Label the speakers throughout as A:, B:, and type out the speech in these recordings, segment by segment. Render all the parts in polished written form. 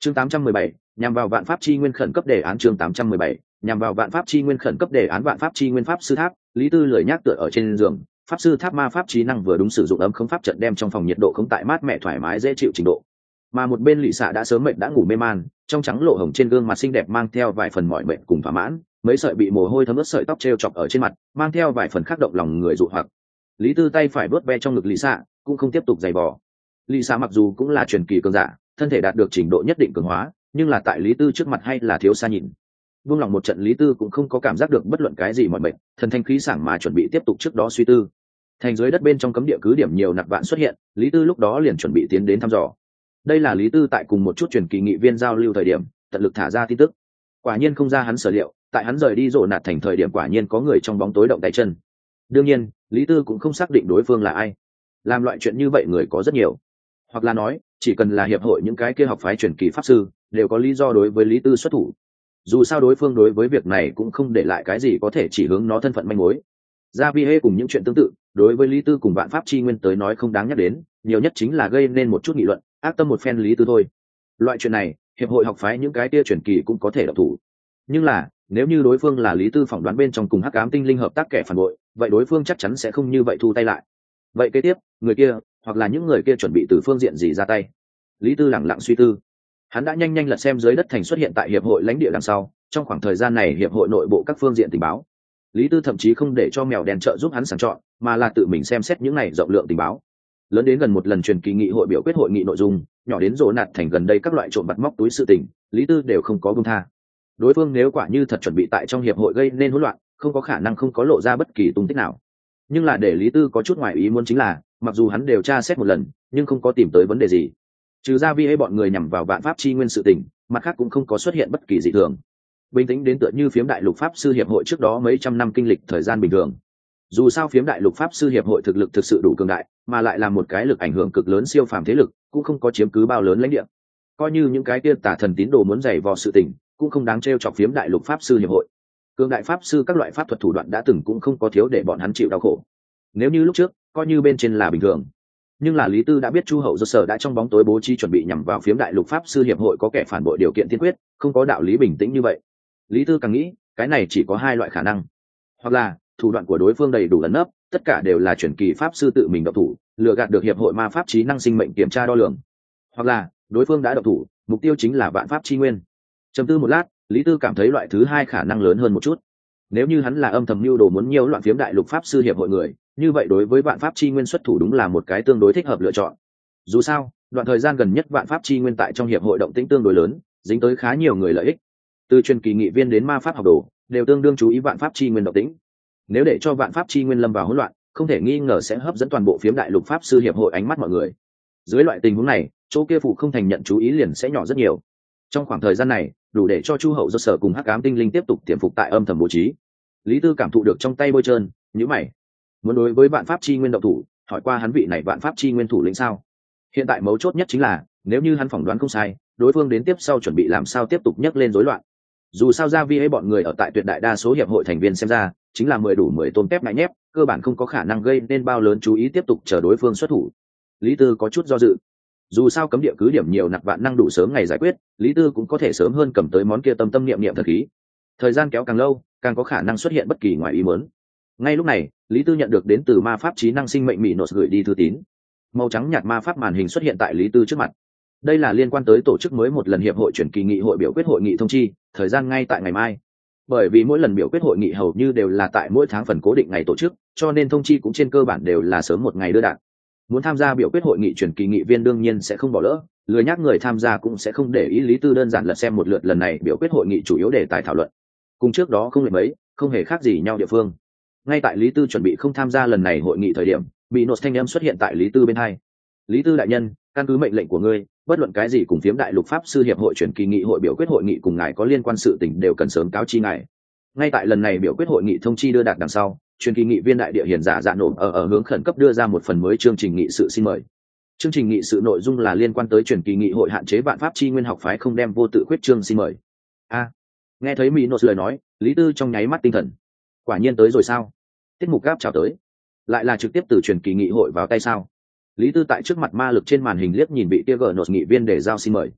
A: Chương 817, nhằm vào vạn pháp chi nguyên khẩn cấp đề án. Chương 817, nhằm vào vạn pháp chi nguyên khẩn cấp đề án. Vạn pháp chi nguyên pháp sư tháp. Lý Tư lười nhác tựa ở trên giường, pháp sư tháp ma pháp trí năng vừa đúng sử dụng ấm không pháp trận đem trong phòng nhiệt độ không tại mát mẻ thoải mái dễ chịu trình độ. Mà một bên Lệ Xạ đã sớm mệt đã ngủ mê man, trong trắng lộ hồng trên gương mặt xinh đẹp mang theo vài phần mỏi mệt cùng thỏa mãn, mấy sợi bị mồ hôi thấm ướt sợi tóc treo chọc ở trên mặt, mang theo vài phần khắc động lòng người dụ hoặc. Lý Tư tay phải vuốt ve trong ngực Lệ Xạ, cũng không tiếp tục giày vò. Lệ Xạ mặc dù cũng là truyền kỳ cường giả, thân thể đạt được trình độ nhất định cường hóa, nhưng là tại Lý Tư trước mặt hay là thiếu xa nhìn. Buông lòng một trận, Lý Tư cũng không có cảm giác được bất luận cái gì mỏi mệt, thần thanh khí sảng mà chuẩn bị tiếp tục trước đó suy tư. Thành dưới đất bên trong cấm địa cứ điểm nhiều nặc vạn xuất hiện, Lý Tư lúc đó liền chuẩn bị tiến đến thăm dò. Đây là Lý Tư tại cùng một chút truyền kỳ nghị viên giao lưu thời điểm tận lực thả ra tin tức. Quả nhiên không ra hắn sở liệu, tại hắn rời đi rộ nạt thành thời điểm quả nhiên có người trong bóng tối động tay chân. Đương nhiên Lý Tư cũng không xác định đối phương là ai, làm loại chuyện như vậy người có rất nhiều, hoặc là nói chỉ cần là hiệp hội những cái kia học phái truyền kỳ pháp sư đều có lý do đối với Lý Tư xuất thủ. Dù sao đối phương đối với việc này cũng không để lại cái gì có thể chỉ hướng nó thân phận manh mối. Gia Vi Hê cùng những chuyện tương tự đối với Lý Tư cùng vạn pháp chi nguyên tới nói không đáng nhắc đến, nhiều nhất chính là gây nên một chút nghị luận, ác tâm một phen Lý Tư thôi. Loại chuyện này hiệp hội học phái những cái kia truyền kỳ cũng có thể độc thủ, nhưng là nếu như đối phương là Lý Tư phỏng đoán bên trong cùng hắc ám tinh linh hợp tác kẻ phản bội, vậy đối phương chắc chắn sẽ không như vậy thu tay lại. Vậy kế tiếp người kia hoặc là những người kia chuẩn bị từ phương diện gì ra tay? Lý Tư lẳng lặng suy tư. Hắn đã nhanh lật xem dưới đất thành xuất hiện tại hiệp hội lãnh địa đằng sau, trong khoảng thời gian này hiệp hội nội bộ các phương diện tình báo. Lý Tư thậm chí không để cho mèo đen trợ giúp hắn sàng chọn, mà là tự mình xem xét những này rộng lượng tình báo. Lớn đến gần một lần truyền kỳ nghị hội biểu quyết hội nghị nội dung, nhỏ đến rộ nạt thành gần đây các loại trộm vặt móc túi sự tình, Lý Tư đều không có buông tha. Đối phương nếu quả như thật chuẩn bị tại trong hiệp hội gây nên hỗn loạn, không có khả năng không có lộ ra bất kỳ tung tích nào. Nhưng là để Lý Tư có chút ngoài ý muốn chính là, mặc dù hắn đều tra xét một lần, nhưng không có tìm tới vấn đề gì. Trừ ra Vi hay bọn người nhằm vào vạn pháp chi nguyên sự tình, mặt khác cũng không có xuất hiện bất kỳ dị thường. Bình tĩnh đến tựa như phiếm đại lục pháp sư hiệp hội trước đó mấy trăm năm kinh lịch thời gian bình thường. Dù sao phiếm đại lục pháp sư hiệp hội thực lực thực sự đủ cường đại, mà lại là một cái lực ảnh hưởng cực lớn siêu phàm thế lực, cũng không có chiếm cứ bao lớn lãnh địa. Coi như những cái kia tà thần tín đồ muốn giày vò sự tình, cũng không đáng trêu chọc phiếm đại lục pháp sư hiệp hội. Cường đại pháp sư các loại pháp thuật thủ đoạn đã từng cũng không có thiếu để bọn hắn chịu đau khổ. Nếu như lúc trước, coi như bên trên là bình thường. Nhưng là Lý Tư đã biết Chu Hậu do sở đã trong bóng tối bố trí chuẩn bị nhằm vào phiếm đại lục pháp sư hiệp hội có kẻ phản bội điều kiện tiên quyết, không có đạo lý bình tĩnh như vậy. Lý Tư càng nghĩ, cái này chỉ có hai loại khả năng, hoặc là thủ đoạn của đối phương đầy đủ ẩn nấp, tất cả đều là truyền kỳ pháp sư tự mình độc thủ, lừa gạt được hiệp hội ma pháp trí năng sinh mệnh kiểm tra đo lường, hoặc là đối phương đã độc thủ, mục tiêu chính là vạn pháp chi nguyên. Trầm tư một lát, Lý Tư cảm thấy loại thứ hai khả năng lớn hơn một chút. Nếu như hắn là âm thầm mưu đồ muốn nhiễu loạn phiếm đại lục pháp sư hiệp hội người, như vậy đối với vạn pháp chi nguyên xuất thủ đúng là một cái tương đối thích hợp lựa chọn. Dù sao đoạn thời gian gần nhất vạn pháp chi nguyên tại trong hiệp hội động tĩnh tương đối lớn, dính tới khá nhiều người lợi ích, từ truyền kỳ nghị viên đến ma pháp học đồ đều tương đương chú ý vạn pháp chi nguyên động tĩnh. Nếu để cho vạn pháp chi nguyên lâm vào hỗn loạn, không thể nghi ngờ sẽ hấp dẫn toàn bộ phiếm đại lục pháp sư hiệp hội ánh mắt mọi người. Dưới loại tình huống này, chỗ kia phụ không thành nhận chú ý liền sẽ nhỏ rất nhiều. Trong khoảng thời gian này đủ để cho Chu Hậu do sở cùng hắc ám tinh linh tiếp tục tiềm phục tại âm thầm bố trí. Lý Tư cảm thụ được trong tay bôi trơn, nhíu mày. Muốn đối với vạn pháp chi nguyên động thủ, hỏi qua hắn vị này vạn pháp chi nguyên thủ lĩnh sao? Hiện tại mấu chốt nhất chính là, nếu như hắn phỏng đoán không sai, đối phương đến tiếp sau chuẩn bị làm sao tiếp tục nhấc lên rối loạn. Dù sao Gia Vi ấy bọn người ở tại tuyệt đại đa số hiệp hội thành viên xem ra, chính là 10 đủ 10 tôm tép ngại nhép, cơ bản không có khả năng gây nên bao lớn chú ý tiếp tục chờ đối phương xuất thủ. Lý Tư có chút do dự. Dù sao cấm địa cứ điểm nhiều nặc vạn năng đủ sớm ngày giải quyết, Lý Tư cũng có thể sớm hơn cầm tới món kia tâm tâm niệm niệm thần khí. Thời gian kéo càng lâu, càng có khả năng xuất hiện bất kỳ ngoài ý muốn. Ngay lúc này, Lý Tư nhận được đến từ ma pháp trí năng sinh mệnh mỹ nốt gửi đi thư tín. Màu trắng nhạt ma pháp màn hình xuất hiện tại Lý Tư trước mặt. Đây là liên quan tới tổ chức mới một lần hiệp hội chuyển kỳ nghị hội biểu quyết hội nghị thông chi, thời gian ngay tại ngày mai. Bởi vì mỗi lần biểu quyết hội nghị hầu như đều là tại mỗi tháng phần cố định ngày tổ chức, cho nên thông chi cũng trên cơ bản đều là sớm một ngày đưa đạn. Muốn tham gia biểu quyết hội nghị chuyển kỳ nghị viên đương nhiên sẽ không bỏ lỡ, lười nhác người tham gia cũng sẽ không để ý. Lý Tư đơn giản lật xem một lượt lần này biểu quyết hội nghị chủ yếu đề tài thảo luận. Cùng trước đó không hề mấy, không hề khác gì nhau địa phương. Ngay tại Lý Tư chuẩn bị không tham gia lần này hội nghị thời điểm, bị nốt thanh âm xuất hiện tại Lý Tư bên hai. Lý Tư đại nhân, căn cứ mệnh lệnh của ngươi, bất luận cái gì cùng phiếm đại lục pháp sư hiệp hội chuyển kỳ nghị hội biểu quyết hội nghị cùng ngài có liên quan sự tình đều cần sớm cáo chi ngài. Ngay tại lần này biểu quyết hội nghị thông chi đưa đạt đằng sau, truyền kỳ nghị viên đại địa hiền giả dạ nổ ở hướng khẩn cấp đưa ra một phần mới chương trình nghị sự xin mời. Chương trình nghị sự nội dung là liên quan tới truyền kỳ nghị hội hạn chế vạn pháp chi nguyên học phái không đem vô tự khuyết chương xin mời. Nghe thấy mỹ nốt lời nói, Lý Tư trong nháy mắt tinh thần. Quả nhiên tới rồi sao? Tiết mục gáp chào tới, lại là trực tiếp từ truyền kỳ nghị hội vào tay sao? Lý Tư tại trước mặt ma lực trên màn hình liếc nhìn vị kia gờ nốt nghị viên để giao xin mời.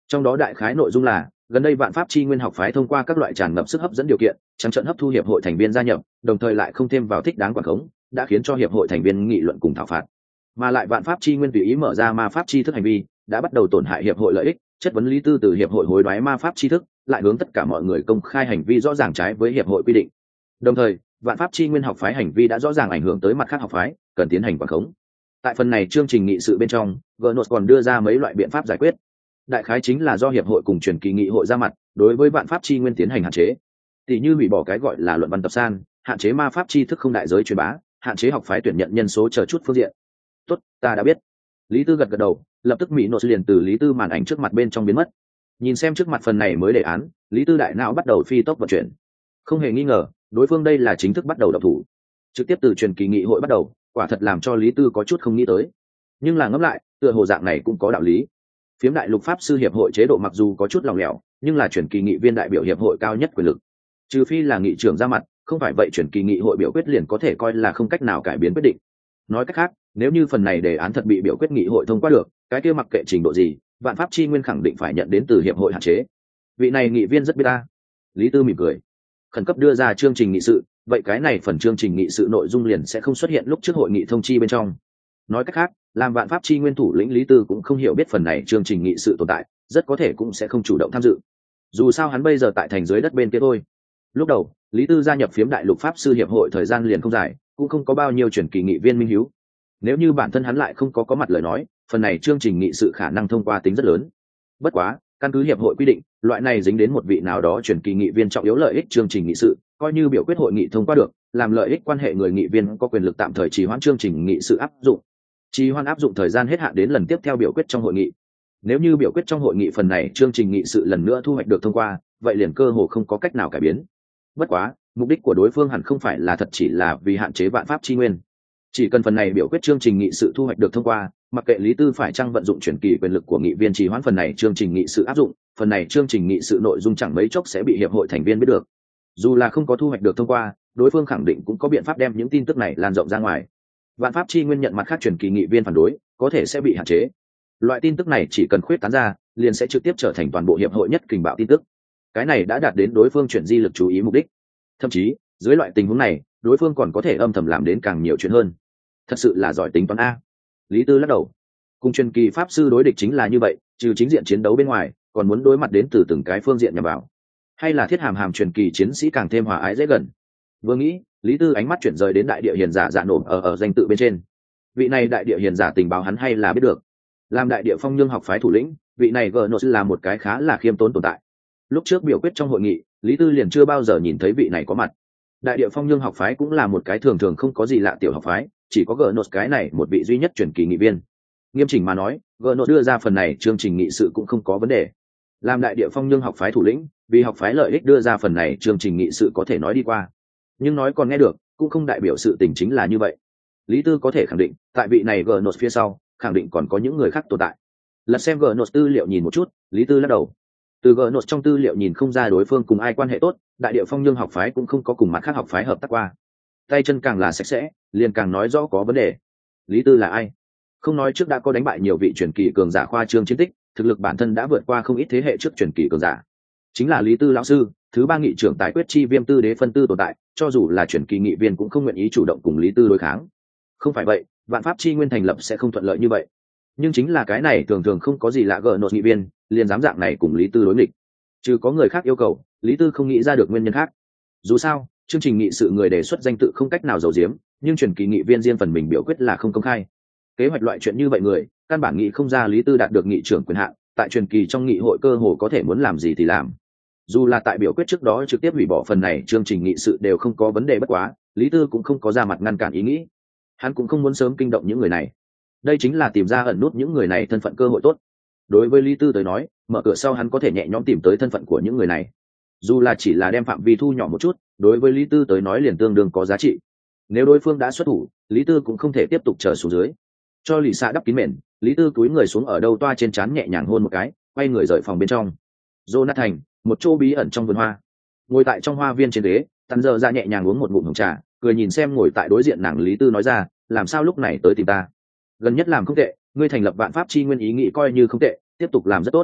A: Trong đó đại khái nội dung là gần đây vạn pháp chi nguyên học phái thông qua các loại tràn ngập sức hấp dẫn điều kiện trắng trợn hấp thu hiệp hội thành viên gia nhập, đồng thời lại không thêm vào thích đáng quản khống, đã khiến cho hiệp hội thành viên nghị luận cùng thảo phạt. Mà lại vạn pháp chi nguyên tùy ý mở ra ma pháp chi thức hành vi đã bắt đầu tổn hại hiệp hội lợi ích, chất vấn Lý Tư từ hiệp hội hối đoái ma pháp chi thức, lại hướng tất cả mọi người công khai hành vi rõ ràng trái với hiệp hội quy định. Đồng thời vạn pháp chi nguyên học phái hành vi đã rõ ràng ảnh hưởng tới mặt khác học phái, cần tiến hành quản khống. Tại phần này chương trình nghị sự bên trong, Gnos còn đưa ra mấy loại biện pháp giải quyết. Đại khái chính là do hiệp hội cùng truyền kỳ nghị hội ra mặt, đối với vạn pháp chi nguyên tiến hành hạn chế, tỷ như hủy bỏ cái gọi là luận văn tập san, hạn chế ma pháp chi thức không đại giới truyền bá, hạn chế học phái tuyển nhận nhân số chờ chút phương diện. Tốt, ta đã biết. Lý Tư gật gật đầu, lập tức mỹ nốt liền từ Lý Tư màn ảnh trước mặt bên trong biến mất. Nhìn xem trước mặt phần này mới đề án, Lý Tư đại não bắt đầu phi tốc vận chuyển. Không hề nghi ngờ, đối phương đây là chính thức bắt đầu động thủ, trực tiếp từ truyền kỳ nghị hội bắt đầu, quả thật làm cho Lý Tư có chút không nghĩ tới. Nhưng là ngẫm lại, tựa hồ dạng này cũng có đạo lý. Phiếm đại lục pháp sư hiệp hội chế độ mặc dù có chút lỏng lẻo, nhưng là truyền kỳ nghị viên đại biểu hiệp hội cao nhất quyền lực, trừ phi là nghị trưởng ra mặt, không phải vậy truyền kỳ nghị hội biểu quyết liền có thể coi là không cách nào cải biến quyết định. Nói cách khác, nếu như phần này đề án thật bị biểu quyết nghị hội thông qua được, cái kia mặc kệ trình độ gì, vạn pháp chi nguyên khẳng định phải nhận đến từ hiệp hội hạn chế. Vị này nghị viên rất biết ta. Lý Tư mỉm cười, khẩn cấp đưa ra chương trình nghị sự, vậy cái này phần chương trình nghị sự nội dung liền sẽ không xuất hiện lúc trước hội nghị thông chi bên trong. Nói cách khác, làm vạn pháp chi nguyên thủ lĩnh Lý Tư cũng không hiểu biết phần này chương trình nghị sự tồn tại, rất có thể cũng sẽ không chủ động tham dự. Dù sao hắn bây giờ tại thành dưới đất bên kia thôi. Lúc đầu Lý Tư gia nhập phiếm đại lục pháp sư hiệp hội thời gian liền không dài, cũng không có bao nhiêu truyền kỳ nghị viên minh hiếu. Nếu như bản thân hắn lại không có mặt lời nói, phần này chương trình nghị sự khả năng thông qua tính rất lớn. Bất quá căn cứ hiệp hội quy định, loại này dính đến một vị nào đó truyền kỳ nghị viên trọng yếu lợi ích chương trình nghị sự, coi như biểu quyết hội nghị thông qua được, làm lợi ích quan hệ người nghị viên có quyền lực tạm thời trì hoãn chương trình nghị sự áp dụng. Trì hoãn áp dụng thời gian hết hạn đến lần tiếp theo biểu quyết trong hội nghị. Nếu như biểu quyết trong hội nghị phần này chương trình nghị sự lần nữa thu hoạch được thông qua, vậy liền cơ hồ không có cách nào cải biến. Bất quá mục đích của đối phương hẳn không phải là thật chỉ là vì hạn chế vạn pháp chi nguyên. Chỉ cần phần này biểu quyết chương trình nghị sự thu hoạch được thông qua, mặc kệ Lý Tư phải chăng vận dụng chuyển kỳ quyền lực của nghị viên trì hoãn phần này chương trình nghị sự áp dụng, phần này chương trình nghị sự nội dung chẳng mấy chốc sẽ bị hiệp hội thành viên biết được. Dù là không có thu hoạch được thông qua, đối phương khẳng định cũng có biện pháp đem những tin tức này lan rộng ra ngoài. Vạn pháp chi nguyên nhận mặt khác chuyển kỳ nghị viên phản đối, có thể sẽ bị hạn chế. Loại tin tức này chỉ cần khuyết tán ra, liền sẽ trực tiếp trở thành toàn bộ hiệp hội nhất kình bạo tin tức. Cái này đã đạt đến đối phương chuyển di lực chú ý mục đích. Thậm chí dưới loại tình huống này, đối phương còn có thể âm thầm làm đến càng nhiều chuyện hơn. Thật sự là giỏi tính toán a. Lý Tư lắc đầu. Cùng truyền kỳ pháp sư đối địch chính là như vậy, trừ chính diện chiến đấu bên ngoài, còn muốn đối mặt đến từ từng cái phương diện nhằm vào. Hay là thiết hàm truyền kỳ chiến sĩ càng thêm hòa ái dễ gần. Vừa nghĩ, Lý Tư ánh mắt chuyển rời đến đại địa hiền giả Dạ Nổ ở danh tự bên trên. Vị này đại địa hiền giả tình báo hắn hay là biết được. Làm đại địa phong nhương học phái thủ lĩnh, vị này Gnos là một cái khá là khiêm tốn tồn tại. Lúc trước biểu quyết trong hội nghị, Lý Tư liền chưa bao giờ nhìn thấy vị này có mặt. Đại địa phong nhương học phái cũng là một cái thường thường không có gì lạ tiểu học phái, chỉ có Gnos cái này một vị duy nhất truyền kỳ nghị viên. Nghiêm chỉnh mà nói, Gnos đưa ra phần này chương trình nghị sự cũng không có vấn đề. Làm đại địa phong nhương học phái thủ lĩnh, vì học phái lợi ích đưa ra phần này chương trình nghị sự có thể nói đi qua. Nhưng nói còn nghe được, cũng không đại biểu sự tình chính là như vậy. Lý Tư có thể khẳng định, tại vị này Gnos phía sau, khẳng định còn có những người khác tồn tại. Lật xem Gnos tư liệu nhìn một chút, Lý Tư lắc đầu. Từ Gnos trong tư liệu nhìn không ra đối phương cùng ai quan hệ tốt, đại địa phong nhương học phái cũng không có cùng mặt khác học phái hợp tác qua. Tay chân càng là sạch sẽ, liền càng nói rõ có vấn đề. Lý Tư là ai? Không nói trước đã có đánh bại nhiều vị truyền kỳ cường giả khoa trương chiến tích, thực lực bản thân đã vượt qua không ít thế hệ trước truyền kỳ cường giả. Chính là Lý Tư lão sư, thứ ba nghị trưởng tài quyết chi viêm tư đế phân tư tồn tại, cho dù là truyền kỳ nghị viên cũng không nguyện ý chủ động cùng Lý Tư đối kháng. Không phải vậy, vạn pháp chi nguyên thành lập sẽ không thuận lợi như vậy. Nhưng chính là cái này thường thường không có gì lạ gỡ nốt nghị viên, liền dám dạng này cùng Lý Tư đối nghịch. Trừ có người khác yêu cầu, Lý Tư không nghĩ ra được nguyên nhân khác. Dù sao, chương trình nghị sự người đề xuất danh tự không cách nào giấu giếm, nhưng truyền kỳ nghị viên riêng phần mình biểu quyết là không công khai. Kế hoạch loại chuyện như vậy người, căn bản nghĩ không ra Lý Tư đạt được nghị trưởng quyền hạn, tại truyền kỳ trong nghị hội cơ hồ có thể muốn làm gì thì làm. Dù là tại biểu quyết trước đó trực tiếp hủy bỏ phần này chương trình nghị sự đều không có vấn đề, bất quá Lý Tư cũng không có ra mặt ngăn cản ý nghĩ. Hắn cũng không muốn sớm kinh động những người này. Đây chính là tìm ra ẩn nút những người này thân phận cơ hội tốt. Đối với Lý Tư tới nói, mở cửa sau hắn có thể nhẹ nhõm tìm tới thân phận của những người này. Dù là chỉ là đem phạm vi thu nhỏ một chút, đối với Lý Tư tới nói liền tương đương có giá trị. Nếu đối phương đã xuất thủ, Lý Tư cũng không thể tiếp tục chờ xuống dưới. Cho lì xạ đắp kín mền, Lý Tư cúi người xuống ở đầu toa trên trán nhẹ nhàng hôn một cái, quay người rời phòng bên trong. Jonathan, một chỗ bí ẩn trong vườn hoa, ngồi tại trong hoa viên trên ghế, Tần Giờ ra nhẹ nhàng uống một ngụm hồng trà, cười nhìn xem ngồi tại đối diện nàng Lý Tư nói ra, làm sao lúc này tới tìm ta? Gần nhất làm không tệ, ngươi thành lập vạn pháp chi nguyên ý nghĩ coi như không tệ, tiếp tục làm rất tốt.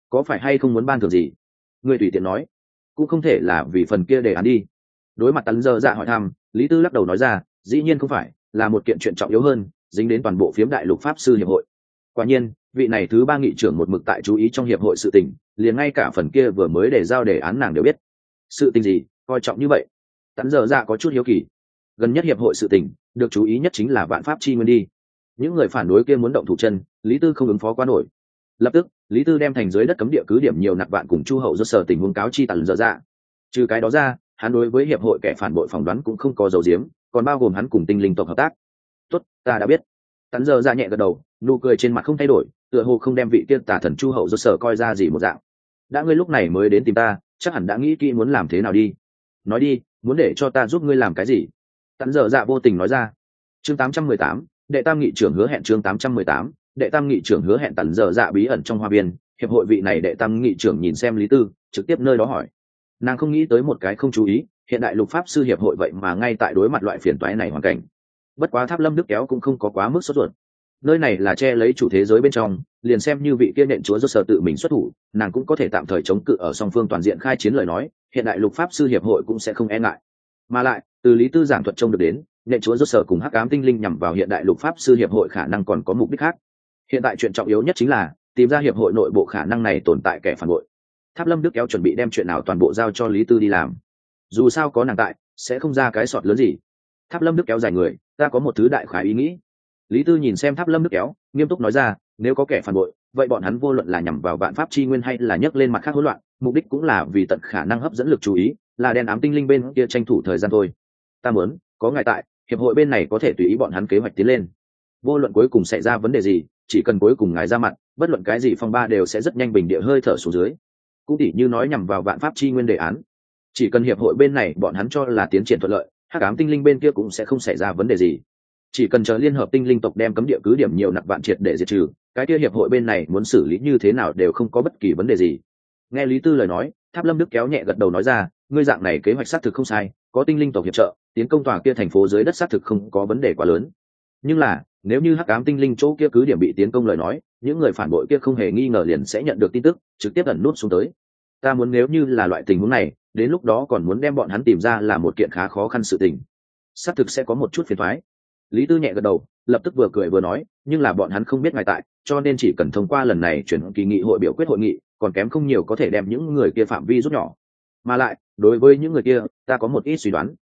A: có phải hay không muốn ban thưởng gì? Ngươi tùy tiện nói, cũng không thể là vì phần kia đề án đi. Đối mặt Tấn Dơ Dạ hỏi thăm, Lý Tư lắc đầu nói ra, dĩ nhiên không phải, là một kiện chuyện trọng yếu hơn, dính đến toàn bộ phiếm đại lục pháp sư hiệp hội. Quả nhiên, vị này thứ ba nghị trưởng một mực tại chú ý trong hiệp hội sự tình, liền ngay cả phần kia vừa mới để giao đề án nàng đều biết. Sự tình gì coi trọng như vậy? Tấn Dơ Dạ có chút hiếu kỳ. Gần nhất hiệp hội sự tình được chú ý nhất chính là vạn pháp chi nguyên đi. Những người phản đối kia muốn động thủ chân, Lý Tư không ứng phó quá nổi. Lập tức, Lý Tư đem thành dưới đất cấm địa cứ điểm nhiều nặc vạn cùng Chu Hậu do sở tình huống cáo chi Tấn Dơ Dạ. Trừ cái đó ra, hắn đối với hiệp hội kẻ phản bội phỏng đoán cũng không có dấu diếm, còn bao gồm hắn cùng tinh linh tộc hợp tác. Tốt, ta đã biết. Tấn Dơ Dạ nhẹ gật đầu, nụ cười trên mặt không thay đổi, tựa hồ không đem vị tiên tà thần Chu Hậu do sở coi ra gì một dạng. Đã ngươi lúc này mới đến tìm ta, chắc hẳn đã nghĩ kỹ muốn làm thế nào đi. Nói đi, muốn để cho ta giúp ngươi làm cái gì? Tấn Dơ Dạ vô tình nói ra. Chương 818, đệ tam nghị trưởng hứa hẹn. Chương 818, đệ tam nghị trưởng hứa hẹn. Tấn Dơ Dạ bí ẩn trong hoa viên, hiệp hội vị này đệ tam nghị trưởng nhìn xem Lý Tư, trực tiếp nơi đó hỏi. Nàng không nghĩ tới một cái không chú ý, hiện đại lục pháp sư hiệp hội vậy mà ngay tại đối mặt loại phiền toái này hoàn cảnh. Bất quá Tháp Lâm Đức Kéo cũng không có quá mức sốt ruột. Nơi này là che lấy chủ thế giới bên trong, liền xem như vị kia nện chúa do sở tự mình xuất thủ, nàng cũng có thể tạm thời chống cự ở song phương toàn diện khai chiến lời nói, hiện đại lục pháp sư hiệp hội cũng sẽ không e ngại. Mà lại, từ Lý Tư giảng thuật trông được đến, nện chúa do sở cùng hắc ám tinh linh nhằm vào hiện đại lục pháp sư hiệp hội khả năng còn có mục đích khác. Hiện tại chuyện trọng yếu nhất chính là tìm ra hiệp hội nội bộ khả năng này tồn tại kẻ phản bội. Tháp Lâm Đức Kéo chuẩn bị đem chuyện nào toàn bộ giao cho Lý Tư đi làm. Dù sao có nàng tại, sẽ không ra cái sọt lớn gì. Tháp Lâm Đức Kéo dài người, ta có một thứ đại khái ý nghĩ. Lý Tư nhìn xem Tháp Lâm Đức Kéo, nghiêm túc nói ra, nếu có kẻ phản bội, vậy bọn hắn vô luận là nhằm vào vạn pháp chi nguyên hay là nhấc lên mặt khác hỗn loạn, mục đích cũng là vì tận khả năng hấp dẫn lực chú ý, là đen ám tinh linh bên kia tranh thủ thời gian thôi. Ta muốn, có ngài tại, hiệp hội bên này có thể tùy ý bọn hắn kế hoạch tiến lên. Vô luận cuối cùng xảy ra vấn đề gì, chỉ cần cuối cùng ngài ra mặt, bất luận cái gì phong ba đều sẽ rất nhanh bình địa hơi thở xuống dưới. Cũng tỉ như nói nhằm vào vạn pháp chi nguyên đề án, chỉ cần hiệp hội bên này bọn hắn cho là tiến triển thuận lợi, hắc ám tinh linh bên kia cũng sẽ không xảy ra vấn đề gì. Chỉ cần chờ liên hợp tinh linh tộc đem cấm địa cứ điểm nhiều nặc vạn triệt để diệt trừ, cái kia hiệp hội bên này muốn xử lý như thế nào đều không có bất kỳ vấn đề gì. Nghe Lý Tư lời nói, Tháp Lâm Đức Kéo nhẹ gật đầu nói ra, ngươi dạng này kế hoạch xác thực không sai, có tinh linh tộc hiệp trợ, tiến công tòa kia thành phố dưới đất xác thực không có vấn đề quá lớn. Nhưng là, nếu như hắc ám tinh linh chỗ kia cứ điểm bị tiến công lời nói, những người phản bội kia không hề nghi ngờ liền sẽ nhận được tin tức, trực tiếp ẩn nút xuống tới. Ta muốn nếu như là loại tình huống này, đến lúc đó còn muốn đem bọn hắn tìm ra là một kiện khá khó khăn sự tình. Xác thực sẽ có một chút phiền toái. Lý Tư nhẹ gật đầu, lập tức vừa cười vừa nói, nhưng là bọn hắn không biết ngài tại, cho nên chỉ cần thông qua lần này chuyển kỳ nghị hội biểu quyết hội nghị, còn kém không nhiều có thể đem những người kia phạm vi rút nhỏ. Mà lại, đối với những người kia, ta có một ít suy đoán.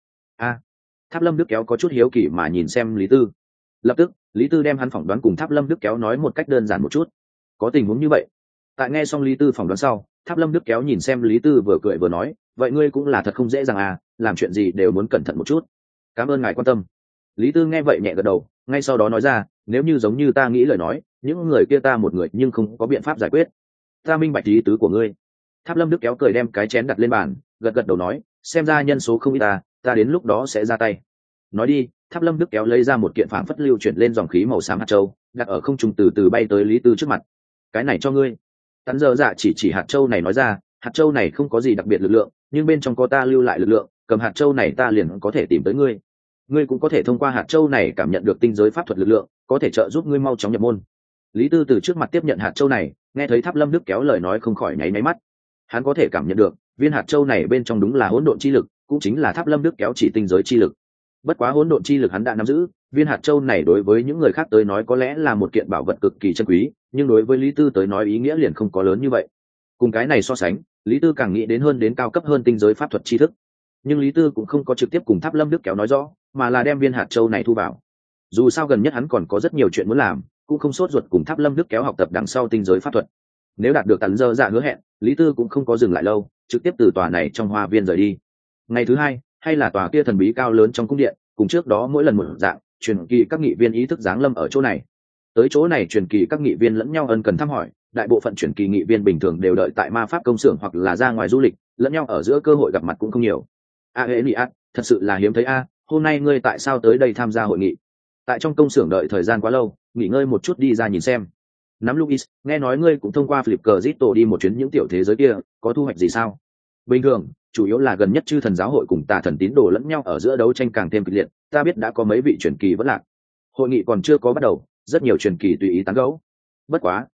A: Tháp Lâm Đức Kéo có chút hiếu kỳ mà nhìn xem Lý Tư. Lập tức, Lý Tư đem hắn phỏng đoán cùng Tháp Lâm Đức Kéo nói một cách đơn giản một chút. Có tình huống như vậy. Tại nghe xong Lý Tư phỏng đoán sau, Tháp Lâm Đức Kéo nhìn xem Lý Tư vừa cười vừa nói, vậy ngươi cũng là thật không dễ dàng làm chuyện gì đều muốn cẩn thận một chút. Cảm ơn ngài quan tâm. Lý Tư nghe vậy nhẹ gật đầu, ngay sau đó nói ra, nếu như giống như ta nghĩ lời nói, những người kia ta một người nhưng không có biện pháp giải quyết. Ta minh bạch ý tứ của ngươi. Tháp Lâm Đức Kéo cười đem cái chén đặt lên bàn, gật gật đầu nói, xem ra nhân số không ít ta đến lúc đó sẽ ra tay. Nói đi, Tháp Lâm Đức Kéo lấy ra một kiện phảng phất lưu chuyển lên dòng khí màu xám hạt châu, đặt ở không trung từ từ bay tới Lý Tư trước mặt. Cái này cho ngươi. Tấn Dơ Dạ chỉ hạt châu này nói ra, hạt châu này không có gì đặc biệt lực lượng, nhưng bên trong có ta lưu lại lực lượng, cầm hạt châu này ta liền có thể tìm tới ngươi. Ngươi cũng có thể thông qua hạt châu này cảm nhận được tinh giới pháp thuật lực lượng, có thể trợ giúp ngươi mau chóng nhập môn. Lý Tư từ trước mặt tiếp nhận hạt châu này, nghe thấy Tháp Lâm Đức Kéo lời nói không khỏi nháy mắt. Hắn có thể cảm nhận được, viên hạt châu này bên trong đúng là hỗn độn chi lực, cũng chính là Tháp Lâm Đức Kéo chỉ tinh giới chi lực. Bất quá hỗn độn chi lực hắn đã nắm giữ, viên hạt châu này đối với những người khác tới nói có lẽ là một kiện bảo vật cực kỳ chân quý, nhưng đối với Lý Tư tới nói ý nghĩa liền không có lớn như vậy. Cùng cái này so sánh, Lý Tư càng nghĩ đến hơn đến cao cấp hơn tinh giới pháp thuật tri thức. Nhưng Lý Tư cũng không có trực tiếp cùng Tháp Lâm Đức Kéo nói rõ, mà là đem viên hạt châu này thu vào. Dù sao gần nhất hắn còn có rất nhiều chuyện muốn làm, cũng không sốt ruột cùng Tháp Lâm Đức Kéo học tập đằng sau tinh giới pháp thuật. Nếu đạt được Tấn Dơ Dạ hứa hẹn, Lý Tư cũng không có dừng lại lâu, trực tiếp từ tòa này trong hoa viên rời đi. Ngày thứ hai, hay là tòa kia thần bí cao lớn trong cung điện, cùng trước đó mỗi lần một dạng, truyền kỳ các nghị viên ý thức giáng lâm ở chỗ này. Tới chỗ này truyền kỳ các nghị viên lẫn nhau ân cần thăm hỏi, đại bộ phận truyền kỳ nghị viên bình thường đều đợi tại ma pháp công xưởng hoặc là ra ngoài du lịch, lẫn nhau ở giữa cơ hội gặp mặt cũng không nhiều. Aelia, thật sự là hiếm thấy hôm nay ngươi tại sao tới đây tham gia hội nghị? Tại trong công xưởng đợi thời gian quá lâu, nghỉ ngơi một chút đi ra nhìn xem. Nắm Luis, nghe nói ngươi cũng thông qua Flipper Zito đi một chuyến những tiểu thế giới kia, có thu hoạch gì sao? Bình thường, chủ yếu là gần nhất chư thần giáo hội cùng tà thần tín đồ lẫn nhau ở giữa đấu tranh càng thêm kịch liệt, ta biết đã có mấy vị truyền kỳ vẫn lạc. Hội nghị còn chưa có bắt đầu, rất nhiều truyền kỳ tùy ý tán gẫu. Bất quá,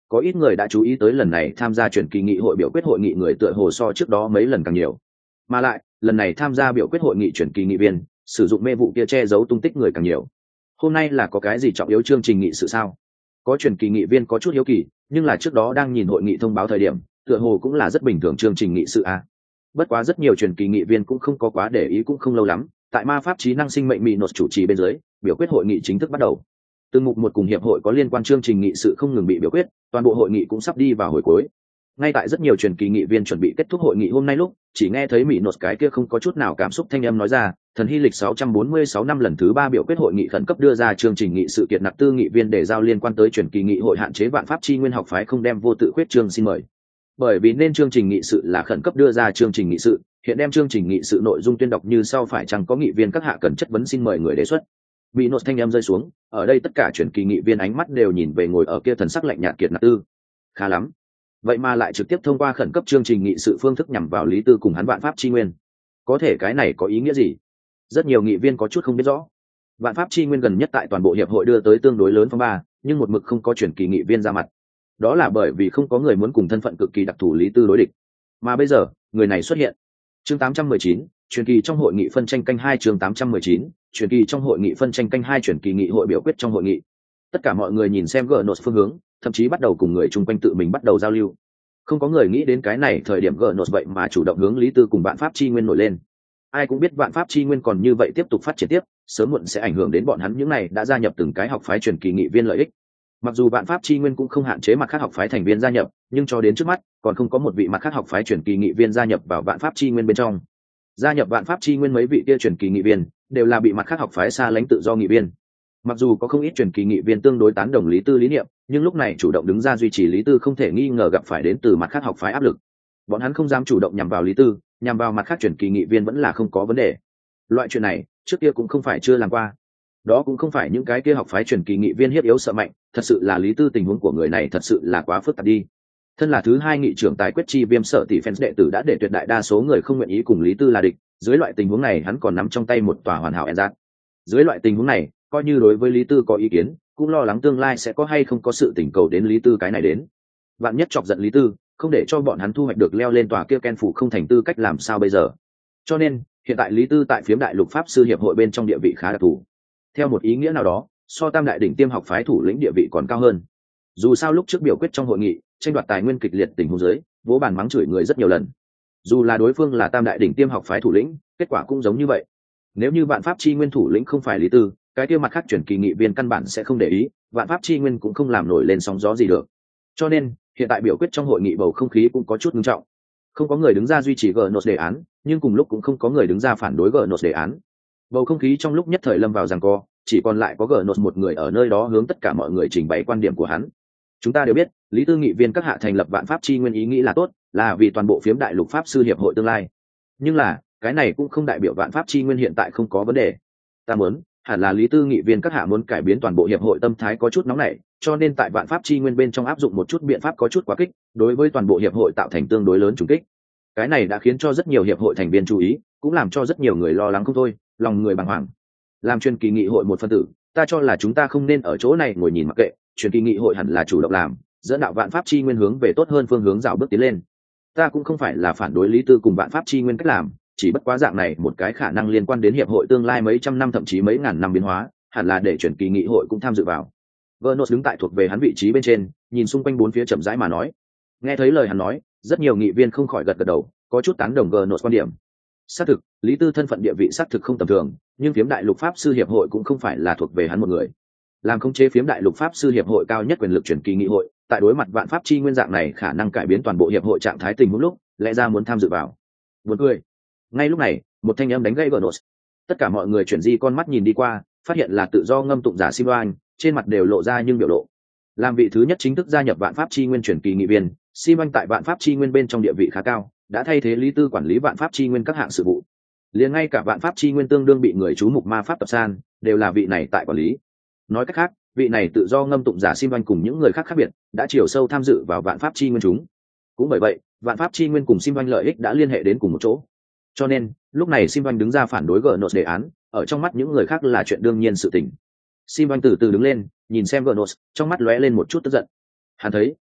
A: Có ít người đã chú ý tới lần này tham gia truyền kỳ nghị hội biểu quyết hội nghị người tựa hồ so trước đó mấy lần càng nhiều, mà lại lần này tham gia biểu quyết hội nghị truyền kỳ nghị viên sử dụng mê vụ kia che giấu tung tích người càng nhiều. Hôm nay là có cái gì trọng yếu chương trình nghị sự sao? Có truyền kỳ nghị viên có chút hiếu kỳ, nhưng là trước đó đang nhìn hội nghị thông báo thời điểm tựa hồ cũng là rất bình thường chương trình nghị sự a. Bất quá rất nhiều truyền kỳ nghị viên cũng không có quá để ý, cũng không lâu lắm tại ma pháp trí năng sinh mệnh Minos chủ trì bên dưới, biểu quyết hội nghị chính thức bắt đầu. Từng mục một cùng hiệp hội có liên quan chương trình nghị sự không ngừng bị biểu quyết, toàn bộ hội nghị cũng sắp đi vào hồi cuối. Ngay tại rất nhiều truyền kỳ nghị viên chuẩn bị kết thúc hội nghị hôm nay lúc, chỉ nghe thấy Minos cái kia không có chút nào cảm xúc thanh âm nói ra, thần hy lịch 646 năm lần thứ 3 biểu quyết hội nghị khẩn cấp đưa ra chương trình nghị sự kiện nạp tư nghị viên để giao liên quan tới truyền kỳ nghị hội hạn chế vạn pháp chi nguyên học phái không đem vô tự khuyết chương, xin mời. Bởi vì nên chương trình nghị sự là khẩn cấp đưa ra chương trình nghị sự, hiện đem chương trình nghị sự nội dung tuyên đọc như sau, phải chăng có nghị viên các hạ cần chất vấn, xin mời người đề xuất. Minos thanh âm rơi xuống, ở đây tất cả truyền kỳ nghị viên ánh mắt đều nhìn về ngồi ở kia thần sắc lạnh nhạt Kiệt Nạp Tư. Khá lắm, vậy mà lại trực tiếp thông qua khẩn cấp chương trình nghị sự phương thức nhằm vào Lý Tư cùng hắn vạn pháp chi nguyên. Có thể cái này có ý nghĩa gì? Rất nhiều nghị viên có chút không biết rõ. Vạn pháp chi nguyên gần nhất tại toàn bộ hiệp hội đưa tới tương đối lớn phong ba, nhưng một mực không có truyền kỳ nghị viên ra mặt. Đó là bởi vì không có người muốn cùng thân phận cực kỳ đặc thù Lý Tư đối địch. Mà bây giờ, người này xuất hiện. Chương 819, truyền kỳ trong hội nghị phân tranh canh 2, chương 819, truyền kỳ trong hội nghị phân tranh canh 2, truyền kỳ nghị hội biểu quyết trong hội nghị. Tất cả mọi người nhìn xem Gnos phương hướng, thậm chí bắt đầu cùng người chung quanh tự mình bắt đầu giao lưu. Không có người nghĩ đến cái này thời điểm Gnos vậy mà chủ động hướng Lý Tư cùng vạn pháp chi nguyên nổi lên. Ai cũng biết vạn pháp chi nguyên còn như vậy tiếp tục phát triển tiếp, sớm muộn sẽ ảnh hưởng đến bọn hắn những này đã gia nhập từng cái học phái truyền kỳ nghị viên lợi ích. Mặc dù vạn pháp chi nguyên cũng không hạn chế mặt khác học phái thành viên gia nhập, nhưng cho đến trước mắt còn không có một vị mặt khác học phái truyền kỳ nghị viên gia nhập vào vạn pháp chi nguyên bên trong. Gia nhập vạn pháp chi nguyên mấy vị kia truyền kỳ nghị viên đều là bị mặt khác học phái xa lánh tự do nghị viên. Mặc dù có không ít truyền kỳ nghị viên tương đối tán đồng Lý Tư lý niệm, nhưng lúc này chủ động đứng ra duy trì Lý Tư không thể nghi ngờ gặp phải đến từ mặt khác học phái áp lực. Bọn hắn không dám chủ động nhằm vào Lý Tư, nhằm vào mặt khác truyền kỳ nghị viên vẫn là không có vấn đề. Loại chuyện này trước kia cũng không phải chưa làm qua. Đó cũng không phải những cái kia học phái truyền kỳ nghị viên hiếp yếu sợ mạnh, thật sự là Lý Tư tình huống của người này thật sự là quá phức tạp đi. Thân là thứ hai nghị trưởng tài quyết chi viêm sợ tỷ fans đệ tử đã để tuyệt đại đa số người không nguyện ý cùng Lý Tư là địch, dưới loại tình huống này hắn còn nắm trong tay một tòa hoàn hảo Enzat. Dưới loại tình huống này, coi như đối với Lý Tư có ý kiến, cũng lo lắng tương lai sẽ có hay không có sự tình cầu đến Lý Tư cái này đến. Vạn nhất chọc giận Lý Tư, không để cho bọn hắn thu hoạch được leo lên tòa kia Ken phủ không thành tư cách làm sao bây giờ. Cho nên, hiện tại Lý Tư tại phiếm đại lục pháp sư hiệp hội bên trong địa vị khá đặc thù. Theo một ý nghĩa nào đó, so tam đại đỉnh tiêm học phái thủ lĩnh địa vị còn cao hơn. Dù sao lúc trước biểu quyết trong hội nghị, tranh đoạt tài nguyên kịch liệt tình huống dưới, vỗ bàn mắng chửi người rất nhiều lần. Dù là đối phương là tam đại đỉnh tiêm học phái thủ lĩnh, kết quả cũng giống như vậy. Nếu như vạn pháp chi nguyên thủ lĩnh không phải Lý Tư, cái kia mặt khác chuyển kỳ nghị viên căn bản sẽ không để ý, vạn pháp chi nguyên cũng không làm nổi lên sóng gió gì được. Cho nên, hiện tại biểu quyết trong hội nghị bầu không khí cũng có chút nghiêm trọng. Không có người đứng ra duy trì Gnos đề án, nhưng cùng lúc cũng không có người đứng ra phản đối Gnos đề án. Bầu không khí trong lúc nhất thời lâm vào giằng co, chỉ còn lại có Gnos một người ở nơi đó hướng tất cả mọi người trình bày quan điểm của hắn. Chúng ta đều biết, Lý Tư nghị viên các hạ thành lập vạn pháp chi nguyên ý nghĩ là tốt, là vì toàn bộ phiếm đại lục pháp sư hiệp hội tương lai. Nhưng là, cái này cũng không đại biểu vạn pháp chi nguyên hiện tại không có vấn đề. Ta muốn, hẳn là Lý Tư nghị viên các hạ muốn cải biến toàn bộ hiệp hội tâm thái có chút nóng nảy, cho nên tại vạn pháp chi nguyên bên trong áp dụng một chút biện pháp có chút quá kích, đối với toàn bộ hiệp hội tạo thành tương đối lớn trùng kích. Cái này đã khiến cho rất nhiều hiệp hội thành viên chú ý, cũng làm cho rất nhiều người lo lắng không thôi, lòng người bàng hoàng. Làm truyền kỳ nghị hội một phân tử, ta cho là chúng ta không nên ở chỗ này ngồi nhìn mặc kệ, truyền kỳ nghị hội hẳn là chủ động làm, dẫn đạo vạn pháp chi nguyên hướng về tốt hơn phương hướng dạo bước tiến lên. Ta cũng không phải là phản đối Lý Tư cùng vạn pháp chi nguyên cách làm, chỉ bất quá dạng này một cái khả năng liên quan đến hiệp hội tương lai mấy trăm năm thậm chí mấy ngàn năm biến hóa, hẳn là để truyền kỳ nghị hội cũng tham dự vào. Vernos đứng tại thuộc về hắn vị trí bên trên, nhìn xung quanh bốn phía chậm rãi mà nói. Nghe thấy lời hắn nói, rất nhiều nghị viên không khỏi gật gật đầu, có chút tán đồng Vernos quan điểm. Xác thực, Lý Tư thân phận địa vị xác thực không tầm thường, nhưng phiếm đại lục pháp sư hiệp hội cũng không phải là thuộc về hắn một người. Làm khống chế phiếm đại lục pháp sư hiệp hội cao nhất quyền lực truyền kỳ nghị hội, tại đối mặt vạn pháp chi nguyên dạng này khả năng cải biến toàn bộ hiệp hội trạng thái tình huống lúc, lẽ ra muốn tham dự vào. Buồn cười. Ngay lúc này, một thanh âm đánh gãy Vernos. Tất cả mọi người chuyển di con mắt nhìn đi qua, phát hiện là tự do ngâm tụng giả Sivan, trên mặt đều lộ ra nhưng biểu lộ. Làm vị thứ nhất chính thức gia nhập vạn pháp chi nguyên truyền kỳ nghị viên, Sivan tại vạn pháp chi nguyên bên trong địa vị khá cao, đã thay thế Lý Tư quản lý vạn pháp chi nguyên các hạng sự vụ. Liền ngay cả vạn pháp chi nguyên tương đương bị người chú mục ma pháp tập san, đều là vị này tại quản lý. Nói cách khác, vị này tự do ngâm tụng giả Sivan cùng những người khác khác biệt, đã chiều sâu tham dự vào vạn pháp chi nguyên chúng. Cũng bởi vậy, vạn pháp chi nguyên cùng Sivan lợi ích đã liên hệ đến cùng một chỗ. Cho nên, lúc này Sivan đứng ra phản đối Gnos đề án, ở trong mắt những người khác là chuyện đương nhiên sự tình. Sivan từ từ đứng lên, nhìn xem Gnos, trong mắt lóe lên một chút tức giận. Hắn thấy,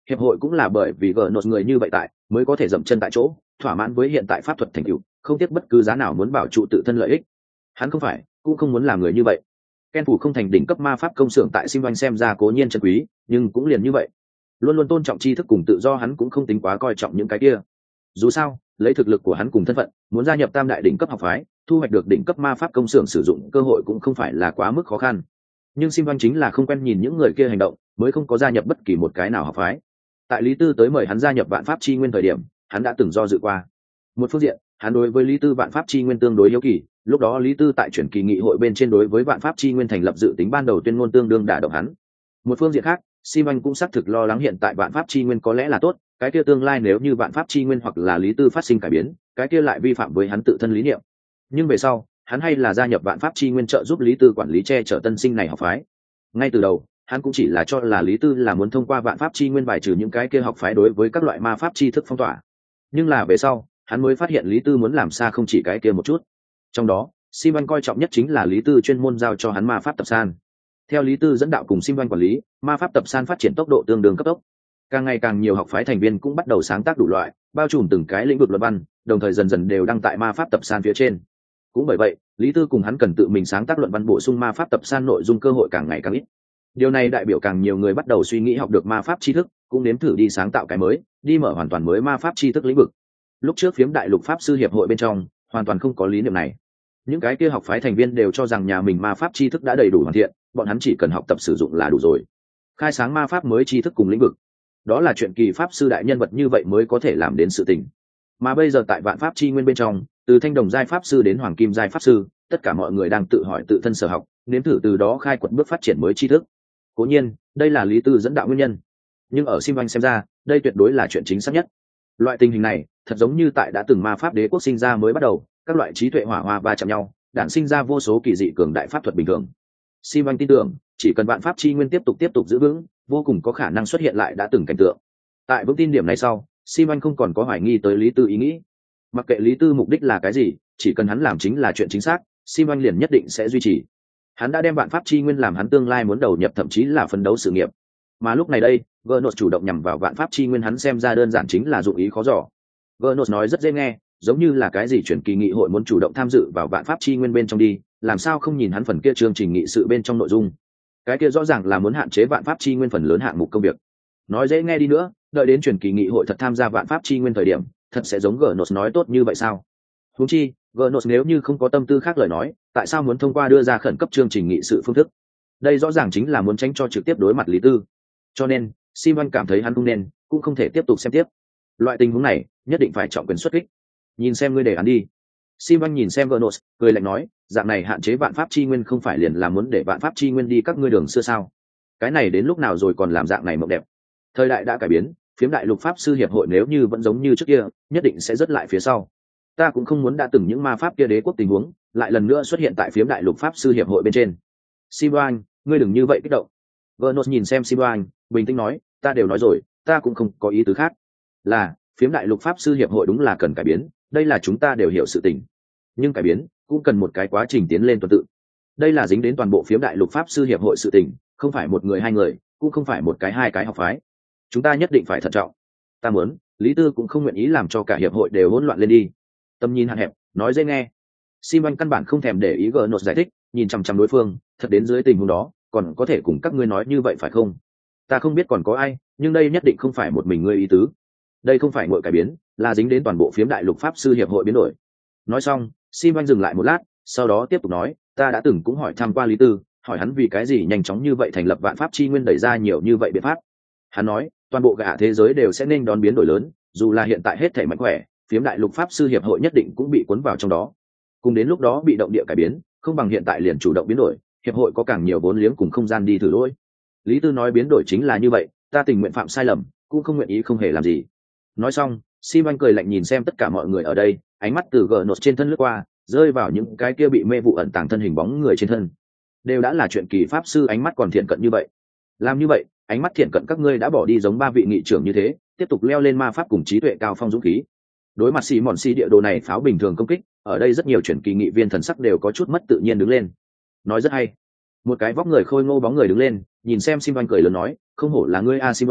A: hiệp hội cũng là bởi vì gờ nốt người như vậy tại mới có thể dậm chân tại chỗ, thỏa mãn với hiện tại pháp thuật thành tựu, không tiếc bất cứ giá nào muốn bảo trụ tự thân lợi ích. Hắn không phải, cũng không muốn làm người như vậy. Ken phủ không thành đỉnh cấp ma pháp công xưởng tại Sim Vanh xem ra cố nhiên chân quý, nhưng cũng liền như vậy, luôn luôn tôn trọng tri thức cùng tự do, hắn cũng không tính quá coi trọng những cái kia. Dù sao, lấy thực lực của hắn cùng thân phận, muốn gia nhập tam đại đỉnh cấp học phái, thu hoạch được đỉnh cấp ma pháp công xưởng sử dụng cơ hội cũng không phải là quá mức khó khăn. Nhưng Sim Vanh chính là không quen nhìn những người kia hành động, mới không có gia nhập bất kỳ một cái nào học phái. Tại Lý Tư tới mời hắn gia nhập Vạn Pháp Chi Nguyên thời điểm, hắn đã từng do dự qua. Một phương diện, hắn đối với Lý Tư Vạn Pháp Chi Nguyên tương đối hiếu kỳ, lúc đó Lý Tư tại chuyển kỳ nghị hội bên trên đối với Vạn Pháp Chi Nguyên thành lập dự tính ban đầu tuyên ngôn tương đương đả động hắn. Một phương diện khác, Sim Anh cũng xác thực lo lắng hiện tại Vạn Pháp Chi Nguyên có lẽ là tốt, cái kia tương lai nếu như Vạn Pháp Chi Nguyên hoặc là Lý Tư phát sinh cải biến, cái kia lại vi phạm với hắn tự thân lý niệm. Nhưng về sau, hắn hay là gia nhập Vạn Pháp Chi Nguyên trợ giúp Lý Tư quản lý che chở tân sinh này học phái. Ngay từ đầu, hắn cũng chỉ là cho là Lý Tư là muốn thông qua Vạn Pháp Chi Nguyên bài trừ những cái kia học phái đối với các loại ma pháp tri thức phong tỏa. Nhưng là về sau, hắn mới phát hiện Lý Tư muốn làm xa không chỉ cái kia một chút. Trong đó, Sim Anh coi trọng nhất chính là Lý Tư chuyên môn giao cho hắn ma pháp tập san. Theo Lý Tư dẫn đạo cùng Sim Anh quản lý, ma pháp tập san phát triển tốc độ tương đương cấp tốc. Càng ngày càng nhiều học phái thành viên cũng bắt đầu sáng tác đủ loại, bao trùm từng cái lĩnh vực luận văn, đồng thời dần dần đều đăng tại ma pháp tập san phía trên. Cũng bởi vậy, Lý Tư cùng hắn cần tự mình sáng tác luận văn bổ sung ma pháp tập san nội dung cơ hội càng ngày càng ít. Điều này đại biểu càng nhiều người bắt đầu suy nghĩ học được ma pháp tri thức, cũng nếm thử đi sáng tạo cái mới, đi mở hoàn toàn mới ma pháp tri thức lĩnh vực. Lúc trước phiếm đại lục pháp sư hiệp hội bên trong, hoàn toàn không có lý niệm này. Những cái kia học phái thành viên đều cho rằng nhà mình ma pháp tri thức đã đầy đủ hoàn thiện, bọn hắn chỉ cần học tập sử dụng là đủ rồi. Khai sáng ma pháp mới tri thức cùng lĩnh vực, đó là chuyện kỳ pháp sư đại nhân vật như vậy mới có thể làm đến sự tình. Mà bây giờ tại Vạn Pháp Chi Nguyên bên trong, từ thanh đồng giai pháp sư đến hoàng kim giai pháp sư, tất cả mọi người đang tự hỏi tự thân sở học, nếm thử từ đó khai quật bước phát triển mới tri thức. Cố nhiên, đây là Lý Tư dẫn đạo nguyên nhân, nhưng ở Sim Anh xem ra, đây tuyệt đối là chuyện chính xác nhất. Loại tình hình này, thật giống như tại đã từng ma pháp đế quốc sinh ra mới bắt đầu, các loại trí tuệ hỏa hoa va chạm nhau, đản sinh ra vô số kỳ dị cường đại pháp thuật bình thường. Sim Anh tin tưởng, chỉ cần Vạn Pháp Chi Nguyên tiếp tục giữ vững, vô cùng có khả năng xuất hiện lại đã từng cảnh tượng. Tại vững tin điểm này sau, Sim Anh không còn có hoài nghi tới Lý Tư ý nghĩ. Mặc kệ Lý Tư mục đích là cái gì, chỉ cần hắn làm chính là chuyện chính xác, Sim Anh liền nhất định sẽ duy trì. Hắn đã đem Vạn Pháp Chi Nguyên làm hắn tương lai muốn đầu nhập, thậm chí là phấn đấu sự nghiệp. Mà lúc này đây, Gernot chủ động nhằm vào Vạn Pháp Chi Nguyên, hắn xem ra đơn giản chính là dụng ý khó dò. Gernot nói rất dễ nghe, giống như là cái gì chuyển kỳ nghị hội muốn chủ động tham dự vào Vạn Pháp Chi Nguyên bên trong đi, làm sao không nhìn hắn phần kia chương trình nghị sự bên trong nội dung. Cái kia rõ ràng là muốn hạn chế Vạn Pháp Chi Nguyên phần lớn hạng mục công việc. Nói dễ nghe đi nữa, đợi đến chuyển kỳ nghị hội thật tham gia Vạn Pháp Chi Nguyên thời điểm, thật sẽ giống Gernot nói tốt như vậy sao? Huống chi, Gernot nếu như không có tâm tư khác lời nói, tại sao muốn thông qua đưa ra khẩn cấp chương trình nghị sự phương thức? Đây rõ ràng chính là muốn tránh cho trực tiếp đối mặt Lý Tư. Cho nên, Sim Anh cảm thấy hắn không nên, cũng không thể tiếp tục xem tiếp. Loại tình huống này, nhất định phải trọng quyền xuất kích. Nhìn xem ngươi đề án đi. Sim Anh nhìn xem Gernot, cười lạnh nói, dạng này hạn chế Vạn Pháp Chi Nguyên không phải liền là muốn để Vạn Pháp Chi Nguyên đi các ngươi đường xưa sao? Cái này đến lúc nào rồi còn làm dạng này mộng đẹp? Thời đại đã cải biến, phiếm đại lục pháp sư hiệp hội nếu như vẫn giống như trước kia, nhất định sẽ rớt lại phía sau. Ta cũng không muốn đã từng những ma pháp kia đế quốc tình huống lại lần nữa xuất hiện tại phiếm đại lục pháp sư hiệp hội bên trên. Sim Anh, ngươi đừng như vậy kích động. Gernot nhìn xem Sim Anh, bình tĩnh nói, ta đều nói rồi, ta cũng không có ý tứ khác. Là, phiếm đại lục pháp sư hiệp hội đúng là cần cải biến, đây là chúng ta đều hiểu sự tình. Nhưng cải biến cũng cần một cái quá trình tiến lên tuần tự. Đây là dính đến toàn bộ phiếm đại lục pháp sư hiệp hội sự tình, không phải một người hai người, cũng không phải một cái hai cái học phái. Chúng ta nhất định phải thận trọng. Ta muốn, Lý Tư cũng không nguyện ý làm cho cả hiệp hội đều hỗn loạn lên đi. Tầm nhìn hạn hẹp, nói dễ nghe. Sim Anh căn bản không thèm để ý Gernot giải thích, nhìn chằm chằm đối phương, thật đến dưới tình huống đó, còn có thể cùng các ngươi nói như vậy phải không? Ta không biết còn có ai, nhưng đây nhất định không phải một mình ngươi ý tứ. Đây không phải ngội cải biến, là dính đến toàn bộ phiếm đại lục pháp sư hiệp hội biến đổi. Nói xong, Sim Anh dừng lại một lát, sau đó tiếp tục nói, ta đã từng cũng hỏi thăm qua Lý Tư, hỏi hắn vì cái gì nhanh chóng như vậy thành lập Vạn Pháp Chi Nguyên, đẩy ra nhiều như vậy biện pháp. Hắn nói, toàn bộ cả thế giới đều sẽ nên đón biến đổi lớn, dù là hiện tại hết thảy mạnh khỏe, phiếm đại lục pháp sư hiệp hội nhất định cũng bị cuốn vào trong đó. Cùng đến lúc đó bị động địa cải biến, không bằng hiện tại liền chủ động biến đổi, hiệp hội có càng nhiều vốn liếng cùng không gian đi thử lỗi. Lý Tư nói biến đổi chính là như vậy, ta tình nguyện phạm sai lầm, cũng không nguyện ý không hề làm gì. Nói xong, Sim Anh cười lạnh nhìn xem tất cả mọi người ở đây, ánh mắt từ Gernot trên thân lướt qua, rơi vào những cái kia bị mê vụ ẩn tàng thân hình bóng người trên thân. Đều đã là chuyện kỳ pháp sư, ánh mắt còn thiện cận như vậy. Làm như vậy, ánh mắt thiện cận các ngươi đã bỏ đi giống ba vị nghị trưởng như thế, tiếp tục leo lên ma pháp cùng trí tuệ cao phong dũng khí. Đối mặt xì mòn xì địa đồ này pháo bình thường công kích, ở đây rất nhiều chuyển kỳ nghị viên thần sắc đều có chút mất tự nhiên đứng lên. Nói rất hay. Một cái vóc người khôi ngô bóng người đứng lên, nhìn xem Sim Anh cười lớn nói, không hổ là ngươi a Sim Anh,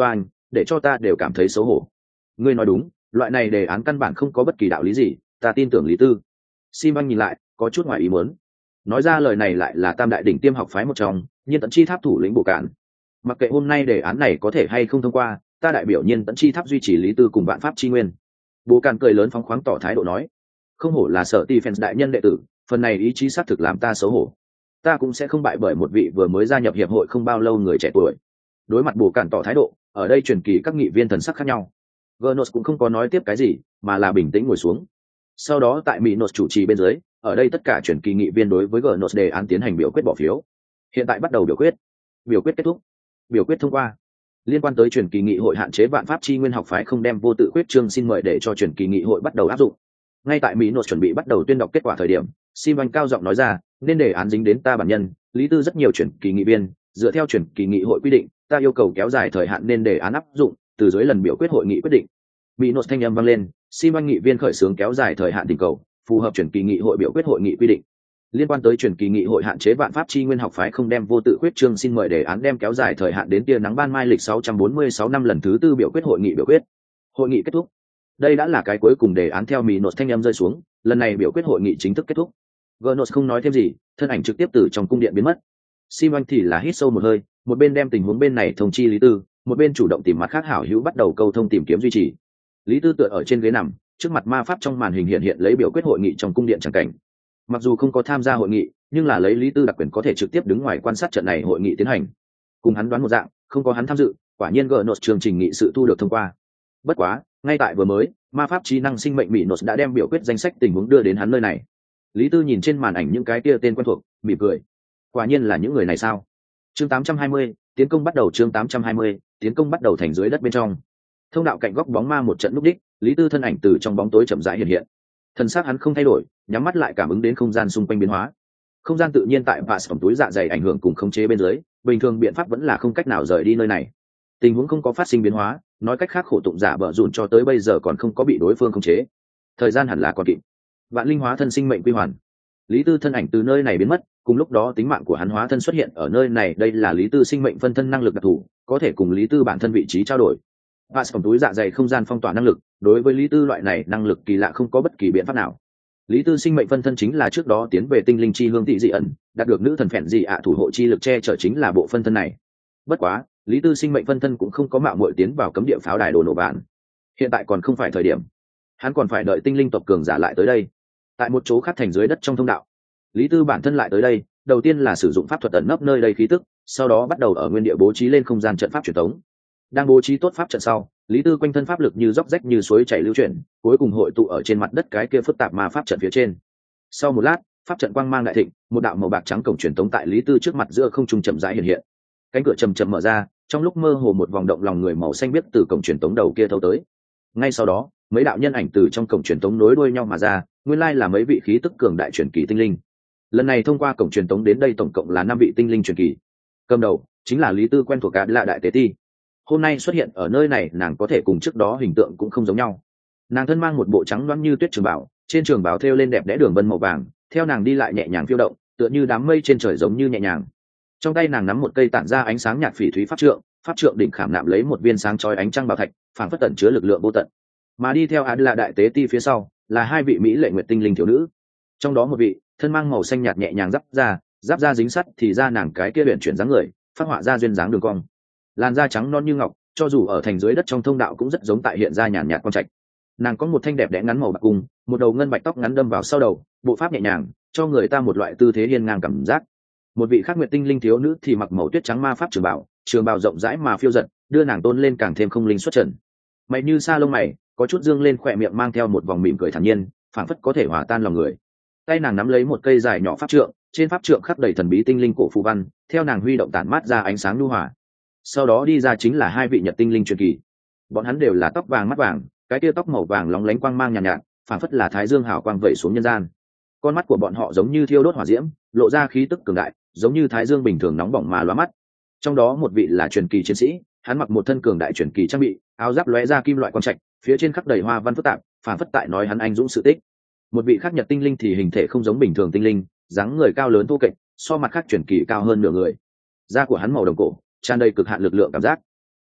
A: để cho ta đều cảm thấy xấu hổ. Ngươi nói đúng, loại này đề án căn bản không có bất kỳ đạo lý gì, ta tin tưởng Lý Tư. Sim Anh nhìn lại, có chút ngoài ý muốn. Nói ra lời này lại là tam đại đỉnh tiêm học phái một trong, Nhiên Tẫn Chi Tháp thủ lĩnh Bồ Cản. Mặc kệ hôm nay đề án này có thể hay không thông qua, ta đại biểu Nhiên Tẫn Chi Tháp duy trì Lý Tư cùng Vạn Pháp Chi Nguyên. Bồ Cản cười lớn phóng khoáng tỏ thái độ nói, không hổ là Sở Ti Fans đại nhân đệ tử, phần này ý chí xác thực làm ta xấu hổ. Ta cũng sẽ không bại bởi một vị vừa mới gia nhập hiệp hội không bao lâu người trẻ tuổi. Đối mặt Bồ Cản tỏ thái độ, ở đây truyền kỳ các nghị viên thần sắc khác nhau. Gnos cũng không có nói tiếp cái gì, mà là bình tĩnh ngồi xuống. Sau đó tại Minos chủ trì bên dưới, ở đây tất cả truyền kỳ nghị viên đối với Gnos đề án tiến hành biểu quyết bỏ phiếu. Hiện tại bắt đầu biểu quyết. Biểu quyết kết thúc. Biểu quyết thông qua. Liên quan tới truyền kỳ nghị hội hạn chế vạn pháp chi nguyên học phái không đem vô tự quyết chương, xin mời để cho truyền kỳ nghị hội bắt đầu áp dụng. Ngay tại Minos chuẩn bị bắt đầu tuyên đọc kết quả thời điểm, Sim cao giọng nói ra, nên đề án dính đến ta bản nhân, Lý Tư rất nhiều truyền kỳ nghị viên, dựa theo truyền kỳ nghị hội quy định, ta yêu cầu kéo dài thời hạn nên đề án áp dụng, từ dưới lần biểu quyết hội nghị quyết định. Minos thanh âm vang lên, Sim nghị viên khởi xướng kéo dài thời hạn tình cầu, phù hợp truyền kỳ nghị hội biểu quyết hội nghị quy định. Liên quan tới truyền kỳ nghị hội hạn chế vạn pháp chi nguyên học phái không đem vô tự quyết chương, xin mời đề án đem kéo dài thời hạn đến tia nắng ban mai lịch 646 năm lần thứ tư biểu quyết hội nghị biểu quyết. Hội nghị kết thúc. Đây đã là cái cuối cùng đề án theo Minos thanh âm rơi xuống, lần này biểu quyết hội nghị chính thức kết thúc. Gnos không nói thêm gì, thân ảnh trực tiếp từ trong cung điện biến mất. Sim thì là hít sâu một hơi, một bên đem tình huống bên này thông chi Lý Tư, một bên chủ động tìm mặt khác hảo hữu bắt đầu câu thông tìm kiếm duy trì. Lý Tư tựa ở trên ghế nằm, trước mặt ma pháp trong màn hình hiện lấy biểu quyết hội nghị trong cung điện chẳng cảnh. Mặc dù không có tham gia hội nghị, nhưng là lấy Lý Tư đặc quyền có thể trực tiếp đứng ngoài quan sát trận này hội nghị tiến hành. Cùng hắn đoán một dạng, không có hắn tham dự, quả nhiên Gnos chương trình nghị sự thu được thông qua. Bất quá, ngay tại vừa mới, ma pháp trí năng sinh mệnh Minos đã đem biểu quyết danh sách tình huống đưa đến hắn nơi này. Lý Tư nhìn trên màn ảnh những cái kia tên quen thuộc, mỉm cười. Quả nhiên là những người này sao? Chương 820, tiến công bắt đầu. Chương 820, tiến công bắt đầu. Thành dưới đất bên trong, thông đạo cạnh góc bóng ma một trận lúc đích, Lý Tư thân ảnh từ trong bóng tối chậm rãi hiện hiện. Thân xác hắn không thay đổi, nhắm mắt lại cảm ứng đến không gian xung quanh biến hóa. Không gian tự nhiên tại pass phòng túi dạ dày ảnh hưởng cùng khống chế bên dưới, bình thường biện pháp vẫn là không cách nào rời đi nơi này. Tình huống không có phát sinh biến hóa, nói cách khác khổ tụng giả bợ rủn cho tới bây giờ còn không có bị đối phương khống chế. Thời gian hẳn là còn kịp. Vạn linh hóa thân sinh mệnh quy hoàn. Lý Tư thân ảnh từ nơi này biến mất, cùng lúc đó tính mạng của hắn hóa thân xuất hiện ở nơi này, đây là Lý Tư sinh mệnh phân thân năng lực đặc thù, có thể cùng Lý Tư bản thân vị trí trao đổi. Pass phòng túi dạ dày không gian phong tỏa năng lực, đối với Lý Tư loại này năng lực kỳ lạ không có bất kỳ biện pháp nào. Lý Tư sinh mệnh phân thân chính là trước đó tiến về tinh linh chi hương thị dị ẩn, đạt được nữ thần phèn dị ạ thủ hộ chi lực che chở chính là bộ phân thân này. Bất quá, Lý Tư sinh mệnh phân thân cũng không có mạo muội tiến vào cấm địa pháo đài đồ nổ bạn. Hiện tại còn không phải thời điểm, hắn còn phải đợi tinh linh tộc cường giả lại tới đây. Tại một chỗ khác thành dưới đất trong thông đạo, Lý Tư bản thân lại tới đây, đầu tiên là sử dụng pháp thuật ẩn nấp nơi đây khí tức, sau đó bắt đầu ở nguyên địa bố trí lên không gian trận pháp truyền thống. Đang bố trí tốt pháp trận sau, Lý Tư quanh thân pháp lực như róc rách như suối chảy lưu chuyển, cuối cùng hội tụ ở trên mặt đất cái kia phức tạp ma pháp trận phía trên. Sau một lát, pháp trận quang mang đại thịnh, một đạo màu bạc trắng cổng truyền thống tại Lý Tư trước mặt giữa không trung chậm rãi hiện hiện. Cánh cửa chậm chậm mở ra, trong lúc mơ hồ một vòng động lòng người màu xanh biếc từ cổng truyền thống đầu kia thấu tới. Ngay sau đó, mấy đạo nhân ảnh từ trong cổng truyền thống nối đuôi nhau mà ra, nguyên lai là mấy vị khí tức cường đại truyền kỳ tinh linh. Lần này thông qua cổng truyền thống đến đây tổng cộng là 5 vị tinh linh truyền kỳ. Cầm đầu chính là Lý Tư quen thuộc cả là đại tế ti. Hôm nay xuất hiện ở nơi này, nàng có thể cùng trước đó hình tượng cũng không giống nhau. Nàng thân mang một bộ trắng loáng như tuyết trường bào, trên trường bào thêu lên đẹp đẽ đường vân màu vàng, theo nàng đi lại nhẹ nhàng phiêu động, tựa như đám mây trên trời giống như nhẹ nhàng. Trong tay nàng nắm một cây tản ra ánh sáng nhạt phỉ thúy pháp trượng đỉnh khảm nạm lấy một viên sáng chói ánh trăng bảo thạch, phảng phất tẩn chứa lực lượng vô tận. Mà đi theo là đại tế ti phía sau, là 2 vị mỹ lệ nguyệt tinh linh thiếu nữ. Trong đó một vị thân mang màu xanh nhạt nhẹ nhàng giáp da dính sắt thì ra nàng cái kia luyện chuyển dáng người, phát họa ra duyên dáng đường cong. Làn da trắng non như ngọc, cho dù ở thành dưới đất trong thông đạo cũng rất giống tại hiện ra nhàn nhạt quang trạch. Nàng có một thanh đẹp đẽ ngắn màu bạc cung, một đầu ngân bạch tóc ngắn đâm vào sau đầu, bộ pháp nhẹ nhàng, cho người ta một loại tư thế hiên ngang cảm giác. Một vị khác nguyệt tinh linh thiếu nữ thì mặc màu tuyết trắng ma pháp trường bào rộng rãi mà phiêu dật, đưa nàng tôn lên càng thêm không linh xuất trần. Mày như sa lông mày, có chút dương lên khỏe miệng mang theo một vòng mỉm cười thản nhiên, phảng phất có thể hòa tan lòng người. Tay nàng nắm lấy một cây dài nhỏ pháp trượng, trên pháp trượng khắc đầy thần bí tinh linh cổ phù văn, theo nàng huy động tản mát ra ánh sáng nhu hòa. Sau đó đi ra chính là 2 vị nhật tinh linh truyền kỳ. Bọn hắn đều là tóc vàng mắt vàng, cái tia tóc màu vàng lóng lánh quang mang nhàn nhạt, phảng phất là thái dương hào quang vẩy xuống nhân gian. Con mắt của bọn họ giống như thiêu đốt hỏa diễm, lộ ra khí tức cường đại, giống như thái dương bình thường nóng bỏng mà lóa mắt. Trong đó một vị là truyền kỳ chiến sĩ, hắn mặc một thân cường đại truyền kỳ trang bị, áo giáp lóe ra kim loại quang trạch, phía trên khắc đầy hoa văn phức tạp, phảng phất tại nói hắn anh dũng sự tích. Một vị khác nhật tinh linh thì hình thể không giống bình thường tinh linh, dáng người cao lớn thô kệch, so mặt khác truyền kỳ cao hơn nửa người. Da của hắn màu đồng cổ, tràn đầy cực hạn lực lượng cảm giác.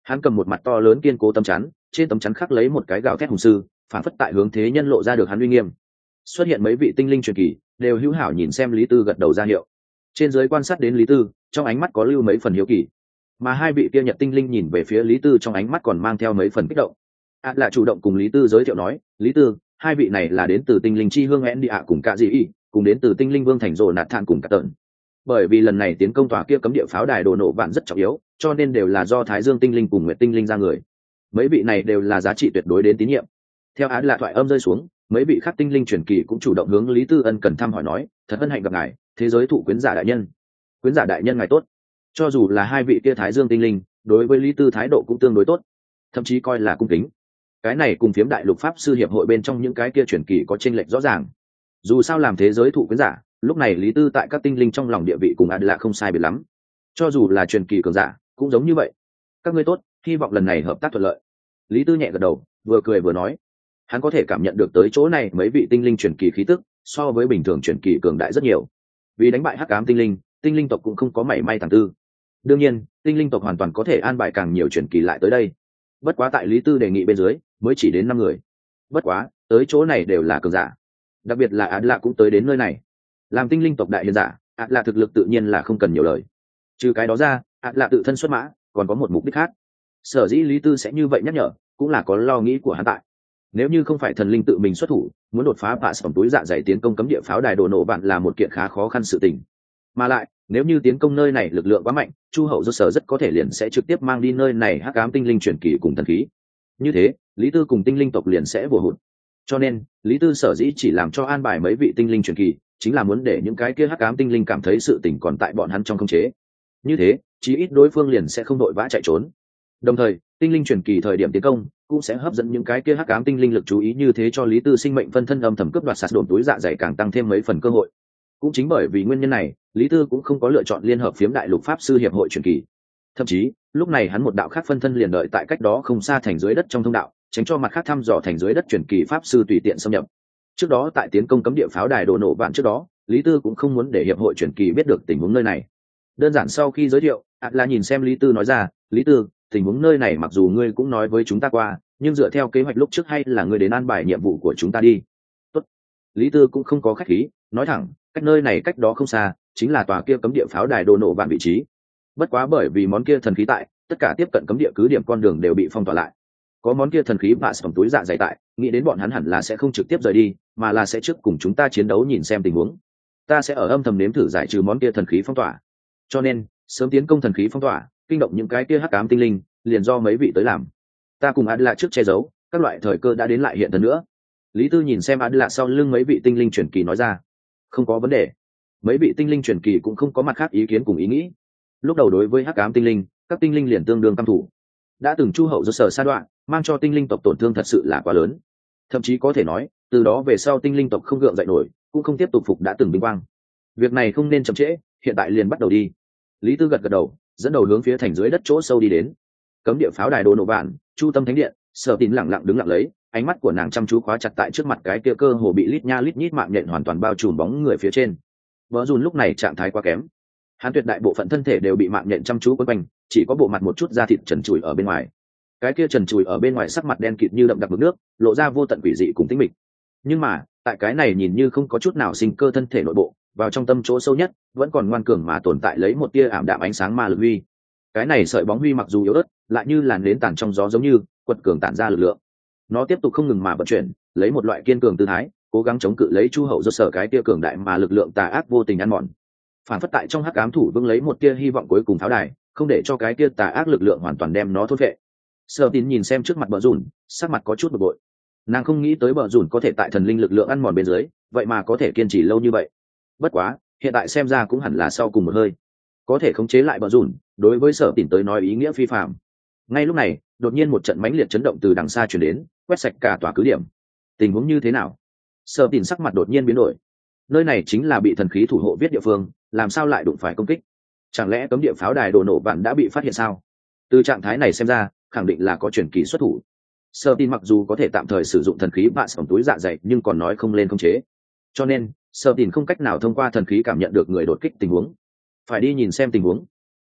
A: Hắn cầm một mặt to lớn kiên cố tấm chắn, trên tấm chắn khắc lấy một cái gào thét hùng sư, phản phất tại hướng thế nhân lộ ra được hắn uy nghiêm. Xuất hiện mấy vị tinh linh truyền kỳ, đều hữu hảo nhìn xem Lý Tư gật đầu ra hiệu. Trên dưới quan sát đến Lý Tư, trong ánh mắt có lưu mấy phần hiếu kỳ. Mà hai vị kia Nhật tinh linh nhìn về phía Lý Tư trong ánh mắt còn mang theo mấy phần kích động. Là chủ động cùng Lý Tư giới thiệu nói, Lý Tư, hai vị này là đến từ tinh linh chi hương Endy cùng cả dị ý, cùng đến từ tinh linh vương thành rồ nạt thản cùng cả tợn. Bởi vì lần này tiến công tòa kia cấm địa pháo đài đồ nổ vạn rất trọng yếu, cho nên đều là do Thái Dương tinh linh cùng Nguyệt tinh linh ra người. Mấy vị này đều là giá trị tuyệt đối đến tín nhiệm. Theo án là thoại âm rơi xuống, mấy vị khác tinh linh truyền kỳ cũng chủ động hướng Lý Tư ân cần thăm hỏi nói, thật hân hạnh gặp ngài, thế giới thụ quyến giả đại nhân. Quyến giả đại nhân ngài tốt. Cho dù là hai vị kia Thái Dương tinh linh, đối với Lý Tư thái độ cũng tương đối tốt, thậm chí coi là cung kính. Cái này cùng phiếm đại lục pháp sư hiệp hội bên trong những cái kia truyền kỳ có chênh lệch rõ ràng. Dù sao làm thế giới thụ quyến giả, lúc này Lý Tư tại các tinh linh trong lòng địa vị cùng Adela không sai biệt lắm. Cho dù là truyền kỳ cường giả, cũng giống như vậy. Các ngươi tốt, hy vọng lần này hợp tác thuận lợi. Lý Tư nhẹ gật đầu, vừa cười vừa nói. Hắn có thể cảm nhận được tới chỗ này mấy vị tinh linh truyền kỳ khí tức, so với bình thường truyền kỳ cường đại rất nhiều. Vì đánh bại hắc ám tinh linh tộc cũng không có mảy may tàng tư. Đương nhiên, tinh linh tộc hoàn toàn có thể an bài càng nhiều truyền kỳ lại tới đây. Bất quá tại Lý Tư đề nghị bên dưới, mới chỉ đến 5 người. Bất quá, tới chỗ này đều là cường giả. Đặc biệt là Adela cũng tới đến nơi này. Làm tinh linh tộc đại hiền giả, Adela thực lực tự nhiên là không cần nhiều lời. Trừ cái đó ra, Adela tự thân xuất mã, còn có một mục đích khác. Sở dĩ Lý Tư sẽ như vậy nhắc nhở, cũng là có lo nghĩ của hắn tại. Nếu như không phải thần linh tự mình xuất thủ, muốn đột phá bạ sỏng túi dạ dày tiến công cấm địa pháo đài đồ nổ bạn là một kiện khá khó khăn sự tình. Mà lại, nếu như tiến công nơi này lực lượng quá mạnh, Chu Hậu do sở rất có thể liền sẽ trực tiếp mang đi nơi này hắc ám tinh linh truyền kỳ cùng thần khí. Như thế, Lý Tư cùng tinh linh tộc liền sẽ bùa hụt. Cho nên, Lý Tư sở dĩ chỉ làm cho an bài mấy vị tinh linh truyền kỳ, chính là muốn để những cái kia hắc ám tinh linh cảm thấy sự tình còn tại bọn hắn trong khống chế. Như thế, chí ít đối phương liền sẽ không đội vã chạy trốn. Đồng thời, tinh linh truyền kỳ thời điểm tiến công cũng sẽ hấp dẫn những cái kia hắc ám tinh linh lực chú ý, như thế cho Lý Tư sinh mệnh phân thân âm thầm cướp đoạt sạt đồn túi dạ dày càng tăng thêm mấy phần cơ hội. Cũng chính bởi vì nguyên nhân này, Lý Tư cũng không có lựa chọn liên hợp phiếm đại lục pháp sư hiệp hội truyền kỳ. Thậm chí, lúc này hắn một đạo khác phân thân liền đợi tại cách đó không xa thành dưới đất trong thông đạo, tránh cho mặt khác thăm dò thành dưới đất truyền kỳ pháp sư tùy tiện xâm nhập. Trước đó tại tiến công cấm địa pháo đài đồ nổ vạn trước đó, Lý Tư cũng không muốn để hiệp hội truyền kỳ biết được tình huống nơi này. Đơn giản sau khi giới thiệu, là nhìn xem Lý Tư nói ra, Lý Tư, tình huống nơi này mặc dù ngươi cũng nói với chúng ta qua, nhưng dựa theo kế hoạch lúc trước hay là ngươi đến an bài nhiệm vụ của chúng ta đi. Tốt. Lý Tư cũng không có khách khí, nói thẳng, cách nơi này cách đó không xa, chính là tòa kia cấm địa pháo đài đồ nổ vạn vị trí. Bất quá bởi vì món kia thần khí tại, tất cả tiếp cận cấm địa cứ điểm con đường đều bị phong tỏa lại. Có món kia thần khí bạ sòng túi dạ dày tại, nghĩ đến bọn hắn hẳn là sẽ không trực tiếp rời đi, mà là sẽ trước cùng chúng ta chiến đấu nhìn xem tình huống. Ta sẽ ở âm thầm nếm thử giải trừ món kia thần khí phong tỏa. Cho nên, sớm tiến công thần khí phong tỏa, kinh động những cái kia hắc ám tinh linh, liền do mấy vị tới làm. Ta cùng Adela trước che giấu, các loại thời cơ đã đến lại hiện thân nữa. Lý Tư nhìn xem Adela sau lưng mấy vị tinh linh truyền kỳ nói ra, không có vấn đề. Mấy vị tinh linh truyền kỳ cũng không có mặt khác ý kiến cùng ý nghĩ. Lúc đầu đối với hắc ám tinh linh, các tinh linh liền tương đương căm thủ. Đã từng Chu Hậu do sở sa đoạn, mang cho tinh linh tộc tổn thương thật sự là quá lớn. Thậm chí có thể nói, từ đó về sau tinh linh tộc không gượng dậy nổi, cũng không tiếp tục phục đã từng vinh quang. Việc này không nên chậm trễ, hiện tại liền bắt đầu đi. Lý Tư gật gật đầu, dẫn đầu hướng phía thành dưới đất chỗ sâu đi đến. Cấm địa pháo đài đồ nổ vạn, Chu Tâm Thánh Điện, Sở Tín lặng lặng đứng lặng lấy, ánh mắt của nàng chăm chú khóa chặt tại trước mặt cái kia cơ hồ bị lít nha lít nhít mạng nhện hoàn toàn bao trùm bóng người phía trên. Vợ Dùn lúc này trạng thái quá kém, hắn tuyệt đại bộ phận thân thể đều bị mạng nhện chăm chú quấn quanh, chỉ có bộ mặt một chút da thịt trần trụi ở bên ngoài. Cái kia trần trụi ở bên ngoài sắc mặt đen kịt như đậm đặc mực nước, lộ ra vô tận quỷ dị cùng tĩnh mịch. Nhưng mà, tại cái này nhìn như không có chút nào sinh cơ thân thể nội bộ, vào trong tâm chỗ sâu nhất, vẫn còn ngoan cường mà tồn tại lấy một tia ảm đạm ánh sáng ma lực huy. Cái này sợi bóng huy mặc dù yếu ớt, lại như làn nến tản trong gió giống như quật cường tản ra lực lượng. Nó tiếp tục không ngừng mà vận chuyển, lấy một loại kiên cường tư thái, cố gắng chống cự lấy Chu Hậu do sở cái tia cường đại mà lực lượng tà ác vô tình ăn mòn. Phản phất tại trong hắc ám thủ vương lấy một tia hy vọng cuối cùng pháo đài, không để cho cái tia tà ác lực lượng hoàn toàn đem nó thốt vệ. Sở Tín nhìn xem trước mặt Bờ Dùn, sắc mặt có chút bực bội. Nàng không nghĩ tới Bờ Dùn có thể tại thần linh lực lượng ăn mòn bên dưới, vậy mà có thể kiên trì lâu như vậy. Bất quá, hiện tại xem ra cũng hẳn là sau cùng một hơi, có thể khống chế lại Bờ Dùn, đối với Sở Tín tới nói ý nghĩa phi phàm. Ngay lúc này, đột nhiên một trận mãnh liệt chấn động từ đằng xa truyền đến, quét sạch cả tòa cứ điểm. Tình huống như thế nào? Sở Tín sắc mặt đột nhiên biến đổi. Nơi này chính là bị thần khí thủ hộ viết địa phương, làm sao lại đụng phải công kích? Chẳng lẽ cấm địa pháo đài đồ nổ vạn đã bị phát hiện sao? Từ trạng thái này xem ra, khẳng định là có truyền kỳ xuất thủ. Sở Tín mặc dù có thể tạm thời sử dụng thần khí bạ sòng túi dạ dày, nhưng còn nói không lên không chế. Cho nên, Sở Tín không cách nào thông qua thần khí cảm nhận được người đột kích tình huống. Phải đi nhìn xem tình huống.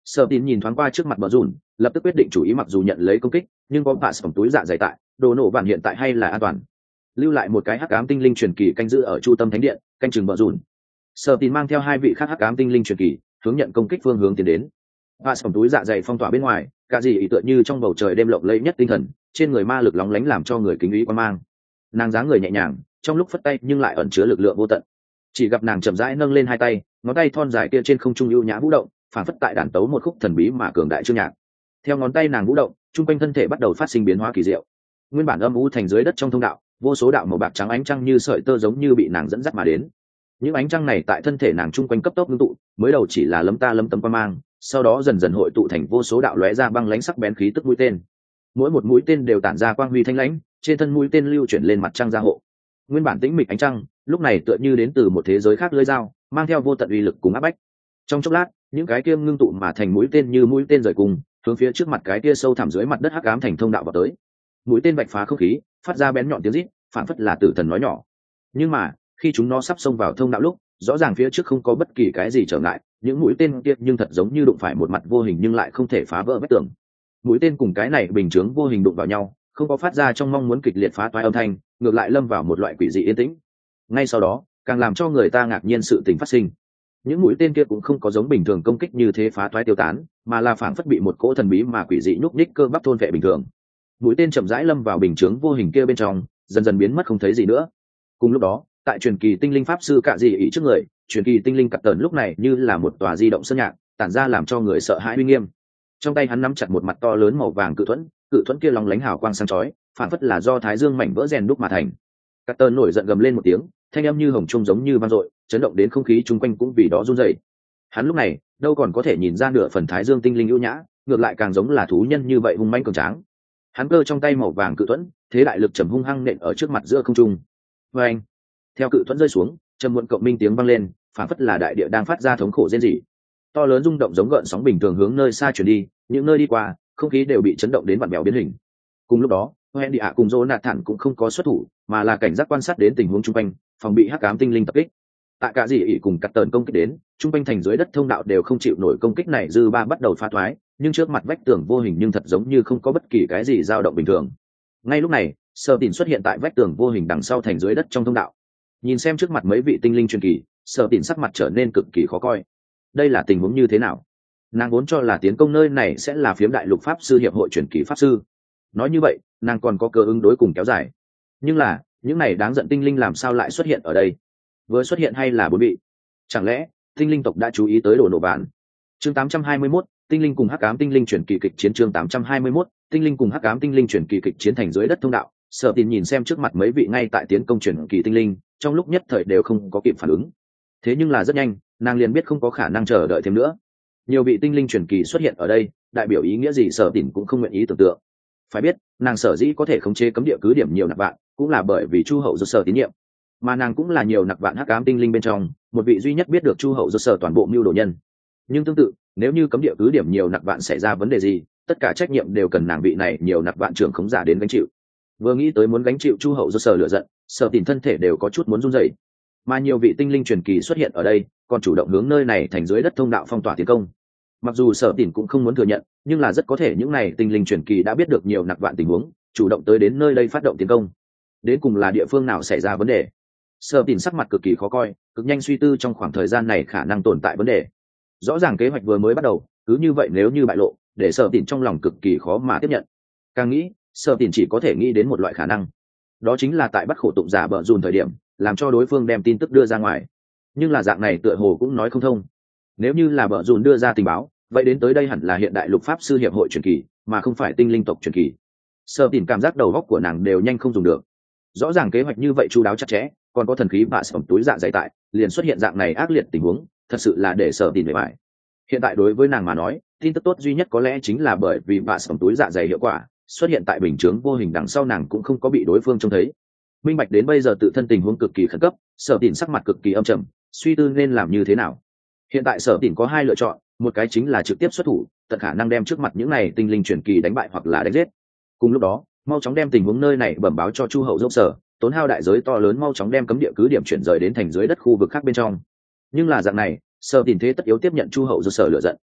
A: Sở Tín nhìn thoáng qua trước mặt bờ rùn, lập tức quyết định chủ ý, mặc dù nhận lấy công kích nhưng có bạ sổng túi dạ dày tại, đồ nổ vạn hiện tại hay là an toàn. Lưu lại một cái hắc ám tinh linh truyền kỳ canh giữ ở trung tâm thánh điện, canh chừng bờ rùn. Sở Tín mang theo hai vị khác hắc ám tinh linh truyền kỳ hướng nhận công kích phương hướng tiến đến. Bạ sổng túi dạ dày phong tỏa bên ngoài, cả gì ý tựa như trong bầu trời đêm lộng lẫy nhất tinh thần, trên người ma lực lóng lánh làm cho người kính ý quan mang. Nàng dáng người nhẹ nhàng, trong lúc phất tay nhưng lại ẩn chứa lực lượng vô tận. Chỉ gặp nàng chậm rãi nâng lên hai tay, ngón tay thon dài kia trên không trung ưu nhã vũ động, phản phất tại đàn tấu một khúc thần bí mà cường đại chương nhạc. Theo ngón tay nàng vũ động, trung quanh thân thể bắt đầu phát sinh biến hóa kỳ diệu. Nguyên bản âm u thành dưới đất trong thông đạo, vô số đạo màu bạc trắng ánh trăng như sợi tơ giống như bị nàng dẫn dắt mà đến. Những ánh trăng này tại thân thể nàng trung quanh cấp tốc ngưng tụ, mới đầu chỉ là lấm ta lấm tấm qua mang, sau đó dần dần hội tụ thành vô số đạo lóe ra băng lãnh sắc bén khí tức mũi tên. Mỗi một mũi tên đều tản ra quang huy thanh lãnh, trên thân mũi tên lưu chuyển lên mặt trăng gia hộ. Nguyên bản tĩnh mịch ánh trăng, lúc này tựa như đến từ một thế giới khác lưỡi dao, mang theo vô tận uy lực cùng áp bách. Trong chốc lát, những cái kia ngưng tụ mà thành mũi tên như mũi tên rời cùng, hướng phía trước mặt cái kia sâu thẳm dưới mặt đất hắc ám thành thông đạo vào tới. Mũi tên vạch phá không khí, phát ra bén nhọn tiếng rít, phản phất là tử thần nói nhỏ. Nhưng mà, khi chúng nó sắp xông vào thông đạo lúc, rõ ràng phía trước không có bất kỳ cái gì trở ngại, những mũi tên kia nhưng thật giống như đụng phải một mặt vô hình nhưng lại không thể phá vỡ vách tường. Mũi tên cùng cái này bình chướng vô hình đụng vào nhau, không có phát ra trong mong muốn kịch liệt phá toái âm thanh, ngược lại lâm vào một loại quỷ dị yên tĩnh. Ngay sau đó, càng làm cho người ta ngạc nhiên sự tình phát sinh. Những mũi tên kia cũng không có giống bình thường công kích như thế phá toái tiêu tán, mà là phảng phất bị một cỗ thần bí mà quỷ dị nhúc nhích cơ bắp thôn vệ bình thường. Mũi tên chậm rãi lâm vào bình chướng vô hình kia bên trong, dần dần biến mất không thấy gì nữa. Cùng lúc đó, tại truyền kỳ tinh linh pháp sư cạ dị ỷ trước người, truyền kỳ tinh linh cặp tần lúc này như là một tòa di động sơn nhạc, tản ra làm cho người sợ hãi uy nghiêm. Trong tay hắn nắm chặt một mặt to lớn màu vàng cự thuẫn kia lóng lánh hào quang sáng chói, phản phất là do thái dương mảnh vỡ rèn đúc mà thành. Cặp tần nổi giận gầm lên một tiếng, thanh âm như hồng trung giống như vang dội, chấn động đến không khí chung quanh cũng vì đó run rẩy. Hắn lúc này đâu còn có thể nhìn ra nửa phần thái dương tinh linh ưu nhã, ngược lại càng giống là thú nhân như vậy hung manh cường tráng. Hắn cơ trong tay màu vàng cự thuẫn, thế đại lực trầm hung hăng nện ở trước mặt giữa không trung. Và anh, theo cự thuẫn rơi xuống, trầm muộn cộng minh tiếng vang lên, phản phất là đại địa đang phát ra thống khổ rên rỉ. To lớn rung động giống gợn sóng bình thường hướng nơi xa chuyển đi, những nơi đi qua, không khí đều bị chấn động đến vặn vẹo biến hình. Cùng lúc đó, Henry ạ cùng Jonathan cũng không có xuất thủ, mà là cảnh giác quan sát đến tình huống chung quanh, phòng bị hắc ám tinh linh tập kích. Tại cả dị ỷ cùng cắt tờn công kích đến, chung quanh thành dưới đất thông đạo đều không chịu nổi công kích này, dư ba bắt đầu phá thoái, nhưng trước mặt vách tường vô hình nhưng thật giống như không có bất kỳ cái gì dao động bình thường. Ngay lúc này, Sở Tín xuất hiện tại vách tường vô hình đằng sau thành dưới đất trong thông đạo. Nhìn xem trước mặt mấy vị tinh linh truyền kỳ, Sở Tín sắc mặt trở nên cực kỳ khó coi. Đây là tình huống như thế nào? Nàng vốn cho là tiến công nơi này sẽ là phiếm đại lục pháp sư hiệp hội truyền kỳ pháp sư. Nói như vậy, nàng còn có cơ ứng đối cùng kéo dài. Nhưng là, những này đáng giận tinh linh làm sao lại xuất hiện ở đây? Vừa xuất hiện hay là bốn vị? Chẳng lẽ tinh linh tộc đã chú ý tới đồ nổ vạn? Chương 821, tinh linh cùng hắc ám tinh linh chuyển kỳ kịch chiến. Chương 821, tinh linh cùng hắc ám tinh linh chuyển kỳ kịch chiến thành dưới đất thông đạo. Sở Tín nhìn xem trước mặt mấy vị ngay tại tiến công chuyển kỳ tinh linh, trong lúc nhất thời đều không có kịp phản ứng. Thế nhưng là rất nhanh, nàng liền biết không có khả năng chờ đợi thêm nữa. Nhiều vị tinh linh chuyển kỳ xuất hiện ở đây, đại biểu ý nghĩa gì Sở Tín cũng không nguyện ý tưởng tượng. Phải biết, nàng sở dĩ có thể khống chế cấm địa cứ điểm nhiều nạp vạn, cũng là bởi vì Chu Hậu do Sở tín nhiệm, mà nàng cũng là nhiều nạp vạn hắc ám tinh linh bên trong một vị duy nhất biết được Chu Hậu do Sở toàn bộ mưu đồ nhân. Nhưng tương tự, nếu như cấm địa cứ điểm nhiều nạp vạn xảy ra vấn đề gì, tất cả trách nhiệm đều cần nàng vị này nhiều nạp vạn trưởng khống giả đến gánh chịu. Vừa nghĩ tới muốn gánh chịu Chu Hậu do Sở lửa giận, Sở Tín thân thể đều có chút muốn run rẩy. Mà nhiều vị tinh linh truyền kỳ xuất hiện ở đây, còn chủ động hướng nơi này thành dưới đất thông đạo phong tỏa tiến công. Mặc dù Sở Tín cũng không muốn thừa nhận, nhưng là rất có thể những này tinh linh truyền kỳ đã biết được nhiều nặc vạn tình huống, chủ động tới đến nơi đây phát động tiến công. Đến cùng là địa phương nào xảy ra vấn đề? Sở Tín sắc mặt cực kỳ khó coi, cực nhanh suy tư trong khoảng thời gian này khả năng tồn tại vấn đề. Rõ ràng kế hoạch vừa mới bắt đầu, cứ như vậy nếu như bại lộ, để Sở Tín trong lòng cực kỳ khó mà tiếp nhận. Càng nghĩ, Sở Tín chỉ có thể nghĩ đến một loại khả năng, đó chính là tại bắt khổ tụng giả bợ dùn thời điểm, làm cho đối phương đem tin tức đưa ra ngoài. Nhưng là dạng này tựa hồ cũng nói không thông. Nếu như là bợ dùn đưa ra tình báo, vậy đến tới đây hẳn là hiện đại lục pháp sư hiệp hội truyền kỳ, mà không phải tinh linh tộc truyền kỳ. Sở Tín cảm giác đầu óc của nàng đều nhanh không dùng được. Rõ ràng kế hoạch như vậy chu đáo chặt chẽ, còn có thần khí bạ sẩm túi dạ dày tại, liền xuất hiện dạng này ác liệt tình huống, thật sự là để Sở Tín bề bại. Hiện tại đối với nàng mà nói, tin tức tốt duy nhất có lẽ chính là bởi vì bạ sẩm túi dạ dày hiệu quả xuất hiện tại bình chướng vô hình đằng sau, nàng cũng không có bị đối phương trông thấy. Minh bạch đến bây giờ tự thân tình huống cực kỳ khẩn cấp, Sở Tín sắc mặt cực kỳ âm trầm, suy tư nên làm như thế nào. Hiện tại Sở Tín có hai lựa chọn, một cái chính là trực tiếp xuất thủ, tận khả năng đem trước mặt những này tinh linh truyền kỳ đánh bại hoặc là đánh giết. Cùng lúc đó, mau chóng đem tình huống nơi này bẩm báo cho Chu Hậu dốc Sở, tốn hao đại giới to lớn mau chóng đem cấm địa cứ điểm chuyển rời đến thành dưới đất khu vực khác bên trong. Nhưng là dạng này, Sở Tín thế tất yếu tiếp nhận Chu Hậu dốc Sở lựa giận.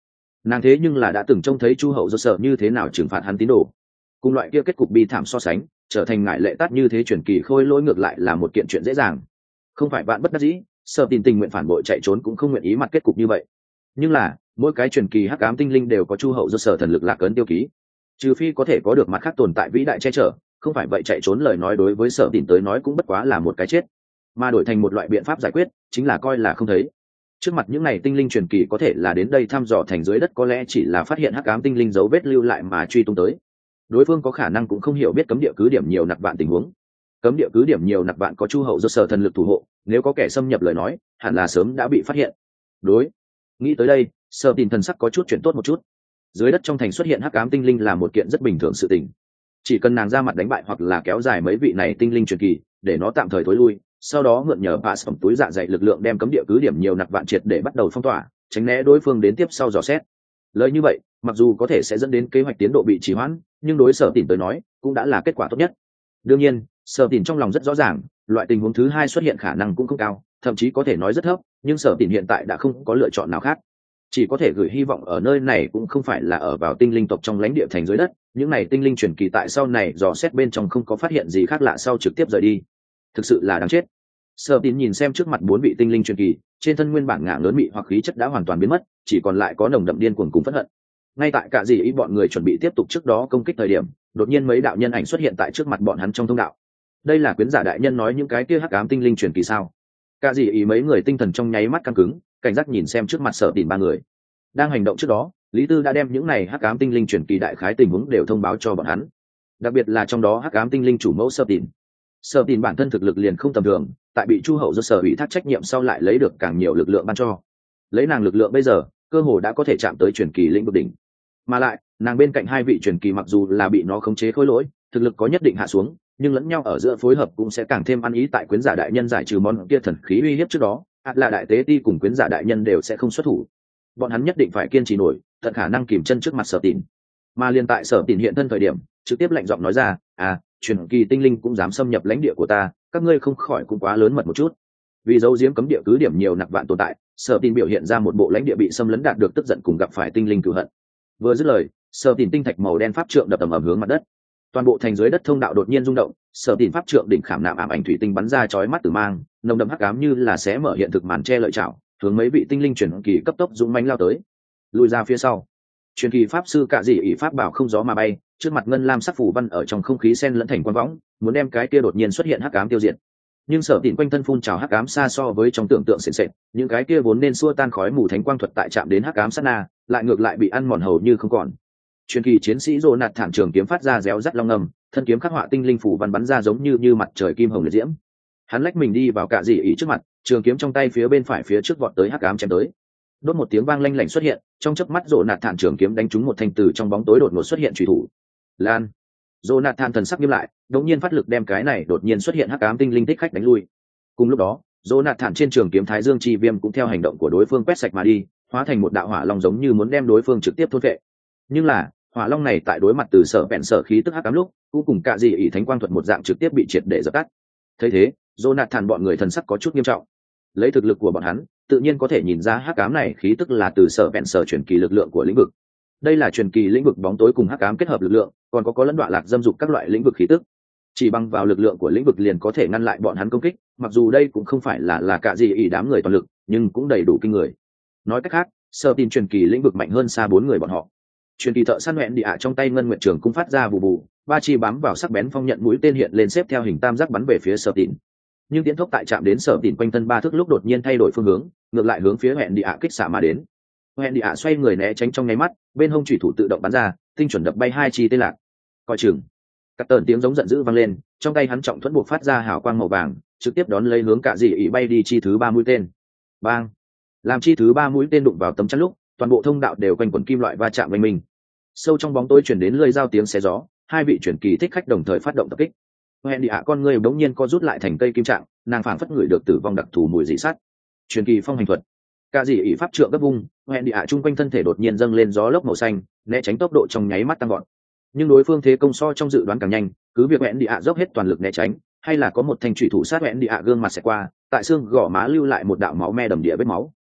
A: Nàng thế nhưng là đã từng trông thấy chu hậu do sợ như thế nào trừng phạt hắn tín đồ, cùng loại kia kết cục bi thảm so sánh, trở thành ngại lệ tát như thế truyền kỳ khôi lỗi ngược lại là một kiện chuyện dễ dàng. Không phải bạn bất đắc dĩ, sợ tình nguyện phản bội chạy trốn cũng không nguyện ý mặt kết cục như vậy. Nhưng là mỗi cái truyền kỳ hắc ám tinh linh đều có chu hậu do sở thần lực lạc ấn tiêu ký, trừ phi có thể có được mặt khác tồn tại vĩ đại che chở, không phải vậy chạy trốn lời nói đối với sở tình tới nói cũng bất quá là một cái chết, mà đổi thành một loại biện pháp giải quyết chính là coi là không thấy. Trước mặt những này tinh linh truyền kỳ có thể là đến đây thăm dò thành dưới đất, có lẽ chỉ là phát hiện hắc ám tinh linh dấu vết lưu lại mà truy tung tới. Đối phương có khả năng cũng không hiểu biết cấm địa cứ điểm nhiều nặc vạn tình huống. Cấm địa cứ điểm nhiều nặc vạn có chu hậu do sở thần lực thủ hộ, nếu có kẻ xâm nhập lời nói hẳn là sớm đã bị phát hiện. Đối, nghĩ tới đây sở tình thần sắc có chút chuyển tốt một chút. Dưới đất trong thành xuất hiện hắc ám tinh linh là một kiện rất bình thường sự tình, chỉ cần nàng ra mặt đánh bại hoặc là kéo dài mấy vị này tinh linh truyền kỳ để nó tạm thời thối lui, sau đó mượn nhờ pass phẩm túi dạ dày lực lượng đem cấm địa cứ điểm nhiều nặc vạn triệt để bắt đầu phong tỏa, tránh né đối phương đến tiếp sau dò xét. Lời như vậy mặc dù có thể sẽ dẫn đến kế hoạch tiến độ bị trì hoãn, nhưng đối sở tỉnh tới nói cũng đã là kết quả tốt nhất. Đương nhiên sở tỉnh trong lòng rất rõ ràng loại tình huống thứ hai xuất hiện khả năng cũng không cao, thậm chí có thể nói rất thấp, nhưng sở tỉnh hiện tại đã không có lựa chọn nào khác, chỉ có thể gửi hy vọng ở nơi này cũng không phải là ở vào tinh linh tộc trong lãnh địa thành dưới đất. Những này tinh linh truyền kỳ tại sau này dò xét bên trong không có phát hiện gì khác lạ sau trực tiếp rời đi, thực sự là đáng chết. Sở tín nhìn xem trước mặt 4 vị tinh linh truyền kỳ, trên thân nguyên bản ngả lớn mị hoặc khí chất đã hoàn toàn biến mất, chỉ còn lại có nồng đậm điên cuồng cùng phẫn hận. Ngay tại cả gì ý bọn người chuẩn bị tiếp tục trước đó công kích thời điểm, đột nhiên mấy đạo nhân ảnh xuất hiện tại trước mặt bọn hắn trong thông đạo. Đây là quyến giả đại nhân nói những cái kia hắc ám tinh linh truyền kỳ sao? Cả gì ý mấy người tinh thần trong nháy mắt căng cứng, cảnh giác nhìn xem trước mặt sở tín ba người. Đang hành động trước đó, Lý Tư đã đem những này hắc ám tinh linh truyền kỳ đại khái tình huống đều thông báo cho bọn hắn, đặc biệt là trong đó hắc ám tinh linh chủ mẫu sở tín. Sở tín bản thân thực lực liền không tầm thường, tại bị chu hậu do sở ủy thác trách nhiệm sau lại lấy được càng nhiều lực lượng ban cho. Lấy nàng lực lượng bây giờ cơ hồ đã có thể chạm tới truyền kỳ lĩnh vực đỉnh, mà lại nàng bên cạnh 2 vị truyền kỳ mặc dù là bị nó khống chế khối lỗi, thực lực có nhất định hạ xuống, nhưng lẫn nhau ở giữa phối hợp cũng sẽ càng thêm ăn ý. Tại quyến giả đại nhân giải trừ món kia thần khí uy hiếp trước đó, là đại tế ti cùng quyến giả đại nhân đều sẽ không xuất thủ, bọn hắn nhất định phải kiên trì nổi, tận khả năng kìm chân trước mặt sở tín. Mà liên tại sở tín hiện thân thời điểm, trực tiếp lạnh giọng nói ra, truyền kỳ tinh linh cũng dám xâm nhập lãnh địa của ta, các ngươi không khỏi cũng quá lớn mật một chút. Vì giấu giếm cấm địa cứ điểm nhiều nặc vạn tồn tại, sở tín biểu hiện ra một bộ lãnh địa bị xâm lấn đạt được tức giận cùng gặp phải tinh linh cửu hận. Vừa dứt lời, sở tín tinh thạch màu đen pháp trượng đập ầm ầm hướng mặt đất, toàn bộ thành dưới đất thông đạo đột nhiên rung động, sở tín pháp trượng đỉnh khảm nạm ảm ảnh thủy tinh bắn ra chói mắt tử mang, nồng đậm hắc ám như là xé mở hiện thực màn che lợi chảo, hướng mấy vị tinh linh truyền kỳ cấp tốc dũng mãnh lao tới. Lùi ra phía sau, truyền kỳ pháp sư cả dị ỷ pháp bảo không gió mà bay, trước mặt ngân lam sắc phủ văn ở trong không khí xen lẫn thành quang võng, muốn đem cái kia đột nhiên xuất hiện hắc ám tiêu diệt. Nhưng sở tín quanh thân phun trào hắc ám xa so với trong tưởng tượng sền sệt, những cái kia vốn nên xua tan khói mù thánh quang thuật tại chạm đến hắc ám sát na, lại ngược lại bị ăn mòn hầu như không còn. Truyền kỳ chiến sĩ rồ nạt thản trường kiếm phát ra réo rắt long ngầm, thân kiếm khắc họa tinh linh phủ văn bắn ra giống như mặt trời kim hồng liệt diễm. Hắn lách mình đi vào cả dị ỷ trước mặt, trường kiếm trong tay phía bên phải phía trước vọt tới hắc ám chém tới. Đốt một tiếng vang lanh lảnh xuất hiện, trong chớp mắt rồ nạt thản trường kiếm đánh trúng một thanh từ trong bóng tối đột ngột xuất hiện chủy thủ. Lan. Rồ nạt thản thần sắc nghiêm lại, đống nhiên phát lực đem cái này đột nhiên xuất hiện hắc ám tinh linh thích khách đánh lui. Cùng lúc đó, rồ nạt thản trên trường kiếm thái dương chi viêm cũng theo hành động của đối phương quét sạch mà đi, hóa thành một đạo hỏa long giống như muốn đem đối phương trực tiếp thôn vệ. Nhưng là hỏa long này tại đối mặt từ sở bẹn sở khí tức hắc ám lúc cũng cùng cả dị ỷ thánh quang thuật một dạng trực tiếp bị triệt để dập tắt. Thấy thế, Jonathan bọn người thần sắc có chút nghiêm trọng. Lấy thực lực của bọn hắn, tự nhiên có thể nhìn ra hắc ám này khí tức là từ sở bẹn sở truyền kỳ lực lượng của lĩnh vực. Đây là truyền kỳ lĩnh vực bóng tối cùng hắc ám kết hợp lực lượng, còn có lẫn đoạn lạc dâm dục các loại lĩnh vực khí tức. Chỉ bằng vào lực lượng của lĩnh vực liền có thể ngăn lại bọn hắn công kích, mặc dù đây cũng không phải là cả dị ỷ đám người toàn lực, nhưng cũng đầy đủ kinh người. Nói cách khác, sở tin truyền kỳ lĩnh vực mạnh hơn xa 4 người bọn họ. Truyền kỳ thợ săn hẹn địa ạ trong tay ngân nguyệt trường cũng phát ra bù bù, ba chi bám vào sắc bén phong nhận mũi tên hiện lên xếp theo hình tam giác bắn về phía sở tín. Nhưng tiến tốc tại chạm đến sở tín quanh thân 3 thước lúc đột nhiên thay đổi phương hướng, ngược lại hướng phía hẹn địa ạ kích xạ mà đến. Hẹn địa ạ xoay người né tránh trong nháy mắt, bên hông chủy thủ tự động bắn ra, tinh chuẩn đập bay 2 chi tên lạc. Coi chừng. Cắt tờn tiếng giống giận dữ vang lên, trong tay hắn trọng thuẫn buộc phát ra hào quang màu vàng, trực tiếp đón lấy hướng cả dị ỷ bay đi chi thứ 3 mũi tên. Bang! Làm chi thứ 3 mũi tên đụng vào tấm chắn lúc, toàn bộ thông đạo đều quanh quẩn kim loại va chạm với mình. Sâu trong bóng tối truyền đến lưỡi dao tiếng xé gió, 2 vị truyền kỳ thích khách đồng thời phát động tập kích. Hẹn địa ạ con người bỗng nhiên co rút lại thành cây kim trạng, nàng phảng phất ngửi được tử vong đặc thù mùi dị sát. Truyền kỳ phong hành thuật. Cả dị ỷ pháp trượng gấp vung, hẹn địa ạ trung quanh thân thể đột nhiên dâng lên gió lốc màu xanh, né tránh tốc độ trong nháy mắt tăng vọt. Nhưng đối phương thế công so trong dự đoán càng nhanh, cứ việc hẹn địa ạ dốc hết toàn lực né tránh, hay là có một thanh chủy thủ sát hẹn địa ạ gương mặt xẹt qua, tại xương gò má lưu lại một đạo máu me đầm địa vết máu.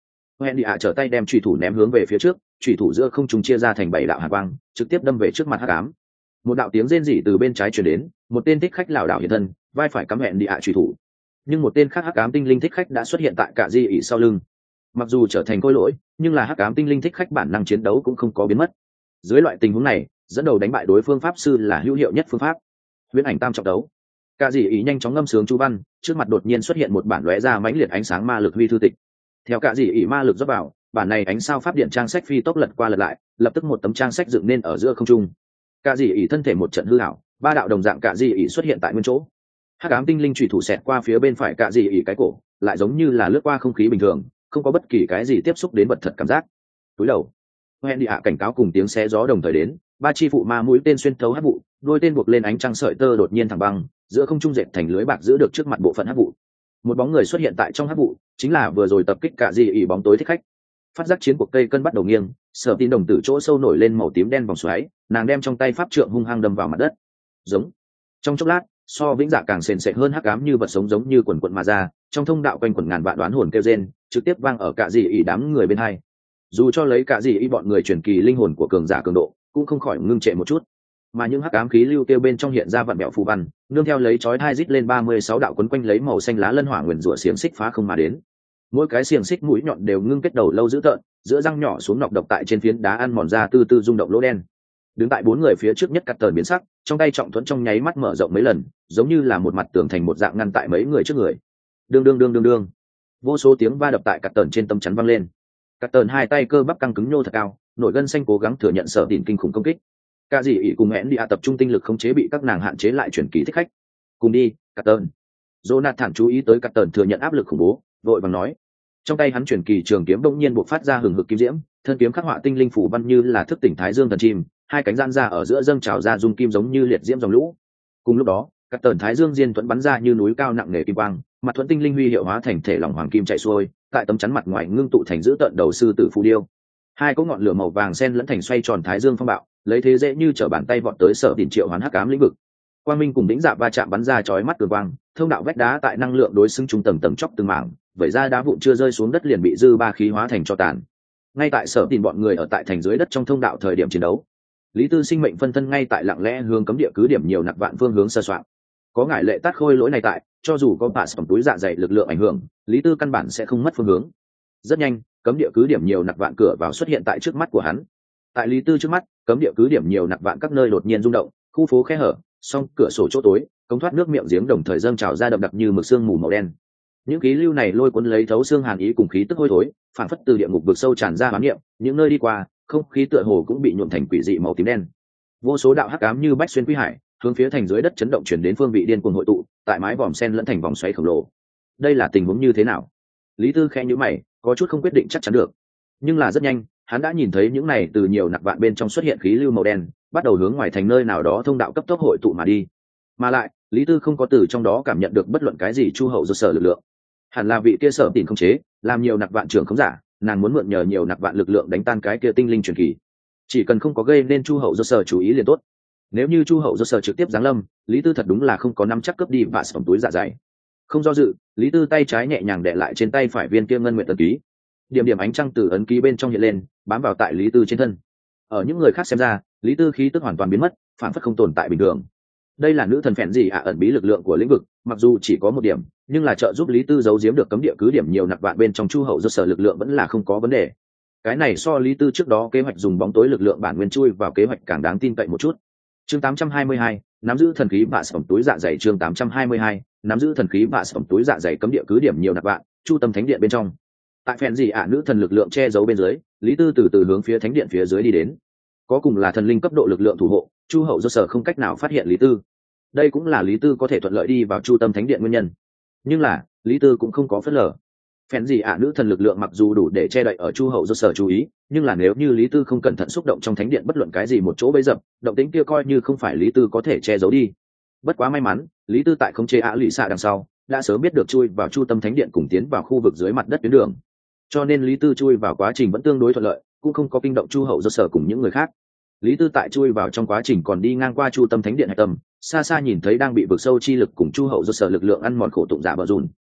A: hẹn đi ạ trở tay đem chủy thủ ném hướng về phía trước, chủy thủ giữa không trung chia ra thành 7 đạo hàn quang, trực tiếp đâm về trước mặt hắc ám. Một đạo tiếng rên rỉ từ bên trái truyền đến, một tên thích khách lảo đảo hiện thân, vai phải cắm hẹn đi ạ chủy thủ. Nhưng một tên khác hắc ám tinh linh thích khách đã xuất hiện tại cả di ỉ sau lưng. Mặc dù trở thành khôi lỗi, nhưng là hắc ám tinh linh thích khách bản năng chiến đấu cũng không có biến mất. Dưới loại tình huống này, dẫn đầu đánh bại đối phương pháp sư là hữu hiệu nhất phương pháp. Huyễn ảnh tam trọng đấu. Cả dị ý nhanh chóng ngâm sướng chú văn, trước mặt đột nhiên xuất hiện một bản lóe ra mãnh liệt ánh sáng ma lực huy thư tịch. Theo cả dị ý ma lực rót vào, bản này ánh sao pháp điện trang sách phi tốc lật qua lật lại, lập tức một tấm trang sách dựng nên ở giữa không trung. Cả dị ý thân thể một trận hư ảo, ba đạo đồng dạng cả dị ý xuất hiện tại nguyên chỗ. Hắc ám tinh linh chủy thủ xẹt qua phía bên phải cả dị ý cái cổ, lại giống như là lướt qua không khí bình thường, không có bất kỳ cái gì tiếp xúc đến vật thật cảm giác. Túi đầu, hẹn đi ạ cảnh cáo cùng tiếng xé gió đồng thời đến, ba chi phụ ma mũi tên xuyên thấu hắc vụ, đôi tên buộc lên ánh trăng sợi tơ đột nhiên thẳng băng, giữa không trung dệt thành lưới bạc giữ được trước mặt bộ phận hắc vụ. Một bóng người xuất hiện tại trong hắc vụ, chính là vừa rồi tập kích cả dị ỉ bóng tối thích khách. Phát giác chiến cuộc cây cân bắt đầu nghiêng, Sở Tin đồng tử chỗ sâu nổi lên màu tím đen vòng xoáy, nàng đem trong tay pháp trượng hung hăng đâm vào mặt đất. Giống. Trong chốc lát, so vĩnh dạ càng sền sệt hơn hắc ám như vật sống giống như quần quần mà ra, trong thông đạo quanh quần ngàn vạn đoán hồn kêu rên, trực tiếp vang ở cả dị ỉ đám người bên hai. Dù cho lấy cả dị ỉ bọn người truyền kỳ linh hồn của cường giả cường độ, cũng không khỏi ngưng trệ một chút. Mà những hắc ám khí lưu tiêu bên trong hiện ra vạn mẹo phù văn, nương theo lấy chói hai rít lên 36 đạo quấn quanh lấy màu xanh lá lân hỏa nguyên rủa xiềng xích phá không mà đến. Mỗi cái xiềng xích mũi nhọn đều ngưng kết đầu lâu dữ tợn, giữa răng nhỏ xuống nọc độc tại trên phiến đá ăn mòn ra từ từ rung động lỗ đen. Đứng tại bốn người phía trước nhất cắt tờn biến sắc, trong tay trọng thuẫn trong nháy mắt mở rộng mấy lần, giống như là một mặt tường thành một dạng ngăn tại mấy người trước người. Đương đương đương đương đương, vô số tiếng va đập tại cắt tờn trên tâm chắn vang lên. Cắt tờn hai tay cơ bắp căng cứng nhô thật cao, nổi gân xanh cố gắng thừa nhận Sở Tin kinh khủng công kích. Cả dị ỉ cùng hẹn đi tập trung tinh lực khống chế bị các nàng hạn chế lại chuyển kỳ thích khách. Cùng đi, cắt tờn. Jonathan chú ý tới cắt tờn thừa nhận áp lực khủng bố, vội vàng nói. Trong tay hắn chuyển kỳ trường kiếm đông nhiên buộc phát ra hừng hực kim diễm, thân kiếm khắc họa tinh linh phủ văn như là thức tỉnh thái dương thần chim, hai cánh gian ra ở giữa dâng trào ra dung kim giống như liệt diễm dòng lũ. Cùng lúc đó, các tần thái dương diên thuẫn bắn ra như núi cao nặng nề kim quang, mặt thuẫn tinh linh huy hiệu hóa thành thể lỏng hoàng kim chạy xuôi, tại tấm chắn mặt ngoài ngưng tụ thành giữ tận đầu sư tử phù điêu. Hai cỗ ngọn lửa màu vàng xen lẫn thành xoay tròn thái dương phong bạo, lấy thế dễ như trở bàn tay vọt tới Sở Tin triệu hoán hắc ám lĩnh vực. Quang minh cùng đỉnh dạ va chạm bắn ra chói mắt cường quang, thông đạo vách đá tại năng lượng đối xứng trung tầng tầng chóc từng mảng, vậy ra đá vụn chưa rơi xuống đất liền bị dư ba khí hóa thành cho tàn. Ngay tại Sở Tin bọn người ở tại thành dưới đất trong thông đạo thời điểm chiến đấu, Lý Tư sinh mệnh phân thân ngay tại lặng lẽ hướng cấm địa cứ điểm nhiều nặc vạn phương hướng sơ soạn. Có ngải lệ tát khôi lỗi này tại, cho dù có pass phẩm túi dạ dày lực lượng ảnh hưởng, Lý Tư căn bản sẽ không mất phương hướng. Rất nhanh, cấm địa cứ điểm nhiều nặc vạn cửa vào xuất hiện tại trước mắt của hắn. Tại Lý Tư trước mắt, cấm địa cứ điểm nhiều nặc vạn các nơi đột nhiên rung động, khu phố khe hở, song cửa sổ chỗ tối, cống thoát nước miệng giếng đồng thời dâng trào ra đậm đặc như mực sương mù màu đen. Những khí lưu này lôi cuốn lấy thấu xương hàn ý cùng khí tức hôi thối, phản phất từ địa ngục vực sâu tràn ra hoán niệm, những nơi đi qua, không khí tựa hồ cũng bị nhuộm thành quỷ dị màu tím đen. Vô số đạo hắc ám như bách xuyên quý hải, hướng phía thành dưới đất chấn động chuyển đến phương vị điên cuồng hội tụ, tại mái vòm sen lẫn thành vòng xoáy khổng lồ. Đây là tình huống như thế nào? Lý Tư khẽ nhíu mày, có chút không quyết định chắc chắn được. Nhưng là rất nhanh, hắn đã nhìn thấy những này từ nhiều nặc vạn bên trong xuất hiện khí lưu màu đen, bắt đầu hướng ngoài thành nơi nào đó thông đạo cấp tốc hội tụ mà đi. Mà lại, Lý Tư không có từ trong đó cảm nhận được bất luận cái gì chu hậu do sở lực lượng. Hẳn là vị kia Sở Tin không chế, làm nhiều nặc vạn trưởng không giả, nàng muốn mượn nhờ nhiều nặc vạn lực lượng đánh tan cái kia tinh linh truyền kỳ. Chỉ cần không có gây nên chu hậu do sở chú ý liền tốt. Nếu như chu hậu do sở trực tiếp giáng lâm, Lý Tư thật đúng là không có nắm chắc cướp đi và sòng túi dạ dày. Không do dự, Lý Tư tay trái nhẹ nhàng đè lại trên tay phải viên kia ngân nguyện ấn ký. Điểm điểm ánh trăng từ ấn ký bên trong hiện lên, bám vào tại Lý Tư trên thân. Ở những người khác xem ra, Lý Tư khí tức hoàn toàn biến mất, phản phất không tồn tại bình thường. Đây là nữ thần phèn gì ẩn bí lực lượng của lĩnh vực, mặc dù chỉ có một điểm, nhưng là trợ giúp Lý Tư giấu giếm được cấm địa cứ điểm nhiều nặc vạn bên trong chu hậu do sở lực lượng vẫn là không có vấn đề. Cái này so Lý Tư trước đó kế hoạch dùng bóng tối lực lượng bản nguyên chui vào kế hoạch càng đáng tin cậy một chút. Chương 822, nắm giữ thần khí bạ sẩm túi dạ dày. Chương 822, nắm giữ thần khí bạ sẩm túi dạ dày cấm địa cứ điểm nhiều nặc vạn, chu tâm thánh điện bên trong. Tại phèn gì nữ thần lực lượng che giấu bên dưới, Lý Tư từ từ hướng phía thánh điện phía dưới đi đến. Có cùng là thần linh cấp độ lực lượng thủ hộ, chu hậu do sở không cách nào phát hiện Lý Tư. Đây cũng là Lý Tư có thể thuận lợi đi vào chu tâm thánh điện nguyên nhân. Nhưng là Lý Tư cũng không có phớt lờ. Phèn gì nữ thần lực lượng mặc dù đủ để che đậy ở chu hậu do sở chú ý, nhưng là nếu như Lý Tư không cẩn thận xúc động trong thánh điện bất luận cái gì một chỗ bấy dập, động tĩnh kia coi như không phải Lý Tư có thể che giấu đi. Bất quá may mắn, Lý Tư tại không chế lụy xạ đằng sau đã sớm biết được chui vào chu tâm thánh điện cùng tiến vào khu vực dưới mặt đất tuyến đường, cho nên Lý Tư chui vào quá trình vẫn tương đối thuận lợi, cũng không có kinh động chu hậu do sở cùng những người khác. Lý Tư tại chui vào trong quá trình còn đi ngang qua chu tâm thánh điện hạch tâm, xa xa nhìn thấy đang bị vực sâu chi lực cùng chu hậu do sở lực lượng ăn mòn khổ tụng giả bờ rùn.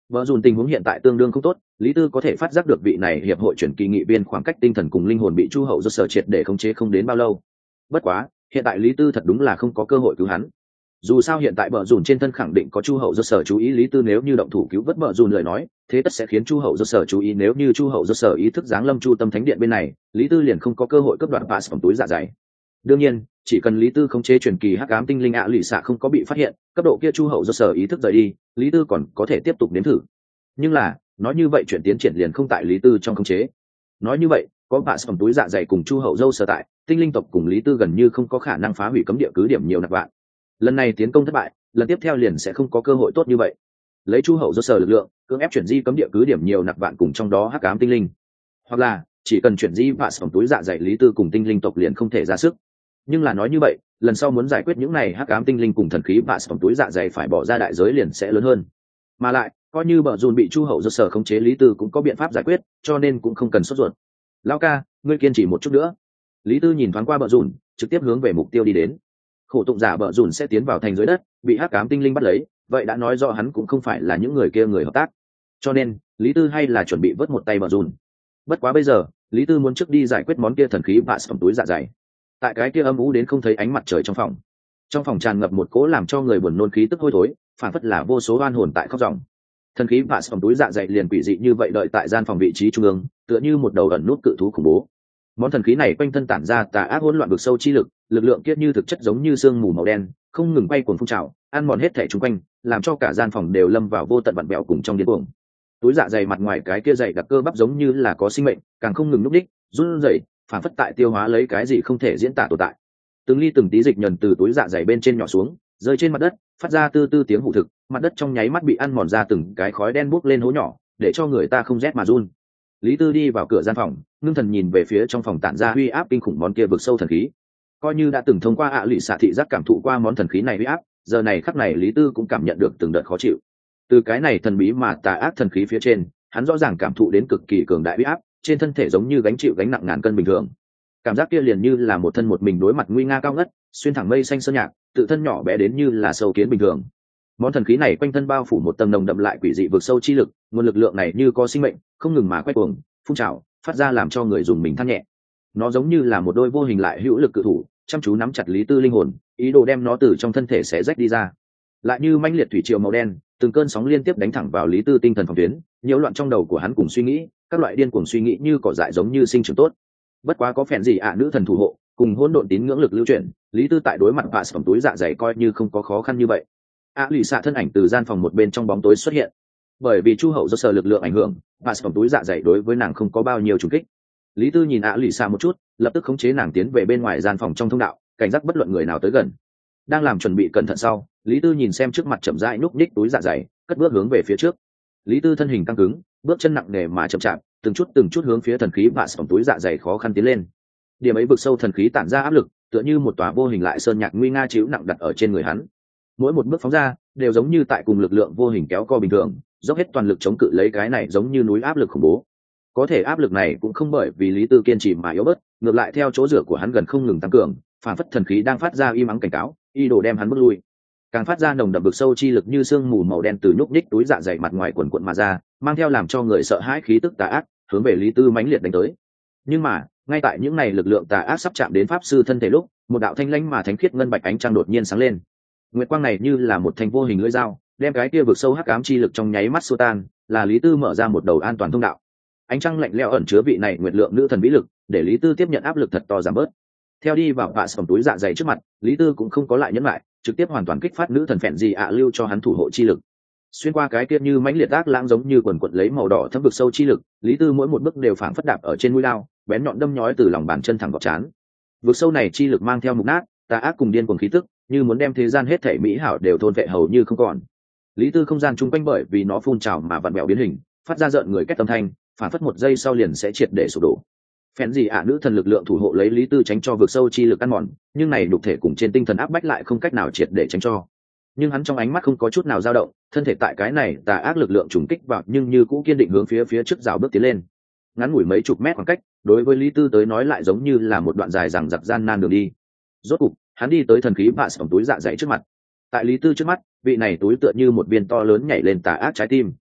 A: Vợ dùn tình huống hiện tại tương đương không tốt, Lý Tư có thể phát giác được vị này hiệp hội chuyển kỳ nghị viên khoảng cách tinh thần cùng linh hồn bị Chu Hậu do sở triệt để khống chế không đến bao lâu. Bất quá, hiện tại Lý Tư thật đúng là không có cơ hội cứu hắn. Dù sao hiện tại Bợ dùn trên thân khẳng định có Chu Hậu do sở chú ý, Lý Tư nếu như động thủ cứu vớt Bợ dùn lời nói, thế tất sẽ khiến Chu Hậu do sở chú ý, nếu như Chu Hậu do sở ý thức giáng lâm Chu Tâm Thánh Điện bên này, Lý Tư liền không có cơ hội cướp đoạt pass phòng túi dạ dày. Đương nhiên, chỉ cần Lý Tư khống chế truyền kỳ hắc ám tinh linh lì xạ không có bị phát hiện, cấp độ kia Chu Hậu do sở ý thức rời đi, Lý Tư còn có thể tiếp tục nếm thử. Nhưng là, nói như vậy chuyện tiến triển liền không tại Lý Tư trong khống chế. Nói như vậy, có pass phòng túi dạ dày cùng Chu Hậu dâu sở tại, tinh linh tộc cùng Lý Tư gần như không có khả năng phá hủy cấm địa cứ điểm nhiều nặc vạn. Lần này tiến công thất bại, lần tiếp theo liền sẽ không có cơ hội tốt như vậy. Lấy Chu Hậu do sở lực lượng, cưỡng ép chuyển di cấm địa cứ điểm nhiều nặc vạn cùng trong đó hắc ám tinh linh, hoặc là chỉ cần chuyển di pass phòng túi dạ dày, Lý Tư cùng tinh linh tộc liền không thể ra sức. Nhưng là nói như vậy, lần sau muốn giải quyết những này hắc ám tinh linh cùng thần khí pass phòng túi dạ dày phải bỏ ra đại giới liền sẽ lớn hơn. Mà lại, coi như Bợ dùn bị Chu Hậu do sở khống chế, Lý Tư cũng có biện pháp giải quyết, cho nên cũng không cần sốt ruột. Lão ca, ngươi kiên trì một chút nữa. Lý Tư nhìn thoáng qua Bợ dùn, trực tiếp hướng về mục tiêu đi đến. Khổ tụng giả Bợ dùn sẽ tiến vào thành dưới đất, bị hắc ám tinh linh bắt lấy, vậy đã nói rõ hắn cũng không phải là những người kia người hợp tác. Cho nên, Lý Tư hay là chuẩn bị vớt một tay Bợ dùn. Bất quá bây giờ, Lý Tư muốn trước đi giải quyết món kia thần khí pass phòng túi dạ dày. Tại cái kia âm u đến không thấy ánh mặt trời trong phòng tràn ngập một cỗ làm cho người buồn nôn khí tức hôi thối, phản phất là vô số oan hồn tại khóc ròng. Thần khí pass phòng túi dạ dày liền quỷ dị như vậy đợi tại gian phòng vị trí trung ương, tựa như một đầu ẩn nút cự thú khủng bố. Món thần khí này quanh thân tản ra tà ác hỗn loạn vực sâu chi lực, lực lượng kiết như thực chất giống như sương mù màu đen, không ngừng bay cuồng phun trào, ăn mòn hết thảy xung quanh, làm cho cả gian phòng đều lâm vào vô tận vặn vẹo cùng trong điên cuồng. Túi dạ dày mặt ngoài cái kia dày đặc cơ bắp giống như là có sinh mệnh, càng không ngừng núp đích, run rẩy, phản phất tại tiêu hóa lấy cái gì không thể diễn tả tồn tại. Từng ly từng tí dịch nhờn từ túi dạ dày bên trên nhỏ xuống, rơi trên mặt đất, phát ra tư tư tiếng hụ thực, mặt đất trong nháy mắt bị ăn mòn ra từng cái khói đen bốc lên hố nhỏ, để cho người ta không rét mà run. Lý Tư đi vào cửa gian phòng, ngưng thần nhìn về phía trong phòng tản ra uy áp kinh khủng món kia vực sâu thần khí. Coi như đã từng thông qua lụy xạ thị giác cảm thụ qua món thần khí này uy áp, giờ này khắc này Lý Tư cũng cảm nhận được từng đợt khó chịu. Từ cái này thần bí mà tà ác thần khí phía trên, hắn rõ ràng cảm thụ đến cực kỳ cường đại uy áp, trên thân thể giống như gánh chịu gánh nặng ngàn cân bình thường. Cảm giác kia liền như là một thân một mình đối mặt nguy nga cao ngất, xuyên thẳng mây xanh sơn nhạc, tự thân nhỏ bé đến như là sâu kiến bình thường. Món thần khí này quanh thân bao phủ một tầng nồng đậm lại quỷ dị vực sâu chi lực, nguồn lực lượng này như có sinh mệnh, không ngừng mà quay cuồng, phun trào, phát ra làm cho người dùng mình than nhẹ. Nó giống như là một đôi vô hình lại hữu lực cự thủ, chăm chú nắm chặt Lý Tư linh hồn, ý đồ đem nó từ trong thân thể xé rách đi ra. Lại như mãnh liệt thủy triều màu đen, từng cơn sóng liên tiếp đánh thẳng vào Lý Tư tinh thần phòng tuyến, nhiễu loạn trong đầu của hắn cùng suy nghĩ, các loại điên cuồng suy nghĩ như cỏ dại giống như sinh trưởng tốt. Bất quá có phèn gì nữ thần thủ hộ, cùng hỗn độn tín ngưỡng lực lưu chuyển, Lý Tư tại đối mặt pass phòng túi dạ dày coi như không có khó khăn như vậy. Lì xạ thân ảnh từ gian phòng một bên trong bóng tối xuất hiện. Bởi vì Chu Hậu do sở lực lượng ảnh hưởng, pass phòng túi dạ dày đối với nàng không có bao nhiêu trùng kích. Lý Tư nhìn lì xạ một chút, lập tức khống chế nàng tiến về bên ngoài gian phòng trong thông đạo, cảnh giác bất luận người nào tới gần. Đang làm chuẩn bị cẩn thận sau, Lý Tư nhìn xem trước mặt chậm rãi núp ních túi dạ dày, cất bước hướng về phía trước. Lý Tư thân hình căng cứng, bước chân nặng nề mà chậm chạp, từng chút hướng phía thần khí pass phòng túi dạ dày khó khăn tiến lên. Điểm ấy vực sâu thần khí tản ra áp lực, tựa như một tòa vô hình lại sơn nhạc nguy nga chịu nặng đặt ở trên người hắn. Mỗi một bước phóng ra đều giống như tại cùng lực lượng vô hình kéo co bình thường, dốc hết toàn lực chống cự lấy cái này giống như núi áp lực khủng bố. Có thể áp lực này cũng không bởi vì Lý Tư kiên trì mà yếu bớt, ngược lại theo chỗ dựa của hắn gần không ngừng tăng cường, phản phất thần khí đang phát ra im ắng cảnh cáo, ý đồ đem hắn bước lui. Càng phát ra nồng đậm vực sâu chi lực như sương mù màu đen từ nhúc nhích túi dạ dày mặt ngoài quần quận mà ra, mang theo làm cho người sợ hãi khí tức tà ác, hướng về Lý Tư mãnh liệt đánh tới. Nhưng mà, ngay tại những này lực lượng tà ác sắp chạm đến pháp sư thân thể lúc, một đạo thanh lãnh mà thánh khiết ngân bạch ánh trăng đột nhiên sáng lên. Nguyệt quang này như là một thanh vô hình lưỡi dao, đem cái kia vực sâu hắc ám chi lực trong nháy mắt xua tan, là Lý Tư mở ra một đầu an toàn thông đạo. Ánh trăng lạnh lẽo ẩn chứa vị này nguyệt lượng nữ thần vĩ lực, để Lý Tư tiếp nhận áp lực thật to giảm bớt. Theo đi vào pass phòng túi dạ dày trước mặt, Lý Tư cũng không có lại nhẫn lại, trực tiếp hoàn toàn kích phát nữ thần phèn gì lưu cho hắn thủ hộ chi lực. Xuyên qua cái kia như mãnh liệt ác lãng giống như quần quật lấy màu đỏ thấm vực sâu chi lực, Lý Tư mỗi một bước đều phảng phất đạp ở trên mũi lao, bén nhọn đâm nhói từ lòng bàn chân thẳng vào trán. Vực sâu này chi lực mang theo mục nát, tà ác cùng điên cuồng khí tức, như muốn đem thế gian hết thảy mỹ hảo đều thôn vệ hầu như không còn. Lý Tư không gian chung quanh bởi vì nó phun trào mà vặn vẹo biến hình, phát ra rợn người két âm thanh, phảng phất một giây sau liền sẽ triệt để sụp đổ. Phèn gì nữ thần lực lượng thủ hộ lấy Lý Tư tránh cho vực sâu chi lực ăn mòn, nhưng này đục thể cùng trên tinh thần áp bách lại không cách nào triệt để tránh cho. Nhưng hắn trong ánh mắt không có chút nào dao động, thân thể tại cái này tà ác lực lượng trùng kích vào nhưng như cũ kiên định hướng phía trước rào bước tiến lên. Ngắn ngủi mấy chục mét khoảng cách, đối với Lý Tư tới nói lại giống như là một đoạn dài dằng dặc gian nan đường đi. Rốt cục, hắn đi tới thần khí pass phòng túi dạ dày trước mặt. Tại Lý Tư trước mắt, vị này túi tựa như một viên to lớn nhảy lên tà ác trái tim.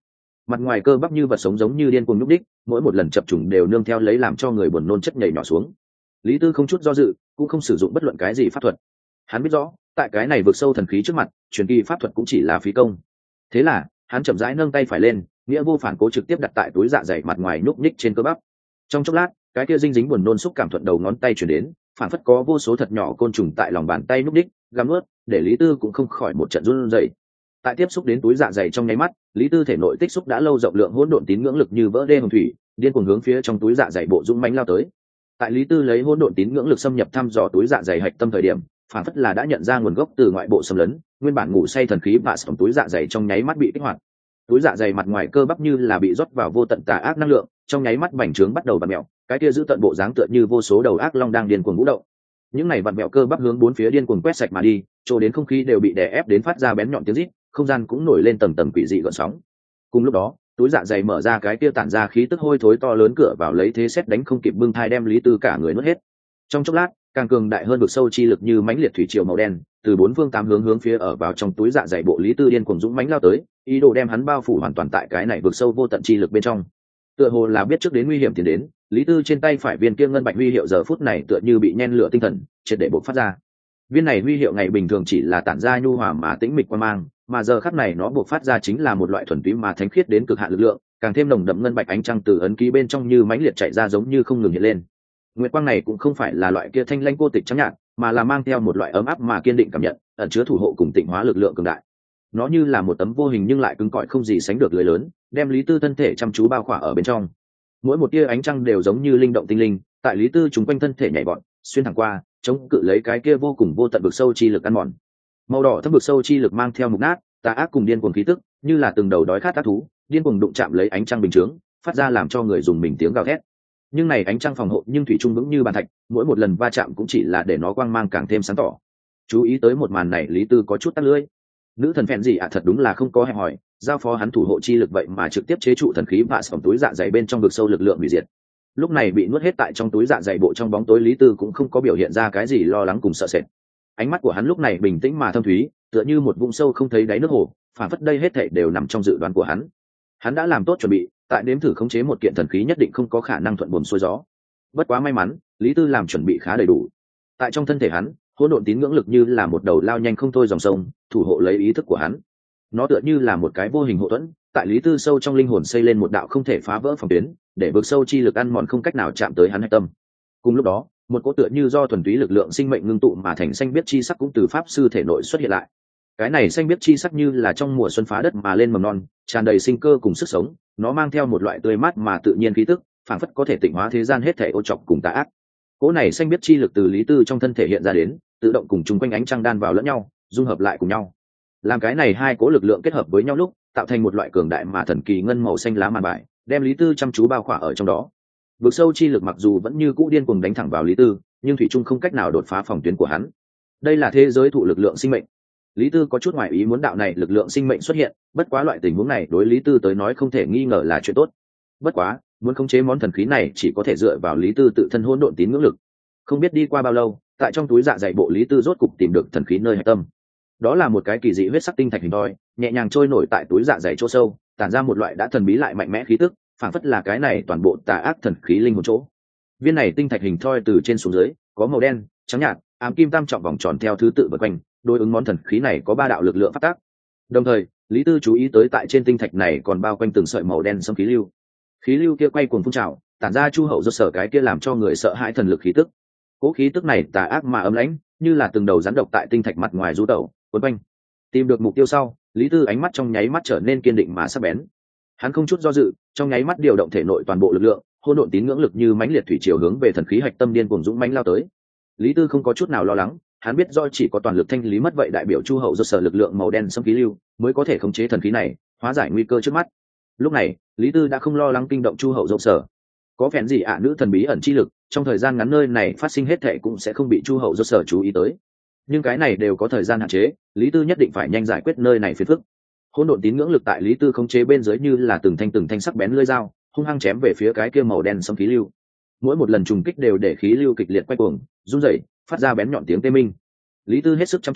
A: mặt ngoài cơ bắp như vật sống giống như điên cuồng nhúc đích, mỗi một lần chập trùng đều nương theo lấy làm cho người buồn nôn chất nhảy nhỏ xuống. Lý Tư không chút do dự, cũng không sử dụng bất luận cái gì pháp thuật. Hắn biết rõ, tại cái này vượt sâu thần khí trước mặt, truyền kỳ pháp thuật cũng chỉ là phí công. Thế là, hắn chậm rãi nâng tay phải lên, nghĩa vô phản cố trực tiếp đặt tại túi dạ dày mặt ngoài nhúc nhích trên cơ bắp. Trong chốc lát, cái kia dinh dính buồn nôn xúc cảm thuận đầu ngón tay truyền đến, phản phất có vô số thật nhỏ côn trùng tại lòng bàn tay nhúc nhích, gặm nuốt, để Lý Tư cũng không khỏi một trận run rẩy. Tại tiếp xúc đến túi dạ dày trong nháy mắt, Lý Tư thể nội tích xúc đã lâu rộng lượng hỗn độn tín ngưỡng lực như vỡ đê hồng thủy, điên cuồng hướng phía trong túi dạ dày bộ dũng mãnh lao tới. Tại Lý Tư lấy hỗn độn tín ngưỡng lực xâm nhập thăm dò túi dạ dày hạch tâm thời điểm, phản phất là đã nhận ra nguồn gốc từ ngoại bộ xâm lấn, nguyên bản ngủ say thần khí bạ sổng túi dạ dày trong nháy mắt bị kích hoạt. Túi dạ dày mặt ngoài cơ bắp như là bị rót vào vô tận tà ác năng lượng, trong nháy mắt bành trướng bắt đầu vặn mèo, cái kia giữ tận bộ dáng tựa như vô số đầu ác long đang điên cuồng vũ động. Những này vặn mèo cơ bắp hướng bốn phía điên cuồng quét sạch mà đi, chỗ đến không khí đều bị đè ép đến phát ra bén nhọn tiếng rít, không gian cũng nổi lên tầng tầng quỷ dị gợn sóng. Cùng lúc đó, túi dạ dày mở ra cái kia tản ra khí tức hôi thối to lớn cửa vào lấy thế xét đánh không kịp bưng thai đem Lý Tư cả người nuốt hết. Trong chốc lát, càng cường đại hơn vực sâu chi lực như mãnh liệt thủy triều màu đen, từ bốn phương tám hướng phía ở vào trong túi dạ dày bộ Lý Tư điên cuồng dũng mãnh lao tới, ý đồ đem hắn bao phủ hoàn toàn tại cái này vực sâu vô tận chi lực bên trong. Tựa hồ là biết trước đến nguy hiểm tiến đến, Lý Tư trên tay phải viên kia ngân bạch huy hiệu giờ phút này tựa như bị nhen lửa tinh thần, triệt để bộc phát ra. Viên này huy hiệu ngày bình thường chỉ là tản ra nhu hòa mà tĩnh mịch quan mang, mà giờ khắc này nó bộc phát ra chính là một loại thuần túy mà thánh khiết đến cực hạn lực lượng, càng thêm nồng đậm ngân bạch ánh trăng từ ấn ký bên trong như mãnh liệt chạy ra giống như không ngừng hiện lên. Nguyệt quang này cũng không phải là loại kia thanh lãnh cô tịch trắng nhạt, mà là mang theo một loại ấm áp mà kiên định cảm nhận, ẩn chứa thủ hộ cùng tịnh hóa lực lượng cường đại. Nó như là một tấm vô hình nhưng lại cứng cỏi không gì sánh được lưới lớn, đem Lý Tư thân thể chăm chú bao khỏa ở bên trong. Mỗi một tia ánh trăng đều giống như linh động tinh linh, tại Lý Tư chúng quanh thân thể nhảy vọt, xuyên thẳng qua, chống cự lấy cái kia vô cùng vô tận vực sâu chi lực ăn mòn. Màu đỏ thâm vực sâu chi lực mang theo mục nát, tà ác cùng điên cuồng khí tức, như là từng đầu đói khát ác thú, điên cuồng đụng chạm lấy ánh trăng bình chướng, phát ra làm cho người dùng mình tiếng gào thét. Nhưng này ánh trăng phòng hộ nhưng thủy chung vững như bàn thạch, mỗi một lần va chạm cũng chỉ là để nó quang mang càng thêm sáng tỏ. Chú ý tới một màn này, Lý Tư có chút tắt lưỡi. Nữ thần phèn gì ạ thật đúng là không có hẹn hỏi, giao phó hắn thủ hộ chi lực vậy mà trực tiếp chế trụ thần khí và sòng túi dạ dày bên trong vực sâu lực lượng hủy diệt. Lúc này bị nuốt hết tại trong túi dạ dày bộ trong bóng tối, Lý Tư cũng không có biểu hiện ra cái gì lo lắng cùng sợ sệt. Ánh mắt của hắn lúc này bình tĩnh mà thâm thúy, tựa như một vũng sâu không thấy đáy nước hồ, phản phất đây hết thảy đều nằm trong dự đoán của hắn. Hắn đã làm tốt chuẩn bị, tại nếm thử khống chế một kiện thần khí nhất định không có khả năng thuận buồm xuôi gió. Bất quá may mắn, Lý Tư làm chuẩn bị khá đầy đủ. Tại trong thân thể hắn, hỗn độn tín ngưỡng lực như là một đầu lao nhanh không thôi dòng sông, thủ hộ lấy ý thức của hắn. Nó tựa như là một cái vô hình hộ thuẫn, tại Lý Tư sâu trong linh hồn xây lên một đạo không thể phá vỡ phòng tuyến, để vượt sâu chi lực ăn mòn không cách nào chạm tới hắn hạch tâm. Cùng lúc đó, một cỗ tựa như do thuần túy lực lượng sinh mệnh ngưng tụ mà thành xanh biết chi sắc cũng từ pháp sư thể nội xuất hiện lại. Cái này xanh biết chi sắc như là trong mùa xuân phá đất mà lên mầm non, tràn đầy sinh cơ cùng sức sống, nó mang theo một loại tươi mát mà tự nhiên khí tức, phảng phất có thể tịnh hóa thế gian hết thảy ô trọc cùng tà ác. Cỗ này xanh biết chi lực từ Lý Tư trong thân thể hiện ra đến, tự động cùng chung quanh ánh trăng đan vào lẫn nhau, dung hợp lại cùng nhau. Làm cái này hai cỗ lực lượng kết hợp với nhau lúc, tạo thành một loại cường đại mà thần kỳ ngân màu xanh lá màn bài, đem Lý Tư chăm chú bao khỏa ở trong đó. Vực sâu chi lực mặc dù vẫn như cũ điên cuồng đánh thẳng vào Lý Tư, nhưng thủy chung không cách nào đột phá phòng tuyến của hắn. Đây là thế giới thụ lực lượng sinh mệnh. Lý Tư có chút ngoài ý muốn đạo này lực lượng sinh mệnh xuất hiện, bất quá loại tình huống này đối Lý Tư tới nói không thể nghi ngờ là chuyện tốt. Bất quá, muốn khống chế món thần khí này chỉ có thể dựa vào Lý Tư tự thân hỗn độn tín ngưỡng lực. Không biết đi qua bao lâu, tại trong túi dạ dày bộ Lý Tư rốt cục tìm được thần khí nơi hạch tâm. Đó là một cái kỳ dị huyết sắc tinh thạch hình thoi, nhẹ nhàng trôi nổi tại túi dạ dày chỗ sâu, tản ra một loại đã thần bí lại mạnh mẽ khí tức, phản phất là cái này toàn bộ tà ác thần khí linh hồn chỗ. Viên này tinh thạch hình thoi từ trên xuống dưới, có màu đen, trắng nhạt, ám kim tam trọng vòng tròn theo thứ tự vượt quanh, đối ứng món thần khí này có 3 đạo lực lượng phát tác. Đồng thời, Lý Tư chú ý tới tại trên tinh thạch này còn bao quanh từng sợi màu đen sấm khí lưu. Khí lưu kia quay cuồng phun trào, tản ra chu hậu do sở cái kia làm cho người sợ hãi thần lực khí tức. Cố khí tức này tà ác mà ấm lãnh, như là từng đầu rắn độc tại tinh thạch mặt ngoài du tẩu, quấn quanh. Tìm được mục tiêu sau, Lý Tư ánh mắt trong nháy mắt trở nên kiên định mà sắc bén. Hắn không chút do dự, trong nháy mắt điều động thể nội toàn bộ lực lượng, hỗn độn tín ngưỡng lực như mãnh liệt thủy triều hướng về thần khí hạch tâm điên cuồng dũng mãnh lao tới. Lý Tư không có chút nào lo lắng, hắn biết do chỉ có toàn lực thanh lý mất vậy đại biểu chu hậu do sở lực lượng màu đen xâm khí lưu mới có thể khống chế thần khí này, hóa giải nguy cơ trước mắt. Lúc này, Lý Tư đã không lo lắng kinh động chu hậu do sở. Có phèn gì ạ nữ thần bí ẩn chi lực, trong thời gian ngắn nơi này phát sinh hết thệ cũng sẽ không bị chu hậu do sở chú ý tới. Nhưng cái này đều có thời gian hạn chế, Lý Tư nhất định phải nhanh giải quyết nơi này phiền phức. Hỗn độn tín ngưỡng lực tại Lý Tư khống chế bên dưới như là từng thanh sắc bén lưỡi dao, hung hăng chém về phía cái kia màu đen xâm khí lưu. Mỗi một lần trùng kích đều để khí lưu kịch liệt quay cuồng, run rẩy, phát ra bén nhọn tiếng tê minh. Lý Tư hết sức chăm chú,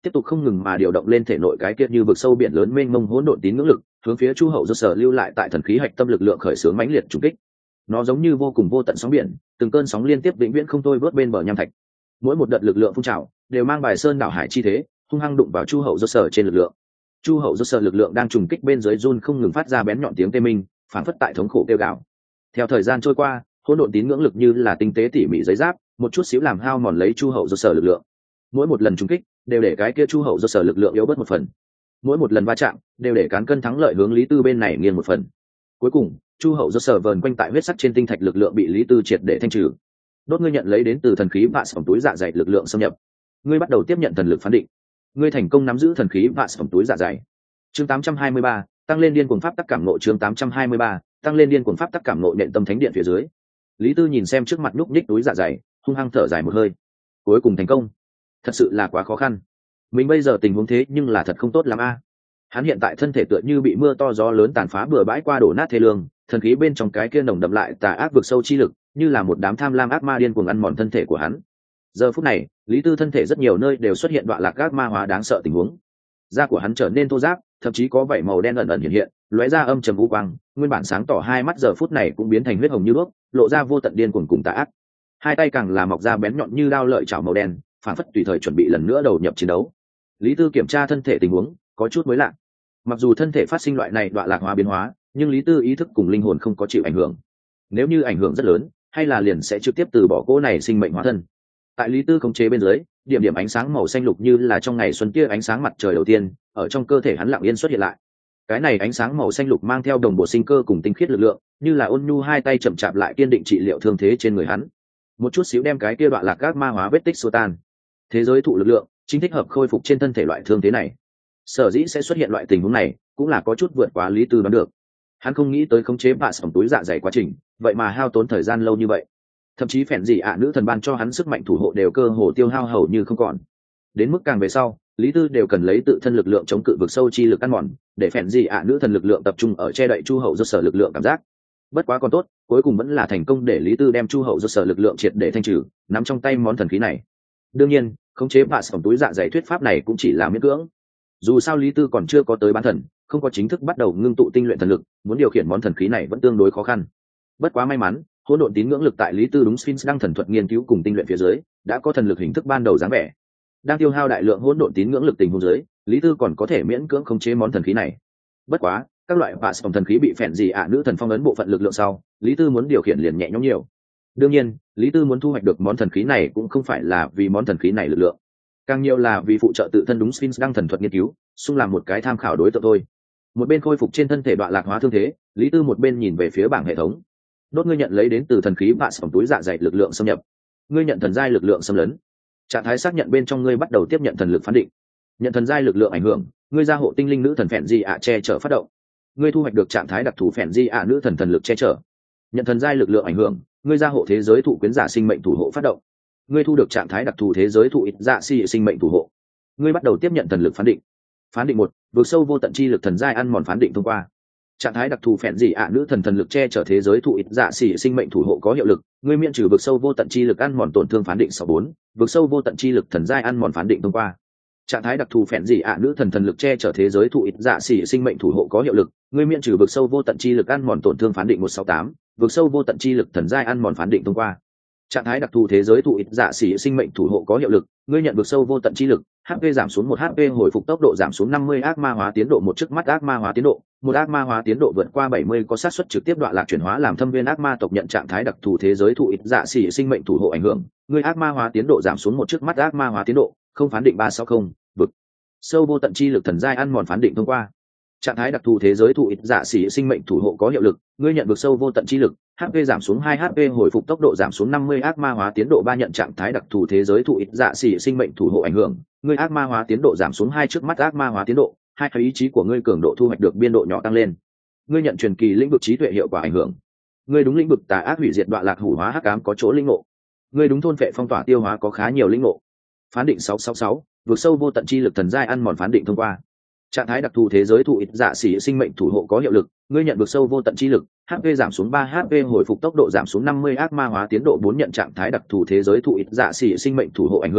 A: tiếp tục không ngừng mà điều động lên thể nội cái kia như vực sâu biển lớn mênh mông hỗn độn tín ngưỡng lực, hướng phía Chu Hậu Do Sở lưu lại tại thần khí hạch tâm lực lượng khởi xướng mãnh liệt trùng kích. Nó giống như vô cùng vô tận sóng biển, từng cơn sóng liên tiếp vĩnh viễn không thôi vớt bên bờ nham thạch. Mỗi một đợt lực lượng phun trào đều mang bài sơn đảo hải chi thế, hung hăng đụng vào Chu Hậu Do Sở trên lực lượng. Chu Hậu Do Sở lực lượng đang trùng kích bên dưới run không ngừng phát ra bén nhọn tiếng tê minh, phảng phất tại thống khổ kêu gào. Theo thời gian trôi qua, hỗn độn tín ngưỡng lực như là tinh tế tỉ mỉ giấy giáp, một chút xíu làm hao mòn lấy Chu Hậu Do Sở lực lượng. Mỗi một lần trùng kích đều để cái kia Chu Hậu Do Sở lực lượng yếu bớt một phần. Mỗi một lần va chạm đều để cán cân thắng lợi hướng Lý Tư bên này nghiêng một phần. Cuối cùng, Chu Hậu Do Sở vờn quanh tại huyết sắc trên tinh thạch lực lượng bị Lý Tư triệt để thanh trừ. Đốt ngươi nhận lấy đến từ thần khí vạ sổng túi dạ dày lực lượng xâm nhập. Ngươi bắt đầu tiếp nhận thần lực phán định. Ngươi thành công nắm giữ thần khí vạ sổng túi dạ dày. Chương 823, tăng lên điên cuồng pháp tắc cảm ngộ. Chương 823, tăng lên điên cuồng pháp tắc cảm ngộ. Nện tâm thánh điện phía dưới, Lý Tư nhìn xem trước mặt nhúc nhích túi dạ dày, hung hăng thở dài một hơi. Cuối cùng thành công, thật sự là quá khó khăn. Mình bây giờ tình huống thế nhưng là thật không tốt lắm a. Hắn hiện tại thân thể tựa như bị mưa to gió lớn tàn phá bừa bãi qua đổ nát thê lương, thần khí bên trong cái kia nồng đậm lại tà ác vực sâu chi lực, như là một đám tham lam ác ma điên cuồng ăn mòn thân thể của hắn. Giờ phút này, Lý Tư thân thể rất nhiều nơi đều xuất hiện đoạn lạc ác ma hóa đáng sợ tình huống. Da của hắn trở nên thô ráp, thậm chí có vảy màu đen ẩn ẩn hiện hiện, lóe ra âm trầm u quang, nguyên bản sáng tỏ hai mắt giờ phút này cũng biến thành huyết hồng như đuốc, lộ ra vô tận điên cuồng cùng tà ác. Hai tay càng là mọc ra bén nhọn như đao lợi chảo màu đen, phản phất tùy thời chuẩn bị lần nữa đầu nhập chiến đấu. Lý Tư kiểm tra thân thể tình huống, có chút mới lạ. Mặc dù thân thể phát sinh loại này đoạn lạc hóa biến hóa, nhưng Lý Tư ý thức cùng linh hồn không có chịu ảnh hưởng. Nếu như ảnh hưởng rất lớn, hay là liền sẽ trực tiếp từ bỏ cỗ này sinh mệnh hóa thân. Tại Lý Tư khống chế bên dưới, điểm điểm ánh sáng màu xanh lục như là trong ngày xuân kia ánh sáng mặt trời đầu tiên, ở trong cơ thể hắn lặng yên xuất hiện lại. Cái này ánh sáng màu xanh lục mang theo đồng bộ sinh cơ cùng tinh khiết lực lượng, như là ôn nhu hai tay chậm chạp lại kiên định trị liệu thương thế trên người hắn. Một chút xíu đem cái kia đoạn lạc các ma hóa vết tích xua tan. Thế giới thụ lực lượng chính thích hợp khôi phục trên thân thể loại thương thế này. Sở dĩ sẽ xuất hiện loại tình huống này, cũng là có chút vượt quá Lý Tư đoán được. Hắn không nghĩ tới khống chế bạ sổng túi dạ dày quá trình, vậy mà hao tốn thời gian lâu như vậy. Thậm chí phèn gì nữ thần ban cho hắn sức mạnh thủ hộ đều cơ hồ tiêu hao hầu như không còn. Đến mức càng về sau, Lý Tư đều cần lấy tự thân lực lượng chống cự vực sâu chi lực ăn mòn, để phèn gì nữ thần lực lượng tập trung ở che đậy Chu Hậu Do Sở lực lượng cảm giác. Bất quá còn tốt, cuối cùng vẫn là thành công để Lý Tư đem Chu Hậu Do Sở lực lượng triệt để thanh trừ, nắm trong tay món thần khí này. Đương nhiên, khống chế bạ sổng túi dạ dày thuyết pháp này cũng chỉ là miễn cưỡng. Dù sao Lý Tư còn chưa có tới bán thần, không có chính thức bắt đầu ngưng tụ tinh luyện thần lực, muốn điều khiển món thần khí này vẫn tương đối khó khăn. Bất quá may mắn, hỗn độn tín ngưỡng lực tại Lý Tư đúng Sphinx đăng thần thuật nghiên cứu cùng tinh luyện phía dưới, đã có thần lực hình thức ban đầu dáng vẻ. Đang tiêu hao đại lượng hỗn độn tín ngưỡng lực tình huống dưới, Lý Tư còn có thể miễn cưỡng khống chế món thần khí này. Bất quá, các loại bạ sổng thần khí bị phèn gì nữ thần phong ấn bộ phận lực lượng sau, Lý Tư muốn điều khiển liền nhẹ nhõm nhiều. Đương nhiên, Lý Tư muốn thu hoạch được món thần khí này cũng không phải là vì món thần khí này lực lượng, càng nhiều là vì phụ trợ tự thân đúng Sphinx đăng thần thuật nghiên cứu, xung làm một cái tham khảo đối tượng thôi. Một bên khôi phục trên thân thể đoạn lạc hóa thương thế, Lý Tư một bên nhìn về phía bảng hệ thống. Đốt ngươi nhận lấy đến từ thần khí bạ sổng túi dạ dày lực lượng xâm nhập. Ngươi nhận thần giai lực lượng xâm lấn. Trạng thái xác nhận bên trong ngươi bắt đầu tiếp nhận thần lực phán định. Nhận thần giai lực lượng ảnh hưởng, ngươi gia hộ tinh linh nữ thần phèn di che chở phát động. Ngươi thu hoạch được trạng thái đặc thù phèn di nữ thần thần lực che chở. Nhận thần giai lực lượng ảnh hưởng, ngươi gia hộ thế giới thụ quyến giả sinh mệnh thủ hộ phát động. Ngươi thu được trạng thái đặc thù thế giới thụ ít dạ si sinh mệnh thủ hộ. Ngươi bắt đầu tiếp nhận thần lực phán định. Phán định 1, vượt sâu vô tận chi lực thần giai ăn mòn phán định thông qua. Trạng thái đặc thù phèn dị nữ thần thần lực che chở thế giới thụ ít dạ xỉ sinh mệnh thủ hộ có hiệu lực, ngươi miễn trừ vượt sâu vô tận chi lực ăn mòn tổn thương phán định 64, vượt sâu vô tận chi lực thần giai ăn mòn phán định thông qua. Trạng thái đặc thù phèn dị nữ thần thần lực che chở thế giới thụ ít dạ xỉ sinh mệnh thủ hộ có hiệu lực, ngươi miễn trừ vượt sâu vô tận chi lực ăn mòn tổn thương phán định 168, vượt sâu vô tận chi lực thần giai ăn mòn phán định thông qua. Trạng thái đặc thù thế giới thụ ít dạ xỉ sinh mệnh thủ hộ có hiệu lực, ngươi nhận vượt sâu vô tận chi lực, HP giảm xuống 1 HP, hồi phục tốc độ giảm xuống 50, ác ma hóa tiến độ 1, trước mắt ác ma hóa tiến độ, một ác ma hóa tiến độ vượt qua 70 có xác suất trực tiếp đoạn lạc chuyển hóa làm thâm viên ác ma tộc nhận trạng thái đặc thù thế giới thụ ít dạ xỉ sinh mệnh thủ hộ ảnh hưởng, ngươi ác ma hóa tiến độ giảm xuống 1, trước mắt ác ma hóa tiến độ, không phán định 360, vực sâu vô tận chi lực thần giai ăn mòn phán định thông qua. Trạng thái đặc thù thế giới thụ ít dạ xỉ sinh mệnh thủ hộ có hiệu lực, ngươi nhận vực sâu vô tận chi lực, HP giảm xuống 2 HP, hồi phục tốc độ giảm xuống 50, ác ma hóa tiến độ 3, nhận trạng thái đặc thù thế giới thụ ít dạ xỉ sinh mệnh thủ hộ ảnh hưởng, ngươi ác ma hóa tiến độ giảm xuống 2, trước mắt ác ma hóa tiến độ 2, ý chí của ngươi cường độ thu hoạch được biên độ nhỏ tăng lên. Ngươi nhận truyền kỳ lĩnh vực trí tuệ hiệu quả ảnh hưởng, ngươi đúng lĩnh vực tà ác hủy diệt đoạn lạc hủ hóa hắc ám có chỗ linh ngộ, ngươi đúng thôn phệ phong tỏa tiêu hóa có khá nhiều linh ngộ. Phán định 666, vượt sâu vô tận chi lực thần giai ăn mòn phán định thông qua. Trạng thái đặc thù thế giới thụ ít dạ xỉ sinh mệnh thủ hộ có hiệu lực, ngươi nhận vượt sâu vô tận chi lực, HP giảm xuống 3 HP, hồi phục tốc độ giảm xuống 50, ác ma hóa tiến độ 4, nhận trạng thái đặc thù thế giới thụ ít dạ xỉ sinh mệnh thủ hộ ảnh hưởng,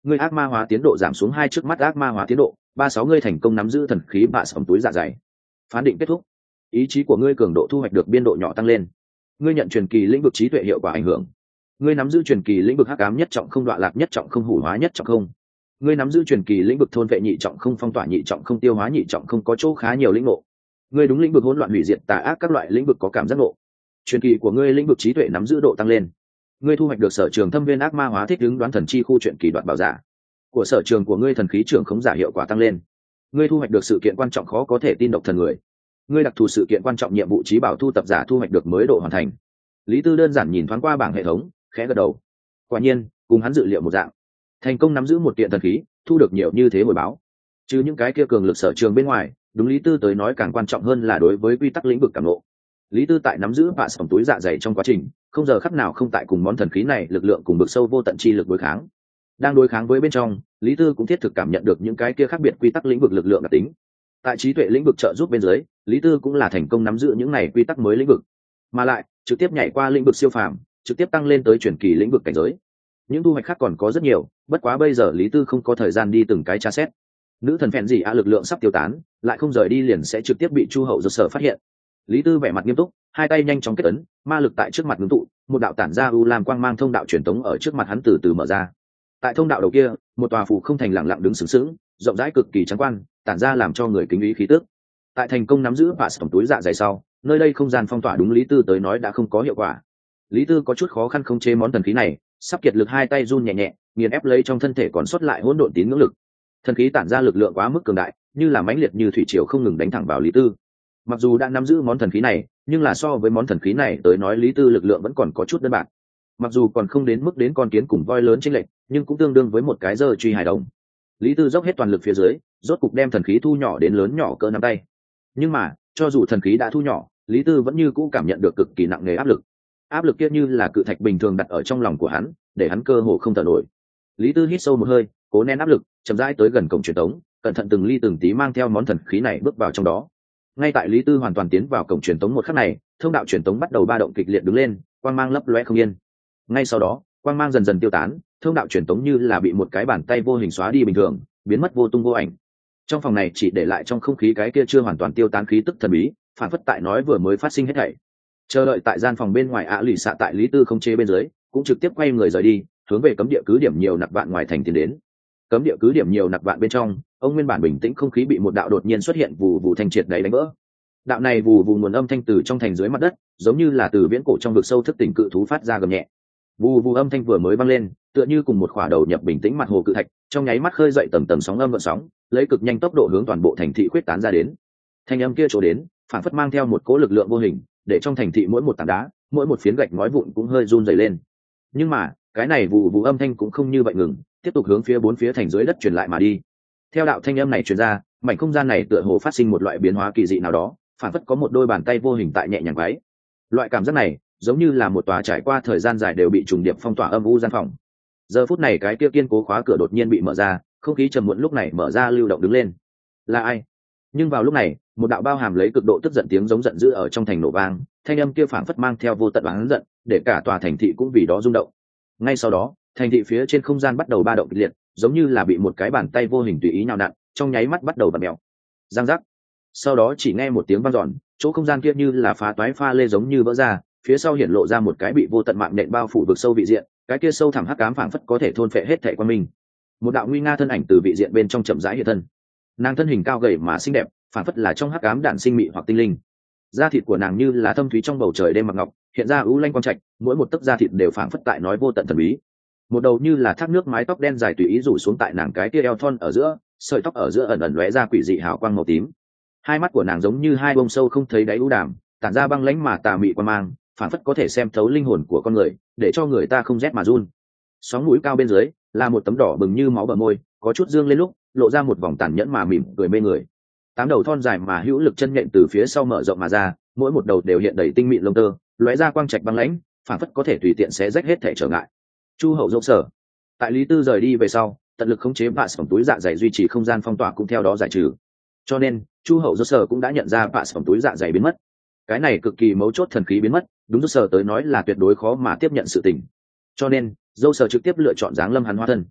A: ngươi ác ma hóa tiến độ giảm xuống 2 trước mắt ác ma hóa tiến độ 36, ngươi thành công nắm giữ thần khí bạ sòng túi dạ dày. Phán định kết thúc. Ý chí của ngươi cường độ thu hoạch được biên độ nhỏ tăng lên. Ngươi nhận truyền kỳ lĩnh vực trí tuệ hiệu quả ảnh hưởng. Ngươi nắm giữ truyền kỳ lĩnh vực hắc ám nhất trọng không, đoạn lạc nhất trọng không, hủ hóa nhất trọng không. Ngươi nắm giữ truyền kỳ lĩnh vực thôn vệ nhị trọng không, phong tỏa nhị trọng không, tiêu hóa nhị trọng không, có chỗ khá nhiều lĩnh ngộ. Ngươi đúng lĩnh vực hỗn loạn hủy diệt tà ác các loại lĩnh vực có cảm giác ngộ. Truyền kỳ của ngươi lĩnh vực trí tuệ nắm giữ độ tăng lên. Ngươi thu hoạch được sở trường thâm viên ác ma hóa thích ứng đoán thần chi khu truyện kỳ đoạn bảo giả. Của sở trường của ngươi thần khí trưởng khống giả hiệu quả tăng lên. Ngươi thu hoạch được sự kiện quan trọng khó có thể tin độc thần người. Ngươi đặc thù sự kiện quan trọng nhiệm vụ trí bảo thu tập giả thu hoạch được mới độ hoàn thành. Lý Tư đơn giản nhìn thoáng qua bảng hệ thống, khẽ gật đầu. Quả nhiên, cùng hắn dự liệu một dạng, thành công nắm giữ một kiện thần khí, thu được nhiều như thế hồi báo. Chứ những cái kia cường lực sở trường bên ngoài, đúng Lý Tư tới nói càng quan trọng hơn là đối với quy tắc lĩnh vực cảm ngộ. Lý Tư tại nắm giữ vạ sòng túi dạ dày trong quá trình, không giờ khắc nào không tại cùng món thần khí này lực lượng cùng bực sâu vô tận chi lực đối kháng. Đang đối kháng với bên trong, Lý Tư cũng thiết thực cảm nhận được những cái kia khác biệt quy tắc lĩnh vực lực lượng đặc tính. Tại trí tuệ lĩnh vực trợ giúp bên dưới, Lý Tư cũng là thành công nắm giữ những này quy tắc mới lĩnh vực, mà lại trực tiếp nhảy qua lĩnh vực siêu phàm, trực tiếp tăng lên tới chuyển kỳ lĩnh vực cảnh giới. Những thu hoạch khác còn có rất nhiều, bất quá bây giờ Lý Tư không có thời gian đi từng cái tra xét. Nữ thần phèn gì lực lượng sắp tiêu tán, lại không rời đi liền sẽ trực tiếp bị Chu Hậu Dược Sở phát hiện. Lý Tư vẻ mặt nghiêm túc, hai tay nhanh chóng kết ấn, ma lực tại trước mặt ngưng tụ, một đạo tản ra u lam quang mang thông đạo truyền tống ở trước mặt hắn từ từ mở ra. Tại thông đạo đầu kia, một tòa phủ không thành lặng lặng đứng sừng sững, rộng rãi cực kỳ trắng quan, tản ra làm cho người kính ý khí tức. Tại thành công nắm giữ vạ sòng túi dạ dày sau, nơi đây không gian phong tỏa đúng Lý Tư tới nói đã không có hiệu quả. Lý Tư có chút khó khăn không chế món thần khí này, sắp kiệt lực hai tay run nhẹ nhẹ, nghiền ép lấy trong thân thể còn sót lại hỗn độn tín ngưỡng lực. Thần khí tản ra lực lượng quá mức cường đại, như là mãnh liệt như thủy triều không ngừng đánh thẳng vào Lý Tư. Mặc dù đã nắm giữ món thần khí này, nhưng là so với món thần khí này tới nói Lý Tư lực lượng vẫn còn có chút đơn bạc. Mặc dù còn không đến mức đến con kiến cùng voi lớn chênh lệch, nhưng cũng tương đương với một cái giơ truy hài đồng. Lý Tư dốc hết toàn lực phía dưới, rốt cục đem thần khí thu nhỏ đến lớn nhỏ cỡ nắm tay. Nhưng mà, cho dù thần khí đã thu nhỏ, Lý Tư vẫn như cũ cảm nhận được cực kỳ nặng nề áp lực. Áp lực kia như là cự thạch bình thường đặt ở trong lòng của hắn, để hắn cơ hồ không thở nổi. Lý Tư hít sâu một hơi, cố nén áp lực, chậm rãi tới gần cổng truyền tống, cẩn thận từng ly từng tí mang theo món thần khí này bước vào trong đó. Ngay tại Lý Tư hoàn toàn tiến vào cổng truyền tống một khắc này, thông đạo truyền tống bắt đầu ba động kịch liệt đứng lên, quang mang lấp lóe không yên. Ngay sau đó, quang mang dần dần tiêu tán, thông đạo truyền tống như là bị một cái bàn tay vô hình xóa đi bình thường, biến mất vô tung vô ảnh. Trong phòng này chỉ để lại trong không khí cái kia chưa hoàn toàn tiêu tán khí tức thần bí, phản phất tại nói vừa mới phát sinh hết thảy. Chờ đợi tại gian phòng bên ngoài lì xạ tại Lý Tư không chế bên dưới, cũng trực tiếp quay người rời đi, hướng về cấm địa cứ điểm nhiều nặc vạn ngoài thành tiến đến. Cấm địa cứ điểm nhiều nặc vạn bên trong, ông nguyên bản bình tĩnh không khí bị một đạo đột nhiên xuất hiện vù vù thanh triệt đấy đánh vỡ. Đạo này vù vù nguồn âm thanh từ trong thành dưới mặt đất, giống như là từ viễn cổ trong vực sâu thức tỉnh cự thú phát ra gầm nhẹ. Vù vù âm thanh vừa mới vang lên, tựa như cùng một khỏa đầu nhập bình tĩnh mặt hồ cự thạch, trong nháy mắt khơi dậy tầng tầng sóng âm gợn sóng, lấy cực nhanh tốc độ hướng toàn bộ thành thị khuyết tán ra đến. Thanh âm kia chỗ đến, phản phất mang theo một cỗ lực lượng vô hình, để trong thành thị mỗi một tảng đá, mỗi một phiến gạch ngói vụn cũng hơi run rẩy lên. Nhưng mà, cái này vù vù âm thanh cũng không như vậy ngừng, tiếp tục hướng phía bốn phía thành dưới đất truyền lại mà đi. Theo đạo thanh âm này truyền ra, mảnh không gian này tựa hồ phát sinh một loại biến hóa kỳ dị nào đó, phản phất có một đôi bàn tay vô hình tại nhẹ nhàng váy. Loại cảm giác này, giống như là một tòa trải qua thời gian dài đều bị trùng điệp phong tỏa âm u gian phòng. Giờ phút này cái kia kiên cố khóa cửa đột nhiên bị mở ra, không khí trầm muộn lúc này mở ra lưu động đứng lên. Là ai? Nhưng vào lúc này, một đạo bao hàm lấy cực độ tức giận tiếng giống giận dữ ở trong thành nổ vang, thanh âm kia phảng phất mang theo vô tận oán giận, để cả tòa thành thị cũng vì đó rung động. Ngay sau đó, thành thị phía trên không gian bắt đầu ba động kịch liệt, giống như là bị một cái bàn tay vô hình tùy ý nhào nặn, trong nháy mắt bắt đầu vặn mèo. Giang giác. Sau đó chỉ nghe một tiếng vang dọn, chỗ không gian kia như là phá toái pha lê giống như vỡ ra, phía sau hiện lộ ra một cái bị vô tận mạng nện bao phủ vực sâu vị diện, cái kia sâu thẳm hắc ám phảng phất có thể thôn phệ hết thảy quan minh. Một đạo nguy nga thân ảnh từ vị diện bên trong chậm rãi hiện thân. Nàng thân hình cao gầy mà xinh đẹp, phảng phất là trong hắc ám đản sinh mị hoặc tinh linh. Da thịt của nàng như là thâm thúy trong bầu trời đêm mặc ngọc, hiện ra u lanh quang trạch, mỗi một tấc da thịt đều phảng phất tại nói vô tận thần bí. Một đầu như là thác nước mái tóc đen dài tùy ý rủ xuống tại nàng cái kia eo thon ở giữa, sợi tóc ở giữa ẩn ẩn lóe ra quỷ dị hào quang màu tím. Hai mắt của nàng giống như hai bông sâu không thấy đáy u đàm, tản ra băng lãnh mà tà mị quan mang, phảng phất có thể xem thấu linh hồn của con người, để cho người ta không rét mà run. Sóng mũi cao bên dưới là một tấm đỏ bừng như máu bờ môi, có chút dương lên lúc lộ ra một vòng tàn nhẫn mà mỉm cười mê người. Tám đầu thon dài mà hữu lực chân nhện từ phía sau mở rộng mà ra, mỗi một đầu đều hiện đầy tinh mịn lông tơ, lóe ra quang trạch băng lãnh, phảng phất có thể tùy tiện xé rách hết thể trở ngại. Chu Hậu Dậu Sở. Tại Lý Tư rời đi về sau, tận lực khống chế vạ sòng túi dạ dày duy trì không gian phong tỏa cũng theo đó giải trừ. Cho nên, Chu Hậu Dậu Sở cũng đã nhận ra vạ sòng túi dạ dày biến mất. Cái này cực kỳ mấu chốt thần khí biến mất, đúng Dậu Sở tới nói là tuyệt đối khó mà tiếp nhận sự tình. Cho nên, Dậu Sở trực tiếp lựa chọn dáng lâm hắn hóa thân.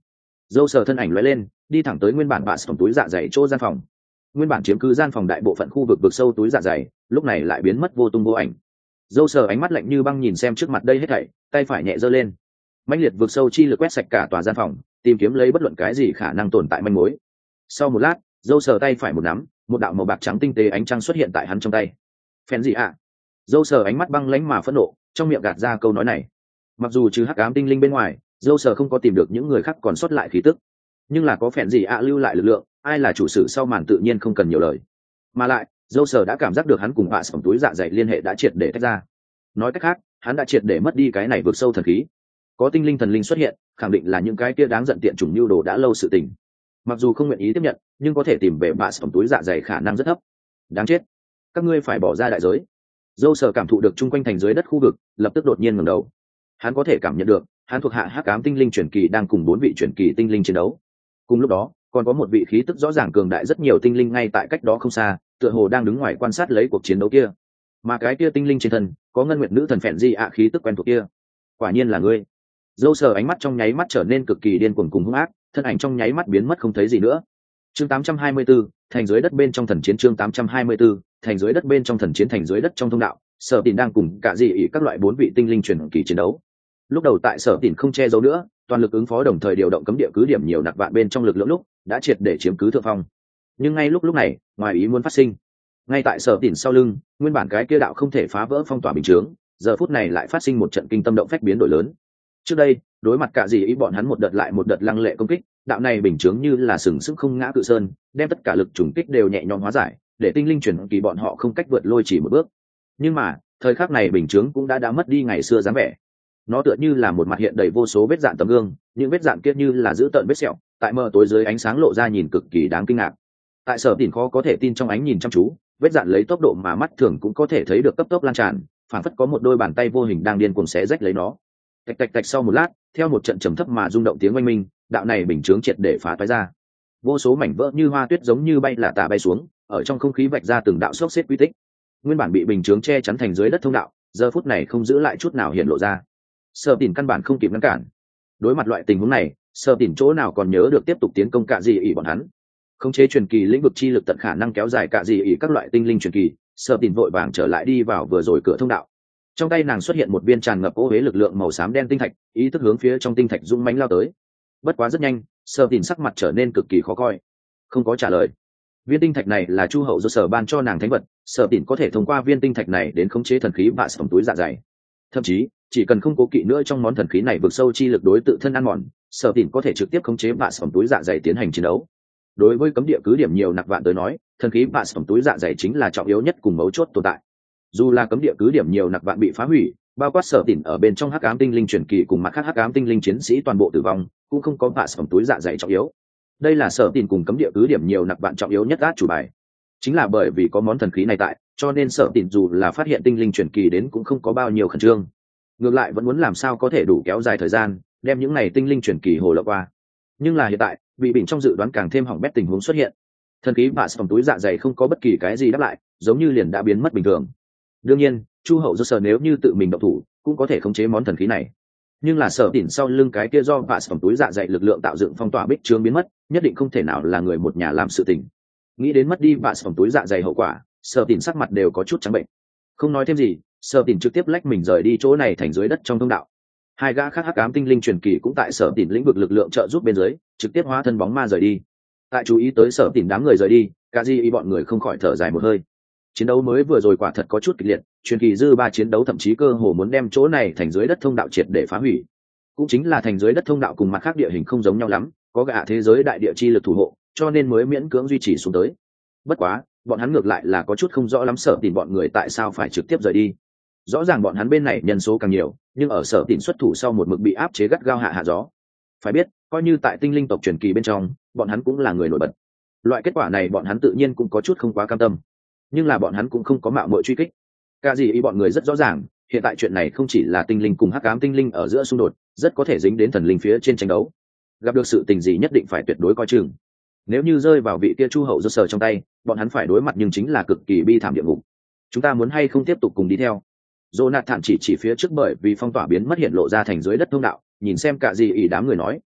A: Dâu sờ thân ảnh lóe lên, đi thẳng tới nguyên bản bạ sổng túi dạ dày chỗ gian phòng. Nguyên bản chiếm cứ gian phòng đại bộ phận khu vực vực sâu túi dạ dày, lúc này lại biến mất vô tung vô ảnh. Dâu sờ ánh mắt lạnh như băng nhìn xem trước mặt đây hết thảy, tay phải nhẹ giơ lên. Mãnh liệt vực sâu chi lực quét sạch cả tòa gian phòng, tìm kiếm lấy bất luận cái gì khả năng tồn tại manh mối. Sau một lát, dâu sờ tay phải một nắm, một đạo màu bạc trắng tinh tế ánh trăng xuất hiện tại hắn trong tay. Phèn gì ạ? Dâu sờ ánh mắt băng lãnh mà phẫn nộ, trong miệng gạt ra câu nói này. Mặc dù trừ hắc ám tinh linh bên ngoài, dâu sờ không có tìm được những người khác còn sót lại khí tức, nhưng là có phèn gì ạ lưu lại lực lượng, ai là chủ sử sau màn tự nhiên không cần nhiều lời. Mà lại, dâu sờ đã cảm giác được hắn cùng bạ sổng túi dạ dày liên hệ đã triệt để tách ra. Nói cách khác, hắn đã triệt để mất đi cái này vượt sâu thần khí. Có tinh linh thần linh xuất hiện, khẳng định là những cái kia đáng giận tiện chủng nhu đồ đã lâu sự tình. Mặc dù không nguyện ý tiếp nhận, nhưng có thể tìm về bạ sổng túi dạ dày khả năng rất thấp. Đáng chết, các ngươi phải bỏ ra đại giới. Dâu sờ cảm thụ được chung quanh thành dưới đất khu vực, lập tức đột nhiên ngẩng đầu. Hắn có thể cảm nhận được, hắn thuộc hạ hắc ám tinh linh truyền kỳ đang cùng 4 vị truyền kỳ tinh linh chiến đấu. Cùng lúc đó, còn có một vị khí tức rõ ràng cường đại rất nhiều tinh linh ngay tại cách đó không xa, tựa hồ đang đứng ngoài quan sát lấy cuộc chiến đấu kia. Mà cái kia tinh linh trên thân, có ngân nguyệt nữ thần phèn di ạ khí tức quen thuộc kia. Quả nhiên là ngươi. Dâu sờ ánh mắt trong nháy mắt trở nên cực kỳ điên cuồng cùng hung ác, thân ảnh trong nháy mắt biến mất không thấy gì nữa. Chương 824, thành dưới đất bên trong thần chiến. Chương 824, thành dưới đất bên trong thần chiến. Thành dưới đất trong thông đạo, Sở Tìn đang cùng cả dị ỷ các loại 4 vị tinh linh truyền kỳ chiến đấu. Lúc đầu tại Sở Tìn không che giấu nữa, toàn lực ứng phó đồng thời điều động cấm địa cứ điểm nhiều nặc vạn bên trong lực lượng lúc đã triệt để chiếm cứ thượng phong. Nhưng ngay lúc này, ngoài ý muốn phát sinh. Ngay tại Sở Tìn sau lưng, nguyên bản cái kia đạo không thể phá vỡ phong tỏa bình chướng, giờ phút này lại phát sinh một trận kinh tâm động phách biến đổi lớn. Trước đây, đối mặt cả dị ý bọn hắn một đợt lại một đợt lăng lệ công kích, đạo này bình chướng như là sừng sững không ngã cự sơn, đem tất cả lực trùng kích đều nhẹ nhõm hóa giải, để tinh linh truyền kỳ bọn họ không cách vượt lôi chỉ một bước. Nhưng mà, thời khắc này bình chướng cũng đã mất đi ngày xưa dáng vẻ. Nó tựa như là một mặt hiện đầy vô số vết dạn tấm gương, những vết dạn kia như là giữ tợn vết sẹo, tại mờ tối dưới ánh sáng lộ ra nhìn cực kỳ đáng kinh ngạc. Tại Sở Tìn khó có thể tin trong ánh nhìn chăm chú, vết dạn lấy tốc độ mà mắt thường cũng có thể thấy được cấp tốc lan tràn, phản phất có một đôi bàn tay vô hình đang điên cuồng xé rách lấy nó. Tạch tạch tạch, sau một lát, theo một trận trầm thấp mà rung động tiếng oanh minh, đạo này bình chướng triệt để phá toái ra. Vô số mảnh vỡ như hoa tuyết giống như bay là tả bay xuống, ở trong không khí vạch ra từng đạo xốc xếp quy tích. Nguyên bản bị bình chướng che chắn thành dưới đất thông đạo, giờ phút này không giữ lại chút nào hiện lộ ra. Sở Tìn căn bản không kịp ngăn cản. Đối mặt loại tình huống này, Sở Tìn chỗ nào còn nhớ được tiếp tục tiến công cả dị ỷ bọn hắn. Khống chế truyền kỳ lĩnh vực chi lực tận khả năng kéo dài cả dị ỷ các loại tinh linh truyền kỳ, Sở Tìn vội vàng trở lại đi vào vừa rồi cửa thông đạo. Trong tay nàng xuất hiện một viên tràn ngập ô huế lực lượng màu xám đen tinh thạch, ý thức hướng phía trong tinh thạch dũng mãnh lao tới. Bất quá rất nhanh, Sở Tìn sắc mặt trở nên cực kỳ khó coi, không có trả lời. Viên tinh thạch này là Chu hậu do Sở ban cho nàng thánh vật, Sở Tìn có thể thông qua viên tinh thạch này đến khống chế thần khí bạ sổng túi dạ dày. Thậm chí, chỉ cần không cố kỵ nữa trong món thần khí này vượt sâu chi lực đối tự thân ăn mòn, Sở Tìn có thể trực tiếp khống chế bạ sổng túi dạ dày tiến hành chiến đấu. Đối với cấm địa cứ điểm nhiều nặc vạn tới nói, thần khí bạ sổng túi dạ dày chính là trọng yếu nhất cùng mấu chốt tồn tại. Dù là cấm địa cứ điểm nhiều nặc vạn bị phá hủy, bao quát Sở Tìn ở bên trong hắc ám tinh linh truyền kỳ cùng mặt khác hắc ám tinh linh chiến sĩ toàn bộ tử vong, cũng không có bạ sổng túi dạ dày trọng yếu. Đây là Sở Tìn cùng cấm địa cứ điểm nhiều nặc vạn trọng yếu nhất át chủ bài. Chính là bởi vì có món thần khí này tại, cho nên Sở Tìn dù là phát hiện tinh linh truyền kỳ đến cũng không có bao nhiêu khẩn trương. Ngược lại vẫn muốn làm sao có thể đủ kéo dài thời gian, đem những này tinh linh truyền kỳ hồ lộng qua. Nhưng là hiện tại, bị bình trong dự đoán càng thêm hỏng bét tình huống xuất hiện. Thần khí bạ sổng túi dạ dày không có bất kỳ cái gì đáp lại, giống như liền đã biến mất bình thường. Đương nhiên, Chu hậu do Sở nếu như tự mình động thủ, cũng có thể khống chế món thần khí này. Nhưng là Sở Tìn sau lưng cái kia do bạ sổng túi dạ dày lực lượng tạo dựng phong tỏa bích chướng biến mất, nhất định không thể nào là người một nhà làm sự tình. Nghĩ đến mất đi bạ sổng túi dạ dày hậu quả, Sở Tìn sắc mặt đều có chút trắng bệnh. Không nói thêm gì, Sở Tìn trực tiếp lách mình rời đi chỗ này thành dưới đất trong thông đạo. Hai gã khác hắc ám tinh linh truyền kỳ cũng tại Sở Tìn lĩnh vực lực lượng trợ giúp bên dưới, trực tiếp hóa thân bóng ma rời đi. Tại chú ý tới Sở Tìn đám người rời đi, cả di bọn người không khỏi thở dài một hơi. Chiến đấu mới vừa rồi quả thật có chút kịch liệt, truyền kỳ dư ba chiến đấu thậm chí cơ hồ muốn đem chỗ này thành dưới đất thông đạo triệt để phá hủy. Cũng chính là thành dưới đất thông đạo cùng mặt khác địa hình không giống nhau lắm, có gã thế giới đại địa chi lực thủ hộ, cho nên mới miễn cưỡng duy trì xuống tới. Bất quá, bọn hắn ngược lại là có chút không rõ lắm Sở Tìn bọn người tại sao phải trực tiếp rời đi. Rõ ràng bọn hắn bên này nhân số càng nhiều, nhưng ở Sở Tìn xuất thủ sau một mực bị áp chế gắt gao hạ gió. Phải biết, coi như tại tinh linh tộc truyền kỳ bên trong, bọn hắn cũng là người nổi bật. Loại kết quả này bọn hắn tự nhiên cũng có chút không quá cam tâm, nhưng là bọn hắn cũng không có mạo muội truy kích. Cả gì ý bọn người rất rõ ràng, hiện tại chuyện này không chỉ là tinh linh cùng hắc ám tinh linh ở giữa xung đột, rất có thể dính đến thần linh phía trên tranh đấu. Gặp được sự tình gì nhất định phải tuyệt đối coi chừng. Nếu như rơi vào vị kia Chu hậu do Sở trong tay, bọn hắn phải đối mặt nhưng chính là cực kỳ bi thảm địa ngục. Chúng ta muốn hay không tiếp tục cùng đi theo? Jonathan chỉ phía trước bởi vì phong tỏa biến mất hiện lộ ra thành dưới đất thông đạo, nhìn xem cả gì ý đám người nói.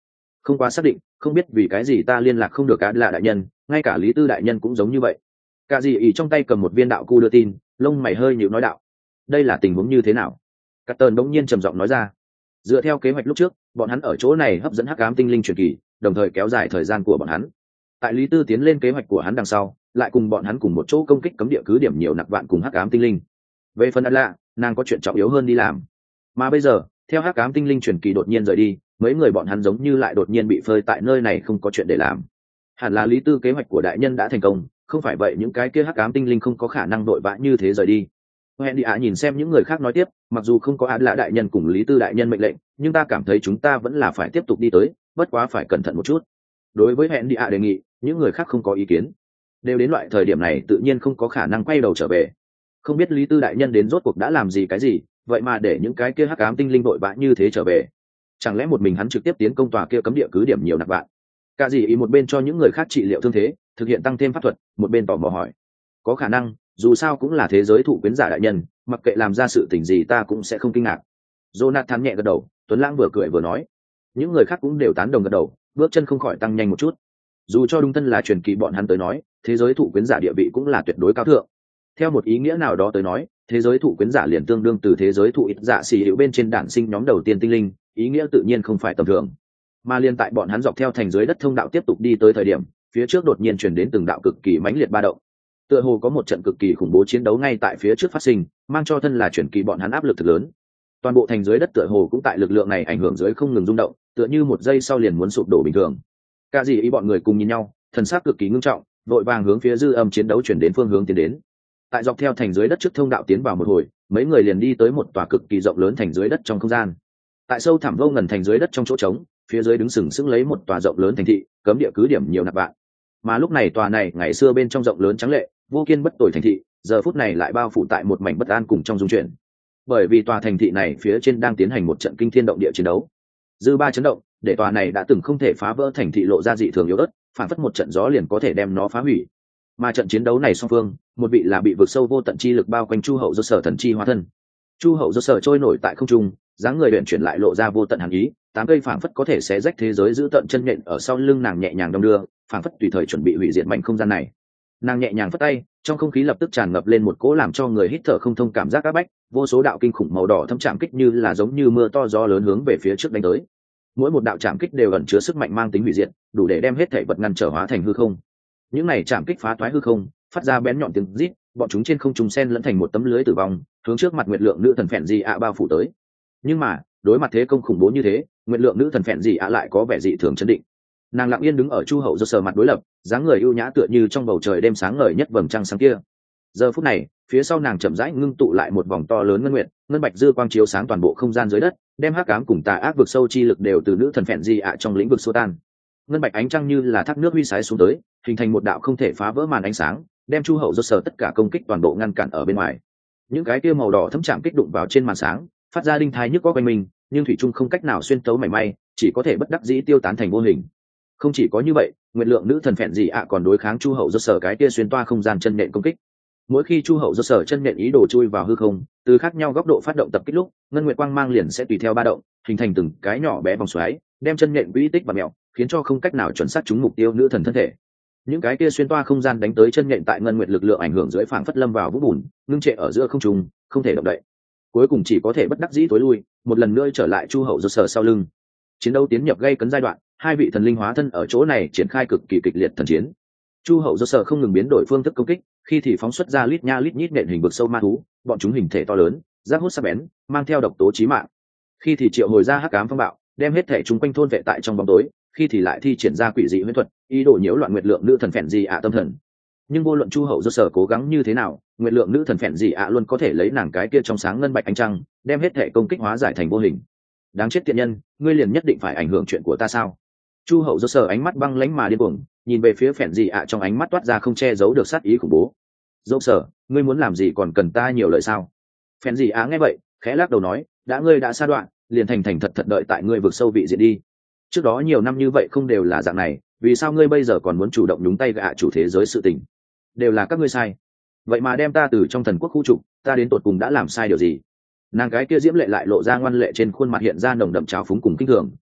A: Không quá xác định, không biết vì cái gì ta liên lạc không được là đại nhân, ngay cả Lý Tư đại nhân cũng giống như vậy. Cả gì ý trong tay cầm một viên đạo cu đưa tin, lông mày hơi nhíu nói đạo. Đây là tình huống như thế nào? Cát Tần bỗng nhiên trầm giọng nói ra. Dựa theo kế hoạch lúc trước, bọn hắn ở chỗ này hấp dẫn hắc ám tinh linh truyền kỳ, đồng thời kéo dài thời gian của bọn hắn. Tại Lý Tư tiến lên kế hoạch của hắn đằng sau, lại cùng bọn hắn cùng một chỗ công kích cấm địa cứ điểm nhiều nặc vạn cùng hắc ám tinh linh. Về phần lạ, nàng có chuyện trọng yếu hơn đi làm. Mà bây giờ, theo hắc ám tinh linh truyền kỳ đột nhiên rời đi, mấy người bọn hắn giống như lại đột nhiên bị phơi tại nơi này không có chuyện để làm. Hẳn là Lý Tư kế hoạch của đại nhân đã thành công, không phải vậy những cái kia hắc ám tinh linh không có khả năng đội vã như thế rời đi. Hẹn đi nhìn xem những người khác nói tiếp, mặc dù không có lạ đại nhân cùng Lý Tư đại nhân mệnh lệnh, nhưng ta cảm thấy chúng ta vẫn là phải tiếp tục đi tới, bất quá phải cẩn thận một chút. Đối với hẹn đi đề nghị, những người khác không có ý kiến. Đều đến loại thời điểm này tự nhiên không có khả năng quay đầu trở về. Không biết Lý Tư đại nhân đến rốt cuộc đã làm gì cái gì, vậy mà để những cái kia hắc ám tinh linh đội vã như thế trở về. Chẳng lẽ một mình hắn trực tiếp tiến công tòa kia cấm địa cứ điểm nhiều nặc vạn? Cả gì ý một bên cho những người khác trị liệu thương thế, thực hiện tăng thêm pháp thuật, một bên tò mò hỏi. Có khả năng, dù sao cũng là thế giới thụ quyến giả đại nhân, mặc kệ làm ra sự tình gì ta cũng sẽ không kinh ngạc. Jonathan nhẹ gật đầu, Tuấn Lãng vừa cười vừa nói. Những người khác cũng đều tán đồng gật đầu, bước chân không khỏi tăng nhanh một chút. Dù cho đúng thân là truyền kỳ bọn hắn tới nói, thế giới thụ quyến giả địa vị cũng là tuyệt đối cao thượng. Theo một ý nghĩa nào đó tới nói, thế giới thụ quyến giả liền tương đương từ thế giới thụ ít dạ xì hữu bên trên đản sinh nhóm đầu tiên tinh linh, ý nghĩa tự nhiên không phải tầm thường. Mà liên tại bọn hắn dọc theo thành dưới đất thông đạo tiếp tục đi tới thời điểm, phía trước đột nhiên truyền đến từng đạo cực kỳ mãnh liệt ba động. Tựa hồ có một trận cực kỳ khủng bố chiến đấu ngay tại phía trước phát sinh, mang cho thân là truyền kỳ bọn hắn áp lực thực lớn. Toàn bộ thành dưới đất tựa hồ cũng tại lực lượng này ảnh hưởng dưới không ngừng rung động, tựa như một giây sau liền muốn sụp đổ bình thường. Cả gì ý bọn người cùng nhìn nhau, thần sắc cực kỳ ngưng trọng, vội vàng hướng phía dư âm chiến đấu chuyển đến phương hướng tiến đến. Tại dọc theo thành dưới đất trước thông đạo tiến vào một hồi, mấy người liền đi tới một tòa cực kỳ rộng lớn thành dưới đất trong không gian. Tại sâu thẳm vô ngần thành dưới đất trong chỗ trống, phía dưới đứng sừng sững lấy một tòa rộng lớn thành thị, cấm địa cứ điểm nhiều nặc vạn. Mà lúc này tòa này ngày xưa bên trong rộng lớn trắng lệ, vô kiên bất tồi thành thị, giờ phút này lại bao phủ tại một mảnh bất an cùng trong dung chuyển. Bởi vì tòa thành thị này phía trên đang tiến hành một trận kinh thiên động địa chiến đấu. Dư ba chấn động, để tòa này đã từng không thể phá vỡ thành thị lộ ra dị thường yếu ớt, phản phất một trận gió liền có thể đem nó phá hủy. Mà trận chiến đấu này song phương, một vị là bị vực sâu vô tận chi lực bao quanh Chu Hậu do sở thần chi hóa thân. Chu Hậu do sở trôi nổi tại không trung, dáng người luyện chuyển lại lộ ra vô tận hàn ý, tám cây phảng phất có thể xé rách thế giới giữ tận chân nhện ở sau lưng nàng nhẹ nhàng đong đưa, phảng phất tùy thời chuẩn bị hủy diệt mảnh không gian này. Nàng nhẹ nhàng phất tay, trong không khí lập tức tràn ngập lên một cỗ làm cho người hít thở không thông cảm giác áp bách, vô số đạo kinh khủng màu đỏ thâm chạm kích như là giống như mưa to gió lớn hướng về phía trước đánh tới. Mỗi một đạo chạm kích đều ẩn chứa sức mạnh mang tính hủy diệt, đủ để đem hết thảy vật ngăn trở hóa thành hư không. Những này chạm kích phá toái hư không, phát ra bén nhọn tiếng rít, bọn chúng trên không trung xen lẫn thành một tấm lưới tử vong, hướng trước mặt nguyệt lượng nữ thần phèn gì ạ bao phủ tới. Nhưng mà, đối mặt thế công khủng bố như thế, nguyệt lượng nữ thần phèn gì ạ lại có vẻ dị thường chấn định. Nàng lặng yên đứng ở Chu Hậu do sở mặt đối lập, dáng người ưu nhã tựa như trong bầu trời đêm sáng ngời nhất vầng trăng sáng kia. Giờ phút này, phía sau nàng chậm rãi ngưng tụ lại một vòng to lớn ngân nguyệt, ngân bạch dư quang chiếu sáng toàn bộ không gian dưới đất, đem hắc ám cùng tà ác vực sâu chi lực đều từ nữ thần phèn gì ạ trong lĩnh vực xua tan. Ngân bạch ánh trăng như là thác nước huy sái xuống tới, hình thành một đạo không thể phá vỡ màn ánh sáng, đem Chu Hậu do sở tất cả công kích toàn bộ ngăn cản ở bên ngoài. Những cái kia màu đỏ thấm chạm kích đụng vào trên màn sáng, phát ra đinh thai nhức óc quanh mình, nhưng thủy trung không cách nào xuyên tấu mảy may, chỉ có thể bất đắc dĩ tiêu tán thành vô hình. Không chỉ có như vậy, nguyệt lượng nữ thần phèn gì ạ còn đối kháng Chu Hậu do sở cái kia xuyên toa không gian chân nện công kích. Mỗi khi Chu Hậu do sở chân nện ý đồ chui vào hư không, từ khác nhau góc độ phát động tập kích lúc, ngân nguyệt quang mang liền sẽ tùy theo ba động, hình thành từng cái nhỏ bé vòng xoáy, đem chân nện quỹ tích và mèo, khiến cho không cách nào chuẩn xác trúng mục tiêu nữ thần thân thể. Những cái kia xuyên toa không gian đánh tới chân nện tại ngân nguyệt lực lượng ảnh hưởng dưới phảng phất lâm vào vũng bùn, ngưng trệ ở giữa không trung, không thể động đậy. Cuối cùng chỉ có thể bất đắc dĩ tối lui, một lần nữa trở lại Chu Hậu do sở sau lưng. Chiến đấu tiến nhập gây cấn giai đoạn, hai vị thần linh hóa thân ở chỗ này triển khai cực kỳ kịch liệt thần chiến. Chu Hậu do sở không ngừng biến đổi phương thức công kích, khi thì phóng xuất ra lít nha lít nhít nện hình vực sâu ma thú, bọn chúng hình thể to lớn, rác hút sắc bén, mang theo độc tố chí mạng. Khi thì triệu hồi ra hắc ám phong bạo, đem hết thể chúng quanh thôn vệ tại trong bóng tối, khi thì lại thi triển ra quỷ dị huyễn thuật, ý đồ nhiễu loạn nguyệt lượng nữ thần phèn gì ạ tâm thần. Nhưng vô luận Chu Hậu do sở cố gắng như thế nào, nguyệt lượng nữ thần phèn gì ạ luôn có thể lấy nàng cái kia trong sáng ngân bạch ánh trăng, đem hết thể công kích hóa giải thành vô hình. Đáng chết tiện nhân, ngươi liền nhất định phải ảnh hưởng chuyện của ta sao? Chu Hậu do sở ánh mắt băng lãnh mà điên cuồng, nhìn về phía phèn gì ạ trong ánh mắt toát ra không che giấu được sát ý khủng bố. Dẫu sở, ngươi muốn làm gì còn cần ta nhiều lời sao? Phèn gì ạ nghe vậy, khẽ lắc đầu nói, đã ngươi đã sa đoạn, liền thành thành thật thật đợi tại ngươi vực sâu vị diện đi. Trước đó nhiều năm như vậy không đều là dạng này, vì sao ngươi bây giờ còn muốn chủ động nhúng tay gạ chủ thế giới sự tình? Đều là các ngươi sai. Vậy mà đem ta từ trong thần quốc khu trục, ta đến tột cùng đã làm sai điều gì? Nàng gái kia diễm lệ lại lộ ra ngoan lệ trên khuôn mặt hiện ra nồng đậm trào phúng cùng kinh thường,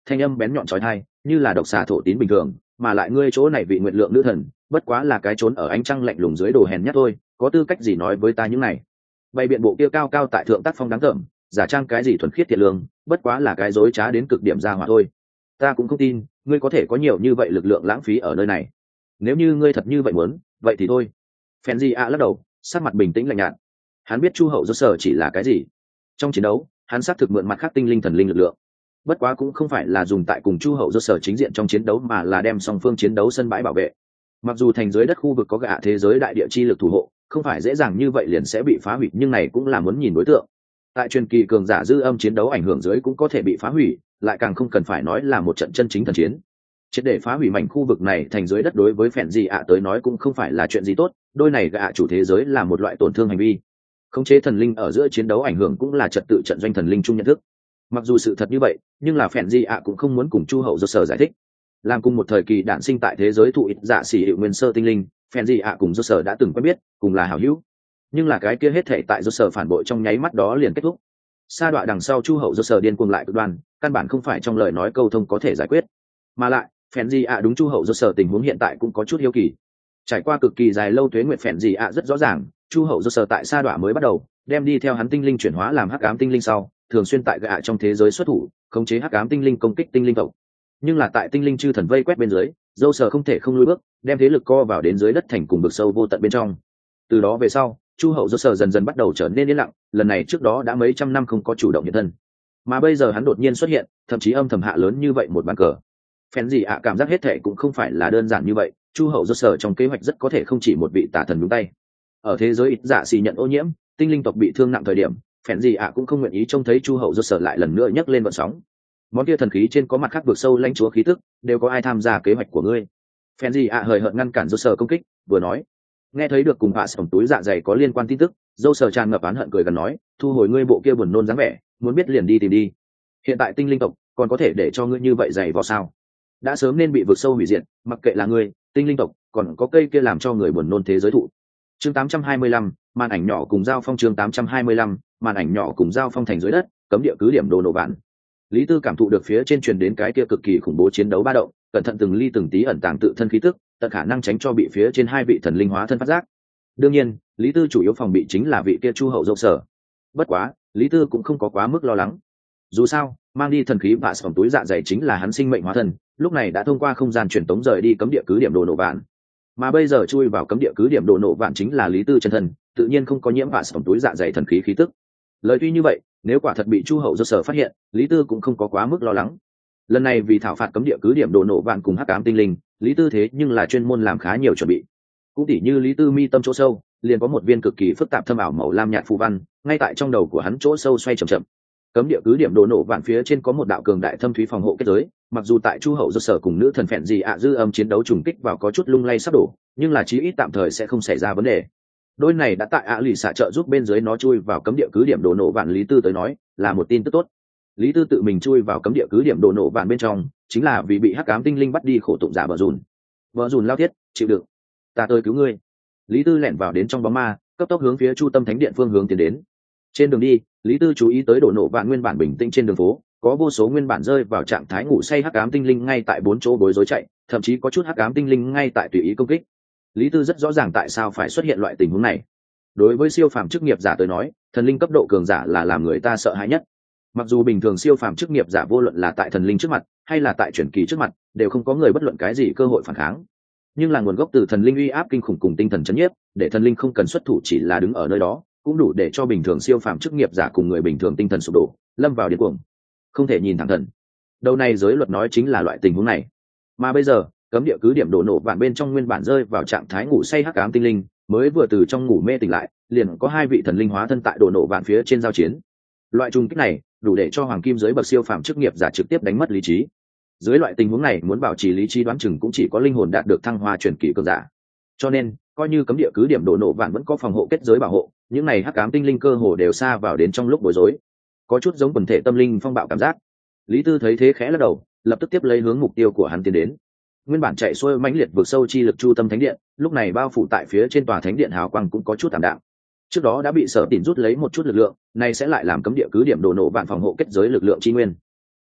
A: thanh âm bén nhọn trói thai như là độc xà thổ tín bình thường, mà lại ngươi chỗ này vị nguyện lượng nữ thần bất quá là cái trốn ở ánh trăng lạnh lùng dưới đồ hèn nhát thôi, có tư cách gì nói với ta những này. Bày biện bộ kia cao cao tại thượng tác phong đáng tởm, giả trang cái gì thuần khiết thiện lương, bất quá là cái dối trá đến cực điểm ra hỏa thôi. Ta cũng không tin ngươi có thể có nhiều như vậy lực lượng lãng phí ở nơi này. Nếu như ngươi thật như vậy muốn, vậy thì thôi. Fenji a lắc đầu, sắc mặt bình tĩnh lạnh nhạt. Hắn biết Chu Hậu do sở chỉ là cái gì. Trong chiến đấu, hắn xác thực mượn mặt khác tinh linh thần linh lực lượng. Bất quá cũng không phải là dùng tại cùng Chu Hậu do sở chính diện trong chiến đấu, mà là đem song phương chiến đấu sân bãi bảo vệ. Mặc dù thành dưới đất khu vực có gạ thế giới đại địa chi lực thủ hộ, không phải dễ dàng như vậy liền sẽ bị phá hủy, nhưng này cũng là muốn nhìn đối tượng. Tại truyền kỳ cường giả dư âm chiến đấu ảnh hưởng dưới cũng có thể bị phá hủy, lại càng không cần phải nói là một trận chân chính thần chiến. Triệt để phá hủy mảnh khu vực này thành dưới đất đối với phèn gì ạ tới nói cũng không phải là chuyện gì tốt, đôi này gạ chủ thế giới là một loại tổn thương hành vi. Khống chế thần linh ở giữa chiến đấu ảnh hưởng cũng là trật tự trận doanh thần linh chung nhận thức. Mặc dù sự thật như vậy, nhưng là phèn gì ạ cũng không muốn cùng Chu Hậu do sở giải thích. Làm cùng một thời kỳ đản sinh tại thế giới thụ ít dạ xỉ hiệu nguyên sơ tinh linh, phèn gì ạ cùng do sở đã từng quen biết, cùng là hảo hữu. Nhưng là cái kia hết thảy tại do sở phản bội trong nháy mắt đó liền kết thúc. Sa đọa đằng sau Chu Hậu do sở điên cuồng lại cực đoan, căn bản không phải trong lời nói câu thông có thể giải quyết. Mà lại phèn gì ạ đúng Chu Hậu do sở tình huống hiện tại cũng có chút hiếu kỳ. Trải qua cực kỳ dài lâu tuế nguyệt, phèn gì ạ rất rõ ràng Chu Hậu do sở tại Sa đọa mới bắt đầu đem đi theo hắn tinh linh chuyển hóa làm hắc ám tinh linh sau, thường xuyên tại gạ trong thế giới xuất thủ khống chế hắc ám tinh linh công kích tinh linh tộc. Nhưng là tại tinh linh chư thần vây quét bên dưới, dâu sở không thể không lùi bước, đem thế lực co vào đến dưới đất thành cùng vực sâu vô tận bên trong. Từ đó về sau, Chu Hậu dâu sở dần dần bắt đầu trở nên yên lặng, lần này trước đó đã mấy trăm năm không có chủ động hiện thân, mà bây giờ hắn đột nhiên xuất hiện, thậm chí âm thầm hạ lớn như vậy một bàn cờ. Phèn gì ạ cảm giác hết thệ cũng không phải là đơn giản như vậy, Chu Hậu dâu sở trong kế hoạch rất có thể không chỉ một vị tà thần đúng tay. Ở thế giới ít dạ xì nhận ô nhiễm, tinh linh tộc bị thương nặng thời điểm, phèn gì ạ cũng không nguyện ý trông thấy Chu Hậu dâu sở lại lần nữa nhấc lên vận sóng. Món kia thần khí trên có mặt khác vượt sâu lãnh chúa khí tức, đều có ai tham gia kế hoạch của ngươi? Phèn gì ạ hời hợt ngăn cản dâu sở công kích, vừa nói. Nghe thấy được cùng hạ sổng túi dạ dày có liên quan tin tức, dâu sở tràn ngập oán hận cười gần nói, thu hồi ngươi bộ kia buồn nôn dáng vẻ, muốn biết liền đi tìm đi. Hiện tại tinh linh tộc còn có thể để cho ngươi như vậy dày vò sao? Đã sớm nên bị vượt sâu hủy diệt, mặc kệ là ngươi, tinh linh tộc, còn có cây kia làm cho người buồn nôn thế giới thụ. Chương 825, màn ảnh nhỏ cùng giao phong. Chương 825, màn ảnh nhỏ cùng giao phong thành dưới đất, cấm địa cứ điểm đồ nổ vạn. Lý Tư cảm thụ được phía trên truyền đến cái kia cực kỳ khủng bố chiến đấu ba động, cẩn thận từng ly từng tí ẩn tàng tự thân khí tức, tận khả năng tránh cho bị phía trên hai vị thần linh hóa thân phát giác. Đương nhiên, Lý Tư chủ yếu phòng bị chính là vị kia Chu Hậu dâu sở. Bất quá, Lý Tư cũng không có quá mức lo lắng. Dù sao, mang đi thần khí và sòng túi dạ dày chính là hắn sinh mệnh hóa thân, lúc này đã thông qua không gian truyền tống rời đi cấm địa cứ điểm đồ nổ vạn. Mà bây giờ chui vào cấm địa cứ điểm đồ nổ vạn chính là Lý Tư chân thân, tự nhiên không có nhiễm và sòng túi dạ dày thần khí khí tức. Lời tuy như vậy, nếu quả thật bị Chu Hậu do sở phát hiện, Lý Tư cũng không có quá mức lo lắng. Lần này vì thảo phạt cấm địa cứ điểm đồ nổ vạn cùng hắc ám tinh linh, Lý Tư thế nhưng là chuyên môn làm khá nhiều chuẩn bị. Cũng tỉ như Lý Tư mi tâm chỗ sâu, liền có một viên cực kỳ phức tạp thâm ảo màu lam nhạt phù văn, ngay tại trong đầu của hắn chỗ sâu xoay chậm chậm. Cấm địa cứ điểm đồ nổ vạn phía trên có một đạo cường đại thâm thúy phòng hộ kết giới, mặc dù tại Chu Hậu do sở cùng nữ thần phèn gì ạ dư âm chiến đấu trùng kích vào có chút lung lay sắp đổ, nhưng là chí ít tạm thời sẽ không xảy ra vấn đề. Đôi này đã tại ạ lì xạ trợ giúp bên dưới nó chui vào cấm địa cứ điểm đồ nổ vạn, Lý Tư tới nói là một tin tức tốt. Lý Tư tự mình chui vào cấm địa cứ điểm đồ nổ vạn bên trong, chính là vì bị hắc ám tinh linh bắt đi khổ tụng giả bờ rùn lao thiết, chịu đựng, ta tới cứu ngươi. Lý Tư lẻn vào đến trong bóng ma, cấp tốc hướng phía Chu Tâm Thánh Điện phương hướng tiến đến. Trên đường đi, Lý Tư chú ý tới đồ nổ vạn nguyên bản bình tĩnh trên đường phố, có vô số nguyên bản rơi vào trạng thái ngủ say hắc ám tinh linh ngay tại bốn chỗ bối rối chạy, thậm chí có chút hắc ám tinh linh ngay tại tùy ý công kích. Lý Tư rất rõ ràng tại sao phải xuất hiện loại tình huống này. Đối với siêu phàm chức nghiệp giả tới nói, thần linh cấp độ cường giả là làm người ta sợ hãi nhất. Mặc dù bình thường siêu phàm chức nghiệp giả vô luận là tại thần linh trước mặt hay là tại truyền kỳ trước mặt, đều không có người bất luận cái gì cơ hội phản kháng. Nhưng là nguồn gốc từ thần linh uy áp kinh khủng cùng tinh thần chấn nhiếp, để thần linh không cần xuất thủ, chỉ là đứng ở nơi đó, cũng đủ để cho bình thường siêu phàm chức nghiệp giả cùng người bình thường tinh thần sụp đổ, lâm vào điên cuồng. Không thể nhìn thẳng thần. Đầu này giới luật nói chính là loại tình huống này. Mà bây giờ, cấm địa cứ điểm đồ nổ vạn bên trong nguyên bản rơi vào trạng thái ngủ say hắc ám tinh linh, mới vừa từ trong ngủ mê tỉnh lại, liền có hai vị thần linh hóa thân tại đồ nổ vạn phía trên giao chiến. Loại trùng kích này đủ để cho hoàng kim giới bậc siêu phàm chức nghiệp giả trực tiếp đánh mất lý trí. Dưới loại tình huống này muốn bảo trì lý trí đoán chừng cũng chỉ có linh hồn đạt được thăng hoa truyền kỳ cường giả. Cho nên, coi như cấm địa cứ điểm đồ nổ vạn vẫn có phòng hộ kết giới bảo hộ, những này hắc ám tinh linh cơ hồ đều xa vào đến trong lúc bối rối, có chút giống quần thể tâm linh phong bạo cảm giác. Lý Tư thấy thế khẽ lắc đầu, lập tức tiếp lấy hướng mục tiêu của hắn tiến đến. Nguyên bản chạy xuôi mãnh liệt vượt sâu chi lực Chu Tâm Thánh Điện, lúc này bao phủ tại phía trên tòa thánh điện hào quang cũng có chút tạm đạm. Trước đó đã bị Sở Tỉn rút lấy một chút lực lượng, nay sẽ lại làm cấm địa cứ điểm đồ nổ vạn phòng hộ kết giới lực lượng chi nguyên.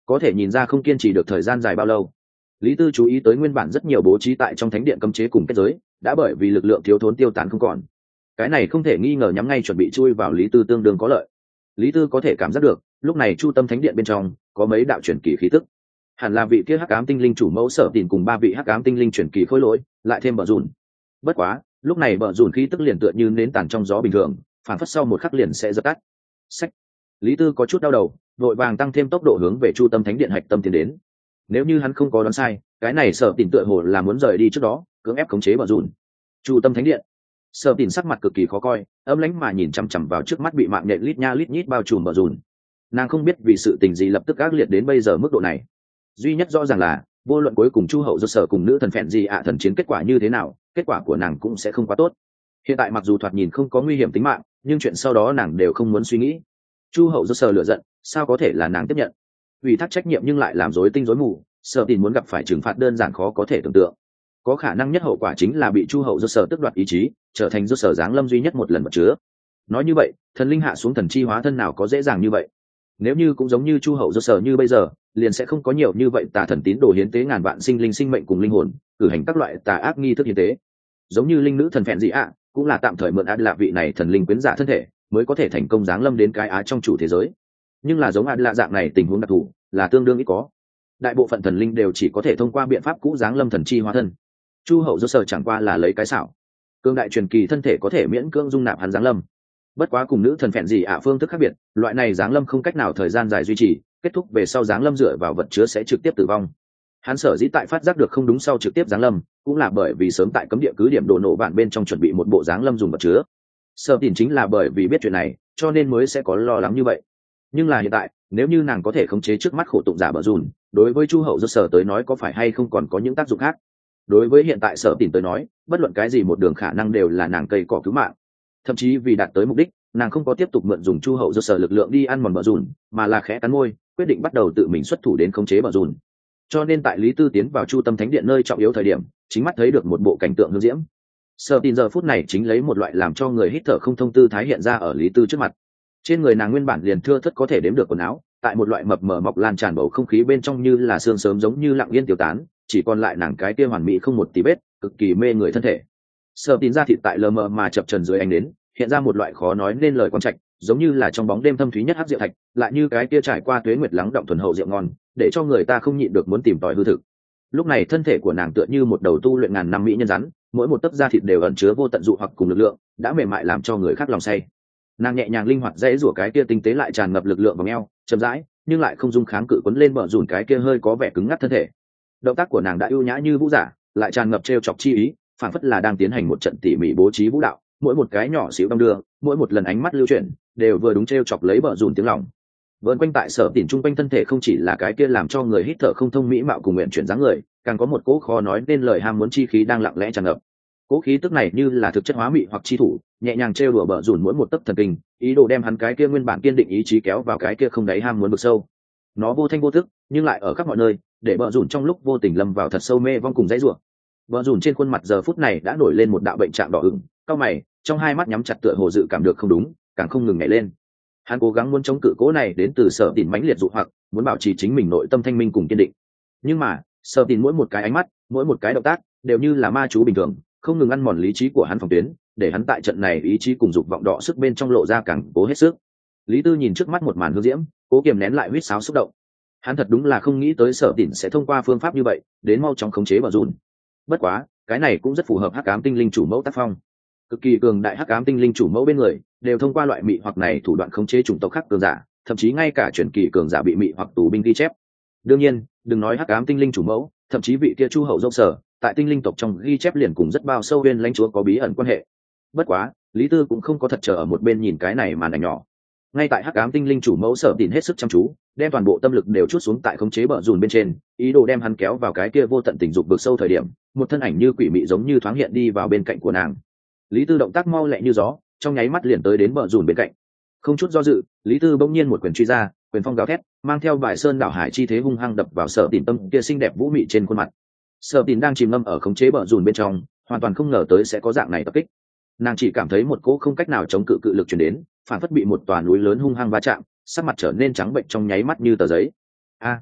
A: có thể nhìn ra không kiên trì được thời gian dài bao lâu. Lý Tư chú ý tới nguyên bản rất nhiều bố trí tại trong thánh điện cấm chế cùng kết giới đã bởi vì lực lượng thiếu thốn tiêu tán không còn. Cái này không thể nghi ngờ nhắm ngay chuẩn bị chui vào Lý Tư tương đương có lợi. Lý Tư có thể cảm giác được lúc này chu tâm thánh điện bên trong có mấy đạo truyền kỳ khí tức, hẳn là vị kia hắc ám tinh linh chủ mẫu Sở Tìm cùng ba vị hắc ám tinh linh truyền kỳ khôi lỗi, lại thêm bờ rùn. Bất quá lúc này bờ rùn khí tức liền tựa như nến tàn trong gió bình thường, phản phất sau một khắc liền sẽ dập tắt. Sách. Lý Tư có chút đau đầu, vội vàng tăng thêm tốc độ hướng về chu tâm thánh điện hạch tâm tiến đến. Nếu như hắn không có đoán sai, cái này Sở Tìm tựa hồ là muốn rời đi trước đó cưỡng ép khống chế bờ rùn. Chu tâm thánh điện, Sở Tìm sắc mặt cực kỳ khó coi, âm lãnh mà nhìn chằm chằm vào trước mắt bị mạng nhện lít nha lít nhít bao trùm bờ rùn. Nàng không biết vì sự tình gì lập tức ác liệt đến bây giờ mức độ này. Duy nhất rõ ràng là vô luận cuối cùng chu hậu do Sở cùng nữ thần phèn gì thần chiến kết quả như thế nào, kết quả của nàng cũng sẽ không quá tốt. Hiện tại mặc dù thoạt nhìn không có nguy hiểm tính mạng, nhưng chuyện sau đó nàng đều không muốn suy nghĩ. Chu hậu do Sở lựa giận, sao có thể là nàng tiếp nhận? Ủy thác trách nhiệm nhưng lại làm rối tinh rối mù, Sở Tìm muốn gặp phải trừng phạt đơn giản khó có thể tưởng tượng. Có khả năng nhất hậu quả chính là bị chu hậu do Sở tước đoạt ý chí, trở thành do Sở giáng lâm duy nhất một lần vật chứa. Nói như vậy, thần linh hạ xuống thần chi hóa thân nào có dễ dàng như vậy? Nếu như cũng giống như chu hậu do Sở như bây giờ, liền sẽ không có nhiều như vậy tà thần tín đồ hiến tế ngàn vạn sinh linh sinh mệnh cùng linh hồn, cử hành các loại tà ác nghi thức hiến tế. Giống như linh nữ thần phèn dị cũng là tạm thời mượn lạ vị này thần linh quyến giả thân thể, mới có thể thành công giáng lâm đến cái Á trong chủ thế giới. Nhưng là giống lạ dạng này tình huống đặc thù là tương đương ít có. Đại bộ phận thần linh đều chỉ có thể thông qua biện pháp cũ giáng lâm thần chi hóa thân. Chu hậu do Sở chẳng qua là lấy cái xảo, cương đại truyền kỳ thân thể có thể miễn cưỡng dung nạp hắn giáng lâm. Bất quá cùng nữ thần phèn gì phương thức khác biệt, loại này giáng lâm không cách nào thời gian dài duy trì, kết thúc về sau giáng lâm dựa vào vật chứa sẽ trực tiếp tử vong. Hắn sở dĩ tại phát giác được không đúng sau trực tiếp giáng lâm, cũng là bởi vì sớm tại cấm địa cứ điểm đồ nổ bản bên trong chuẩn bị một bộ giáng lâm dùng vật chứa. Sở Tìm chính là bởi vì biết chuyện này, cho nên mới sẽ có lo lắng như vậy. Nhưng là hiện tại, nếu như nàng có thể khống chế trước mắt khổ tụng giả bờ rùn, đối với chu hậu do Sở tới nói có phải hay không còn có những tác dụng khác? Đối với hiện tại Sở Tìm tới nói, bất luận cái gì một đường khả năng đều là nàng cây cỏ cứu mạng. Thậm chí vì đạt tới mục đích, nàng không có tiếp tục mượn dùng chu hậu do Sở lực lượng đi ăn mòn bờ rùn, mà là khẽ cắn môi, quyết định bắt đầu tự mình xuất thủ đến khống chế bờ rùn. Cho nên tại Lý Tư tiến vào chu tâm thánh điện nơi trọng yếu thời điểm, chính mắt thấy được một bộ cảnh tượng hương diễm. Sở Tìm giờ phút này chính lấy một loại làm cho người hít thở không thông tư thái hiện ra ở Lý Tư trước mặt. Trên người nàng nguyên bản liền thưa thớt có thể đếm được quần áo, tại một loại mập mờ mọc lan tràn bầu không khí bên trong như là sương sớm giống như lặng yên tiêu tán, chỉ còn lại nàng cái kia hoàn mỹ không một tí vết, cực kỳ mê người thân thể. Sở Tìm ra thịt tại lờ mờ mà chập trần dưới ánh nến, hiện ra một loại khó nói nên lời quan trạch, giống như là trong bóng đêm thâm thúy nhất hắc diệu thạch, lại như cái kia trải qua tuế nguyệt lắng động thuần hậu rượu ngon, để cho người ta không nhịn được muốn tìm tòi hư thực. Lúc này thân thể của nàng tựa như một đầu tu luyện ngàn năm mỹ nhân rắn, mỗi một tấc da thịt đều ẩn chứa vô tận dụ hoặc cùng lực lượng, đã mềm mại làm cho người khác lòng say. Nàng nhẹ nhàng linh hoạt dễ rủa cái kia tinh tế lại tràn ngập lực lượng vào eo, chậm rãi, nhưng lại không dung kháng cự quấn lên bờ rùn cái kia hơi có vẻ cứng ngắc thân thể. Động tác của nàng đã ưu nhã như vũ giả, lại tràn ngập trêu chọc chi ý, phản phất là đang tiến hành một trận tỉ mỉ bố trí vũ đạo, mỗi một cái nhỏ xíu đong đưa, mỗi một lần ánh mắt lưu chuyển, đều vừa đúng trêu chọc lấy bờ rùn tiếng lòng. Vợn quanh tại Sở Tìm trung quanh thân thể không chỉ là cái kia làm cho người hít thở không thông mỹ mạo cùng nguyện chuyển dáng người, càng có một cỗ khó nói nên lời ham muốn chi khí đang lặng lẽ tràn ngập. Cỗ khí tức này như là thực chất hóa mị hoặc chi thủ, nhẹ nhàng trêu đùa bờ rùn mỗi một tấc thần kinh, ý đồ đem hắn cái kia nguyên bản kiên định ý chí kéo vào cái kia không đáy ham muốn vực sâu. Nó vô thanh vô tức, nhưng lại ở khắp mọi nơi, để bờ rùn trong lúc vô tình lâm vào thật sâu mê vong cùng dãy rủa. Bờ rùn trên khuôn mặt giờ phút này đã nổi lên một đạo bệnh trạng đỏ ửng, cau mày, trong hai mắt nhắm chặt tựa hồ dự cảm được không đúng, càng không ngừng nhảy lên. Hắn cố gắng muốn chống cự cố này đến từ Sở Tìm mãnh liệt dụ hoặc, muốn bảo trì chính mình nội tâm thanh minh cùng kiên định. Nhưng mà, Sở Tìm mỗi một cái ánh mắt, mỗi một cái động tác, đều như là ma chú bình thường, không ngừng ăn mòn lý trí của hắn phòng tuyến, để hắn tại trận này ý chí cùng dục vọng đọ sức bên trong lộ ra càng cố hết sức. Lý Tư nhìn trước mắt một màn hương diễm, cố kiềm nén lại huýt sáo xúc động. Hắn thật đúng là không nghĩ tới Sở Tìm sẽ thông qua phương pháp như vậy, đến mau chóng khống chế bờ rùn. Bất quá, cái này cũng rất phù hợp hắc ám tinh linh chủ mẫu tác phong. Cực kỳ cường đại hắc ám tinh linh chủ mẫu bên người, đều thông qua loại mị hoặc này thủ đoạn khống chế chủng tộc khác cường giả, thậm chí ngay cả truyền kỳ cường giả bị mị hoặc tù binh ghi chép. Đương nhiên, đừng nói hắc ám tinh linh chủ mẫu, thậm chí vị kia chu hậu dâu Sở, tại tinh linh tộc trong ghi chép liền cùng rất bao sâu bên lãnh chúa có bí ẩn quan hệ. Bất quá, Lý Tư cũng không có thật chờ ở một bên nhìn cái này màn ảnh nhỏ. Ngay tại hắc ám tinh linh chủ mẫu Sở Tìm hết sức chăm chú, đem toàn bộ tâm lực đều chút xuống tại khống chế bờ rùn bên trên, ý đồ đem hắn kéo vào cái kia vô tận tình dục vực sâu thời điểm, một thân ảnh như quỷ mị giống như thoáng hiện đi vào bên cạnh của nàng. Lý Tư động tác mau lẹ như gió, trong nháy mắt liền tới đến bờ rùn bên cạnh. Không chút do dự, Lý Tư bỗng nhiên một quyền truy ra, quyền phong gào thét, mang theo bài sơn đảo hải chi thế hung hăng đập vào Sở Tìm tâm kia xinh đẹp vũ mị trên khuôn mặt. Sở Tìm đang chìm ngâm ở khống chế bờ rùn bên trong, hoàn toàn không ngờ tới sẽ có dạng này tập kích. Nàng chỉ cảm thấy một cỗ không cách nào chống cự cự lực truyền đến, phản phất bị một tòa núi lớn hung hăng va chạm, sắc mặt trở nên trắng bệnh trong nháy mắt như tờ giấy. A!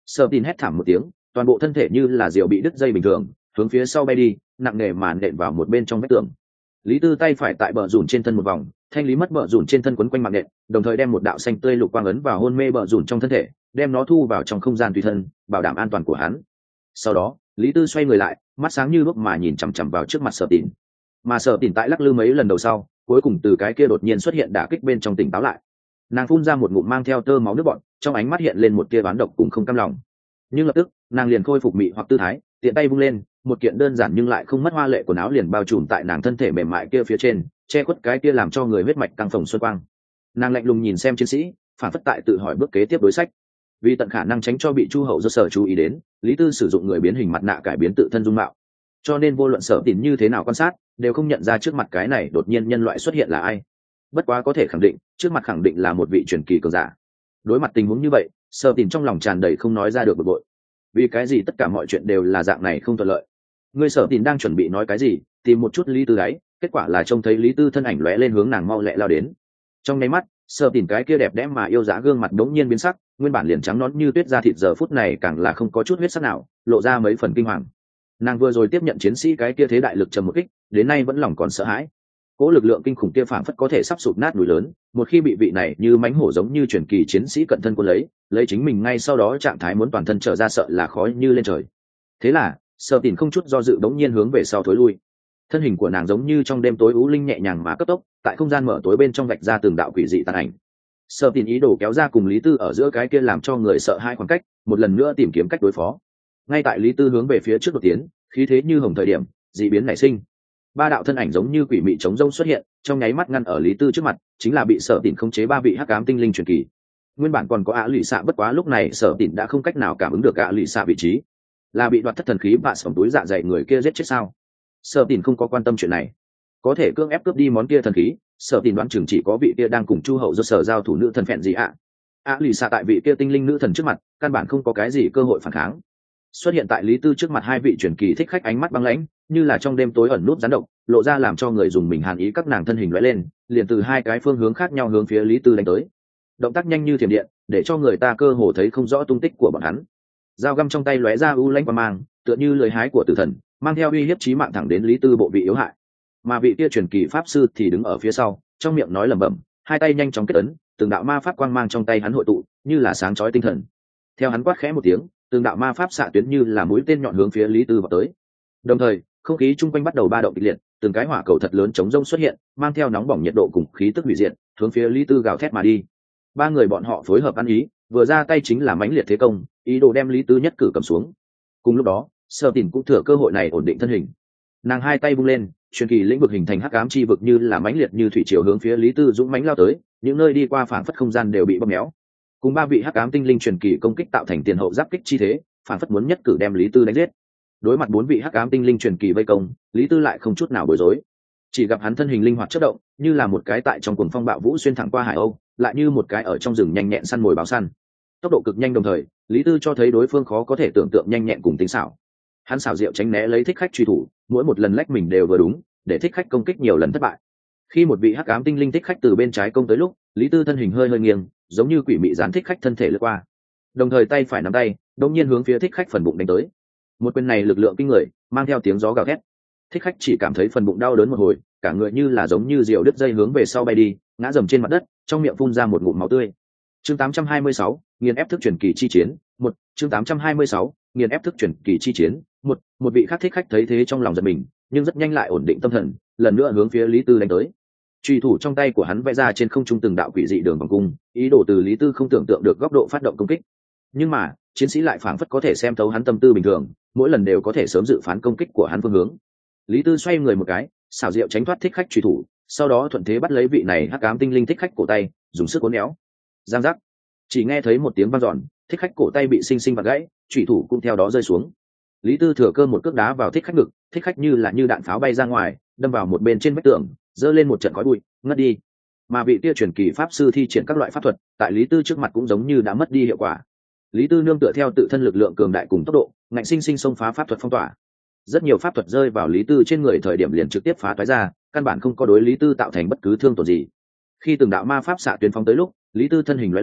A: Sở Tín hét thảm một tiếng, toàn bộ thân thể như là diều bị đứt dây bình thường hướng phía sau bay đi, nặng nề mà nện vào một bên trong vách tường. Lý Tư tay phải tại bờ rủn trên thân một vòng, thanh lý mất bờ rủn trên thân quấn quanh mạng nện, đồng thời đem một đạo xanh tươi lục quang ấn vào hôn mê bờ rủn trong thân thể, đem nó thu vào trong không gian tùy thân, bảo đảm an toàn của hắn. Sau đó Lý Tư xoay người lại, mắt sáng như đuốc mà nhìn chằm chằm vào trước mặt Sở Tín. Mà Sở Tín tại lắc lư mấy lần đầu sau, cuối cùng từ cái kia đột nhiên xuất hiện đả kích bên trong tỉnh táo lại. Nàng phun ra một ngụm mang theo tơ máu nước bọt, trong ánh mắt hiện lên một tia oán độc cùng không cam lòng. Nhưng lập tức nàng liền khôi phục mị hoặc tư thái, tiện tay vung lên, một kiện đơn giản nhưng lại không mất hoa lệ quần áo liền bao trùm tại nàng thân thể mềm mại kia phía trên, che khuất cái kia làm cho người huyết mạch căng phồng xuân quang. Nàng lạnh lùng nhìn xem chiến sĩ, phản phất tại tự hỏi bước kế tiếp đối sách. Vì tận khả năng tránh cho bị Chu Hậu do Sở chú ý đến, Lý Tư sử dụng người biến hình mặt nạ cải biến tự thân dung mạo, cho nên vô luận Sở Tín như thế nào quan sát đều không nhận ra trước mặt cái này đột nhiên nhân loại xuất hiện là ai. Bất quá có thể khẳng định, trước mặt khẳng định là một vị truyền kỳ cường giả. Đối mặt tình huống như vậy, Sở Tín trong lòng tràn đầy không nói ra được bực bội. Vì cái gì tất cả mọi chuyện đều là dạng này không thuận lợi? Người Sở Tín đang chuẩn bị nói cái gì, tìm một chút Lý Tư đấy, kết quả là trông thấy Lý Tư thân ảnh lóe lên hướng nàng mau lẹ lao đến. Trong nháy mắt, Sở Tín cái kia đẹp đẽ mà yêu dã gương mặt đống nhiên biến sắc, nguyên bản liền trắng nõn như tuyết da thịt giờ phút này càng là không có chút huyết sắc nào, lộ ra mấy phần kinh hoàng. Nàng vừa rồi tiếp nhận chiến sĩ cái kia thế đại lực trầm một kích, đến nay vẫn lòng còn sợ hãi. Cỗ lực lượng kinh khủng kia phảng phất có thể sắp sụp nát núi lớn, một khi bị vị này như mãnh hổ giống như truyền kỳ chiến sĩ cận thân quân lấy chính mình ngay sau đó trạng thái muốn toàn thân trở ra sợ là khó như lên trời. Thế là Sở Tín không chút do dự đống nhiên hướng về sau thối lui. Thân hình của nàng giống như trong đêm tối u linh nhẹ nhàng mà cấp tốc, tại không gian mở tối bên trong vạch ra từng đạo quỷ dị tàn ảnh. Sở Tín ý đồ kéo ra cùng Lý Tư ở giữa cái kia làm cho người sợ hai khoảng cách, một lần nữa tìm kiếm cách đối phó. Ngay tại Lý Tư hướng về phía trước đột tiến, khí thế như hồng thời điểm, dị biến nảy sinh. Ba đạo thân ảnh giống như quỷ mị chống rông xuất hiện, trong nháy mắt ngăn ở Lý Tư trước mặt, chính là bị Sở Tín khống chế ba vị hắc ám tinh linh truyền kỳ. Nguyên bản còn có lụy xạ, bất quá lúc này Sở Tín đã không cách nào cảm ứng được lụy xạ vị trí. Là bị đoạt thất thần khí bạ sổng túi dạ dày người kia giết chết sao? Sở Tín không có quan tâm chuyện này, có thể cưỡng ép cướp đi món kia thần khí. Sở Tín đoán chừng chỉ có vị kia đang cùng Chu Hậu do Sở giao thủ nữ thần phèn gì ạ. Lụy xạ tại vị kia tinh linh nữ thần trước mặt, căn bản không có cái gì cơ hội phản kháng. Xuất hiện tại Lý Tư trước mặt hai vị truyền kỳ thích khách ánh mắt băng lãnh, như là trong đêm tối ẩn núp gián độc, lộ ra làm cho người dùng mình hàn ý, các nàng thân hình lóe lên, liền từ hai cái phương hướng khác nhau hướng phía Lý Tư đánh tới. Động tác nhanh như thiểm điện, để cho người ta cơ hồ thấy không rõ tung tích của bọn hắn. Dao găm trong tay lóe ra u lãnh quang mang, tựa như lời hái của tử thần, mang theo uy hiếp chí mạng thẳng đến Lý Tư bộ vị yếu hại. Mà vị kia truyền kỳ pháp sư thì đứng ở phía sau, trong miệng nói lẩm bẩm, hai tay nhanh chóng kết ấn, từng đạo ma pháp quang mang trong tay hắn hội tụ, như là sáng chói tinh thần. Theo hắn quát khẽ một tiếng, từng đạo ma pháp xạ tuyến như là mũi tên nhọn hướng phía Lý Tư vào tới. Đồng thời, không khí chung quanh bắt đầu ba động kịch liệt, từng cái hỏa cầu thật lớn chống rông xuất hiện, mang theo nóng bỏng nhiệt độ cùng khí tức hủy diệt, hướng phía Lý Tư gào thét mà đi. Ba người bọn họ phối hợp ăn ý, vừa ra tay chính là mãnh liệt thế công, ý đồ đem Lý Tư nhất cử cầm xuống. Cùng lúc đó, Sở Tín cũng thừa cơ hội này ổn định thân hình. Nàng hai tay vung lên, truyền kỳ lĩnh vực hình thành hắc ám chi vực như là mãnh liệt như thủy triều hướng phía Lý Tư dũng mãnh lao tới, những nơi đi qua phảng phất không gian đều bị bóp méo. Cùng ba vị hắc ám tinh linh truyền kỳ công kích tạo thành tiền hậu giáp kích chi thế, phảng phất muốn nhất cử đem Lý Tư đánh giết. Đối mặt bốn vị hắc ám tinh linh truyền kỳ vây công, Lý Tư lại không chút nào bối rối, chỉ gặp hắn thân hình linh hoạt chớp động, như là một cái tại trong cuồng phong bạo vũ xuyên thẳng qua hải âu, lại như một cái ở trong rừng nhanh nhẹn săn mồi báo săn. Tốc độ cực nhanh, đồng thời Lý Tư cho thấy đối phương khó có thể tưởng tượng nhanh nhẹn cùng tinh xảo. Hắn xảo diệu tránh né lấy thích khách truy thủ, mỗi một lần lách mình đều vừa đúng, để thích khách công kích nhiều lần thất bại. Khi một vị hắc ám tinh linh thích khách từ bên trái công tới lúc, Lý Tư thân hình hơi hơi nghiêng, giống như quỷ mị dán thích khách thân thể lướt qua, đồng thời tay phải nắm tay đột nhiên hướng phía thích khách phần bụng đánh tới. Một quyền này lực lượng kinh người, mang theo tiếng gió gào thét. Thích khách chỉ cảm thấy phần bụng đau đớn một hồi, cả người như là giống như diều đứt dây hướng về sau bay đi, ngã dầm trên mặt đất, trong miệng phun ra một ngụm máu tươi. Chương 826, nghiền ép thức truyền kỳ chi chiến, 1. Chương 826, nghiền ép thức truyền kỳ chi chiến, 1. Một vị khác thích khách thấy thế trong lòng giật mình, nhưng rất nhanh lại ổn định tâm thần, lần nữa hướng phía Lý Tư đánh tới. Chùy thủ trong tay của hắn vẽ ra trên không trung từng đạo quỷ dị đường vòng cung, ý đồ từ Lý Tư không tưởng tượng được góc độ phát động công kích. Nhưng mà chiến sĩ lại phảng phất có thể xem thấu hắn tâm tư bình thường, mỗi lần đều có thể sớm dự phán công kích của hắn phương hướng. Lý Tư xoay người một cái, xảo diệu tránh thoát thích khách chùy thủ, sau đó thuận thế bắt lấy vị này hắc ám tinh linh thích khách cổ tay, dùng sức uốn éo. Giang giác, chỉ nghe thấy một tiếng vang dọn, thích khách cổ tay bị sinh sinh vặn gãy, chùy thủ cũng theo đó rơi xuống. Lý Tư thừa cơ một cước đá vào thích khách ngực, thích khách như là như đạn pháo bay ra ngoài, đâm vào một bên trên vách tường, giơ lên một trận khói bụi, ngất đi. Mà vị kia truyền kỳ pháp sư thi triển các loại pháp thuật, tại Lý Tư trước mặt cũng giống như đã mất đi hiệu quả. Lý Tư nương tựa theo tự thân lực lượng cường đại cùng tốc độ, ngạnh sinh sinh xông phá pháp thuật phong tỏa. Rất nhiều pháp thuật rơi vào Lý Tư trên người thời điểm liền trực tiếp phá toái ra, căn bản không có đối Lý Tư tạo thành bất cứ thương tổn gì. Khi từng đạo ma pháp xạ tuyến phóng tới lúc, Lý Tư thân hình lóe lên,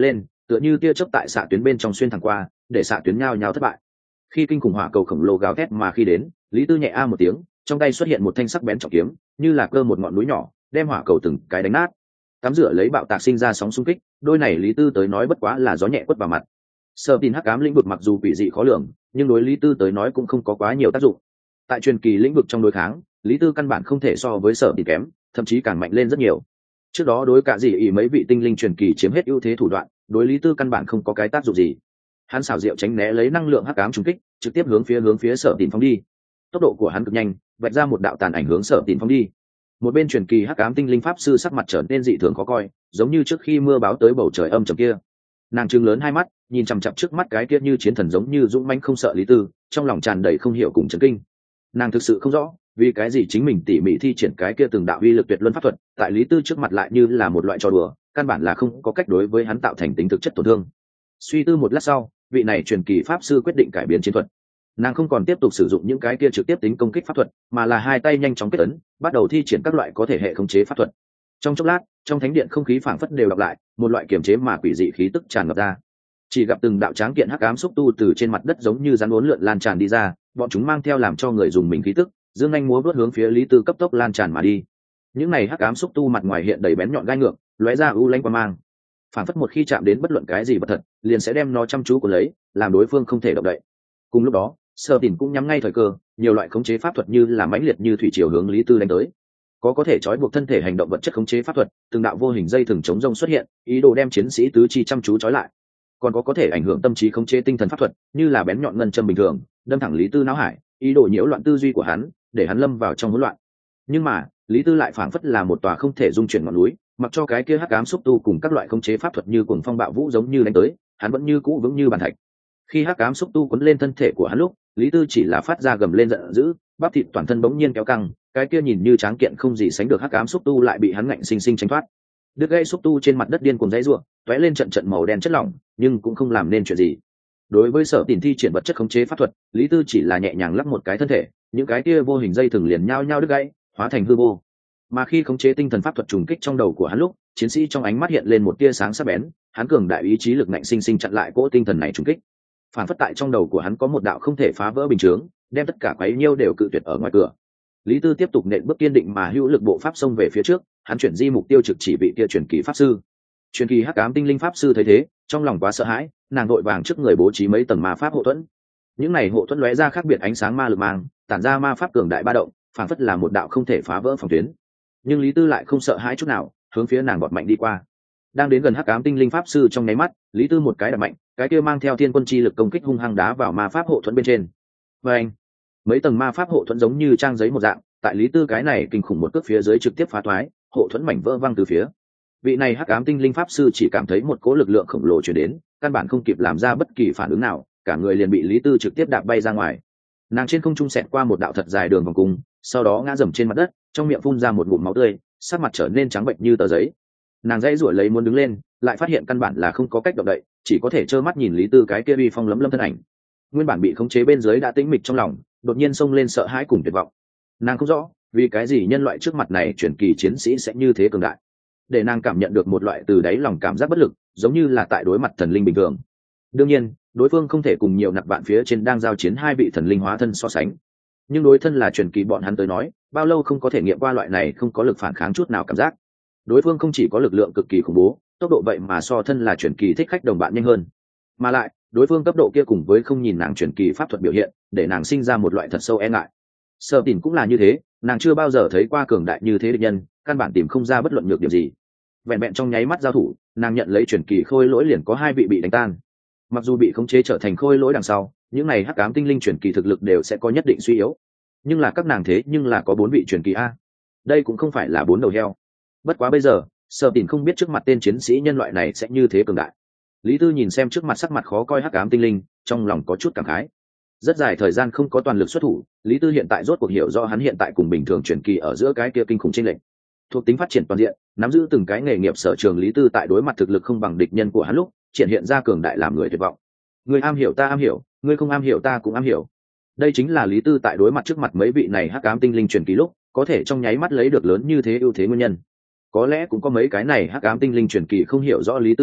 A: tựa như tia chớp tại xạ tuyến bên trong xuyên thẳng qua, để xạ tuyến nhao nhao thất bại. Khi kinh khủng hỏa cầu khổng lồ gào thét mà khi đến, Lý Tư nhẹ a một tiếng, trong tay xuất hiện một thanh sắc bén trọng kiếm, như là cơ một ngọn núi nhỏ, đem hỏa cầu từng cái đánh nát. Tắm rửa lấy bạo tạc sinh ra sóng xung kích, đôi này Lý Tư tới nói bất quá là gió nhẹ quất vào mặt. Sở tin hắc ám lĩnh vực mặc dù quỷ dị khó lường, nhưng đối Lý Tư tới nói cũng không có quá nhiều tác dụng. Tại truyền kỳ lĩnh vực trong đối kháng, Lý Tư căn bản không thể so với Sở tin kém, thậm chí càng mạnh lên rất nhiều. Trước đó đối cả gì ý mấy vị tinh linh truyền kỳ chiếm hết ưu thế thủ đoạn, đối Lý Tư căn bản không có cái tác dụng gì. Hắn xảo diệu tránh né lấy năng lượng hắc ám trùng kích, trực tiếp hướng phía Sở tin phóng đi. Tốc độ của hắn cực nhanh, vạch ra một đạo tàn ảnh hướng Sở tin phóng đi. Một bên truyền kỳ hắc ám tinh linh pháp sư sắc mặt trở nên dị thường khó coi, giống như trước khi mưa báo tới bầu trời âm trầm kia. Nàng trừng lớn hai mắt, nhìn chằm chằm trước mắt cái kia như chiến thần giống như dũng mãnh không sợ Lý Tư, trong lòng tràn đầy không hiểu cùng chấn kinh. Nàng thực sự không rõ vì cái gì chính mình tỉ mỉ thi triển cái kia từng đạo uy lực tuyệt luân pháp thuật, tại Lý Tư trước mặt lại như là một loại trò đùa, căn bản là không có cách đối với hắn tạo thành tính thực chất tổn thương. Suy tư một lát sau, vị này truyền kỳ pháp sư quyết định cải biến chiến thuật. Nàng không còn tiếp tục sử dụng những cái kia trực tiếp tính công kích pháp thuật, mà là hai tay nhanh chóng kết ấn, bắt đầu thi triển các loại có thể hệ khống chế pháp thuật. Trong chốc lát, trong thánh điện không khí phảng phất đều đọc lại, một loại kiềm chế mà quỷ dị khí tức tràn ngập ra. Chỉ gặp từng đạo tráng kiện hắc ám xúc tu từ trên mặt đất giống như rắn uốn lượn lan tràn đi ra, bọn chúng mang theo làm cho người dùng mình khí tức, dương nhanh múa vớt hướng phía Lý Tư cấp tốc lan tràn mà đi. Những này hắc ám xúc tu mặt ngoài hiện đầy bén nhọn gai ngược, lóe ra u lanh quang mang. Phảng phất một khi chạm đến bất luận cái gì vật thật, liền sẽ đem nó chăm chú cuốn lấy, làm đối phương không thể động đậy. Cùng lúc đó, Sở Tỉnh cũng nhắm ngay thời cơ, nhiều loại khống chế pháp thuật như là mãnh liệt như thủy triều hướng Lý Tư đánh tới. Có thể trói buộc thân thể hành động vật chất khống chế pháp thuật, từng đạo vô hình dây thừng chống rông xuất hiện, ý đồ đem chiến sĩ tứ chi chăm chú trói lại. Còn có thể ảnh hưởng tâm trí khống chế tinh thần pháp thuật, như là bén nhọn ngân châm bình thường, đâm thẳng Lý Tư não hải, ý đồ nhiễu loạn tư duy của hắn, để hắn lâm vào trong hỗn loạn. Nhưng mà, Lý Tư lại phảng phất là một tòa không thể dung chuyển ngọn núi, mặc cho cái kia hắc ám xúc tu cùng các loại khống chế pháp thuật như cuồng phong bạo vũ giống như đánh tới, hắn vẫn như cũ vững như bàn thạch. Khi hắc ám xúc tu quấn lên thân thể của hắn lúc, Lý Tư chỉ là phát ra gầm lên giận dữ, bắp thịt toàn thân bỗng nhiên kéo căng, cái kia nhìn như tráng kiện không gì sánh được hắc ám xúc tu lại bị hắn ngạnh sinh sinh tránh thoát. Đứt gãy xúc tu trên mặt đất điên cuồng giãy giụa, tóe lên trận trận màu đen chất lỏng, nhưng cũng không làm nên chuyện gì. Đối với Sở Tỉnh thi triển vật chất khống chế pháp thuật, Lý Tư chỉ là nhẹ nhàng lắc một cái thân thể, những cái kia vô hình dây thừng liền nhao nhao đứt gãy, hóa thành hư vô. Mà khi khống chế tinh thần pháp thuật trùng kích trong đầu của hắn lúc, chiến sĩ trong ánh mắt hiện lên một tia sáng sắc bén, hắn cường đại ý chí lực ngạnh sinh sinh chặn lại cỗ tinh thần này trùng kích. Phản phất tại trong đầu của hắn có một đạo không thể phá vỡ bình chướng, đem tất cả quấy nhiêu đều cự tuyệt ở ngoài cửa. Lý Tư tiếp tục nện bước kiên định mà hữu lực bộ pháp xông về phía trước, hắn chuyển di mục tiêu trực chỉ vị kia truyền kỳ pháp sư. Truyền kỳ hắc ám tinh linh pháp sư thấy thế, trong lòng quá sợ hãi, nàng vội vàng trước người bố trí mấy tầng ma pháp hộ thuẫn. Những này hộ thuẫn lóe ra khác biệt ánh sáng ma lực mang, tản ra ma pháp cường đại ba động, phản phất là một đạo không thể phá vỡ phòng tuyến. Nhưng Lý Tư lại không sợ hãi chút nào, hướng phía nàng bọt mạnh đi qua. Đang đến gần hắc ám tinh linh pháp sư trong nháy mắt, Lý Tư một cái đập mạnh, cái kia mang theo thiên quân chi lực công kích hung hăng đá vào ma pháp hộ thuẫn bên trên. Và anh, mấy tầng ma pháp hộ thuẫn giống như trang giấy một dạng, tại Lý Tư cái này kinh khủng một cước phía dưới trực tiếp phá thoái, hộ thuẫn mảnh vỡ văng từ phía. Vị này hắc ám tinh linh pháp sư chỉ cảm thấy một cỗ lực lượng khổng lồ truyền đến, căn bản không kịp làm ra bất kỳ phản ứng nào, cả người liền bị Lý Tư trực tiếp đạp bay ra ngoài. Nàng trên không trung xẹt qua một đạo thật dài đường vòng cung, sau đó ngã dầm trên mặt đất, trong miệng phun ra một ngụm máu tươi, sắc mặt trở nên trắng bệch như tờ giấy. Nàng dãy rủa lấy muốn đứng lên, lại phát hiện căn bản là không có cách động đậy, chỉ có thể trơ mắt nhìn Lý Tư cái kia uy phong lấm lâm thân ảnh. Nguyên bản bị khống chế bên dưới đã tĩnh mịch trong lòng, đột nhiên xông lên sợ hãi cùng tuyệt vọng. Nàng không rõ vì cái gì nhân loại trước mặt này truyền kỳ chiến sĩ sẽ như thế cường đại, để nàng cảm nhận được một loại từ đáy lòng cảm giác bất lực, giống như là tại đối mặt thần linh bình thường. Đương nhiên, đối phương không thể cùng nhiều nặc bạn phía trên đang giao chiến hai vị thần linh hóa thân so sánh, nhưng đối thân là truyền kỳ bọn hắn tới nói, bao lâu không có thể nghiệm qua loại này không có lực phản kháng chút nào cảm giác. Đối phương không chỉ có lực lượng cực kỳ khủng bố, tốc độ vậy mà so thân là truyền kỳ thích khách đồng bạn nhanh hơn, mà lại đối phương cấp độ kia cùng với không nhìn nàng truyền kỳ pháp thuật biểu hiện, để nàng sinh ra một loại thật sâu e ngại. Sở Tỉnh cũng là như thế, nàng chưa bao giờ thấy qua cường đại như thế địch nhân, căn bản tìm không ra bất luận nhược điểm gì. Vẹn vẹn trong nháy mắt giao thủ, nàng nhận lấy truyền kỳ khôi lỗi liền có hai vị bị đánh tan. Mặc dù bị khống chế trở thành khôi lỗi đằng sau, những này hắc ám tinh linh truyền kỳ thực lực đều sẽ có nhất định suy yếu, nhưng là các nàng thế nhưng là có 4 vị truyền kỳ a, đây cũng không phải là 4 đầu heo. Bất quá bây giờ, Sở Tỉnh không biết trước mặt tên chiến sĩ nhân loại này sẽ như thế cường đại. Lý Tư nhìn xem trước mặt sắc mặt khó coi hắc ám tinh linh, trong lòng có chút cảm khái. Rất dài thời gian không có toàn lực xuất thủ, Lý Tư hiện tại rốt cuộc hiểu rõ hắn hiện tại cùng bình thường truyền kỳ ở giữa cái kia kinh khủng chênh lệch. Thuộc tính phát triển toàn diện, nắm giữ từng cái nghề nghiệp sở trường, Lý Tư tại đối mặt thực lực không bằng địch nhân của hắn lúc, triển hiện ra cường đại làm người tuyệt vọng. Ngươi am hiểu ta am hiểu, ngươi không am hiểu ta cũng am hiểu. Đây chính là Lý Tư tại đối mặt trước mặt mấy vị này hắc ám tinh linh truyền kỳ lúc, có thể trong nháy mắt lấy được lớn như thế ưu thế nguyên nhân. Có lẽ cũng có mấy cái này hắc ám tinh linh truyền kỳ không hiểu rõ Lý Tư thực lực,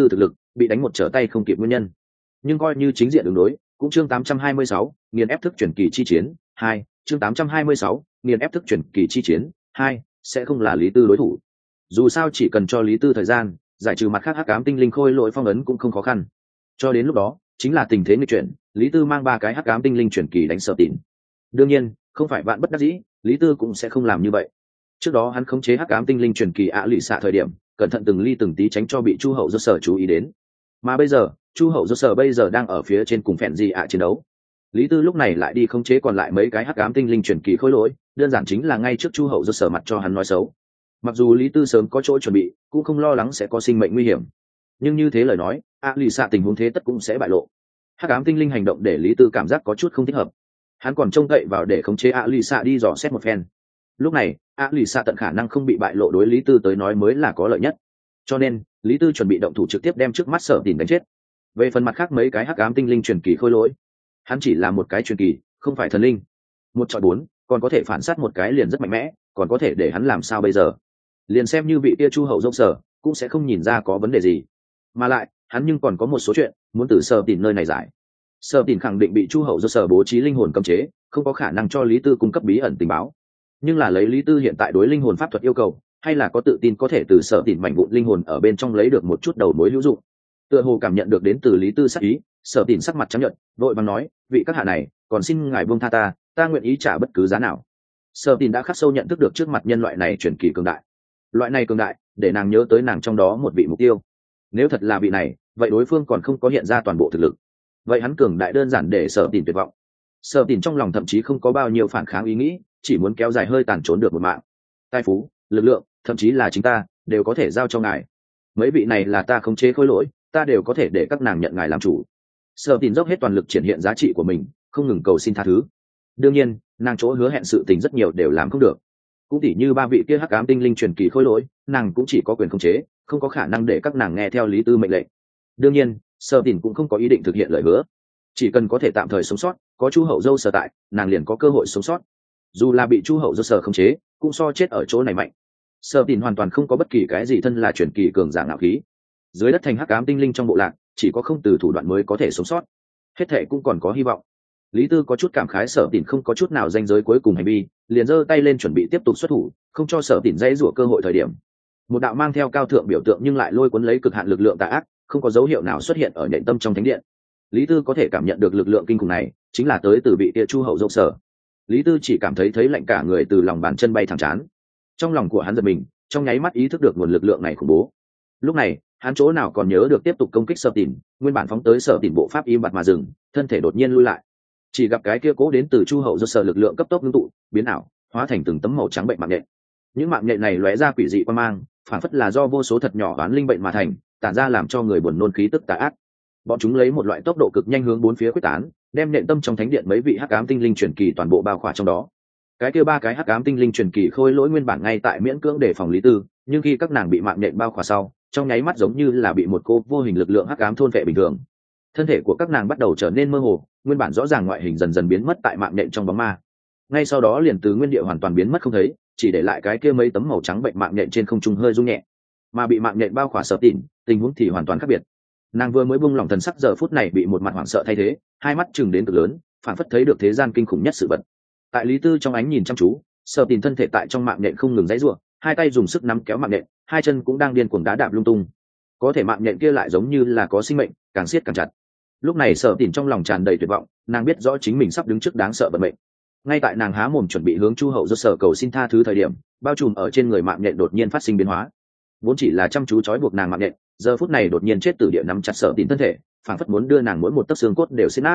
A: bị đánh một trở tay không kịp nguyên nhân. Nhưng coi như chính diện ứng đối, cũng chương 826, nghiền ép thức chuyển kỳ chi chiến 2, chương 826, nghiền ép thức chuyển kỳ chi chiến 2, sẽ không là Lý Tư đối thủ. Dù sao chỉ cần cho Lý Tư thời gian, giải trừ mặt khác hắc ám tinh linh khôi lỗi phong ấn cũng không khó khăn. Cho đến lúc đó, chính là tình thế nghịch chuyển, Lý Tư mang 3 cái hắc ám tinh linh chuyển kỳ đánh Sở Tìn. Đương nhiên, không phải vạn bất đắc dĩ, Lý Tư cũng sẽ không làm như vậy. Trước đó hắn khống chế hắc ám tinh linh chuyển kỳ lụy xạ thời điểm, cẩn thận từng ly từng tí tránh cho bị Chu Hậu do Sở chú ý đến. Mà bây giờ, Chu Hậu do Sở bây giờ đang ở phía trên cùng phèn gì chiến đấu. Lý Tư lúc này lại đi khống chế còn lại mấy cái hắc ám tinh linh chuyển kỳ khối lỗi, đơn giản chính là ngay trước Chu Hậu do Sở mặt cho hắn nói xấu. Mặc dù Lý Tư sớm có chỗ chuẩn bị, cũng không lo lắng sẽ có sinh mệnh nguy hiểm, nhưng như thế lời nói, lụy xạ tình huống thế tất cũng sẽ bại lộ. Hắc ám tinh linh hành động để Lý Tư cảm giác có chút không thích hợp. Hắn còn trông cậy vào để khống chế lụy xạ đi dò xét một phen. Lúc này lụy xạ tận khả năng không bị bại lộ đối Lý Tư tới nói mới là có lợi nhất, cho nên Lý Tư chuẩn bị động thủ trực tiếp đem trước mắt Sở Tìn đánh chết. Về phần mặt khác mấy cái hắc ám tinh linh truyền kỳ khôi lỗi, hắn chỉ là một cái truyền kỳ, không phải thần linh. 1-4, còn có thể phản sát một cái liền rất mạnh mẽ, còn có thể để hắn làm sao bây giờ? Liền xem như vị kia Chu Hậu dông Sở cũng sẽ không nhìn ra có vấn đề gì. Mà lại hắn nhưng còn có một số chuyện muốn từ Sở Tìn nơi này giải. Sở Tìn khẳng định bị Chu Hậu do Sở bố trí linh hồn cấm chế, không có khả năng cho Lý Tư cung cấp bí ẩn tình báo. Nhưng là lấy Lý Tư hiện tại đối linh hồn pháp thuật yêu cầu, hay là có tự tin có thể từ Sở Tìn mảnh vụn linh hồn ở bên trong lấy được một chút đầu mối hữu dụng. Tựa hồ cảm nhận được đến từ Lý Tư sắc ý, Sở Tìn sắc mặt trắng nhợt, vội vàng nói, vị các hạ này, còn xin ngài buông tha ta nguyện ý trả bất cứ giá nào. Sở Tìn đã khắc sâu nhận thức được trước mặt nhân loại này truyền kỳ cường đại. Loại này cường đại, để nàng nhớ tới nàng trong đó một vị mục tiêu. Nếu thật là vị này, vậy đối phương còn không có hiện ra toàn bộ thực lực. Vậy hắn cường đại đơn giản để Sở Tìn tuyệt vọng. Sở Tìn trong lòng thậm chí không có bao nhiêu phản kháng ý nghĩ, chỉ muốn kéo dài hơi tàn trốn được một mạng. Tài phú, lực lượng, thậm chí là chính ta, đều có thể giao cho ngài. Mấy vị này là ta khống chế khối lỗi, ta đều có thể để các nàng nhận ngài làm chủ. Sở Tìn dốc hết toàn lực triển hiện giá trị của mình, không ngừng cầu xin tha thứ. Đương nhiên, nàng chỗ hứa hẹn sự tình rất nhiều đều làm không được. Cũng tỉ như 3 vị kia hắc ám tinh linh truyền kỳ khối lỗi, nàng cũng chỉ có quyền khống chế, không có khả năng để các nàng nghe theo Lý Tư mệnh lệnh. Đương nhiên, Sở Tìn cũng không có ý định thực hiện lời hứa. Chỉ cần có thể tạm thời sống sót, có Chu Hậu dâu Sở tại, nàng liền có cơ hội sống sót. Dù là bị Chu Hậu dâu Sở khống chế, cũng so chết ở chỗ này mạnh. Sở Tìn hoàn toàn không có bất kỳ cái gì thân là truyền kỳ cường giả ngạo khí. Dưới đất thành hắc ám tinh linh trong bộ lạc, chỉ có không từ thủ đoạn mới có thể sống sót. Hết thệ cũng còn có hy vọng. Lý Tư có chút cảm khái Sở Tìn không có chút nào danh giới cuối cùng hành vi, liền giơ tay lên chuẩn bị tiếp tục xuất thủ, không cho Sở Tìn dãy rủa cơ hội thời điểm. Một đạo mang theo cao thượng biểu tượng nhưng lại lôi cuốn lấy cực hạn lực lượng tà ác, không có dấu hiệu nào xuất hiện ở nhện tâm trong thánh điện. Lý Tư có thể cảm nhận được lực lượng kinh khủng này, chính là tới từ vị kia Chu Hậu dâu Sở. Lý Tư chỉ cảm thấy lạnh cả người từ lòng bàn chân bay thẳng chán. Trong lòng của hắn giật mình, trong nháy mắt ý thức được nguồn lực lượng này khủng bố. Lúc này, hắn chỗ nào còn nhớ được tiếp tục công kích Sở Tìn, nguyên bản phóng tới Sở Tìn bộ pháp im bặt mà dừng, thân thể đột nhiên lui lại. Chỉ gặp cái kia cố đến từ Chu Hậu do Sở lực lượng cấp tốc ngưng tụ, biến ảo, hóa thành từng tấm màu trắng bệnh mạng nhện. Những mạng nhện này lóe ra quỷ dị quang mang, phản phất là do vô số thật nhỏ oán linh bệnh mà thành, tản ra làm cho người buồn nôn khí tức tà ác. Bọn chúng lấy một loại tốc độ cực nhanh hướng bốn phía quyết tán, đem nện tâm trong thánh điện mấy vị hắc ám tinh linh truyền kỳ toàn bộ bao khỏa trong đó. Cái kia 3 cái hắc ám tinh linh truyền kỳ khôi lỗi nguyên bản ngay tại miễn cưỡng để phòng Lý Tư, nhưng khi các nàng bị mạng nện bao khỏa sau, trong nháy mắt giống như là bị một cô vô hình lực lượng hắc ám thôn vệ bình thường. Thân thể của các nàng bắt đầu trở nên mơ hồ, nguyên bản rõ ràng ngoại hình dần dần biến mất tại mạng nện trong bóng ma. Ngay sau đó liền từ nguyên địa hoàn toàn biến mất không thấy, chỉ để lại cái kia mấy tấm màu trắng bệnh mạng nện trên không trung hơi rung nhẹ. Mà bị mạng nện bao khỏa Sở Tìn, tình huống thì hoàn toàn khác biệt. Nàng vừa mới buông lỏng thần sắc giờ phút này bị một mặt hoảng sợ thay thế, hai mắt chừng đến cực lớn, phản phất thấy được thế gian kinh khủng nhất sự vật. Tại Lý Tư trong ánh nhìn chăm chú, Sở Tìn thân thể tại trong mạng nện không ngừng giãy giụa, hai tay dùng sức nắm kéo mạng nện, hai chân cũng đang điên cuồng đá đạp lung tung. Có thể mạng nện kia lại giống như là có sinh mệnh, càng siết càng chặt. Lúc này Sở Tìn trong lòng tràn đầy tuyệt vọng, nàng biết rõ chính mình sắp đứng trước đáng sợ vận mệnh. Ngay tại nàng há mồm chuẩn bị hướng Chu Hậu do Sở cầu xin tha thứ thời điểm, bao trùm ở trên người mạng nện đột nhiên phát sinh biến hóa. Vốn chỉ là chăm chú trói buộc nàng mạng nện, giờ phút này đột nhiên chết tử địa nắm chặt Sở Tìn thân thể, phảng phất muốn đưa nàng mỗi một tấc xương cốt đều xiết nát.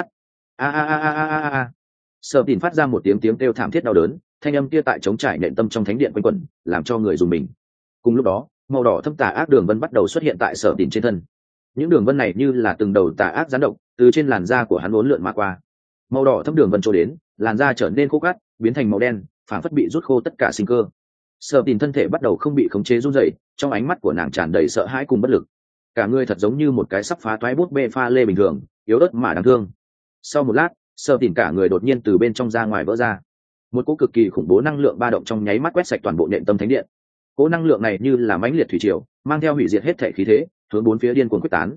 A: Sở Tìn phát ra một tiếng kêu thảm thiết đau đớn, thanh âm kia tại trống trải nện tâm trong thánh điện quanh quẩn, làm cho người dùng mình. Cùng lúc đó, màu đỏ thâm tà ác đường vân bắt đầu xuất hiện tại Sở Tìn trên thân. Những đường vân này như là từng đầu tà ác gián độc, từ trên làn da của hắn uốn lượn mà qua. Màu đỏ thâm đường vân trôi đến, làn da trở nên khô cát, biến thành màu đen, phảng phất bị rút khô tất cả sinh cơ. Sở Tìn thân thể bắt đầu không bị khống chế run rẩy, trong ánh mắt của nàng tràn đầy sợ hãi cùng bất lực. Cả người thật giống như một cái sắp phá toái bút bê pha lê bình thường, yếu ớt mà đáng thương. Sau một lát, Sở Tìn cả người đột nhiên từ bên trong ra ngoài vỡ ra. Một cỗ cực kỳ khủng bố năng lượng ba động trong nháy mắt quét sạch toàn bộ nện tâm thánh điện. Cỗ năng lượng này như là mãnh liệt thủy triều, mang theo hủy diệt hết thể khí thế, hướng bốn phía điên cuồng quyết tán.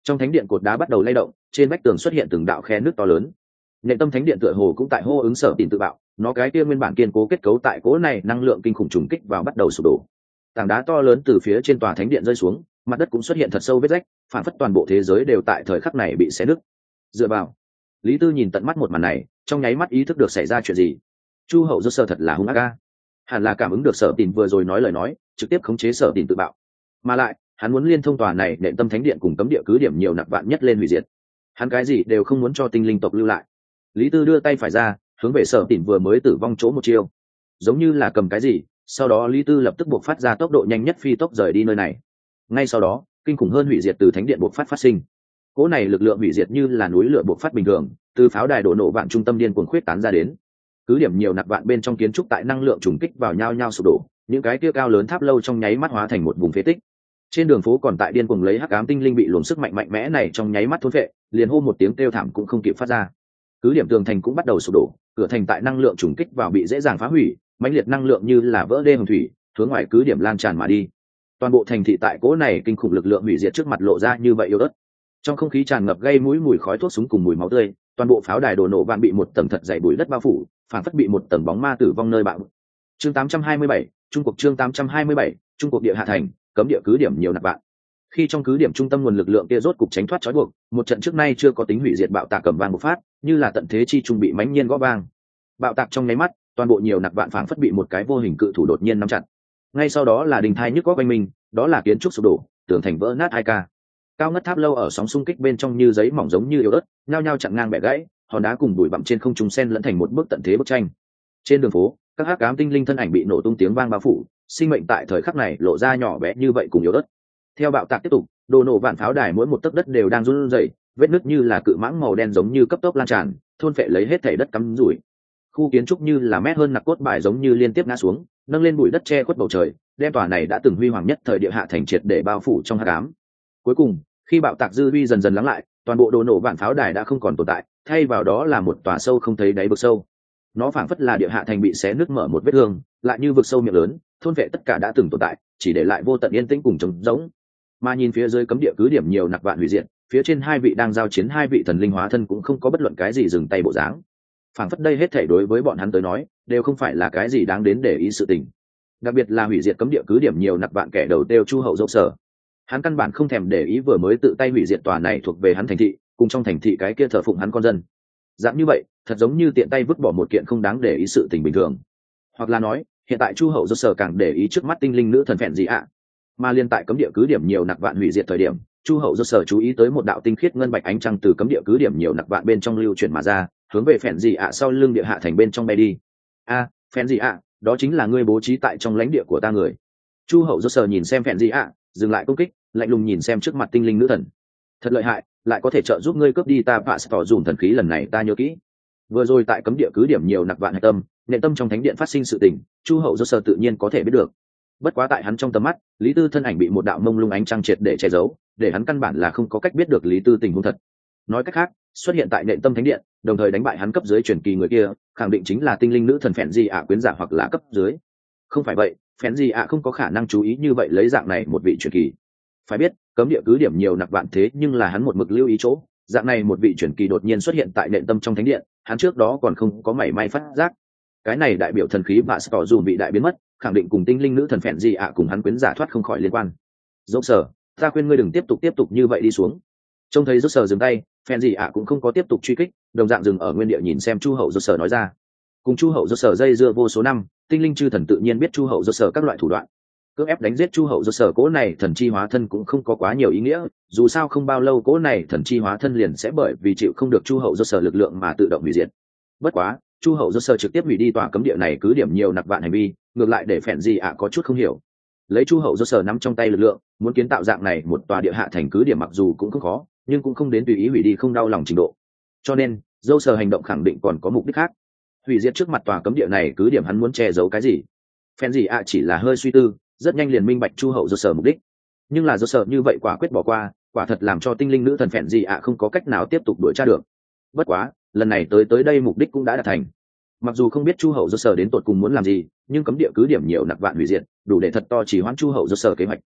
A: Trong thánh điện cột đá bắt đầu lay động, trên vách tường xuất hiện từng đạo khe nước to lớn. Nệ tâm thánh điện tựa hồ cũng tại hô ứng Sở Tìn tự bạo, nó cái kia nguyên bản kiên cố kết cấu tại cỗ này năng lượng kinh khủng trùng kích vào bắt đầu sụp đổ. Tảng đá to lớn từ phía trên tòa thánh điện rơi xuống, mặt đất cũng xuất hiện thật sâu vết rách, phản phất toàn bộ thế giới đều tại thời khắc này bị xé nứt. Dựa vào, Lý Tư nhìn tận mắt một màn này, trong nháy mắt ý thức được xảy ra chuyện gì. Chu hậu do sơ thật là hung ác a, hẳn là cảm ứng được Sở Tìn vừa rồi nói lời nói, trực tiếp khống chế Sở Tìn tự bạo. Mà lại, hắn muốn liên thông tòa này nện tâm thánh điện cùng cấm địa cứ điểm nhiều nặc vạn nhất lên hủy diệt. Hắn cái gì đều không muốn cho tinh linh tộc lưu lại. Lý Tư đưa tay phải ra, hướng về Sở Tìn vừa mới tử vong chỗ một chiêu, giống như là cầm cái gì. Sau đó Lý Tư lập tức buộc phát ra tốc độ nhanh nhất phi tốc rời đi nơi này. Ngay sau đó, kinh khủng hơn hủy diệt từ thánh điện buộc phát sinh. Cỗ này lực lượng hủy diệt như là núi lửa buộc phát bình thường, từ pháo đài đổ nổ vạn trung tâm điên cuồng khuyết tán ra đến. Cứ điểm nhiều nặc vạn bên trong kiến trúc tại năng lượng trùng kích vào nhau nhau sụp đổ, những cái kia cao lớn tháp lâu trong nháy mắt hóa thành một vùng phế tích. Trên đường phố còn tại điên cuồng lấy hắc ám tinh linh bị luồng sức mạnh mạnh mẽ này trong nháy mắt thôn phệ, liền hô một tiếng kêu thảm cũng không kịp phát ra. Cứ điểm tường thành cũng bắt đầu sụp đổ, cửa thành tại năng lượng trùng kích vào bị dễ dàng phá hủy, mãnh liệt năng lượng như là vỡ đê hồng thủy hướng ngoài cứ điểm lan tràn mà đi. Toàn bộ thành thị tại cỗ này kinh khủng lực lượng hủy diệt trước mặt lộ ra như vậy yếu ớt. Trong không khí tràn ngập gây mũi mùi khói thuốc súng cùng mùi máu tươi, toàn bộ pháo đài đổ nổ vạn bị một tầng thật dày bụi đất bao phủ, phản phất bị một tầng bóng ma tử vong nơi bạo. Chương 827, Trung cuộc chương 827, Trung cuộc địa hạ thành, cấm địa cứ điểm nhiều nặc vạn. Khi trong cứ điểm trung tâm nguồn lực lượng kia rốt cục tránh thoát trói buộc, một trận trước nay chưa có tính hủy diệt bạo tạc cầm vang một phát, như là tận thế chi trung bị mãnh nhiên gõ vang. Bạo tạc trong nháy mắt, toàn bộ nhiều nặc vạn phảng phất bị một cái vô hình cự thủ đột nhiên nắm chặt. Ngay sau đó là đình thai nhức góc quanh mình, đó là kiến trúc sụp đổ, tường thành vỡ nát hai ca. Cao ngất tháp lâu ở sóng xung kích bên trong như giấy mỏng giống như yếu ớt, nhao nhao chặn ngang bẻ gãy, hòn đá cùng bụi bặm trên không trung xen lẫn thành một bức tận thế bức tranh. Trên đường phố, các hắc ám tinh linh thân ảnh bị nổ tung tiếng vang bao phủ, sinh mệnh tại thời khắc này lộ ra nhỏ bé như vậy cùng yếu ớt. Theo bạo tạc tiếp tục, đồ nổ vạn pháo đài mỗi một tấc đất đều đang run rẩy, vết nứt như là cự mãng màu đen giống như cấp tốc lan tràn, thôn phệ lấy hết thảy đất cắm rủi. Khu kiến trúc như là mét hơn nặc cốt bài giống như liên tiếp ngã xuống, nâng lên bụi đất che khuất bầu trời, đem tòa này đã từng huy hoàng nhất thời địa hạ thành triệt để bao phủ trong hắc ám. Cuối cùng, khi bạo tạc dư uy dần dần lắng lại, toàn bộ đồ nổ vạn pháo đài đã không còn tồn tại, thay vào đó là một tòa sâu không thấy đáy vực sâu. Nó phảng phất là địa hạ thành bị xé nứt mở một vết thương, lại như vực sâu miệng lớn, thôn vệ tất cả đã từng tồn tại, chỉ để lại vô tận yên tĩnh cùng trống rỗng. Mà nhìn phía dưới cấm địa cứ điểm nhiều nặc vạn hủy diệt, phía trên hai vị đang giao chiến hai vị thần linh hóa thân cũng không có bất luận cái gì dừng tay bộ dáng. Phảng phất đây hết thảy đối với bọn hắn tới nói, đều không phải là cái gì đáng đến để ý sự tình. Đặc biệt là hủy diệt cấm địa cứ điểm nhiều nặc vạn kẻ đầu tiêu Chu Hậu Dốc Sở. Hắn căn bản không thèm để ý vừa mới tự tay hủy diệt tòa này thuộc về hắn thành thị, cùng trong thành thị cái kia thờ phụng hắn con dân. Dạng như vậy, thật giống như tiện tay vứt bỏ một kiện không đáng để ý sự tình bình thường. Hoặc là nói, hiện tại Chu Hậu Dốc Sở càng để ý trước mắt tinh linh nữ thần phèn gì ạ. Mà liên tại cấm địa cứ điểm nhiều nặc vạn hủy diệt thời điểm, Chu Hậu Dốc Sở chú ý tới một đạo tinh khiết ngân bạch ánh trăng từ cấm địa cứ điểm nhiều nặc vạn bên trong lưu chuyển mà ra, hướng về phèn gì ạ sau lưng địa hạ thành bên trong bay đi. A, phèn gì ạ, đó chính là ngươi bố trí tại trong lãnh địa của ta người. Chu Hậu Dốc Sở nhìn xem phèn gì ạ, dừng lại công kích, lạnh lùng nhìn xem trước mặt tinh linh nữ thần. Thật lợi hại, lại có thể trợ giúp ngươi cướp đi ta Pastor dùng thần khí lần này ta nhớ kỹ. Vừa rồi tại cấm địa cứ điểm nhiều nặc vạn hạch tâm, nền tâm trong thánh điện phát sinh sự tình, Chu Hậu Dốc Sở tự nhiên có thể biết được. Bất quá tại hắn trong tầm mắt, Lý Tư thân ảnh bị một đạo mông lung ánh trăng triệt để che giấu, để hắn căn bản là không có cách biết được Lý Tư tình huống thật. Nói cách khác, xuất hiện tại nền tâm thánh điện, đồng thời đánh bại hắn cấp dưới truyền kỳ người kia, khẳng định chính là tinh linh nữ thần phèn gì ạ quyến giả hoặc là cấp dưới. Không phải vậy, phèn gì ạ không có khả năng chú ý như vậy lấy dạng này một vị truyền kỳ. Phải biết, cấm địa cứ điểm nhiều nặc vạn thế nhưng là hắn một mực lưu ý chỗ, dạng này một vị truyền kỳ đột nhiên xuất hiện tại nền tâm trong thánh điện, hắn trước đó còn không có mảy may phát giác. Cái này đại biểu thần khí và Pastor dù bị đại biến mất, khẳng định cùng tinh linh nữ thần phèn gì ạ cùng hắn quyến giả thoát không khỏi liên quan. Dốc Sở, ta khuyên ngươi đừng tiếp tục như vậy đi xuống. Trông thấy Dốc Sở dừng tay, phèn gì ạ cũng không có tiếp tục truy kích, đồng dạng dừng ở nguyên địa nhìn xem Chu Hậu Dốc Sở nói ra. Cùng Chu Hậu Dốc Sở dây dưa vô số năm, tinh linh chư thần tự nhiên biết Chu Hậu Dốc Sở các loại thủ đoạn. Cưỡng ép đánh giết Chu Hậu Dốc Sở cỗ này thần chi hóa thân cũng không có quá nhiều ý nghĩa, dù sao không bao lâu cỗ này thần chi hóa thân liền sẽ bởi vì chịu không được Chu Hậu Dốc Sở lực lượng mà tự động hủy diệt. Bất quá, Chu Hậu Dốc Sở trực tiếp hủy đi tòa cấm địa này cứ điểm nhiều nặc vạn hành vi, ngược lại để phèn gì ạ có chút không hiểu. Lấy Chu Hậu Dốc Sở nắm trong tay lực lượng, muốn kiến tạo dạng này một tòa địa hạ thành cứ điểm mặc dù cũng không khó, nhưng cũng không đến tùy ý hủy đi không đau lòng trình độ. Cho nên, Dốc Sở hành động khẳng định còn có mục đích khác. Hủy diệt trước mặt tòa cấm địa này cứ điểm hắn muốn che giấu cái gì? Phèn gì ạ chỉ là hơi suy tư, rất nhanh liền minh bạch Chu Hậu Dốc Sở mục đích. Nhưng là Dốc Sở như vậy quả quyết bỏ qua, quả thật làm cho tinh linh nữ thần phèn gì ạ không có cách nào tiếp tục đuổi tra được. Bất quá, lần này tới đây mục đích cũng đã đạt thành. Mặc dù không biết Chu Hậu Dốc Sở đến tột cùng muốn làm gì, nhưng cấm địa cứ điểm nhiều nặc vạn hủy diệt, đủ để thật to chỉ hoãn Chu Hậu Dốc Sở kế hoạch.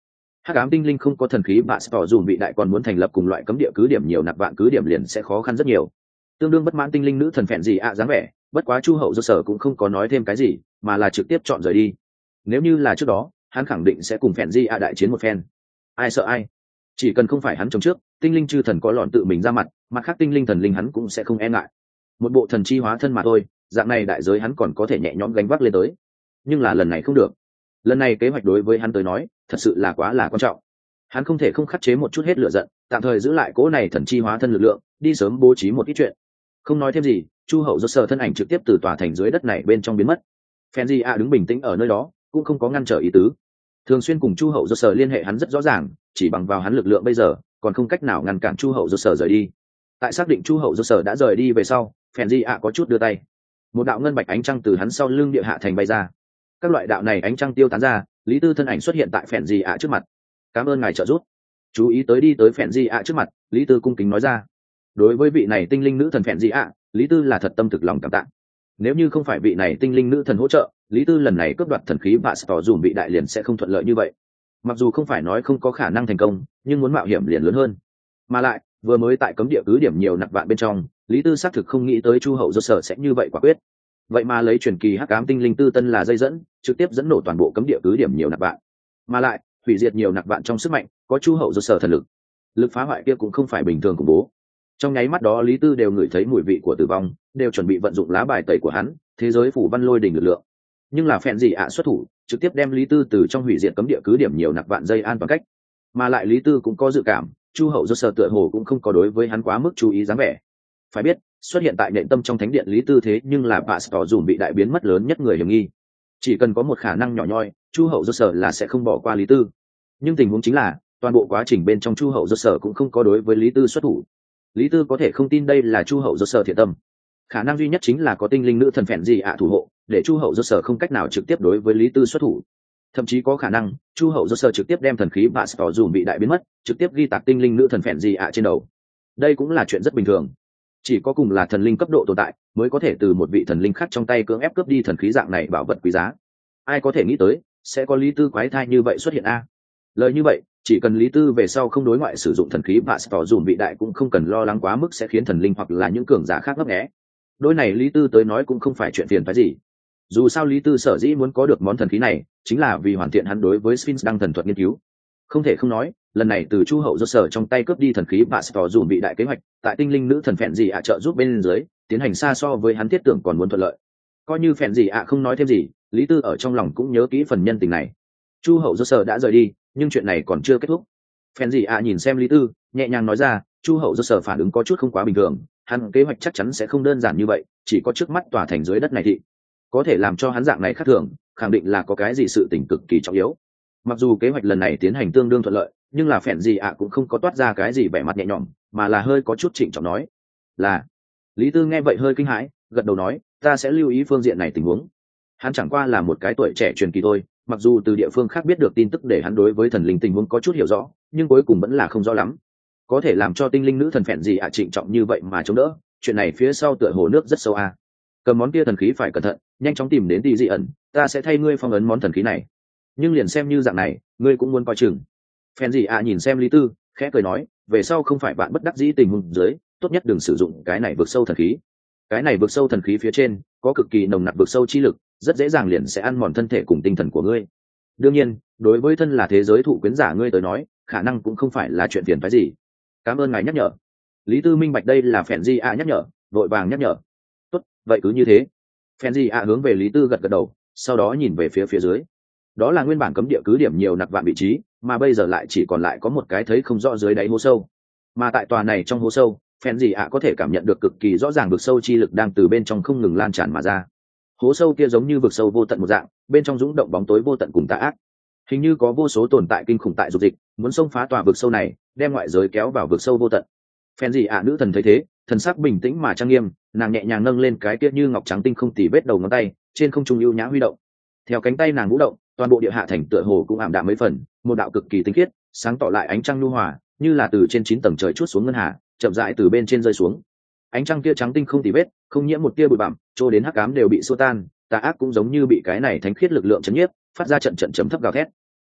A: hắc ám tinh linh không có thần khí bạ tỏ dùm vị đại còn muốn thành lập cùng loại cấm địa cứ điểm nhiều nạp vạn cứ điểm liền sẽ khó khăn rất nhiều. Tương đương bất mãn tinh linh nữ thần phèn gì dáng vẻ, bất quá chu hậu do sở cũng không có nói thêm cái gì mà là trực tiếp chọn rời đi. Nếu như là trước đó hắn khẳng định sẽ cùng phèn gì đại chiến một phen. Ai sợ ai, chỉ cần không phải hắn chống trước, tinh linh chư thần có lọn tự mình ra mặt, mặt khác tinh linh thần linh hắn cũng sẽ không e ngại. Một bộ thần chi hóa thân mà thôi, dạng này đại giới hắn còn có thể nhẹ nhõm gánh vác lên tới. Nhưng là lần này không được, lần này kế hoạch đối với hắn tới nói thật sự là quá là quan trọng. Hắn không thể không khắc chế một chút hết lửa giận, tạm thời giữ lại cỗ này thần chi hóa thân lực lượng, đi sớm bố trí một ít chuyện. Không nói thêm gì, chu hậu do sở thân ảnh trực tiếp từ tòa thành dưới đất này bên trong biến mất. Fenji đứng bình tĩnh ở nơi đó, cũng không có ngăn trở ý tứ. Thường xuyên cùng chu hậu do sở liên hệ hắn rất rõ ràng, chỉ bằng vào hắn lực lượng bây giờ còn không cách nào ngăn cản chu hậu do sở rời đi. Tại xác định chu hậu do sở đã rời đi về sau, Fenji có chút đưa tay, một đạo ngân bạch ánh trăng từ hắn sau lưng địa hạ thành bay ra. Các loại đạo này ánh trăng tiêu tán ra, Lý Tư thân ảnh xuất hiện tại Fenji trước mặt. Cảm ơn ngài trợ giúp. Chú ý tới đi tới Fenji trước mặt, Lý Tư cung kính nói ra. Đối với vị này tinh linh nữ thần Fenji, Lý Tư là thật tâm thực lòng cảm tạ. Nếu như không phải vị này tinh linh nữ thần hỗ trợ, Lý Tư lần này cướp đoạt thần khí và tỏ dùm vị đại liền sẽ không thuận lợi như vậy. Mặc dù không phải nói không có khả năng thành công, nhưng muốn mạo hiểm liền lớn hơn. Mà lại vừa mới tại cấm địa cứ điểm nhiều nặc vạn bên trong, Lý Tư xác thực không nghĩ tới chu hậu do sở sẽ như vậy quả quyết. Vậy mà lấy truyền kỳ hắc ám tinh linh tư tân là dây dẫn, trực tiếp dẫn nổ toàn bộ cấm địa cứ điểm nhiều nặc vạn. Mà lại hủy diệt nhiều nặc vạn trong sức mạnh, có chu hậu do sở thần lực, lực phá hoại kia cũng không phải bình thường khủng bố. Trong nháy mắt đó Lý Tư đều ngửi thấy mùi vị của tử vong, đều chuẩn bị vận dụng lá bài tẩy của hắn, thế giới phủ văn lôi đỉnh lực lượng. Nhưng là phèn gì xuất thủ, trực tiếp đem Lý Tư từ trong hủy diệt cấm địa cứ điểm nhiều nặc vạn dây an toàn cách. Mà lại Lý Tư cũng có dự cảm, chu hậu do sở tựa hồ cũng không có đối với hắn quá mức chú ý dáng vẻ. Phải biết, xuất hiện tại nện tâm trong thánh điện Lý Tư thế nhưng là bà tỏ dùm bị đại biến mất lớn nhất người hiểm nghi. Chỉ cần có một khả năng nhỏ nhoi, chu hậu do sở là sẽ không bỏ qua Lý Tư. Nhưng tình huống chính là toàn bộ quá trình bên trong chu hậu do sở cũng không có đối với Lý Tư xuất thủ. Lý Tư có thể không tin đây là chu hậu do sở thiện tâm. Khả năng duy nhất chính là có tinh linh nữ thần phèn gì thủ hộ, để chu hậu do sở không cách nào trực tiếp đối với Lý Tư xuất thủ. Thậm chí có khả năng chu hậu do sở trực tiếp đem thần khí bà tỏ dùm bị đại biến mất, trực tiếp ghi tạc tinh linh nữ thần phèn gì trên đầu. Đây cũng là chuyện rất bình thường. Chỉ có cùng là thần linh cấp độ tồn tại mới có thể từ một vị thần linh khác trong tay cưỡng ép cướp đi thần khí dạng này bảo vật quý giá. Ai có thể nghĩ tới sẽ có Lý Tư quái thai như vậy xuất hiện a? Lời như vậy, chỉ cần Lý Tư về sau không đối ngoại sử dụng thần khí bà tỏ dùm bị đại cũng không cần lo lắng quá mức sẽ khiến thần linh hoặc là những cường giả khác ngấp nghé. Đôi này Lý Tư tới nói cũng không phải chuyện phiền phái gì. Dù sao Lý Tư sở dĩ muốn có được món thần khí này chính là vì hoàn thiện hắn đối với Sphinx đăng thần thuật nghiên cứu. Không thể không nói, lần này từ chu hậu do sở trong tay cướp đi thần khí bà tỏ dùm bị đại kế hoạch, tại tinh linh nữ thần phèn gì trợ giúp bên dưới tiến hành xa so với hắn thiết tưởng còn muốn thuận lợi. Coi như phèn gì không nói thêm gì, Lý Tư ở trong lòng cũng nhớ kỹ phần nhân tình này. Chu hậu do sở đã rời đi, nhưng chuyện này còn chưa kết thúc. Phèn gì nhìn xem Lý Tư, nhẹ nhàng nói ra, chu hậu do sở phản ứng có chút không quá bình thường, hắn kế hoạch chắc chắn sẽ không đơn giản như vậy, chỉ có trước mắt tòa thành dưới đất này thị có thể làm cho hắn dạng này khác thường, khẳng định là có cái gì sự tình cực kỳ trọng yếu. Mặc dù kế hoạch lần này tiến hành tương đương thuận lợi, nhưng là phèn gì cũng không có toát ra cái gì vẻ mặt nhẹ nhõm, mà là hơi có chút trịnh trọng nói là. Lý Tư nghe vậy hơi kinh hãi, gật đầu nói, ta sẽ lưu ý phương diện này tình huống. Hắn chẳng qua là một cái tuổi trẻ truyền kỳ thôi, mặc dù từ địa phương khác biết được tin tức để hắn đối với thần linh tình huống có chút hiểu rõ, nhưng cuối cùng vẫn là không rõ lắm. Có thể làm cho tinh linh nữ thần phèn gì trịnh trọng như vậy mà chống đỡ, chuyện này phía sau tựa hồ nước rất sâu a. Cầm món kia thần khí phải cẩn thận, nhanh chóng tìm đến tỷ dị ẩn, ta sẽ thay ngươi phong ấn món thần khí này. Nhưng liền xem như dạng này, ngươi cũng muốn coi chừng. Phèn gì nhìn xem Lý Tư, khẽ cười nói, về sau không phải bạn bất đắc dĩ tình huống dưới, tốt nhất đừng sử dụng cái này vượt sâu thần khí. Cái này vượt sâu thần khí phía trên có cực kỳ nồng nặc vượt sâu chi lực, rất dễ dàng liền sẽ ăn mòn thân thể cùng tinh thần của ngươi. Đương nhiên, đối với thân là thế giới thụ quyến giả ngươi tới nói, khả năng cũng không phải là chuyện phiền phái gì. Cảm ơn ngài nhắc nhở. Lý Tư minh bạch đây là phèn gì nhắc nhở, vội vàng nhắc nhở. Tốt, vậy cứ như thế. Phèn gì hướng về Lý Tư gật gật đầu, sau đó nhìn về phía dưới. Đó là nguyên bản cấm địa cứ điểm nhiều nặc vạn vị trí, mà bây giờ lại chỉ còn lại có một cái thấy không rõ dưới đáy hố sâu. Mà tại tòa này trong hố sâu, phèn gì có thể cảm nhận được cực kỳ rõ ràng vực sâu chi lực đang từ bên trong không ngừng lan tràn mà ra. Hố sâu kia giống như vực sâu vô tận một dạng, bên trong dũng động bóng tối vô tận cùng tà ác. Hình như có vô số tồn tại kinh khủng tại dục dịch, muốn xông phá tòa vực sâu này, đem ngoại giới kéo vào vực sâu vô tận. Phèn gì nữ thần thấy thế, thần sắc bình tĩnh mà trang nghiêm, nàng nhẹ nhàng nâng lên cái kia như ngọc trắng tinh không tì vết đầu ngón tay, trên không trung ưu nhã huy động. Theo cánh tay nàng vũ động, toàn bộ địa hạ thành tựa hồ cũng ảm đạm mấy phần, một đạo cực kỳ tinh khiết, sáng tỏ lại ánh trăng nhu hòa, như là từ trên 9 tầng trời chuốt xuống ngân hà, chậm rãi từ bên trên rơi xuống. Ánh trăng kia trắng tinh không tì vết, không nhiễm một tia bụi bặm, cho đến hắc ám đều bị xua tan, tà ác cũng giống như bị cái này thánh khiết lực lượng chấn nhiếp, phát ra trận trận chấm thấp gào thét.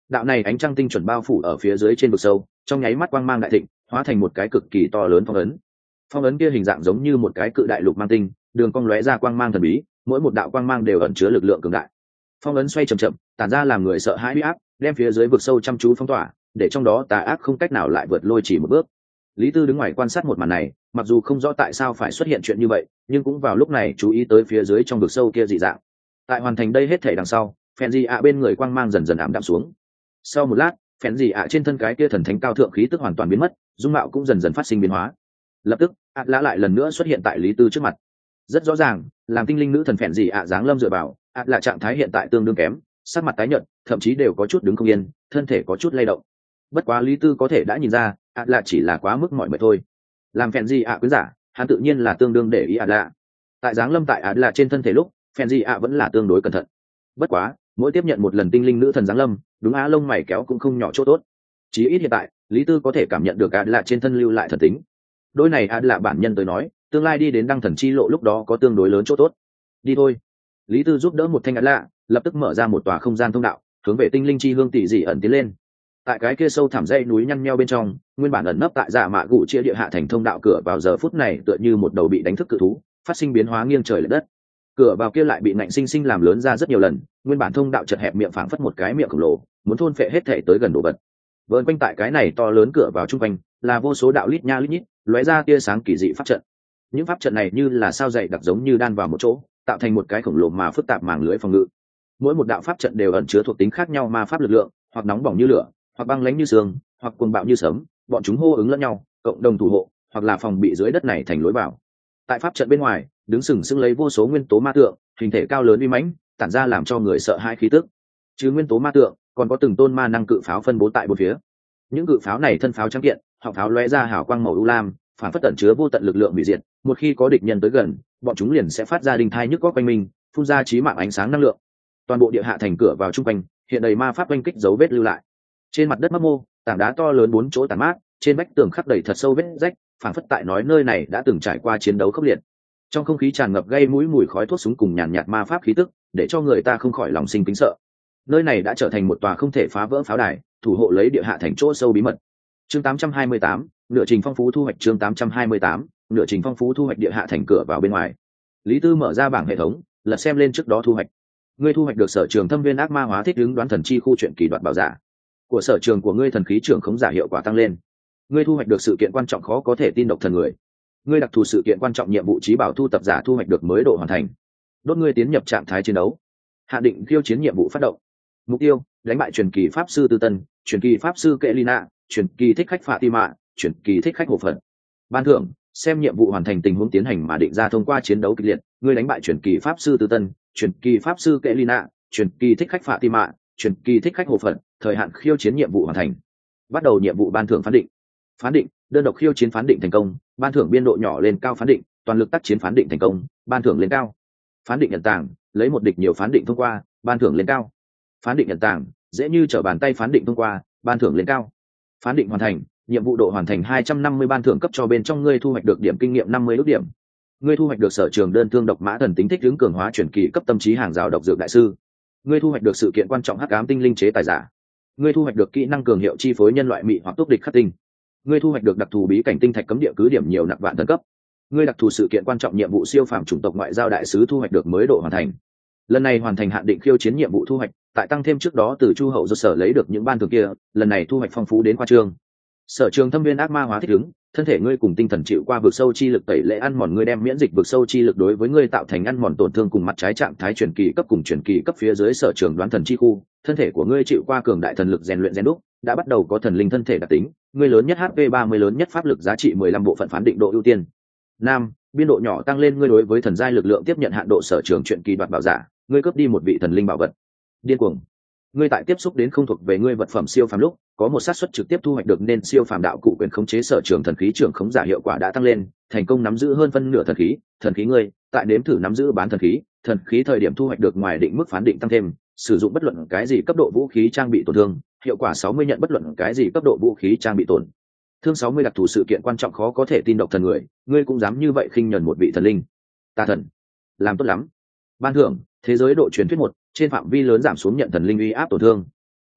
A: Đạo này ánh trăng tinh chuẩn bao phủ ở phía dưới trên vực sâu, trong nháy mắt quang mang đại thịnh, hóa thành một cái cực kỳ to lớn phong ấn. Phong ấn kia hình dạng giống như một cái cự đại lục mang tinh, đường cong lóe ra quang mang thần bí, mỗi một đạo quang mang đều ẩn chứa lực lượng cường đại. Phong ấn xoay chậm chậm, tản ra làm người sợ hãi uy áp, đem phía dưới vực sâu chăm chú phong tỏa, để trong đó tà ác không cách nào lại vượt lôi chỉ một bước. Lý Tư đứng ngoài quan sát một màn này, mặc dù không rõ tại sao phải xuất hiện chuyện như vậy, nhưng cũng vào lúc này chú ý tới phía dưới trong vực sâu kia dị dạng. Tại hoàn thành đây hết thể đằng sau, phèn dị ạ bên người quang mang dần dần ảm đạm xuống. Sau một lát, phèn dị ạ trên thân cái kia thần thánh cao thượng khí tức hoàn toàn biến mất, dung mạo cũng dần dần phát sinh biến hóa. Lập tức, ạt lã lại lần nữa xuất hiện tại Lý Tư trước mặt. Rất rõ ràng, làm tinh linh nữ thần phèn dị ạ dáng lâm dựa vào, ạt lã trạng thái hiện tại tương đương kém, sắc mặt tái nhợt, thậm chí đều có chút đứng không yên, thân thể có chút lay động. Bất quá Lý Tư có thể đã nhìn ra, ạt lã chỉ là quá mức mỏi mệt thôi. Làm phèn dị ạ quý giả, hắn tự nhiên là tương đương để ý ạt lã. Tại dáng lâm tại ạt lã trên thân thể lúc, phèn dị ạ vẫn là tương đối cẩn thận. Bất quá, mỗi tiếp nhận một lần tinh linh nữ thần giáng lâm, đúng á lông mày kéo cũng không nhỏ chỗ tốt. Chí ít hiện tại, Lý Tư có thể cảm nhận được ạt lạ trên thân lưu lại thần tính. Đôi này ạt lạ bản nhân tới nói, tương lai đi đến đăng thần chi lộ lúc đó có tương đối lớn chỗ tốt. Đi thôi. Lý Tư giúp đỡ một thanh ạt lạ, lập tức mở ra một tòa không gian thông đạo, hướng về tinh linh chi hương tỷ dị ẩn tiến lên. Tại cái kia sâu thẳm dãy núi nhăn nheo bên trong, nguyên bản ẩn nấp tại dạ mạ gụ chia địa hạ thành thông đạo cửa vào giờ phút này tựa như một đầu bị đánh thức cự thú, phát sinh biến hóa nghiêng trời lệch đất. Cửa vào kia lại bị ngạnh sinh sinh làm lớn ra rất nhiều lần, nguyên bản thông đạo chật hẹp miệng phảng phất một cái miệng khổng lồ, muốn thôn phệ hết thể tới gần đồ vật. Vờn quanh tại cái này to lớn cửa vào trung quanh là vô số đạo lít nha lít nhít, lóe ra tia sáng kỳ dị pháp trận. Những pháp trận này như là sao dày đặc giống như đan vào một chỗ, tạo thành một cái khổng lồ mà phức tạp màng lưới phòng ngự. Mỗi một đạo pháp trận đều ẩn chứa thuộc tính khác nhau ma pháp lực lượng, hoặc nóng bỏng như lửa, hoặc băng lãnh như sương, hoặc cuồng bạo như sấm, bọn chúng hô ứng lẫn nhau, cộng đồng thủ hộ, hoặc là phòng bị dưới đất này thành lối vào. Tại pháp trận bên ngoài, đứng sừng sững lấy vô số nguyên tố ma tượng, hình thể cao lớn uy mãnh, tản ra làm cho người sợ hãi khí tức. Chứ nguyên tố ma tượng, còn có từng tôn ma năng cự pháo phân bố tại bốn phía. Những cự pháo này thân pháo trắng kiện, họng pháo lóe ra hào quang màu u lam, phản phất tẩn chứa vô tận lực lượng hủy diệt. Một khi có địch nhân tới gần, bọn chúng liền sẽ phát ra đinh thai nhức góc quanh mình, phun ra chí mạng ánh sáng năng lượng. Toàn bộ địa hạ thành cửa vào trung quanh, hiện đầy ma pháp oanh kích dấu vết lưu lại. Trên mặt đất mấp mô, tảng đá to lớn bốn chỗ tàn mát, trên vách tường khắc đầy thật sâu vết rách, phản phất tại nói nơi này đã từng trải qua chiến đấu khốc liệt. Trong không khí tràn ngập gây mũi mùi khói thuốc súng cùng nhàn nhạt ma pháp khí tức, để cho người ta không khỏi lòng sinh kính sợ. Nơi này đã trở thành một tòa không thể phá vỡ pháo đài, thủ hộ lấy địa hạ thành chỗ sâu bí mật. Chương 828, nửa trình phong phú thu hoạch. Chương 828, nửa trình phong phú thu hoạch địa hạ thành cửa vào bên ngoài. Lý Tư mở ra bảng hệ thống, lật xem lên trước đó thu hoạch. Ngươi thu hoạch được sở trường thâm viên ác ma hóa thích ứng đoán thần chi khu truyện kỳ đoạt bảo giả. Của sở trường của ngươi thần khí trưởng khống giả hiệu quả tăng lên. Ngươi thu hoạch được sự kiện quan trọng khó có thể tin độc thần người. Ngươi đặc thù sự kiện quan trọng nhiệm vụ trí bảo thu tập giả thu hoạch được mới độ hoàn thành. Đốt ngươi tiến nhập trạng thái chiến đấu. Hạ định khiêu chiến nhiệm vụ phát động. Mục tiêu: đánh bại truyền kỳ pháp sư Tư Tân, truyền kỳ pháp sư Kelina, truyền kỳ thích khách Fatima, truyền kỳ thích khách Hồ Phận. Ban thưởng: xem nhiệm vụ hoàn thành tình huống tiến hành mà định ra thông qua chiến đấu kịch liệt, ngươi đánh bại truyền kỳ pháp sư Tư Tân, truyền kỳ pháp sư Kelina, truyền kỳ thích khách Fatima, truyền kỳ thích khách Hồ Phận, thời hạn khiêu chiến nhiệm vụ hoàn thành. Bắt đầu nhiệm vụ ban thưởng phán định. Phán định: đơn độc khiêu chiến phán định thành công, ban thưởng biên độ nhỏ lên cao phán định, toàn lực tác chiến phán định thành công, ban thưởng lên cao. Phán định nhận tảng, lấy một địch nhiều phán định thông qua, ban thưởng lên cao. Phán định nhận tảng, dễ như trở bàn tay phán định thông qua, ban thưởng lên cao. Phán định hoàn thành, nhiệm vụ độ hoàn thành 250 ban thưởng cấp cho bên trong ngươi thu hoạch được điểm kinh nghiệm 50 ước điểm. Ngươi thu hoạch được sở trường đơn thương độc mã thần tính thích ứng cường hóa chuyển kỳ cấp tâm trí hàng rào độc dược đại sư. Ngươi thu hoạch được sự kiện quan trọng hắc ám tinh linh chế tài giả. Ngươi thu hoạch được kỹ năng cường hiệu chi phối nhân loại mị hoặc túc địch khắc tinh. Ngươi thu hoạch được đặc thù bí cảnh tinh thạch cấm địa cứ điểm nhiều nặc vạn thần cấp. Ngươi đặc thù sự kiện quan trọng nhiệm vụ siêu phàm chủng tộc ngoại giao đại sứ thu hoạch được mới độ hoàn thành. Lần này hoàn thành hạn định khiêu chiến nhiệm vụ thu hoạch, tại tăng thêm trước đó từ chu hậu do sở lấy được những ban thưởng kia, lần này thu hoạch phong phú đến khoa trương. Sở trường thâm viên ác ma hóa thích ứng, thân thể ngươi cùng tinh thần chịu qua vực sâu chi lực tẩy lệ ăn mòn, ngươi đem miễn dịch vực sâu chi lực đối với ngươi tạo thành ăn mòn tổn thương cùng mặt trái trạng thái truyền kỳ cấp cùng truyền kỳ cấp phía dưới sở trường đoán thần chi khu, thân thể của ngươi chịu qua cường đại thần lực rèn luyện rèn đúc, đã bắt đầu có thần linh thân thể đặc tính, ngươi lớn nhất HP 30 lớn nhất pháp lực giá trị 15 bộ phận phán định độ ưu tiên. Nam, biên độ nhỏ tăng lên ngươi đối với thần giai lực lượng tiếp nhận hạn độ sở trường truyền kỳ đoạt bảo giả, ngươi cướp đi một vị thần linh bảo vật. Điên cuồng. Ngươi tại tiếp xúc đến không thuộc về ngươi vật phẩm siêu phàm lúc, có một xác suất trực tiếp thu hoạch được nên siêu phàm đạo cụ quyền khống chế sở trường thần khí trưởng khống giả hiệu quả đã tăng lên, thành công nắm giữ hơn phân nửa thần khí ngươi, tại đếm thử nắm giữ bán thần khí thời điểm thu hoạch được ngoài định mức phán định tăng thêm, sử dụng bất luận cái gì cấp độ vũ khí trang bị tổn thương, hiệu quả 60 nhận bất luận cái gì cấp độ vũ khí trang bị tổn thương 60 đặc thù sự kiện quan trọng khó có thể tin độc thần người, ngươi cũng dám như vậy khinh nhẫn một vị thần linh. Tà thần, làm tốt lắm. Ban thưởng: thế giới độ truyền thuyết 1, trên phạm vi lớn giảm xuống nhận thần linh uy áp tổn thương.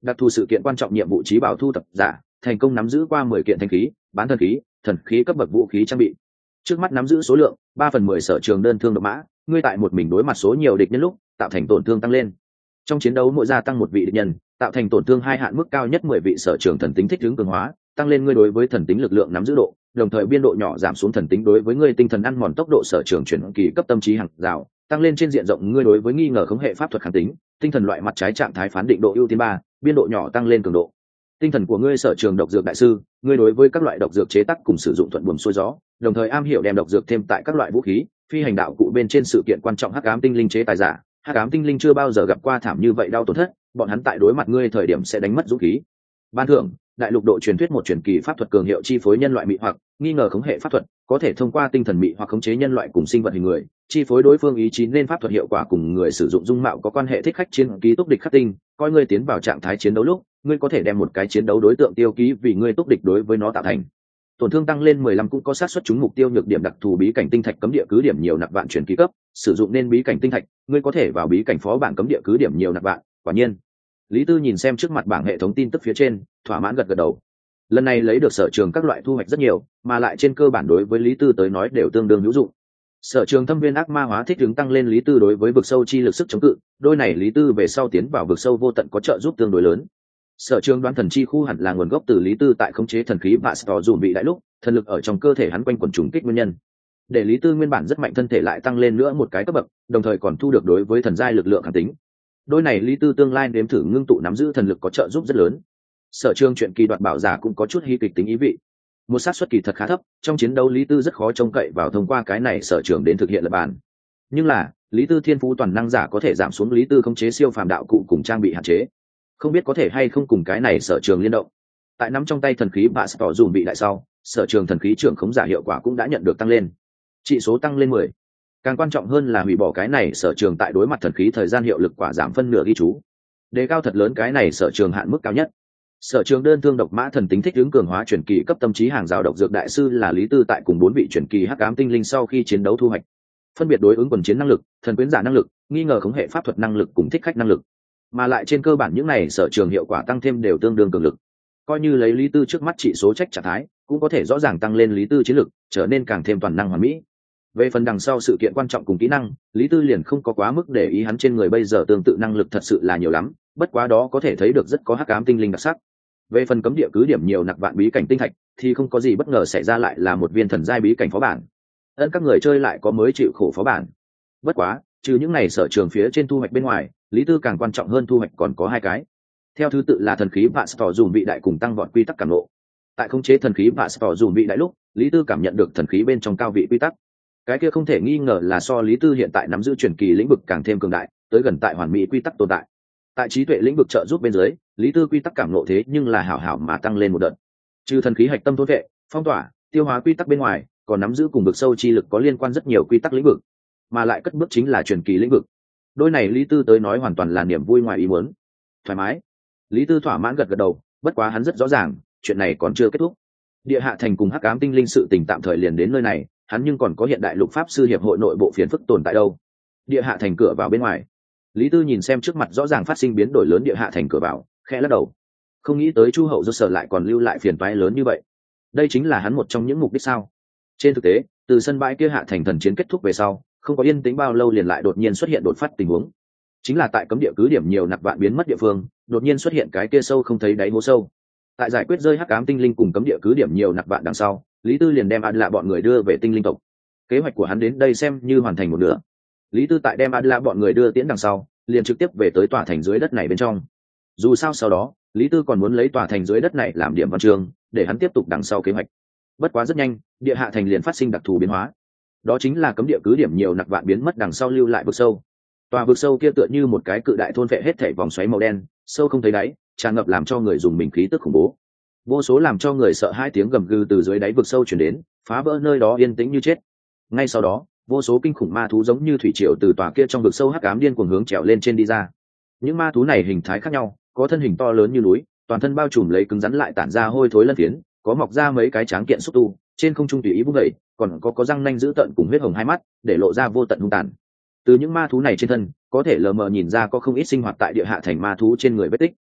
A: Đặc thù sự kiện quan trọng nhiệm vụ trí bảo thu thập giả thành công nắm giữ qua 10 kiện thanh khí, bán thần khí cấp bậc vũ khí trang bị. Trước mắt nắm giữ số lượng 3/10 sở trường đơn thương độc mã, ngươi tại một mình đối mặt số nhiều địch nhân lúc tạo thành tổn thương tăng lên. Trong chiến đấu mỗi gia tăng một vị địch nhân, tạo thành tổn thương 2 hạn mức cao nhất 10 vị sở trường thần tính thích ứng cường hóa, tăng lên ngươi đối với thần tính lực lượng nắm giữ độ, đồng thời biên độ nhỏ giảm xuống thần tính đối với ngươi tinh thần ăn mòn tốc độ sở trường chuyển kỳ cấp tâm trí hàng rào, tăng lên trên diện rộng ngươi đối với nghi ngờ khống hệ pháp thuật kháng tính, tinh thần loại mặt trái trạng thái phán định độ ưu tiên 3, biên độ nhỏ tăng lên cường độ. Tinh thần của ngươi sở trường độc dược đại sư, ngươi đối với các loại độc dược chế tác cùng sử dụng thuận buồm xuôi gió, đồng thời am hiểu đem độc dược thêm tại các loại vũ khí, phi hành đạo cụ bên trên sự kiện quan trọng hắc ám tinh linh chế tài giả. Hắc ám tinh linh chưa bao giờ gặp qua thảm như vậy đau tổn thất, bọn hắn tại đối mặt ngươi thời điểm sẽ đánh mất dũng khí. Ban thưởng, đại lục độ truyền thuyết một truyền kỳ pháp thuật cường hiệu chi phối nhân loại mị hoặc, nghi ngờ khống hệ pháp thuật, có thể thông qua tinh thần mị hoặc khống chế nhân loại cùng sinh vật hình người, chi phối đối phương ý chí nên pháp thuật hiệu quả cùng người sử dụng dung mạo có quan hệ thích khách chiến ký túc địch khắc tinh, coi ngươi tiến vào trạng thái chiến đấu lúc, ngươi có thể đem một cái chiến đấu đối tượng tiêu ký vì ngươi túc địch đối với nó tạo thành tổn thương tăng lên 15 cũng có xác suất trúng mục tiêu nhược điểm đặc thù bí cảnh tinh thạch cấm địa cứ điểm nhiều nạp vạn chuyển ký cấp, sử dụng nên bí cảnh tinh thạch, ngươi có thể vào bí cảnh phó bảng cấm địa cứ điểm nhiều nạp vạn. Quả nhiên, Lý Tư nhìn xem trước mặt bảng hệ thống tin tức phía trên, thỏa mãn gật gật đầu. Lần này lấy được sở trường các loại thu hoạch rất nhiều, mà lại trên cơ bản đối với Lý Tư tới nói đều tương đương hữu dụng. Sở trường thâm viên ác ma hóa thích ứng tăng lên Lý Tư đối với vực sâu chi lực sức chống cự, đôi này Lý Tư về sau tiến vào vực sâu vô tận có trợ giúp tương đối lớn. Sở trường đoán thần chi khu hẳn là nguồn gốc từ Lý Tư tại khống chế thần khí Pastor dùm bị đại lúc, thần lực ở trong cơ thể hắn quanh quẩn trùng kích nguyên nhân. Để Lý Tư nguyên bản rất mạnh thân thể lại tăng lên nữa một cái cấp bậc, đồng thời còn thu được đối với thần giai lực lượng kháng tính. Đôi này Lý Tư tương lai nếm thử ngưng tụ nắm giữ thần lực có trợ giúp rất lớn. Sở trường chuyện kỳ đoạt bảo giả cũng có chút hy kịch tính ý vị. Một xác suất kỳ thật khá thấp, trong chiến đấu Lý Tư rất khó trông cậy vào thông qua cái này sở trường đến thực hiện lập bàn. Nhưng là, Lý Tư thiên phú toàn năng giả có thể giảm xuống Lý Tư khống chế siêu phàm đạo cụ cùng trang bị hạn chế. Không biết có thể hay không cùng cái này sở trường liên động. Tại nắm trong tay thần khí Pastor dùm bị đại sau, sở trường thần khí trưởng khống giả hiệu quả cũng đã nhận được tăng lên. Trị số tăng lên 10. Càng quan trọng hơn là hủy bỏ cái này sở trường tại đối mặt thần khí thời gian hiệu lực quả giảm phân nửa ghi chú. Đề cao thật lớn cái này sở trường hạn mức cao nhất. Sở trường đơn thương độc mã thần tính thích ứng cường hóa chuyển kỳ cấp tâm trí hàng rào độc dược đại sư là Lý Tư tại cùng 4 vị chuyển kỳ hắc ám tinh linh sau khi chiến đấu thu hoạch. Phân biệt đối ứng quần chiến năng lực, thần quyến giả năng lực, nghi ngờ khống hệ pháp thuật năng lực cùng thích khách năng lực. Mà lại trên cơ bản những này sở trường hiệu quả tăng thêm đều tương đương cường lực. Coi như lấy Lý Tư trước mắt trị số trách trạng thái, cũng có thể rõ ràng tăng lên Lý Tư chiến lực, trở nên càng thêm toàn năng hoàn mỹ. Về phần đằng sau sự kiện quan trọng cùng kỹ năng, Lý Tư liền không có quá mức để ý, hắn trên người bây giờ tương tự năng lực thật sự là nhiều lắm, bất quá đó có thể thấy được rất có hắc ám tinh linh đặc sắc. Về phần cấm địa cứ điểm nhiều nặc vạn bí cảnh tinh thạch thì không có gì bất ngờ xảy ra, lại là một viên thần giai bí cảnh phó bản. Ân các người chơi lại có mới chịu khổ phó bản. Bất quá, trừ những này sở trường phía trên thu hoạch bên ngoài, Lý Tư càng quan trọng hơn thu hoạch còn có 2 cái. Theo thứ tự là thần khí Pastor dùm bị đại cùng tăng vọt quy tắc cảm ngộ. Tại khống chế thần khí Pastor dùm bị đại lúc, Lý Tư cảm nhận được thần khí bên trong cao vị quy tắc. Cái kia không thể nghi ngờ là so Lý Tư hiện tại nắm giữ truyền kỳ lĩnh vực càng thêm cường đại, tới gần tại hoàn mỹ quy tắc tồn tại. Tại trí tuệ lĩnh vực trợ giúp bên dưới, Lý Tư quy tắc cảm ngộ thế nhưng là hảo hảo mà tăng lên một đợt. Trừ thần khí hạch tâm thôn vệ, phong tỏa, tiêu hóa quy tắc bên ngoài, còn nắm giữ cùng vực sâu chi lực có liên quan rất nhiều quy tắc lĩnh vực, mà lại cất bước chính là truyền kỳ lĩnh vực. Đôi này Lý Tư tới nói hoàn toàn là niềm vui ngoài ý muốn. Thoải mái. Lý Tư thỏa mãn gật gật đầu, bất quá hắn rất rõ ràng, chuyện này còn chưa kết thúc. Địa hạ thành cùng hắc ám tinh linh sự tình tạm thời liền đến nơi này, hắn nhưng còn có hiện đại lục pháp sư hiệp hội nội bộ phiền phức tồn tại đâu. Địa hạ thành cửa vào bên ngoài, Lý Tư nhìn xem trước mặt rõ ràng phát sinh biến đổi lớn địa hạ thành cửa vào, khẽ lắc đầu. Không nghĩ tới Chu Hậu do sở lại còn lưu lại phiền toái lớn như vậy. Đây chính là hắn một trong những mục đích sao? Trên thực tế, từ sân bãi kia hạ thành thần chiến kết thúc về sau, không có yên tĩnh bao lâu liền lại đột nhiên xuất hiện đột phát tình huống. Chính là tại cấm địa cứ điểm nhiều nặc vạn biến mất địa phương, đột nhiên xuất hiện cái kia sâu không thấy đáy hố sâu. Tại giải quyết rơi hắc ám tinh linh cùng cấm địa cứ điểm nhiều nặc vạn đằng sau, Lý Tư liền đem Ad Lạ bọn người đưa về tinh linh tộc. Kế hoạch của hắn đến đây xem như hoàn thành một nửa. Lý Tư tại đem Ad Lạ bọn người đưa tiễn đằng sau, liền trực tiếp về tới tòa thành dưới đất này bên trong. Dù sao sau đó, Lý Tư còn muốn lấy tòa thành dưới đất này làm điểm văn chương, để hắn tiếp tục đằng sau kế hoạch. Bất quá rất nhanh, địa hạ thành liền phát sinh đặc thù biến hóa. Đó chính là cấm địa cứ điểm nhiều nặc vạn biến mất đằng sau lưu lại vực sâu. Tòa vực sâu kia tựa như một cái cự đại thôn phệ hết thảy vòng xoáy màu đen, sâu không thấy đáy, tràn ngập làm cho người dùng mình khí tức khủng bố. Vô số làm cho người sợ hai tiếng gầm gừ từ dưới đáy vực sâu truyền đến, phá vỡ nơi đó yên tĩnh như chết. Ngay sau đó, vô số kinh khủng ma thú giống như thủy triều từ tòa kia trong vực sâu hắc ám điên cuồng hướng trèo lên trên đi ra. Những ma thú này hình thái khác nhau, có thân hình to lớn như núi, toàn thân bao trùm lấy cứng rắn lại tản ra hôi thối lân phiến, có mọc ra mấy cái tráng kiện xúc tu, trên không trung tùy ý vung dậy, còn có răng nanh dữ tợn cùng huyết hồng hai mắt, để lộ ra vô tận hung tàn. Từ những ma thú này trên thân, có thể lờ mờ nhìn ra có không ít sinh hoạt tại địa hạ thành ma thú trên người vết tích.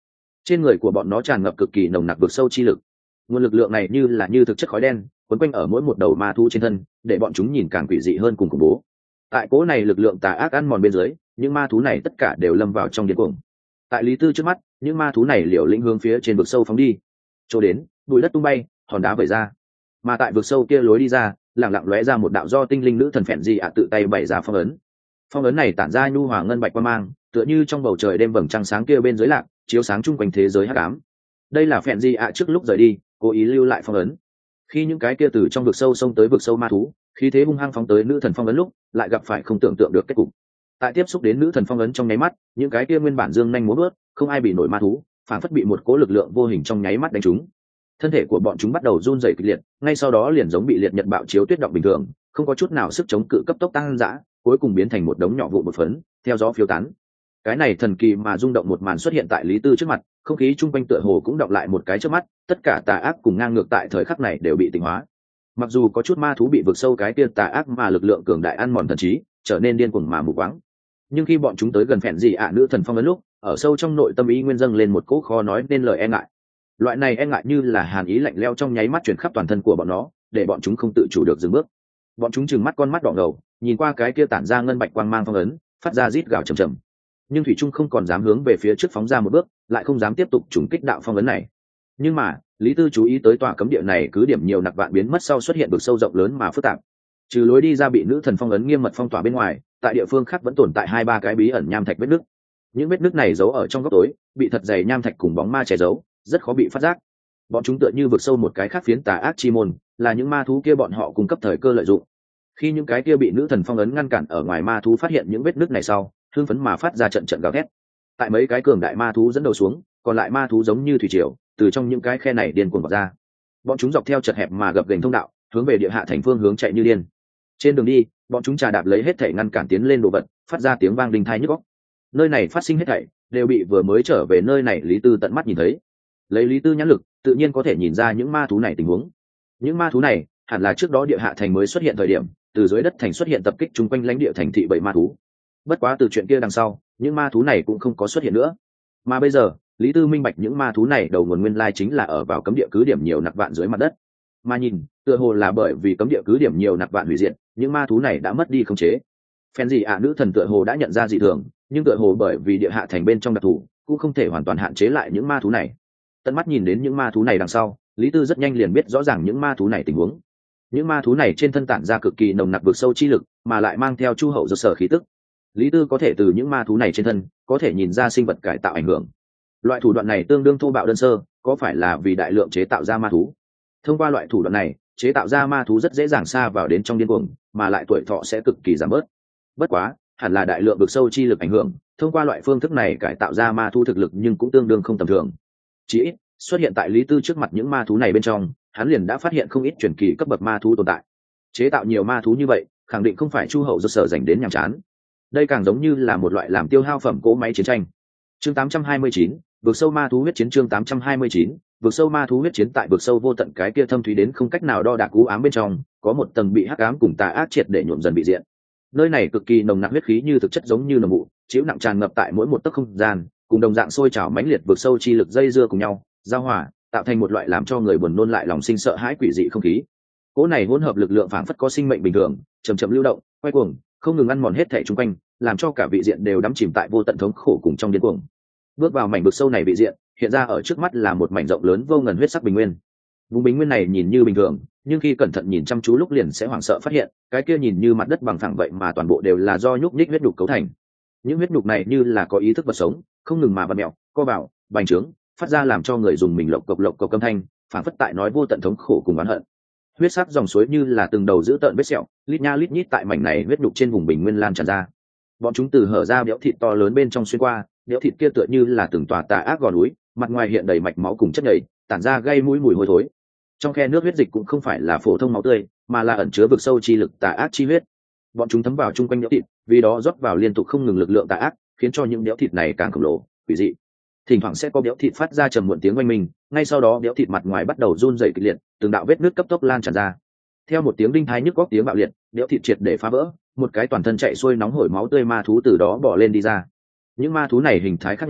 A: Trên người của bọn nó tràn ngập cực kỳ nồng nặc vực sâu chi lực. Nguồn lực lượng này như thực chất khói đen quấn quanh ở mỗi một đầu ma thú trên thân, để bọn chúng nhìn càng quỷ dị hơn cùng khủng bố. Tại cỗ này lực lượng tà ác ăn mòn bên dưới, những ma thú này tất cả đều lâm vào trong điên cuồng. Tại Lý Tư trước mắt, những ma thú này liều lĩnh hướng phía trên vực sâu phóng đi. Chỗ đến, bụi đất tung bay, hòn đá vẩy ra. Mà tại vực sâu kia lối đi ra, lặng lặng lóe ra một đạo do tinh linh nữ thần phèn gì tự tay bày ra phong ấn. Phong ấn này tản ra nhu hòa ngân bạch quang mang, tựa như trong bầu trời đêm vầng trăng sáng kia bên dưới lạc, chiếu sáng chung quanh thế giới hắc ám. Đây là phèn gì trước lúc rời đi, cố ý lưu lại phong ấn. Khi những cái kia từ trong vực sâu xông tới vực sâu ma thú, khí thế hung hăng phóng tới nữ thần phong ấn lúc, lại gặp phải không tưởng tượng được kết cục. Tại tiếp xúc đến nữ thần phong ấn trong nháy mắt, những cái kia nguyên bản dương nhanh múa vớt, không ai bị nổi ma thú, phản phất bị một cỗ lực lượng vô hình trong nháy mắt đánh trúng. Thân thể của bọn chúng bắt đầu run rẩy kịch liệt, ngay sau đó liền giống bị liệt nhật bạo chiếu tuyết động bình thường, không có chút nào sức chống cự, cấp tốc tăng dã, cuối cùng biến thành một đống nhỏ vụn bột phấn, theo gió phiêu tán. Cái này thần kỳ mà rung động một màn xuất hiện tại Lý Tư trước mặt, không khí chung quanh tựa hồ cũng động lại một cái trước mắt, tất cả tà ác cùng ngang ngược tại thời khắc này đều bị tịnh hóa. Mặc dù có chút ma thú bị vực sâu cái kia tà ác mà lực lượng cường đại ăn mòn thần trí, trở nên điên cuồng mà mù quáng, nhưng khi bọn chúng tới gần phèn gì nữ thần phong ấn lúc, ở sâu trong nội tâm ý nguyên dâng lên một cỗ khó nói nên lời e ngại. Loại này e ngại như là hàn ý lạnh lẽo trong nháy mắt truyền khắp toàn thân của bọn nó, để bọn chúng không tự chủ được dừng bước. Bọn chúng trừng mắt con mắt đỏ ngầu, nhìn qua cái kia tản ra ngân bạch quang mang phong ấn, phát ra rít gào trầm trầm. Nhưng thủy trung không còn dám hướng về phía trước phóng ra một bước, lại không dám tiếp tục trùng kích đạo phong ấn này. Nhưng mà Lý Tư chú ý tới tòa cấm địa này cứ điểm nhiều nặc vạn biến mất sau xuất hiện vực sâu rộng lớn mà phức tạp. Trừ lối đi ra bị nữ thần phong ấn nghiêm mật phong tỏa bên ngoài, tại địa phương khác vẫn tồn tại 2-3 cái bí ẩn nham thạch vết nứt. Những vết nứt này giấu ở trong góc tối, bị thật dày nham thạch cùng bóng ma che giấu, rất khó bị phát giác. Bọn chúng tựa như vực sâu một cái khác phiến tà ác chi môn, là những ma thú kia bọn họ cung cấp thời cơ lợi dụng. Khi những cái kia bị nữ thần phong ấn ngăn cản ở ngoài ma thú phát hiện những vết nứt này sau, hưng phấn mà phát ra trận trận gào thét. Tại mấy cái cường đại ma thú dẫn đầu xuống, còn lại ma thú giống như thủy triều, từ trong những cái khe này điên cuồng vọt ra. Bọn chúng dọc theo chật hẹp mà gập ghềnh thông đạo, hướng về địa hạ thành phương hướng chạy như điên. Trên đường đi, bọn chúng trà đạp lấy hết thảy ngăn cản tiến lên đồ vật, phát ra tiếng vang đinh tai nhức óc. Nơi này phát sinh hết thảy đều bị vừa mới trở về nơi này Lý Tư tận mắt nhìn thấy. Lấy Lý Tư nhãn lực, tự nhiên có thể nhìn ra những ma thú này tình huống. Những ma thú này hẳn là trước đó địa hạ thành mới xuất hiện thời điểm, từ dưới đất thành xuất hiện tập kích chung quanh lãnh địa thành thị bảy ma thú. Bất quá từ chuyện kia đằng sau, những ma thú này cũng không có xuất hiện nữa. Mà bây giờ, Lý Tư minh bạch những ma thú này đầu nguồn nguyên lai chính là ở vào cấm địa cứ điểm nhiều nặc vạn dưới mặt đất. Mà nhìn, tựa hồ là bởi vì cấm địa cứ điểm nhiều nặc vạn hủy diệt, những ma thú này đã mất đi khống chế. Phen gì nữ thần tựa hồ đã nhận ra dị thường, nhưng tựa hồ bởi vì địa hạ thành bên trong đặc thù, cũng không thể hoàn toàn hạn chế lại những ma thú này. Tận mắt nhìn đến những ma thú này đằng sau, Lý Tư rất nhanh liền biết rõ ràng những ma thú này tình huống. Những ma thú này trên thân tản ra cực kỳ nồng nặc vực sâu chi lực, mà lại mang theo chu hậu do sở khí tức. Lý Tư có thể từ những ma thú này trên thân, có thể nhìn ra sinh vật cải tạo ảnh hưởng. Loại thủ đoạn này tương đương thô bạo đơn sơ, có phải là vì đại lượng chế tạo ra ma thú? Thông qua loại thủ đoạn này, chế tạo ra ma thú rất dễ dàng xa vào đến trong điên cuồng, mà lại tuổi thọ sẽ cực kỳ giảm bớt. Bất quá, hẳn là đại lượng vực sâu chi lực ảnh hưởng, thông qua loại phương thức này cải tạo ra ma thú thực lực nhưng cũng tương đương không tầm thường. Chỉ ít, xuất hiện tại Lý Tư trước mặt những ma thú này bên trong, hắn liền đã phát hiện không ít truyền kỳ cấp bậc ma thú tồn tại. Chế tạo nhiều ma thú như vậy, khẳng định không phải Chu Hậu do sở dành đến nhàm chán. Đây càng giống như là một loại làm tiêu hao phẩm cỗ máy chiến tranh. Chương 829, vực sâu ma thú huyết chiến. Chương 829, vực sâu ma thú huyết chiến. Tại vực sâu vô tận cái kia thâm thúy đến không cách nào đo đạc u ám bên trong, có một tầng bị hắc ám cùng tà ác triệt để nhuộm dần bị diện. Nơi này cực kỳ nồng nặc huyết khí như thực chất giống như nồng vụ, chịu nặng tràn ngập tại mỗi một tấc không gian, cùng đồng dạng sôi trào mãnh liệt vực sâu chi lực dây dưa cùng nhau, giao hòa, tạo thành một loại làm cho người buồn nôn lại lòng sinh sợ hãi quỷ dị không khí. Cỗ này hỗn hợp lực lượng phảng phất có sinh mệnh bình thường, chậm chậm lưu động, quay cuồng, không ngừng ăn mòn hết thảy xung quanh, làm cho cả vị diện đều đắm chìm tại vô tận thống khổ cùng trong điên cuồng. Bước vào mảnh vực sâu này vị diện, hiện ra ở trước mắt là một mảnh rộng lớn vô ngần huyết sắc bình nguyên. Vùng bình nguyên này nhìn như bình thường, nhưng khi cẩn thận nhìn chăm chú lúc liền sẽ hoảng sợ phát hiện, cái kia nhìn như mặt đất bằng phẳng vậy mà toàn bộ đều là do nhúc nhích huyết nhục cấu thành. Những huyết nhục này như là có ý thức vật sống, không ngừng mà vặn mèo, co vào, bành trướng, phát ra làm cho người dùng mình lộc cộc âm thanh, phảng phất tại nói vô tận thống khổ cùng oán hận. Huyết sắc dòng suối như là từng đầu dữ tợn vết sẹo, lít nha lít nhít tại mảnh này huyết nhục trên vùng bình nguyên lan tràn ra. Bọn chúng từ hở ra béo thịt to lớn bên trong xuyên qua, béo thịt kia tựa như là từng tòa tà ác gò núi, mặt ngoài hiện đầy mạch máu cùng chất nhầy, tản ra gây mũi mùi hôi thối. Trong khe nước huyết dịch cũng không phải là phổ thông máu tươi, mà là ẩn chứa vực sâu chi lực tà ác chi huyết. Bọn chúng thấm vào chung quanh béo thịt, vì đó rót vào liên tục không ngừng lực lượng tà ác, khiến cho những béo thịt này càng khổng lồ, quỷ dị. Thỉnh thoảng sẽ có béo thịt phát ra trầm muộn tiếng oanh minh, ngay sau đó béo thịt mặt ngoài bắt đầu run rẩy kịch liệt, từng đạo vết nước cấp tốc lan tràn ra. Theo một tiếng đinh thái nhức góc tiếng bạo liệt, béo thịt triệt để phá vỡ, một cái toàn thân chạy xuôi nóng hổi máu tươi ma thú từ đó bò lên đi ra. Những ma thú này hình thái khác nhau,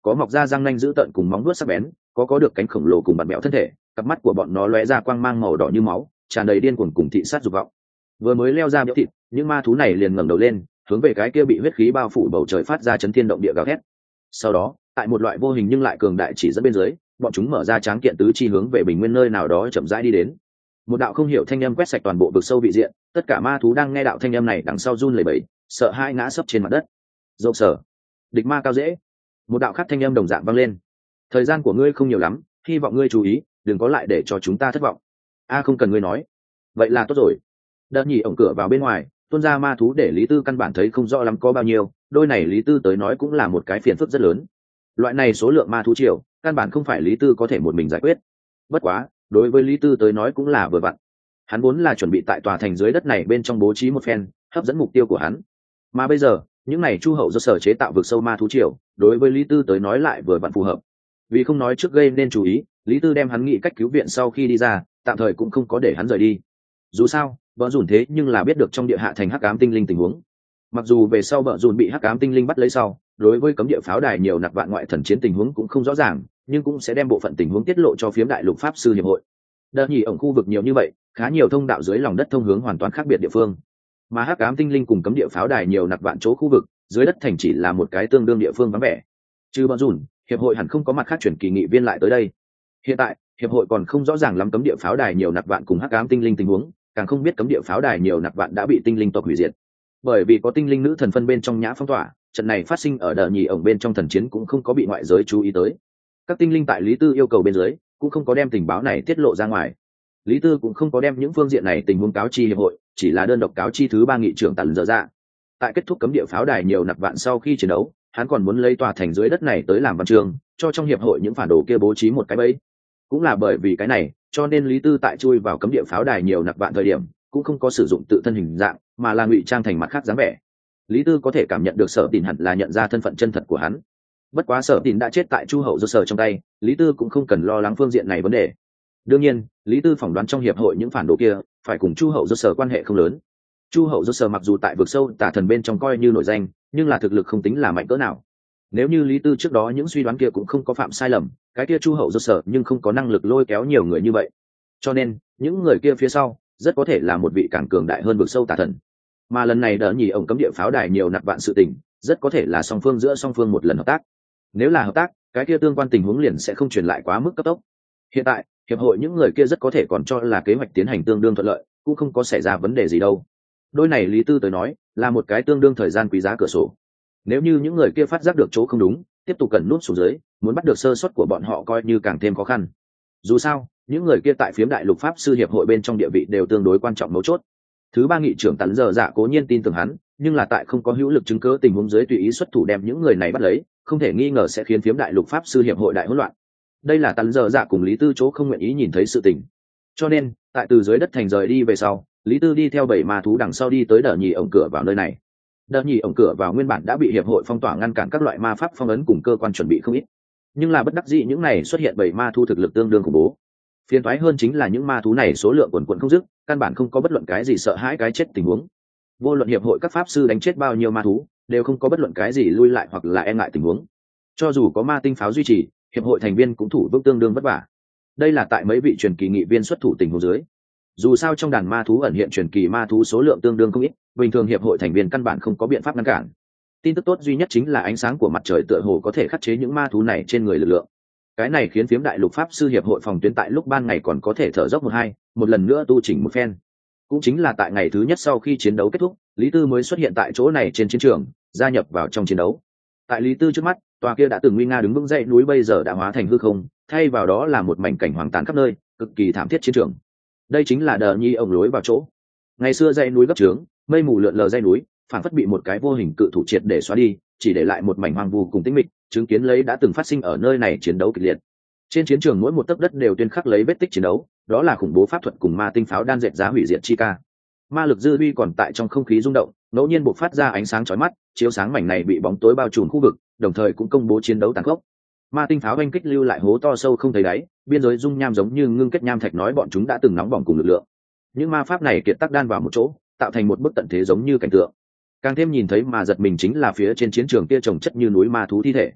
A: có mọc ra răng nanh dữ tợn cùng móng vuốt sắc bén, có được cánh khổng lồ cùng bạt bẹo thân thể, cặp mắt của bọn nó lóe ra quang mang màu đỏ như máu, tràn đầy điên cuồng cùng thị sát dục vọng. Vừa mới leo ra miệng thịt, những ma thú này liền ngẩng đầu lên, hướng về cái kia bị huyết khí bao phủ bầu trời phát ra chấn thiên động địa gào thét. Sau đó, tại một loại vô hình nhưng lại cường đại chỉ dẫn bên dưới, bọn chúng mở ra tráng kiện tứ chi hướng về bình nguyên nơi nào đó chậm rãi đi đến. Một đạo không hiểu thanh âm quét sạch toàn bộ vực sâu vị diện, tất cả ma thú đang nghe đạo thanh âm này đằng sau run lẩy bẩy, sợ hãi ngã sấp trên mặt đất. Dâu sở, địch ma cao dễ. Một đạo khác thanh âm đồng dạng vang lên. Thời gian của ngươi không nhiều lắm, hy vọng ngươi chú ý, đừng có lại để cho chúng ta thất vọng. Không cần ngươi nói. Vậy là tốt rồi. Đợt nhỉ ổng cửa vào bên ngoài, tuôn ra ma thú để Lý Tư căn bản thấy không rõ lắm có bao nhiêu, đôi này Lý Tư tới nói cũng là một cái phiền phức rất lớn. Loại này số lượng ma thú triều, căn bản không phải Lý Tư có thể một mình giải quyết. Bất quá, đối với Lý Tư tới nói cũng là vừa vặn. Hắn vốn là chuẩn bị tại tòa thành dưới đất này bên trong bố trí một phen, hấp dẫn mục tiêu của hắn. Mà bây giờ, những này Chu Hậu do sở chế tạo vực sâu ma thú triều, đối với Lý Tư tới nói lại vừa vặn phù hợp. Vì không nói trước gây nên chú ý, Lý Tư đem hắn nghĩ cách cứu viện sau khi đi ra, tạm thời cũng không có để hắn rời đi. Dù sao, bờ rủn thế nhưng là biết được trong địa hạ thành hắc ám tinh linh tình huống. Mặc dù về sau bờ rủn bị hắc ám tinh linh bắt lấy sau, đối với cấm địa pháo đài nhiều nặc vạn ngoại thần chiến tình huống cũng không rõ ràng, nhưng cũng sẽ đem bộ phận tình huống tiết lộ cho phiếm đại lục pháp sư hiệp hội. Đợt nhỉ ổng khu vực nhiều như vậy, khá nhiều thông đạo dưới lòng đất thông hướng hoàn toàn khác biệt địa phương. Mà hắc ám tinh linh cùng cấm địa pháo đài nhiều nặc vạn chỗ khu vực, dưới đất thành chỉ là một cái tương đương địa phương vắng vẻ. Trừ bờ rủn, hiệp hội hẳn không có mặt khác chuyển kỳ nghị viên lại tới đây. Hiện tại, hiệp hội còn không rõ ràng lắm cấm địa pháo đài nhiều nặc vạn cùng hắc ám tinh linh tình huống, càng không biết cấm địa pháo đài nhiều nặc vạn đã bị tinh linh tộc hủy diệt. Bởi vì có tinh linh nữ thần phân bên trong nhã phong tỏa, trận này phát sinh ở đợt nhỉ ổng bên trong thần chiến cũng không có bị ngoại giới chú ý tới. Các tinh linh tại Lý Tư yêu cầu bên dưới, cũng không có đem tình báo này tiết lộ ra ngoài. Lý Tư cũng không có đem những phương diện này tình huống cáo chi hiệp hội, chỉ là đơn độc cáo chi thứ ba nghị trưởng Tần Dở Dạ. Tại kết thúc cấm địa pháo đài nhiều nặc vạn sau khi chiến đấu, hắn còn muốn lấy tòa thành dưới đất này tới làm văn chương, cho trong hiệp hội những phản đồ kia bố trí một cái bẫy. Cũng là bởi vì cái này, cho nên Lý Tư tại chui vào cấm địa pháo đài nhiều nặc vạn thời điểm, cũng không có sử dụng tự thân hình dạng, mà là ngụy trang thành mặt khác dáng vẻ. Lý Tư có thể cảm nhận được Sở Tín hẳn là nhận ra thân phận chân thật của hắn. Bất quá Sở Tín đã chết tại Chu Hậu do sở trong tay, Lý Tư cũng không cần lo lắng phương diện này vấn đề. Đương nhiên, Lý Tư phỏng đoán trong hiệp hội những phản đồ kia phải cùng Chu Hậu do sở quan hệ không lớn. Chu Hậu do sở mặc dù tại vực sâu tà thần bên trong coi như nổi danh, nhưng là thực lực không tính là mạnh cỡ nào. Nếu như Lý Tư trước đó những suy đoán kia cũng không có phạm sai lầm, cái kia Chu Hậu do sở nhưng không có năng lực lôi kéo nhiều người như vậy. Cho nên, những người kia phía sau rất có thể là một vị càng cường đại hơn vực sâu tà thần. Mà lần này đỡ nhỉ ổng cấm địa pháo đài nhiều nặc vạn sự tình, rất có thể là song phương giữa song phương một lần hợp tác. Nếu là hợp tác, cái kia tương quan tình huống liền sẽ không truyền lại quá mức cấp tốc. Hiện tại, hiệp hội những người kia rất có thể còn cho là kế hoạch tiến hành tương đương thuận lợi, cũng không có xảy ra vấn đề gì đâu. Đôi này Lý Tư tới nói, là một cái tương đương thời gian quý giá cửa sổ. Nếu như những người kia phát giác được chỗ không đúng, tiếp tục cần núp xuống dưới, muốn bắt được sơ suất của bọn họ coi như càng thêm khó khăn. Dù sao, những người kia tại phiếm đại lục pháp sư hiệp hội bên trong địa vị đều tương đối quan trọng mấu chốt. Thứ ba nghị trưởng Tần Dở Dạ cố nhiên tin tưởng hắn, nhưng là tại không có hữu lực chứng cứ tình huống dưới tùy ý xuất thủ đem những người này bắt lấy, không thể nghi ngờ sẽ khiến phiếm đại lục pháp sư hiệp hội đại hỗn loạn. Đây là Tần Dở Dạ cùng Lý Tư chỗ không nguyện ý nhìn thấy sự tình. Cho nên, tại từ dưới đất thành rời đi về sau, Lý Tư đi theo 7 ma thú đằng sau đi tới đợt nhỉ ổng cửa vào nơi này. Đợt nhỉ ổng cửa vào nguyên bản đã bị hiệp hội phong tỏa ngăn cản các loại ma pháp phong ấn cùng cơ quan chuẩn bị không ít. Nhưng là bất đắc dĩ những này xuất hiện 7 ma thú thực lực tương đương khủng bố. Phiền toái hơn chính là những ma thú này số lượng quần quần không dứt, căn bản không có bất luận cái gì sợ hãi cái chết tình huống. Vô luận hiệp hội các pháp sư đánh chết bao nhiêu ma thú, đều không có bất luận cái gì lui lại hoặc là e ngại tình huống. Cho dù có ma tinh pháo duy trì, hiệp hội thành viên cũng thủ vững tương đương vất vả. Đây là tại mấy vị truyền kỳ nghị viên xuất thủ tình huống dưới. Dù sao trong đàn ma thú ẩn hiện truyền kỳ ma thú số lượng tương đương không ít, bình thường hiệp hội thành viên căn bản không có biện pháp ngăn cản. Tin tức tốt duy nhất chính là ánh sáng của mặt trời tựa hồ có thể khắc chế những ma thú này trên người lực lượng. Cái này khiến phiếm đại lục pháp sư hiệp hội phòng tuyến tại lúc ban ngày còn có thể thở dốc một lần nữa tu chỉnh một phen. Cũng chính là tại ngày thứ nhất sau khi chiến đấu kết thúc, Lý Tư mới xuất hiện tại chỗ này trên chiến trường, gia nhập vào trong chiến đấu. Tại Lý Tư trước mắt, tòa kia đã từng nguy nga đứng vững dậy núi bây giờ đã hóa thành hư không, thay vào đó là một mảnh cảnh hoang tàn khắp nơi, cực kỳ thảm thiết chiến trường. Đây chính là đờ nhi ổng lối vào chỗ. Ngày xưa dãy núi gấp trướng, mây mù lượn lờ dãy núi, phản phất bị một cái vô hình cự thủ triệt để xóa đi, chỉ để lại một mảnh hoang vu cùng tĩnh mịch, chứng kiến lấy đã từng phát sinh ở nơi này chiến đấu kịch liệt. Trên chiến trường mỗi một tấc đất đều tuyên khắc lấy vết tích chiến đấu, đó là khủng bố pháp thuật cùng ma tinh pháo đan dệt giá hủy diệt chi ca. Ma lực dư uy còn tại trong không khí rung động, ngẫu nhiên bộc phát ra ánh sáng chói mắt, chiếu sáng mảnh này bị bóng tối bao trùm khu vực, đồng thời cũng công bố chiến đấu tàn khốc. Ma tinh pháo oanh kích lưu lại hố to sâu không thấy đáy, biên giới dung nham giống như ngưng kết nham thạch nói bọn chúng đã từng nóng bỏng cùng lực lượng. Những ma pháp này kiệt tác đan vào một chỗ, tạo thành một bức tận thế giống như cảnh tượng. Càng thêm nhìn thấy mà giật mình chính là phía trên chiến trường kia trồng chất như núi ma thú thi thể.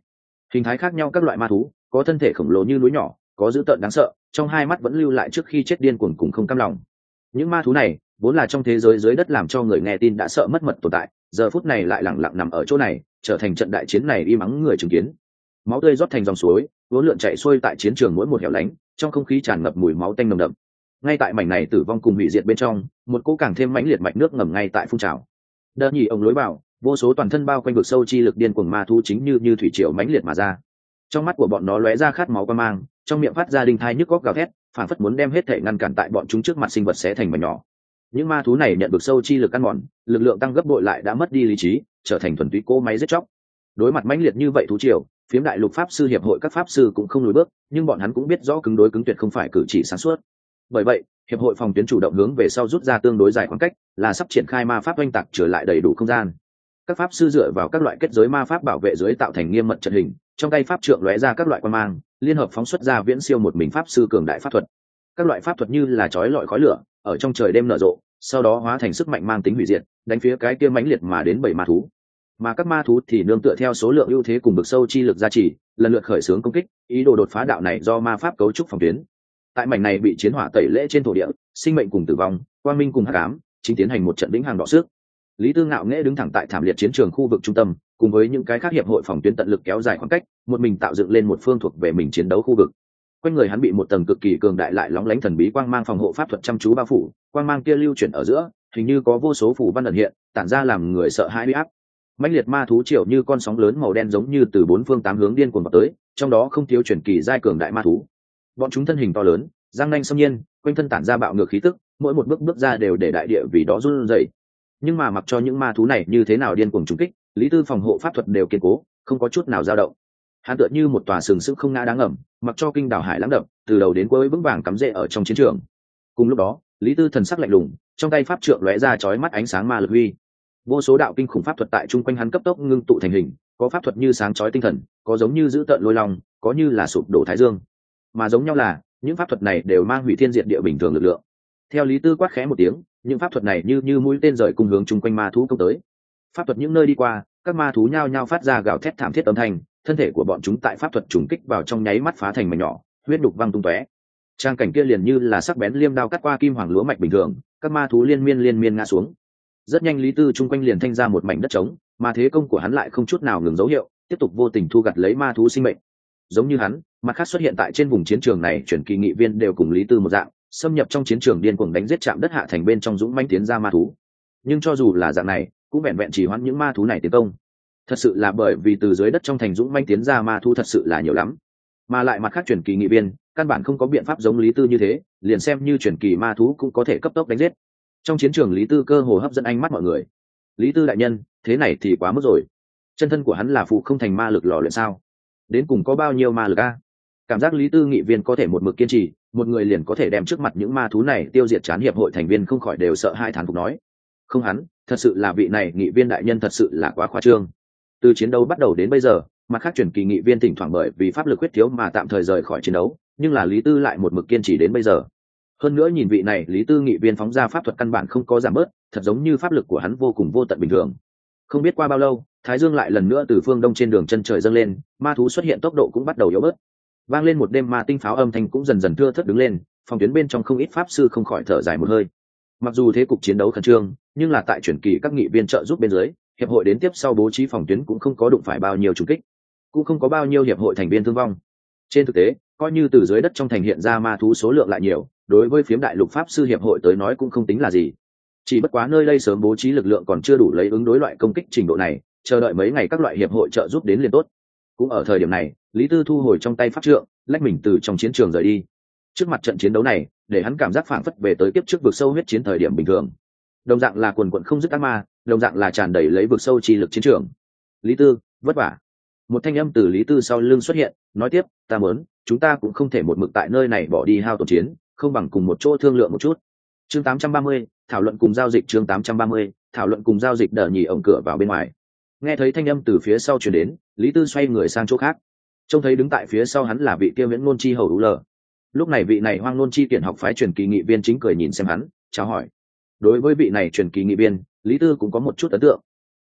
A: hình thái khác nhau các loại ma thú, có thân thể khổng lồ như núi nhỏ, có dữ tợn đáng sợ, trong hai mắt vẫn lưu lại trước khi chết điên cuồng cùng không cam lòng. Những ma thú này vốn là trong thế giới dưới đất làm cho người nghe tin đã sợ mất mật tồn tại, giờ phút này lại lẳng lặng nằm ở chỗ này, trở thành trận đại chiến này im ắng người chứng kiến. Máu tươi rót thành dòng suối, vốn lượn chạy xuôi tại chiến trường mỗi một hẻo lánh, trong không khí tràn ngập mùi máu tanh nồng đậm. Ngay tại mảnh này tử vong cùng hủy diệt bên trong, một cỗ càng thêm mãnh liệt mạch nước ngầm ngay tại phun trào. Đờ nhỉ ông lối vào, vô số toàn thân bao quanh vực sâu chi lực điên cuồng ma thú chính như thủy triều mãnh liệt mà ra. Trong mắt của bọn nó lóe ra khát máu quan mang, trong miệng phát ra đinh thai nhức góc gào thét, phản phất muốn đem hết thể ngăn cản tại bọn chúng trước mặt sinh vật xé thành mảnh nhỏ. Những ma thú này nhận vực sâu chi lực ăn mòn, lực lượng tăng gấp bội lại đã mất đi lý trí, trở thành thuần túy cỗ máy giết chóc. Đối mặt mãnh liệt như vậy thú triều, phiếm đại lục pháp sư hiệp hội các pháp sư cũng không lùi bước, nhưng bọn hắn cũng biết rõ cứng đối cứng tuyệt không phải cử chỉ sáng suốt. Bởi vậy, hiệp hội phòng tuyến chủ động hướng về sau rút ra tương đối dài khoảng cách, là sắp triển khai ma pháp oanh tạc trở lại đầy đủ không gian. Các pháp sư dựa vào các loại kết giới ma pháp bảo vệ dưới tạo thành nghiêm mật trận hình, trong tay pháp trượng lóe ra các loại quan mang, liên hợp phóng xuất ra viễn siêu một mình pháp sư cường đại pháp thuật. Các loại pháp thuật như là chói lọi khói lửa, ở trong trời đêm nở rộ, sau đó hóa thành sức mạnh mang tính hủy diệt, đánh phía cái kia mãnh liệt mà đến bảy ma thú. Mà các ma thú thì nương tựa theo số lượng ưu thế cùng vực sâu chi lực gia trì, lần lượt khởi xướng công kích, ý đồ đột phá đạo này do ma pháp cấu trúc phòng tuyến. Tại mảnh này bị chiến hỏa tẩy lễ trên thổ địa, sinh mệnh cùng tử vong, quang minh cùng hắc ám, chính tiến hành một trận vĩnh hằng đọ sức. Lý Tư ngạo nghễ đứng thẳng tại thảm liệt chiến trường khu vực trung tâm, cùng với những cái khác hiệp hội phòng tuyến tận lực kéo dài khoảng cách, một mình tạo dựng lên một phương thuộc về mình chiến đấu khu vực. Quanh người hắn bị một tầng cực kỳ cường đại lại lóng lánh thần bí quang mang phòng hộ pháp thuật chăm chú bao phủ, quang mang kia lưu chuyển ở giữa, hình như có vô số phù văn ẩn hiện, tản ra làm người sợ hãi uy áp. Mãnh liệt ma thú triệu như con sóng lớn màu đen giống như từ bốn phương tám hướng điên cuồng vào tới, trong đó không thiếu truyền kỳ giai cường đại ma thú. Bọn chúng thân hình to lớn, răng nanh xâm nhiên, quanh thân tản ra bạo ngược khí tức, mỗi một bước bước ra đều để đại địa vì đó run rẩy. Nhưng mà mặc cho những ma thú này như thế nào điên cuồng trúng kích, lý tư phòng hộ pháp thuật đều kiên cố, không có chút nào dao động. Hắn tựa như một tòa sừng sững không ngã đáng ngầm, mặc cho kinh đảo hải lãng đập, từ đầu đến cuối vững vàng cắm rễ ở trong chiến trường. Cùng lúc đó, lý tư thần sắc lạnh lùng, trong tay pháp trượng lóe ra chói mắt ánh sáng ma lực huy. Vô số đạo kinh khủng pháp thuật tại trung quanh hắn cấp tốc ngưng tụ thành hình, có pháp thuật như sáng chói tinh thần, có giống như giữ tợn lôi long, có như là sụp đổ thái dương. Mà giống nhau là, những pháp thuật này đều mang hủy thiên diệt địa bình thường lực lượng. Theo lý tư quát khẽ một tiếng, những pháp thuật này như mũi tên rời cùng hướng chung quanh ma thú công tới. Pháp thuật những nơi đi qua, các ma thú nhao nhao phát ra gào thét thảm thiết âm thanh, thân thể của bọn chúng tại pháp thuật trùng kích vào trong nháy mắt phá thành mảnh nhỏ, huyết đục văng tung tóe. Trang cảnh kia liền như là sắc bén liêm đao cắt qua kim hoàng lúa mạch bình thường, các ma thú liên miên ngã xuống. Rất nhanh lý tư chung quanh liền thanh ra một mảnh đất trống, mà thế công của hắn lại không chút nào ngừng dấu hiệu, tiếp tục vô tình thu gặt lấy ma thú sinh mệnh. Giống như hắn, mặt khác xuất hiện tại trên vùng chiến trường này chuyển kỳ nghị viên đều cùng lý tư một dạng, xâm nhập trong chiến trường điên cuồng đánh giết chạm đất hạ thành bên trong dũng mãnh tiến ra ma thú. Nhưng cho dù là dạng này, cũng vẹn vẹn chỉ hoãn những ma thú này tiến công. Thật sự là bởi vì từ dưới đất trong thành dũng mãnh tiến ra ma thú thật sự là nhiều lắm, mà lại mặt khác chuyển kỳ nghị viên căn bản không có biện pháp giống lý tư như thế, liền xem như chuyển kỳ ma thú cũng có thể cấp tốc đánh giết. Trong chiến trường lý tư cơ hồ hấp dẫn ánh mắt mọi người. Lý tư đại nhân, thế này thì quá mức rồi. Chân thân của hắn là phụ không thành ma lực lò luyện sao? Đến cùng có bao nhiêu ma lực a? Cảm giác lý tư nghị viên có thể một mực kiên trì, một người liền có thể đem trước mặt những ma thú này tiêu diệt chán hiệp hội thành viên không khỏi đều sợ hai thán phục nói. Không hắn, thật sự là vị này nghị viên đại nhân thật sự là quá khoa trương. Từ chiến đấu bắt đầu đến bây giờ, mặt khác chuyển kỳ nghị viên thỉnh thoảng bởi vì pháp lực huyết thiếu mà tạm thời rời khỏi chiến đấu, nhưng là lý tư lại một mực kiên trì đến bây giờ. Hơn nữa nhìn vị này lý tư nghị viên phóng ra pháp thuật căn bản không có giảm bớt, thật giống như pháp lực của hắn vô cùng vô tận bình thường. Không biết qua bao lâu, thái dương lại lần nữa từ phương đông trên đường chân trời dâng lên, ma thú xuất hiện tốc độ cũng bắt đầu yếu bớt. Vang lên một đêm ma tinh pháo âm thanh cũng dần dần thưa thớt đứng lên, phòng tuyến bên trong không ít pháp sư không khỏi thở dài một hơi. Mặc dù thế cục chiến đấu khẩn trương, nhưng là tại chuyển kỳ các nghị viên trợ giúp bên dưới, hiệp hội đến tiếp sau bố trí phòng tuyến cũng không có đụng phải bao nhiêu trùng kích, cũng không có bao nhiêu hiệp hội thành viên thương vong. Trên thực tế, coi như từ dưới đất trong thành hiện ra ma thú số lượng lại nhiều, đối với phiếm đại lục pháp sư hiệp hội tới nói cũng không tính là gì. Chỉ bất quá nơi đây sớm bố trí lực lượng còn chưa đủ lấy ứng đối loại công kích trình độ này, chờ đợi mấy ngày các loại hiệp hội trợ giúp đến liền tốt. Cũng ở thời điểm này, lý tư thu hồi trong tay pháp trượng, lách mình từ trong chiến trường rời đi. Trước mặt trận chiến đấu này, để hắn cảm giác phảng phất về tới kiếp trước vực sâu huyết chiến thời điểm bình thường. Đồng dạng là quần quần không dứt ác ma, đồng dạng là tràn đầy lấy vực sâu chi lực chiến trường. Lý tư, vất vả. Một thanh âm từ lý tư sau lưng xuất hiện, nói tiếp, ta muốn, chúng ta cũng không thể một mực tại nơi này bỏ đi hao tổn chiến, không bằng cùng một chỗ thương lượng một chút. Chương 830, thảo luận cùng giao dịch. Chương 830, thảo luận cùng giao dịch. Đờ nhì ổng cửa vào bên ngoài. Nghe thấy thanh âm từ phía sau truyền đến, lý tư xoay người sang chỗ khác, trông thấy đứng tại phía sau hắn là vị kia viễn ngôn chi hầu đủ lờ. Lúc này vị này hoang ngôn chi kiển học phái truyền kỳ nghị viên chính cười nhìn xem hắn, chào hỏi. Đối với vị này truyền kỳ nghị viên, lý tư cũng có một chút ấn tượng.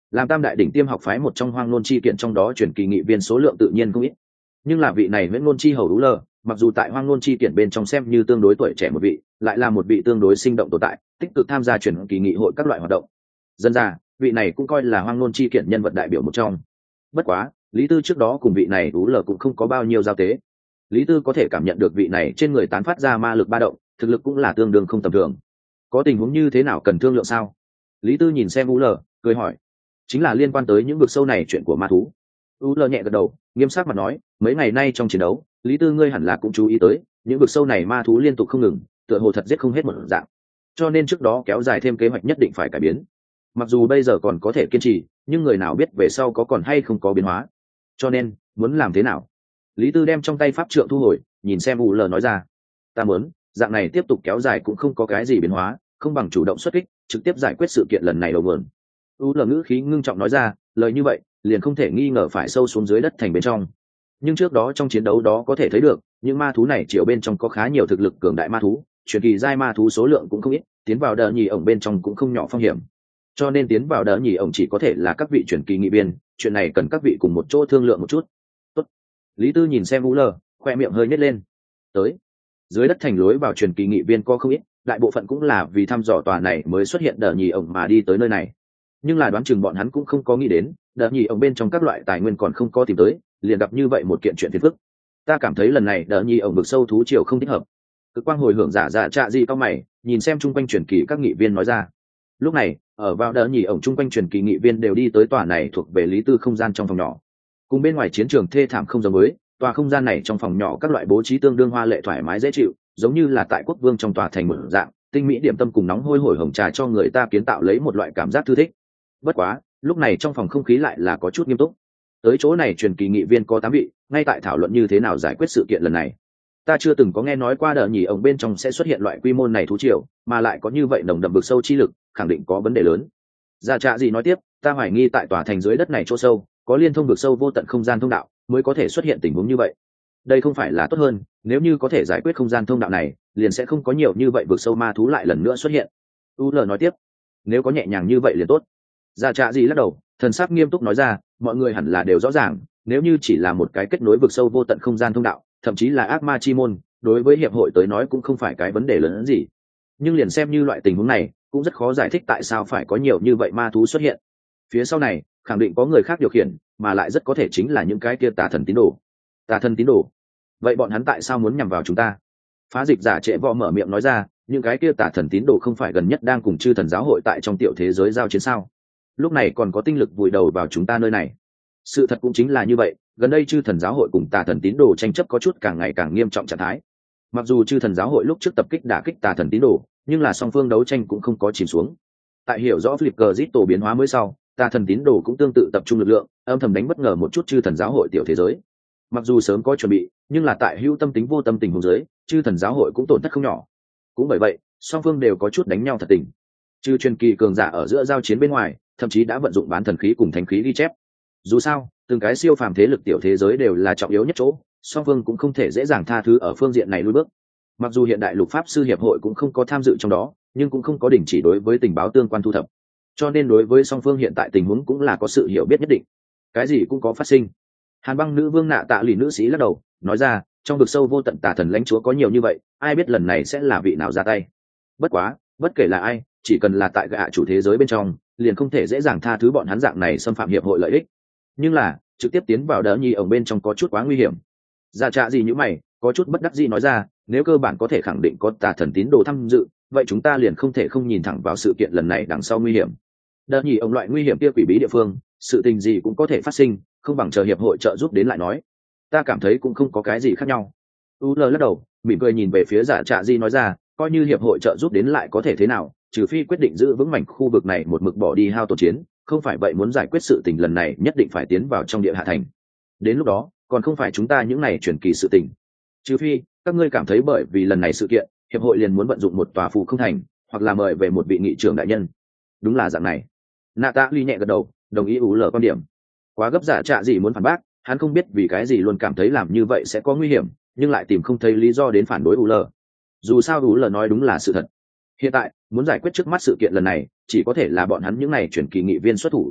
A: làm tam đại đỉnh tiêm học phái một trong hoang nôn chi kiện trong đó truyền kỳ nghị viên số lượng tự nhiên cũng ít, nhưng là vị này nguyễn ngôn chi hầu đú lờ mặc dù tại hoang nôn chi kiện bên trong xem như tương đối tuổi trẻ một vị, lại là một vị tương đối sinh động tồn tại, tích cực tham gia truyền kỳ nghị hội các loại hoạt động. Dân ra vị này cũng coi là hoang nôn chi kiện nhân vật đại biểu một trong. Bất quá lý tư trước đó cùng vị này đú lờ cũng không có bao nhiêu giao tế, lý tư có thể cảm nhận được vị này trên người tán phát ra ma lực ba động, thực lực cũng là tương đương không tầm thường. Có tình huống như thế nào cần thương lượng sao? Lý tư nhìn xem u lờ cười hỏi. Chính là liên quan tới những vực sâu này chuyện của ma thú. U lờ nhẹ gật đầu, nghiêm sắc mặt nói, mấy ngày nay trong chiến đấu lý tư ngươi hẳn là cũng chú ý tới những vực sâu này ma thú liên tục không ngừng, tựa hồ thật giết không hết một dạng, cho nên trước đó kéo dài thêm kế hoạch nhất định phải cải biến. Mặc dù bây giờ còn có thể kiên trì, nhưng người nào biết về sau có còn hay không có biến hóa, cho nên muốn làm thế nào? Lý tư đem trong tay pháp trượng thu hồi, nhìn xem u lờ nói ra, ta muốn dạng này tiếp tục kéo dài cũng không có cái gì biến hóa, không bằng chủ động xuất kích, trực tiếp giải quyết sự kiện lần này đầu nguồn. U lờ ngữ khí ngưng trọng nói ra, lời như vậy liền không thể nghi ngờ phải sâu xuống dưới đất thành bên trong. Nhưng trước đó trong chiến đấu đó có thể thấy được những ma thú này chiều bên trong có khá nhiều thực lực cường đại ma thú, truyền kỳ giai ma thú số lượng cũng không ít, tiến vào đỡ nhì ổng bên trong cũng không nhỏ phong hiểm, cho nên tiến vào đỡ nhì ổng chỉ có thể là các vị truyền kỳ nghị viên, chuyện này cần các vị cùng một chỗ thương lượng một chút. Tốt. Lý tư nhìn xem u lờ, khoe miệng hơi nhếch lên. Tới dưới đất thành lối vào truyền kỳ nghị viên có không ít, đại bộ phận cũng là vì thăm dò tòa này mới xuất hiện đỡ nhì ổng mà đi tới nơi này, nhưng là đoán chừng bọn hắn cũng không có nghĩ đến đỡ nhì ổng bên trong các loại tài nguyên còn không có tìm tới, liền gặp như vậy một kiện chuyện phiền phức. Ta cảm thấy lần này đỡ nhì ổng vực sâu thú triều không thích hợp. Cực quang hồi hưởng giả trạ gì cao mày, nhìn xem chung quanh truyền kỳ các nghị viên nói ra. Lúc này ở vào đỡ nhì ổng chung quanh truyền kỳ nghị viên đều đi tới tòa này thuộc về lý tư không gian trong phòng nhỏ, cùng bên ngoài chiến trường thê thảm không giống với tòa không gian này, trong phòng nhỏ các loại bố trí tương đương hoa lệ thoải mái dễ chịu, giống như là tại quốc vương trong tòa thành một dạng, tinh mỹ điểm tâm cùng nóng hôi hổi hồng trà cho người ta kiến tạo lấy một loại cảm giác thư thích. Bất quá lúc này trong phòng không khí lại là có chút nghiêm túc. Tới chỗ này truyền kỳ nghị viên có 8 vị, ngay tại thảo luận như thế nào giải quyết sự kiện lần này. Ta chưa từng có nghe nói qua đỡ nhì ổng bên trong sẽ xuất hiện loại quy mô này thú triều, mà lại có như vậy nồng đậm vực sâu chi lực, khẳng định có vấn đề lớn. Gia Trạ gì nói tiếp, ta hoài nghi tại tòa thành dưới đất này chỗ sâu có liên thông vực sâu vô tận không gian thông đạo, mới có thể xuất hiện tình huống như vậy. Đây không phải là tốt hơn, nếu như có thể giải quyết không gian thông đạo này, liền sẽ không có nhiều như vậy vực sâu ma thú lại lần nữa xuất hiện. U L nói tiếp, nếu có nhẹ nhàng như vậy liền tốt. Gia Trạ gì lắc đầu, thần sắc nghiêm túc nói ra, mọi người hẳn là đều rõ ràng, nếu như chỉ là một cái kết nối vực sâu vô tận không gian thông đạo, thậm chí là ác ma chi môn, đối với hiệp hội tới nói cũng không phải cái vấn đề lớn hơn gì. Nhưng liền xem như loại tình huống này, cũng rất khó giải thích tại sao phải có nhiều như vậy ma thú xuất hiện. Phía sau này khẳng định có người khác điều khiển, mà lại rất có thể chính là những cái kia tà thần tín đồ. Tà thần tín đồ? Vậy bọn hắn tại sao muốn nhằm vào chúng ta? Phá dịch giả trệ võ mở miệng nói ra, những cái kia tà thần tín đồ không phải gần nhất đang cùng chư thần giáo hội tại trong tiểu thế giới giao chiến sao? Lúc này còn có tinh lực vùi đầu vào chúng ta nơi này. Sự thật cũng chính là như vậy, gần đây chư thần giáo hội cùng tà thần tín đồ tranh chấp có chút càng ngày càng nghiêm trọng trạng thái. Mặc dù chư thần giáo hội lúc trước tập kích đả kích tà thần tín đồ, nhưng là song phương đấu tranh cũng không có chìm xuống. Tại hiểu rõ Flipper giết tổ biến hóa mới sau, tà thần tín đồ cũng tương tự tập trung lực lượng, âm thầm đánh bất ngờ một chút chư thần giáo hội tiểu thế giới. Mặc dù sớm có chuẩn bị, nhưng là tại hữu tâm tính vô tâm tình huống dưới, chư thần giáo hội cũng tổn thất không nhỏ. Cũng bởi vậy, song phương đều có chút đánh nhau thật tình. Chư truyền kỳ cường giả ở giữa giao chiến bên ngoài, thậm chí đã vận dụng bán thần khí cùng thánh khí ghi chép. Dù sao, từng cái siêu phàm thế lực tiểu thế giới đều là trọng yếu nhất chỗ, song phương cũng không thể dễ dàng tha thứ ở phương diện này lùi bước. Mặc dù hiện đại lục pháp sư hiệp hội cũng không có tham dự trong đó, nhưng cũng không có đình chỉ đối với tình báo tương quan thu thập, cho nên đối với song phương hiện tại tình huống cũng là có sự hiểu biết nhất định. Cái gì cũng có phát sinh. Hàn băng nữ vương nạ tạ lì nữ sĩ lắc đầu nói ra, trong vực sâu vô tận tà thần lãnh chúa có nhiều như vậy, ai biết lần này sẽ là vị nào ra tay. Bất quá bất kể là ai, chỉ cần là tại gạ chủ thế giới bên trong, liền không thể dễ dàng tha thứ bọn hắn dạng này xâm phạm hiệp hội lợi ích. Nhưng là trực tiếp tiến vào đỡ nhì ổng bên trong có chút quá nguy hiểm. Ra trạ gì như mày có chút bất đắc dĩ nói ra, nếu cơ bản có thể khẳng định có tà thần tín đồ tham dự, vậy chúng ta liền không thể không nhìn thẳng vào sự kiện lần này đằng sau nguy hiểm. Đỡ nhì ổng loại nguy hiểm kia quỷ bí địa phương, sự tình gì cũng có thể phát sinh, không bằng chờ hiệp hội trợ giúp đến lại nói. Ta cảm thấy cũng không có cái gì khác nhau. U lờ lắc đầu, mỉm cười nhìn về phía giả trạ di nói ra, coi như hiệp hội trợ giúp đến lại có thể thế nào, trừ phi quyết định giữ vững mảnh khu vực này một mực bỏ đi hao tổn chiến, không phải vậy muốn giải quyết sự tình lần này nhất định phải tiến vào trong địa hạ thành. Đến lúc đó còn không phải chúng ta những này chuyển kỳ sự tình. Trừ phi các ngươi cảm thấy bởi vì lần này sự kiện, hiệp hội liền muốn vận dụng một tòa phù không thành, hoặc là mời về một vị nghị trưởng đại nhân. Đúng là dạng này. Natalie nhẹ gật đầu, đồng ý U lờ quan điểm. Quá gấp giả trạ gì muốn phản bác, hắn không biết vì cái gì luôn cảm thấy làm như vậy sẽ có nguy hiểm, nhưng lại tìm không thấy lý do đến phản đối U lờ. Dù sao U lờ nói đúng là sự thật. Hiện tại muốn giải quyết trước mắt sự kiện lần này, chỉ có thể là bọn hắn những này chuyển kỳ nghị viên xuất thủ.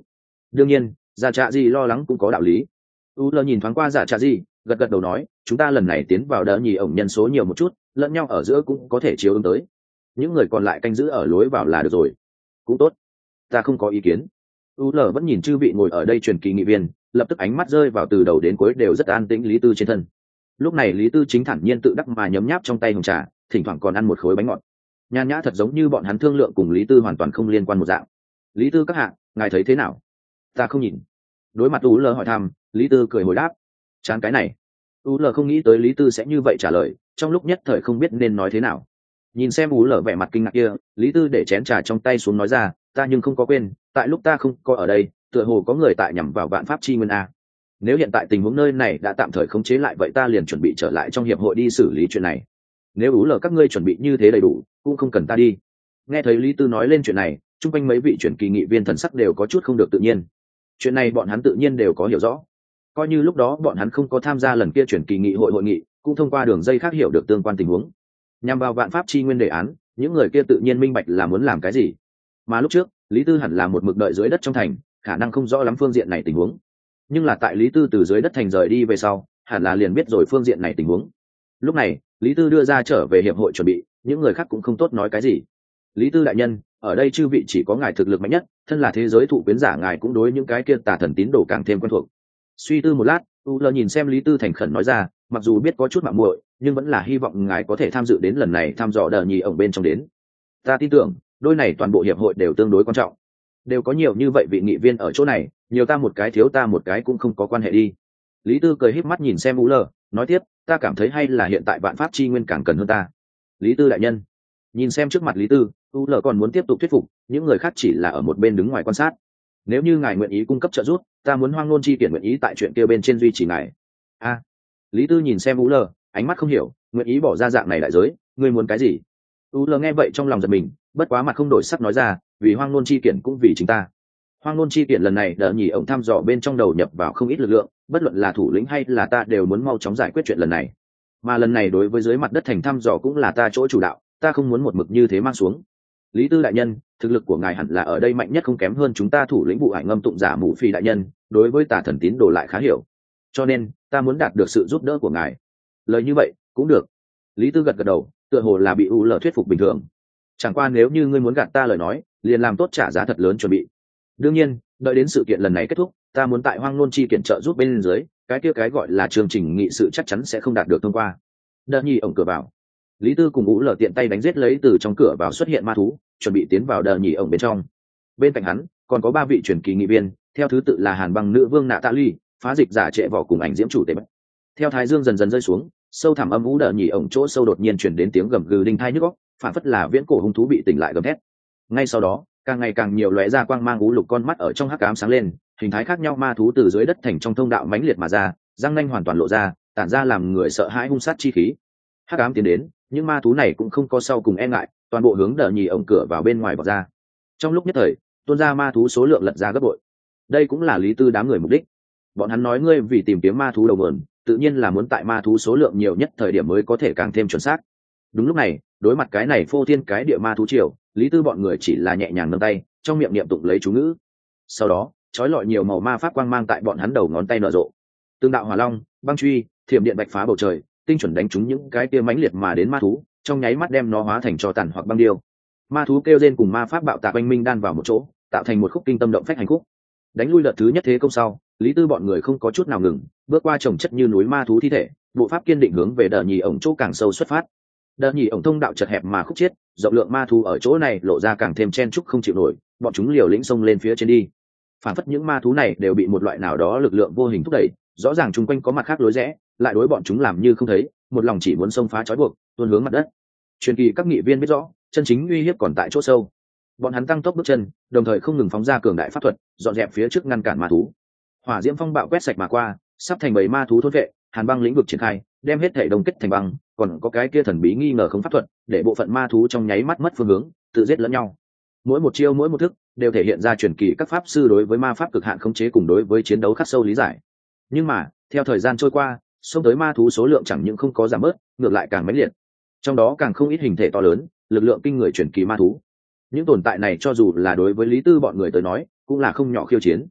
A: đương nhiên giả trạ gì lo lắng cũng có đạo lý. U lơ nhìn thoáng qua giả trạ gì, gật gật đầu nói chúng ta lần này tiến vào đỡ nhì ổng nhân số nhiều một chút, lẫn nhau ở giữa cũng có thể chiếu ứng tới, những người còn lại canh giữ ở lối vào là được rồi. Cũng tốt, ta không có ý kiến. U lơ vẫn nhìn chư vị ngồi ở đây truyền kỳ nghị viên, lập tức ánh mắt rơi vào từ đầu đến cuối đều rất an tĩnh Lý Tư trên thân. Lúc này Lý Tư chính thản nhiên tự đắc mà nhấm nháp trong tay hồng trà, thỉnh thoảng còn ăn một khối bánh ngọt, nhàn nhã thật giống như bọn hắn thương lượng cùng Lý Tư hoàn toàn không liên quan một dạng. Lý Tư các hạ, ngài thấy thế nào? Ta không nhìn. Đối mặt U lơ hỏi thăm, Lý Tư cười hồi đáp, chán cái này. U lơ không nghĩ tới Lý Tư sẽ như vậy trả lời, trong lúc nhất thời không biết nên nói thế nào. Nhìn xem U lơ vẻ mặt kinh ngạc kia, Lý Tư để chén trà trong tay xuống nói ra, ta nhưng không có quên, tại lúc ta không có ở đây, tựa hồ có người tại nhằm vào vạn pháp chi nguyên a. Nếu hiện tại tình huống nơi này đã tạm thời khống chế lại, vậy ta liền chuẩn bị trở lại trong hiệp hội đi xử lý chuyện này. Nếu U lơ các ngươi chuẩn bị như thế đầy đủ, cũng không cần ta đi. Nghe thấy Lý Tư nói lên chuyện này, chung quanh mấy vị truyền kỳ nghị viên thần sắc đều có chút không được tự nhiên. Chuyện này bọn hắn tự nhiên đều có hiểu rõ, coi như lúc đó bọn hắn không có tham gia lần kia truyền kỳ nghị hội nghị, cũng thông qua đường dây khác hiểu được tương quan tình huống. Nhằm vào vạn pháp chi nguyên đề án, những người kia tự nhiên minh bạch là muốn làm cái gì. Mà lúc trước Lý Tư hẳn là một mực đợi dưới đất trong thành, khả năng không rõ lắm phương diện này tình huống, nhưng là tại Lý Tư từ dưới đất thành rời đi về sau, hẳn là liền biết rồi phương diện này tình huống. Lúc này Lý Tư đưa ra trở về hiệp hội chuẩn bị, những người khác cũng không tốt nói cái gì. Lý Tư đại nhân, ở đây chư vị chỉ có ngài thực lực mạnh nhất, thân là thế giới thụ quyến giả, ngài cũng đối những cái kia tà thần tín đồ càng thêm quen thuộc. Suy tư một lát, U lơ nhìn xem Lý Tư thành khẩn nói ra, mặc dù biết có chút mạo muội, nhưng vẫn là hy vọng ngài có thể tham dự đến lần này thăm dò đờ nhì ổng bên trong đến. Ta tin tưởng đôi này toàn bộ hiệp hội đều tương đối quan trọng, đều có nhiều như vậy vị nghị viên ở chỗ này, nhiều ta một cái thiếu ta một cái cũng không có quan hệ đi. Lý Tư cười híp mắt nhìn xem U lơ, nói tiếp, ta cảm thấy hay là hiện tại vạn pháp chi nguyên càng cần hơn ta. Lý Tư đại nhân. Nhìn xem trước mặt Lý Tư, U lơ còn muốn tiếp tục thuyết phục, những người khác chỉ là ở một bên đứng ngoài quan sát. Nếu như ngài nguyện ý cung cấp trợ giúp, ta muốn Hoang Nôn chi kiển nguyện ý tại chuyện kia bên trên duy trì ngài. A. Lý Tư nhìn xem U lơ, ánh mắt không hiểu, nguyện ý bỏ ra dạng này đại giới, ngươi muốn cái gì? U lơ nghe vậy trong lòng giật mình, bất quá mặt không đổi sắc nói ra, vì Hoang Nôn chi kiển cũng vì chính ta. Hoang Nôn chi kiển lần này đỡ nhỉ ổng thăm dò bên trong đầu nhập vào không ít lực lượng, bất luận là thủ lĩnh hay là ta đều muốn mau chóng giải quyết chuyện lần này. Mà lần này đối với dưới mặt đất thành thăm dò cũng là ta chỗ chủ đạo, ta không muốn một mực như thế mang xuống. Lý Tư đại nhân, thực lực của ngài hẳn là ở đây mạnh nhất không kém hơn chúng ta thủ lĩnh vụ hải ngâm tụng giả mù phi đại nhân, đối với tà thần tín đồ lại khá hiểu, cho nên ta muốn đạt được sự giúp đỡ của ngài. Lời như vậy cũng được. Lý Tư gật gật đầu, tựa hồ là bị U lờ thuyết phục bình thường. Chẳng qua nếu như ngươi muốn gạt ta lời nói, liền làm tốt trả giá thật lớn chuẩn bị. Đương nhiên đợi đến sự kiện lần này kết thúc, ta muốn tại Hoang Nôn chi kiện trợ giúp bên dưới, cái kia cái gọi là chương trình nghị sự chắc chắn sẽ không đạt được thông qua. Đợt nhì ổng cửa vào, Lý Tư cùng U lờ tiện tay đánh giết lấy từ trong cửa vào xuất hiện ma thú, chuẩn bị tiến vào đợt nhì ổng bên trong. Bên cạnh hắn còn có 3 vị truyền kỳ nghị viên, theo thứ tự là Hàn Băng nữ vương Nạ Tạ Ly, phá dịch giả trệ vỏ cùng ảnh diễm chủ tề bạch. Theo thái dương dần dần rơi xuống, sâu thẳm âm u đợt nhì ổng chỗ sâu đột nhiên truyền đến tiếng gầm gừ đinh thai nhức óc, phản phất là viễn cổ hung thú bị tỉnh lại gầm thét. Ngay sau đó càng ngày càng nhiều lóe ra quang mang u lục con mắt ở trong hắc ám sáng lên, hình thái khác nhau ma thú từ dưới đất thành trong thông đạo mãnh liệt mà ra, răng nanh hoàn toàn lộ ra, tản ra làm người sợ hãi hung sát chi khí. Hắc ám tiến đến, những ma thú này cũng không có sau cùng e ngại, toàn bộ hướng đợt nhì ổng cửa vào bên ngoài vọt ra. Trong lúc nhất thời, tuôn ra ma thú số lượng lật ra gấp bội. Đây cũng là Lý Tư đám người mục đích. Bọn hắn nói ngươi vì tìm kiếm ma thú đầu nguồn, tự nhiên là muốn tại ma thú số lượng nhiều nhất thời điểm mới có thể càng thêm chuẩn xác. Đúng lúc này, đối mặt cái này phô thiên cái địa ma thú triều, Lý Tư bọn người chỉ là nhẹ nhàng nâng tay, trong miệng niệm tụng lấy chú ngữ. Sau đó chói lọi nhiều màu ma pháp quang mang tại bọn hắn đầu ngón tay nở rộ. Tương đạo hỏa long, băng truy, thiểm điện bạch phá bầu trời, tinh chuẩn đánh trúng những cái kia mãnh liệt mà đến ma thú, trong nháy mắt đem nó hóa thành tro tàn hoặc băng điêu. Ma thú kêu rên cùng ma pháp bạo tạc oanh minh đan vào một chỗ, tạo thành một khúc kinh tâm động phách hành khúc. Đánh lui đợt thứ nhất thế công sau, Lý Tư bọn người không có chút nào ngừng, bước qua chồng chất như núi ma thú thi thể, bộ pháp kiên định hướng về đợt nhì ổng chỗ càng sâu xuất phát. Đợt nhì ổng thông đạo chật hẹp mà khúc chiết, rộng lượng ma thú ở chỗ này lộ ra càng thêm chen chúc không chịu nổi, bọn chúng liều lĩnh xông lên phía trên đi. Phản phất những ma thú này đều bị một loại nào đó lực lượng vô hình thúc đẩy, rõ ràng chung quanh có mặt khác lối rẽ, lại đối bọn chúng làm như không thấy, một lòng chỉ muốn xông phá trói buộc, tuôn hướng mặt đất. Truyền kỳ các nghị viên biết rõ, chân chính uy hiếp còn tại chỗ sâu. Bọn hắn tăng tốc bước chân, đồng thời không ngừng phóng ra cường đại pháp thuật, dọn dẹp phía trước ngăn cản ma thú. Hỏa diễm phong bạo quét sạch mà qua, sắp thành bầy ma thú thôn vệ, Hàn Băng lĩnh vực triển khai, đem hết thể đông kết thành băng, còn có cái kia thần bí nghi ngờ không pháp thuật, để bộ phận ma thú trong nháy mắt mất phương hướng, tự giết lẫn nhau. Mỗi một chiêu mỗi một thức đều thể hiện ra truyền kỳ các pháp sư đối với ma pháp cực hạn khống chế cùng đối với chiến đấu khắc sâu lý giải. Nhưng mà theo thời gian trôi qua, xông tới ma thú số lượng chẳng những không có giảm bớt, ngược lại càng mãnh liệt. Trong đó càng không ít hình thể to lớn, lực lượng kinh người truyền kỳ ma thú. Những tồn tại này cho dù là đối với Lý Tư bọn người tới nói, cũng là không nhỏ khiêu chiến.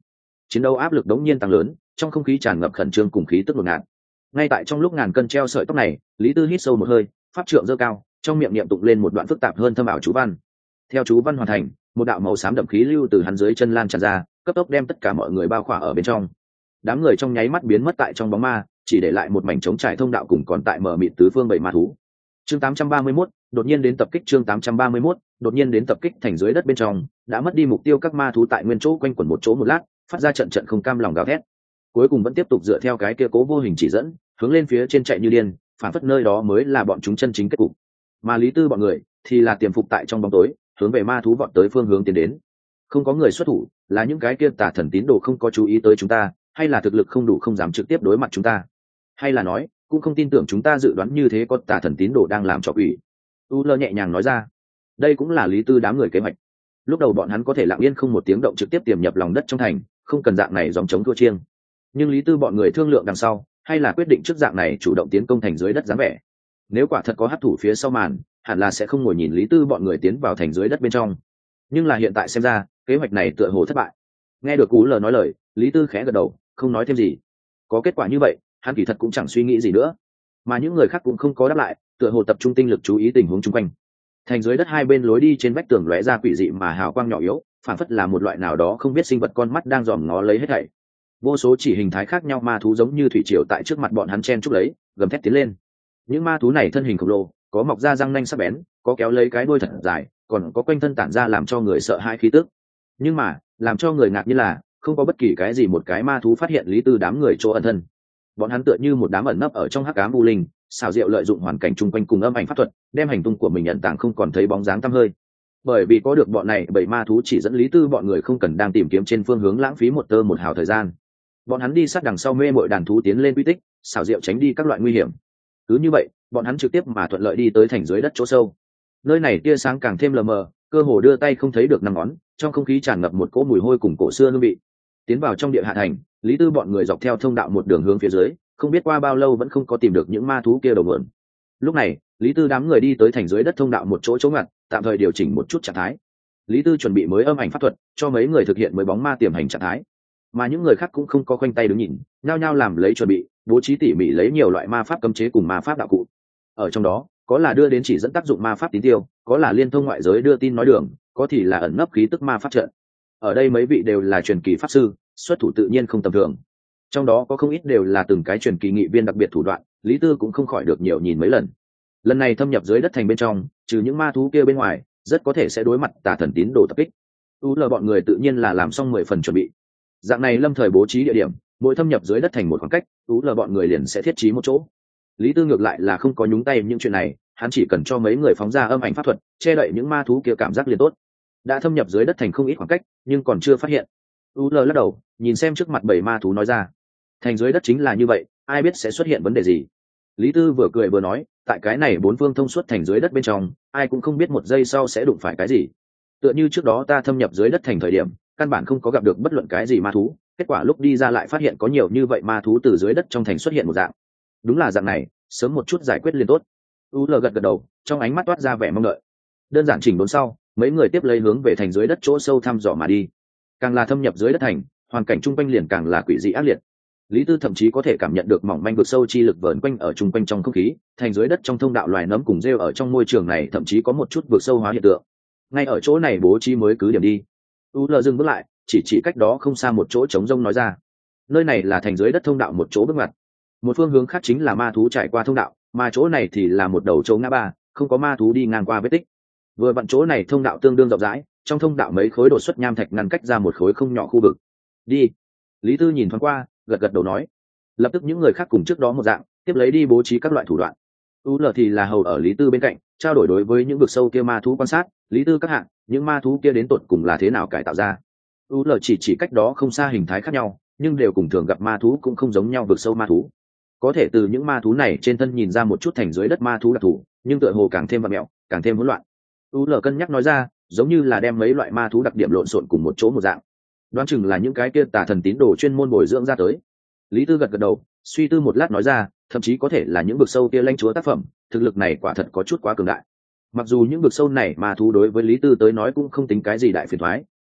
A: chiến đấu áp lực đống nhiên tăng lớn, trong không khí tràn ngập khẩn trương cùng khí tức ngột ngạt. Ngay tại trong lúc ngàn cân treo sợi tóc này, Lý Tư hít sâu một hơi, pháp trượng giơ cao, trong miệng niệm tụng lên một đoạn phức tạp hơn thâm ảo chú văn. Theo chú văn hoàn thành, một đạo màu xám đậm khí lưu từ hắn dưới chân lan tràn ra, cấp tốc đem tất cả mọi người bao khỏa ở bên trong. Đám người trong nháy mắt biến mất tại trong bóng ma, chỉ để lại một mảnh trống trải thông đạo cùng còn tại mở mịt tứ phương bảy ma thú. Chương 831, đột nhiên đến tập kích. Chương 831, đột nhiên đến tập kích. Thành dưới đất bên trong đã mất đi mục tiêu, các ma thú tại nguyên chỗ quanh quẩn một chỗ một lát, phát ra trận trận không cam lòng gào thét. Cuối cùng vẫn tiếp tục dựa theo cái kia cố vô hình chỉ dẫn, hướng lên phía trên chạy như điên, phản phất nơi đó mới là bọn chúng chân chính kết cục. Mà Lý Tư bọn người thì là tiềm phục tại trong bóng tối, hướng về ma thú vọt tới phương hướng tiến đến. Không có người xuất thủ, là những cái kia tà thần tín đồ không có chú ý tới chúng ta, hay là thực lực không đủ không dám trực tiếp đối mặt chúng ta, hay là nói cũng không tin tưởng chúng ta dự đoán như thế có tà thần tín đồ đang làm trò quỷ. U Lơ nhẹ nhàng nói ra, đây cũng là Lý Tư đám người kế hoạch. Lúc đầu bọn hắn có thể lặng yên không một tiếng động trực tiếp tiềm nhập lòng đất trong thành, không cần dạng này dòng chống thua chiêng. Nhưng Lý Tư bọn người thương lượng đằng sau, hay là quyết định trước dạng này chủ động tiến công thành dưới đất dáng vẻ. Nếu quả thật có hắc thủ phía sau màn, hẳn là sẽ không ngồi nhìn Lý Tư bọn người tiến vào thành dưới đất bên trong. Nhưng là hiện tại xem ra, kế hoạch này tựa hồ thất bại. Nghe được Cú Lơ nói lời, Lý Tư khẽ gật đầu, không nói thêm gì. Có kết quả như vậy, hắn kỳ thật cũng chẳng suy nghĩ gì nữa. Mà những người khác cũng không có đáp lại, tựa hồ tập trung tinh lực chú ý tình huống xung quanh. Thành dưới đất hai bên lối đi trên vách tường lóe ra quỷ dị mà hào quang nhỏ yếu, phản phất là một loại nào đó không biết sinh vật con mắt đang dòm ngó lấy hết thảy. Vô số chỉ hình thái khác nhau ma thú giống như thủy triều tại trước mặt bọn hắn chen chúc lấy, gầm thét tiến lên. Những ma thú này thân hình khổng lồ, có mọc ra răng nanh sắc bén, có kéo lấy cái đuôi thật dài, còn có quanh thân tản ra làm cho người sợ hãi khí tức. Nhưng mà, làm cho người ngạc nhiên là, không có bất kỳ cái gì một cái ma thú phát hiện Lý Tư đám người chỗ ẩn thân. Bọn hắn tựa như một đám ẩn nấp ở trong hắc ám u linh, xảo diệu lợi dụng hoàn cảnh chung quanh cùng âm ảnh pháp thuật, đem hành tung của mình ẩn tàng không còn thấy bóng dáng tăm hơi. Bởi vì có được bọn này, bảy ma thú chỉ dẫn Lý Tư bọn người không cần đang tìm kiếm trên phương hướng lãng phí một tơ một hào thời gian. Bọn hắn đi sát đằng sau mê mội đàn thú tiến lên quy tích, xảo diệu tránh đi các loại nguy hiểm. Cứ như vậy, bọn hắn trực tiếp mà thuận lợi đi tới thành dưới đất chỗ sâu. Nơi này tia sáng càng thêm lờ mờ, cơ hồ đưa tay không thấy được năm ngón, trong không khí tràn ngập một cỗ mùi hôi cùng cổ xưa hương vị. Tiến vào trong địa hạ thành, Lý Tư bọn người dọc theo thông đạo một đường hướng phía dưới, không biết qua bao lâu vẫn không có tìm được những ma thú kia đầu mượn. Lúc này, Lý Tư đám người đi tới thành dưới đất thông đạo một chỗ chống ngặt, tạm thời điều chỉnh một chút trạng thái. Lý Tư chuẩn bị mới âm ảnh pháp thuật, cho mấy người thực hiện mới bóng ma tiềm hành trạng thái. Mà những người khác cũng không có khoanh tay đứng nhìn, nhao nhao làm lấy chuẩn bị, bố trí tỉ mỉ lấy nhiều loại ma pháp cấm chế cùng ma pháp đạo cụ. Ở trong đó, có là đưa đến chỉ dẫn tác dụng ma pháp tín tiêu, có là liên thông ngoại giới đưa tin nói đường, có thì là ẩn nấp khí tức ma pháp trận. Ở đây mấy vị đều là truyền kỳ pháp sư, xuất thủ tự nhiên không tầm thường. Trong đó có không ít đều là từng cái truyền kỳ nghị viên đặc biệt thủ đoạn, Lý Tư cũng không khỏi được nhiều nhìn mấy lần. Lần này thâm nhập dưới đất thành bên trong, trừ những ma thú kia bên ngoài, rất có thể sẽ đối mặt tà thần tín đồ tập kích. U L bọn người tự nhiên là làm xong 10 phần chuẩn bị. Dạng này lâm thời bố trí địa điểm, mỗi thâm nhập dưới đất thành một khoảng cách, U L bọn người liền sẽ thiết trí một chỗ. Lý Tư ngược lại là không có nhúng tay những chuyện này, hắn chỉ cần cho mấy người phóng ra âm ảnh pháp thuật, che đậy những ma thú kia cảm giác liền tốt. Đã thâm nhập dưới đất thành không ít khoảng cách, nhưng còn chưa phát hiện. U L lắc đầu, nhìn xem trước mặt bảy ma thú nói ra, thành dưới đất chính là như vậy, ai biết sẽ xuất hiện vấn đề gì. Lý Tư vừa cười vừa nói, tại cái này bốn phương thông suốt thành dưới đất bên trong, ai cũng không biết một giây sau sẽ đụng phải cái gì. Tựa như trước đó ta thâm nhập dưới đất thành thời điểm, căn bản không có gặp được bất luận cái gì ma thú, kết quả lúc đi ra lại phát hiện có nhiều như vậy ma thú từ dưới đất trong thành xuất hiện một dạng. Đúng là dạng này, sớm một chút giải quyết liền tốt. U L gật gật đầu, trong ánh mắt toát ra vẻ mong đợi. Đơn giản chỉnh đốn sau, mấy người tiếp lấy hướng về thành dưới đất chỗ sâu thăm dò mà đi. Càng là thâm nhập dưới đất thành, hoàn cảnh chung quanh liền càng là quỷ dị ác liệt. Lý Tư thậm chí có thể cảm nhận được mỏng manh vực sâu chi lực vờn quanh ở chung quanh trong không khí, thành dưới đất trong thông đạo loài nấm cùng rêu ở trong môi trường này thậm chí có một chút vực sâu hóa hiện tượng. Ngay ở chỗ này bố trí mới cứ điểm đi. U L dừng bước lại, chỉ cách đó không xa một chỗ trống rông nói ra. Nơi này là thành dưới đất thông đạo một chỗ bước ngoặt. Một phương hướng khác chính là ma thú trải qua thông đạo, mà chỗ này thì là một đầu chỗ ngã ba, không có ma thú đi ngang qua vết tích. Vừa vặn chỗ này thông đạo tương đương rộng rãi, trong thông đạo mấy khối đột xuất nham thạch ngăn cách ra một khối không nhỏ khu vực. Đi. Lý Tư nhìn thoáng qua, gật gật đầu nói. Lập tức những người khác cùng trước đó một dạng, tiếp lấy đi bố trí các loại thủ đoạn. U L thì là hầu ở Lý Tư bên cạnh, trao đổi đối với những vực sâu kia ma thú quan sát, Lý Tư các hạng, những ma thú kia đến tột cùng là thế nào cải tạo ra. U L chỉ cách đó không xa hình thái khác nhau, nhưng đều cùng thường gặp ma thú cũng không giống nhau vực sâu ma thú. Có thể từ những ma thú này trên thân nhìn ra một chút thành dưới đất ma thú đặc thù, nhưng tựa hồ càng thêm vặn mẹo, càng thêm hỗn loạn. U L cân nhắc nói ra, giống như là đem mấy loại ma thú đặc điểm lộn xộn cùng một chỗ một dạng. Đoán chừng là những cái kia tà thần tín đồ chuyên môn bồi dưỡng ra tới. Lý Tư gật gật đầu, suy tư một lát nói ra, thậm chí có thể là những vực sâu kia lãnh chúa tác phẩm, thực lực này quả thật có chút quá cường đại. Mặc dù những vực sâu này ma thú đối với Lý Tư tới nói cũng không tính cái gì đại phiền toái,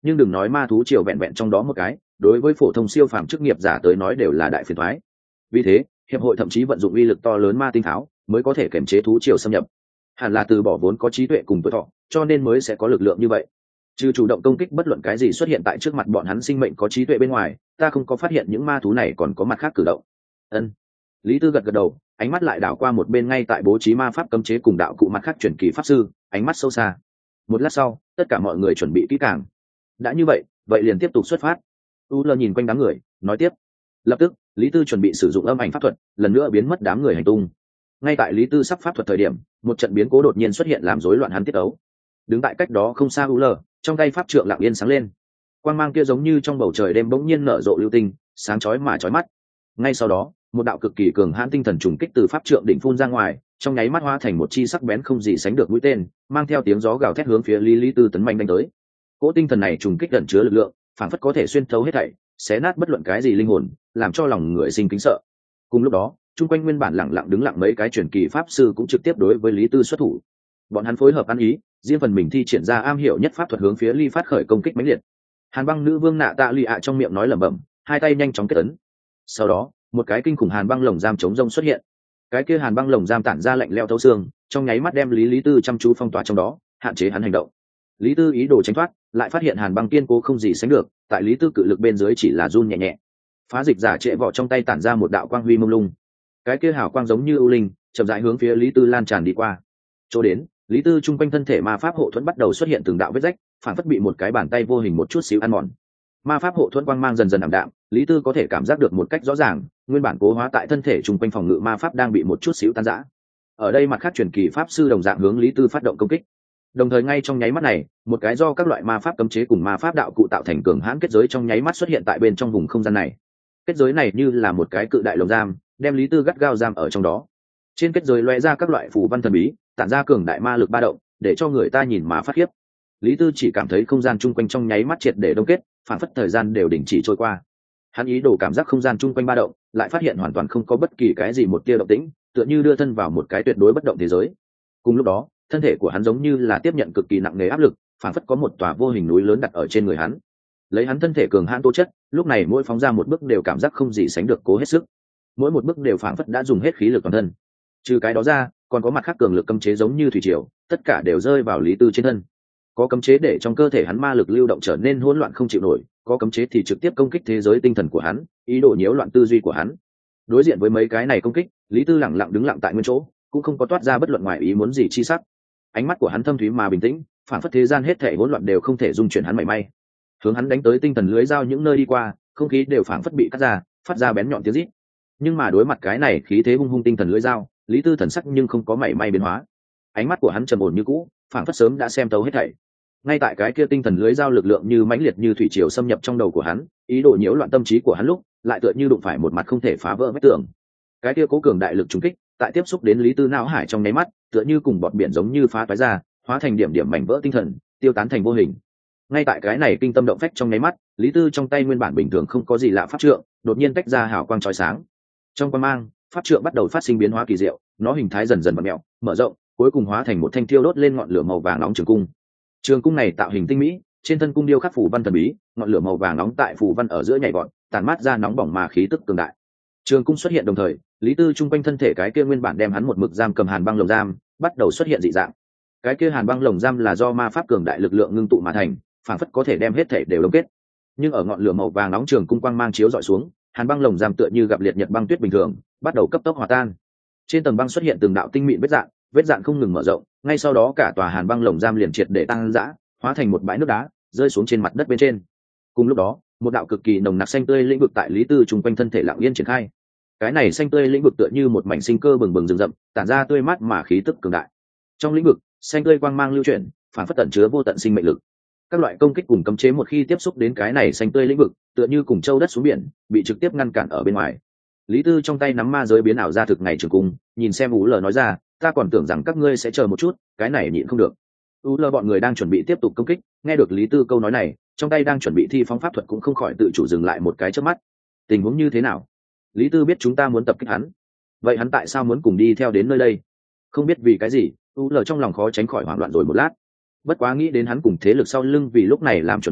A: nhưng đừng nói ma thú triều vẹn vẹn trong đó một cái, đối với phổ thông siêu phàm chức nghiệp giả tới nói đều là đại phiền toái. Vì thế hiệp hội thậm chí vận dụng uy lực to lớn ma tinh tháo mới có thể kiểm chế thú triều xâm nhập. Hẳn là từ bỏ vốn có trí tuệ cùng tuổi thọ, cho nên mới sẽ có lực lượng như vậy. Trừ chủ động công kích bất luận cái gì xuất hiện tại trước mặt bọn hắn sinh mệnh có trí tuệ bên ngoài, ta không có phát hiện những ma thú này còn có mặt khác cử động. Ân. Lý Tư gật gật đầu, ánh mắt lại đảo qua một bên ngay tại bố trí ma pháp cấm chế cùng đạo cụ mặt khác truyền kỳ pháp sư, ánh mắt sâu xa. Một lát sau, tất cả mọi người chuẩn bị kỹ càng. Đã như vậy, vậy liền tiếp tục xuất phát. Nhìn quanh đám người, nói tiếp. Lập tức, Lý Tư chuẩn bị sử dụng âm ảnh pháp thuật, lần nữa biến mất đám người hành tung. Ngay tại Lý Tư sắp pháp thuật thời điểm, một trận biến cố đột nhiên xuất hiện làm rối loạn hắn tiết ấu. Đứng tại cách đó không xa trong tay pháp trượng lặng yên sáng lên. Quang mang kia giống như trong bầu trời đêm bỗng nhiên nở rộ lưu tinh, sáng chói mà chói mắt. Ngay sau đó, một đạo cực kỳ cường hãn tinh thần trùng kích từ pháp trượng đỉnh phun ra ngoài, trong nháy mắt hóa thành một chi sắc bén không gì sánh được mũi tên, mang theo tiếng gió gào thét hướng phía Lý Tư tấn manh đánh tới. Cỗ tinh thần này trùng kích ẩn chứa lực lượng, phảng phất có thể xuyên thấu hết thảy, xé nát bất luận cái gì linh hồn, làm cho lòng người sinh kính sợ. Cùng lúc đó, chung quanh nguyên bản lặng lặng đứng lặng mấy cái truyền kỳ pháp sư cũng trực tiếp đối với Lý Tư xuất thủ. Bọn hắn phối hợp ăn ý, riêng phần mình thi triển ra am hiểu nhất pháp thuật hướng phía Ly phát khởi công kích mãnh liệt. Hàn băng nữ vương Nạ Tạ Lụy ạ trong miệng nói lẩm bẩm, hai tay nhanh chóng kết ấn. Sau đó, một cái kinh khủng hàn băng lồng giam chống rông xuất hiện. Cái kia hàn băng lồng giam tản ra lạnh lẽo thấu xương, trong nháy mắt đem Lý Tư chăm chú phong tỏa trong đó, hạn chế hắn hành động. Lý Tư ý đồ tránh thoát, lại phát hiện hàn băng kiên cố không gì sánh được, tại Lý Tư cự lực bên dưới chỉ là run nhẹ nhẹ. Phá dịch giả trệ vỏ trong tay tản ra một đạo quang huy mông lung. Cái kia hào quang giống như ưu linh, chậm rãi hướng phía Lý Tư lan tràn đi qua. Chỗ đến, Lý Tư trung quanh thân thể ma pháp hộ thuẫn bắt đầu xuất hiện từng đạo vết rách, phản phất bị một cái bàn tay vô hình một chút xíu ăn mòn. Ma pháp hộ thuẫn quang mang dần dần ảm đạm, Lý Tư có thể cảm giác được một cách rõ ràng, nguyên bản cố hóa tại thân thể trung quanh phòng ngự ma pháp đang bị một chút xíu tan rã. Ở đây mặt khác truyền kỳ pháp sư đồng dạng hướng Lý Tư phát động công kích. Đồng thời ngay trong nháy mắt này, một cái do các loại ma pháp cấm chế cùng ma pháp đạo cụ tạo thành cường hãn kết giới trong nháy mắt xuất hiện tại bên trong vùng không gian này. Kết giới này như là một cái cự đại lồng giam, đem Lý Tư gắt gao giam ở trong đó. Trên kết giới lóe ra các loại phù văn thần bí, tản ra cường đại ma lực ba động, để cho người ta nhìn mà phát khiếp. Lý Tư chỉ cảm thấy không gian chung quanh trong nháy mắt triệt để đông kết, phản phất thời gian đều đình chỉ trôi qua. Hắn ý đồ cảm giác không gian chung quanh ba động, lại phát hiện hoàn toàn không có bất kỳ cái gì một tia động tĩnh, tựa như đưa thân vào một cái tuyệt đối bất động thế giới. Cùng lúc đó, thân thể của hắn giống như là tiếp nhận cực kỳ nặng nề áp lực, phản phất có một tòa vô hình núi lớn đặt ở trên người hắn. Lấy hắn thân thể cường hãn tố chất, lúc này mỗi phóng ra một bước đều cảm giác không gì sánh được cố hết sức. Mỗi một bước đều phản phất đã dùng hết khí lực toàn thân. Trừ cái đó ra, còn có mặt khác cường lực cấm chế giống như thủy triều, tất cả đều rơi vào Lý Tư trên thân. Có cấm chế để trong cơ thể hắn ma lực lưu động trở nên hỗn loạn không chịu nổi, có cấm chế thì trực tiếp công kích thế giới tinh thần của hắn, ý đồ nhiễu loạn tư duy của hắn. Đối diện với mấy cái này công kích, Lý Tư lẳng lặng đứng lặng tại nguyên chỗ, cũng không có toát ra bất luận ngoài ý muốn gì chi sắc. Ánh mắt của hắn thâm thúy mà bình tĩnh, phản phất thế gian hết thảy hỗn loạn đều không thể dung chuyển hắn mảy may. Hướng hắn đánh tới tinh thần lưới dao những nơi đi qua, không khí đều phản phất bị cắt ra, phát ra bén nhọn tiếng rít. Nhưng mà đối mặt cái này khí thế hung hung tinh thần lưới dao, Lý Tư thần sắc nhưng không có mảy may biến hóa. Ánh mắt của hắn trầm ổn như cũ, phản phất sớm đã xem tấu hết thảy. Ngay tại cái kia tinh thần lưới dao lực lượng như mãnh liệt như thủy triều xâm nhập trong đầu của hắn, ý đồ nhiễu loạn tâm trí của hắn lúc, lại tựa như đụng phải một mặt không thể phá vỡ vách tường. Cái kia cố cường đại lực trùng kích, tại tiếp xúc đến Lý Tư não hải trong nháy mắt, tựa như cùng bọt biển giống như phá toái ra, hóa thành điểm điểm mảnh vỡ tinh thần, tiêu tán thành vô hình. Ngay tại cái này kinh tâm động phách trong nháy mắt, Lý Tư trong tay nguyên bản bình thường không có gì lạ pháp trượng, đột nhiên tách ra hào quang chói sáng. Trong quang mang, pháp trượng bắt đầu phát sinh biến hóa kỳ diệu, nó hình thái dần dần vặn mèo, mở rộng, cuối cùng hóa thành một thanh thiêu đốt lên ngọn lửa màu vàng nóng trường cung. Trường cung này tạo hình tinh mỹ, trên thân cung điêu khắc phù văn thần bí, ngọn lửa màu vàng nóng tại phù văn ở giữa nhảy vọt, tản mát ra nóng bỏng mà khí tức cường đại. Trường cung xuất hiện đồng thời, Lý Tư trung quanh thân thể cái kia nguyên bản đem hắn một mực giam cầm hàn băng lồng giam, bắt đầu xuất hiện dị dạng. Cái kia hàn băng lồng giam là do ma pháp cường đại lực lượng ngưng tụ mà thành, phản phất có thể đem hết thể đều đông kết. Nhưng ở ngọn lửa màu vàng nóng trường cung quang mang chiếu dọi xuống, hàn băng lồng giam tựa như gặp liệt nhật băng tuyết bình thường, bắt đầu cấp tốc hòa tan. Trên tầng băng xuất hiện từng đạo tinh mịn vết dạn không ngừng mở rộng, ngay sau đó cả tòa hàn băng lồng giam liền triệt để tăng dã, hóa thành một bãi nước đá, rơi xuống trên mặt đất bên trên. Cùng lúc đó, một đạo cực kỳ nồng nặc xanh tươi lĩnh vực tại Lý Tư trung quanh thân thể lặng yên triển khai. Cái này xanh tươi lĩnh vực tựa như một mảnh sinh cơ bừng bừng rừng rậm, tản ra tươi mát mà khí tức cường đại. Trong lĩnh vực, xanh tươi quang mang lưu chuyển, phản phất tẩn chứa vô tận sinh mệnh lực. Các loại công kích cùng cấm chế một khi tiếp xúc đến cái này xanh tươi lĩnh vực, tựa như cùng châu đất xuống biển, bị trực tiếp ngăn cản ở bên ngoài. Lý Tư trong tay nắm ma giới biến ảo ra thực ngày trường cung, nhìn xem Ú Lờ nói ra, ta còn tưởng rằng các ngươi sẽ chờ một chút, cái này nhịn không được. Ú Lờ bọn người đang chuẩn bị tiếp tục công kích, nghe được Lý Tư câu nói này, trong tay đang chuẩn bị thi phóng pháp thuật cũng không khỏi tự chủ dừng lại một cái chớp mắt. Tình huống như thế nào? Lý Tư biết chúng ta muốn tập kích hắn, vậy hắn tại sao muốn cùng đi theo đến nơi đây? Không biết vì cái gì, Ú Lờ trong lòng khó tránh khỏi hoảng loạn rồi một lát. Bất quá nghĩ đến hắn cùng thế lực sau lưng vì lúc này làm chuẩn bị,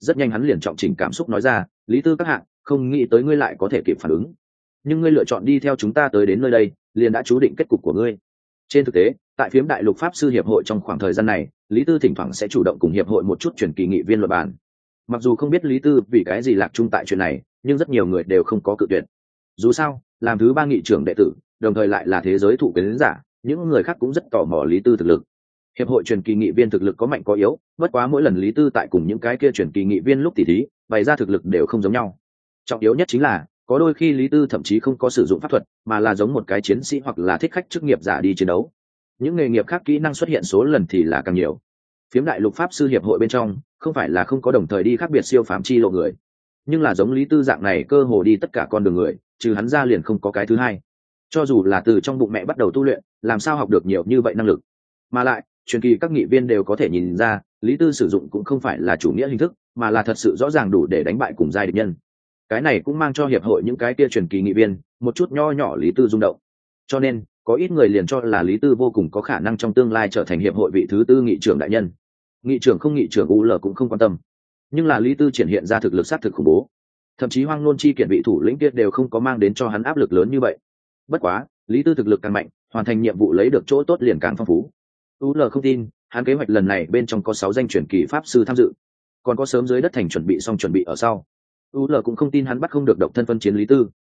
A: rất nhanh hắn liền trọng chỉnh cảm xúc nói ra, lý tư các hạng, không nghĩ tới ngươi lại có thể kịp phản ứng, nhưng ngươi lựa chọn đi theo chúng ta tới đến nơi đây liền đã chú định kết cục của ngươi. Trên thực tế, tại phiếm đại lục pháp sư hiệp hội trong khoảng thời gian này, lý tư thỉnh thoảng sẽ chủ động cùng hiệp hội một chút truyền kỳ nghị viên luận bàn. Mặc dù không biết lý tư vì cái gì lạc chung tại chuyện này, nhưng rất nhiều người đều không có cự tuyệt. Dù sao, làm thứ ba nghị trưởng đệ tử, đồng thời lại là thế giới thụ quyến giả, những người khác cũng rất tò mò lý tư thực lực. Hiệp hội truyền kỳ nghị viên thực lực có mạnh có yếu, bất quá mỗi lần lý tư tại cùng những cái kia truyền kỳ nghị viên lúc tỉ thí, bày ra thực lực đều không giống nhau. Trọng yếu nhất chính là có đôi khi lý tư thậm chí không có sử dụng pháp thuật, mà là giống một cái chiến sĩ hoặc là thích khách chức nghiệp giả đi chiến đấu. Những nghề nghiệp khác kỹ năng xuất hiện số lần thì là càng nhiều. Phiếm đại lục pháp sư hiệp hội bên trong không phải là không có đồng thời đi khác biệt siêu phàm chi lộ người, nhưng là giống lý tư dạng này cơ hồ đi tất cả con đường người, trừ hắn ra liền không có cái thứ hai. Cho dù là từ trong bụng mẹ bắt đầu tu luyện, làm sao học được nhiều như vậy năng lực. Mà lại truyền kỳ các nghị viên đều có thể nhìn ra lý tư sử dụng cũng không phải là chủ nghĩa hình thức, mà là thật sự rõ ràng đủ để đánh bại cùng giai địch nhân. Cái này cũng mang cho hiệp hội những cái kia truyền kỳ nghị viên một chút nho nhỏ lý tư rung động. Cho nên có ít người liền cho là lý tư vô cùng có khả năng trong tương lai trở thành hiệp hội vị thứ tư nghị trưởng đại nhân. Nghị trưởng không nghị trưởng UL cũng không quan tâm, nhưng là lý tư triển hiện ra thực lực sát thực khủng bố, thậm chí hoang nôn chi kiện vị thủ lĩnh kia đều không có mang đến cho hắn áp lực lớn như vậy. Bất quá lý tư thực lực càng mạnh, hoàn thành nhiệm vụ lấy được chỗ tốt liền càng phong phú. UL không tin hắn kế hoạch lần này bên trong có 6 danh truyền kỳ pháp sư tham dự, còn có sớm dưới đất thành chuẩn bị xong chuẩn bị ở sau. UL cũng không tin hắn bắt không được độc thân phân chiến lý tư,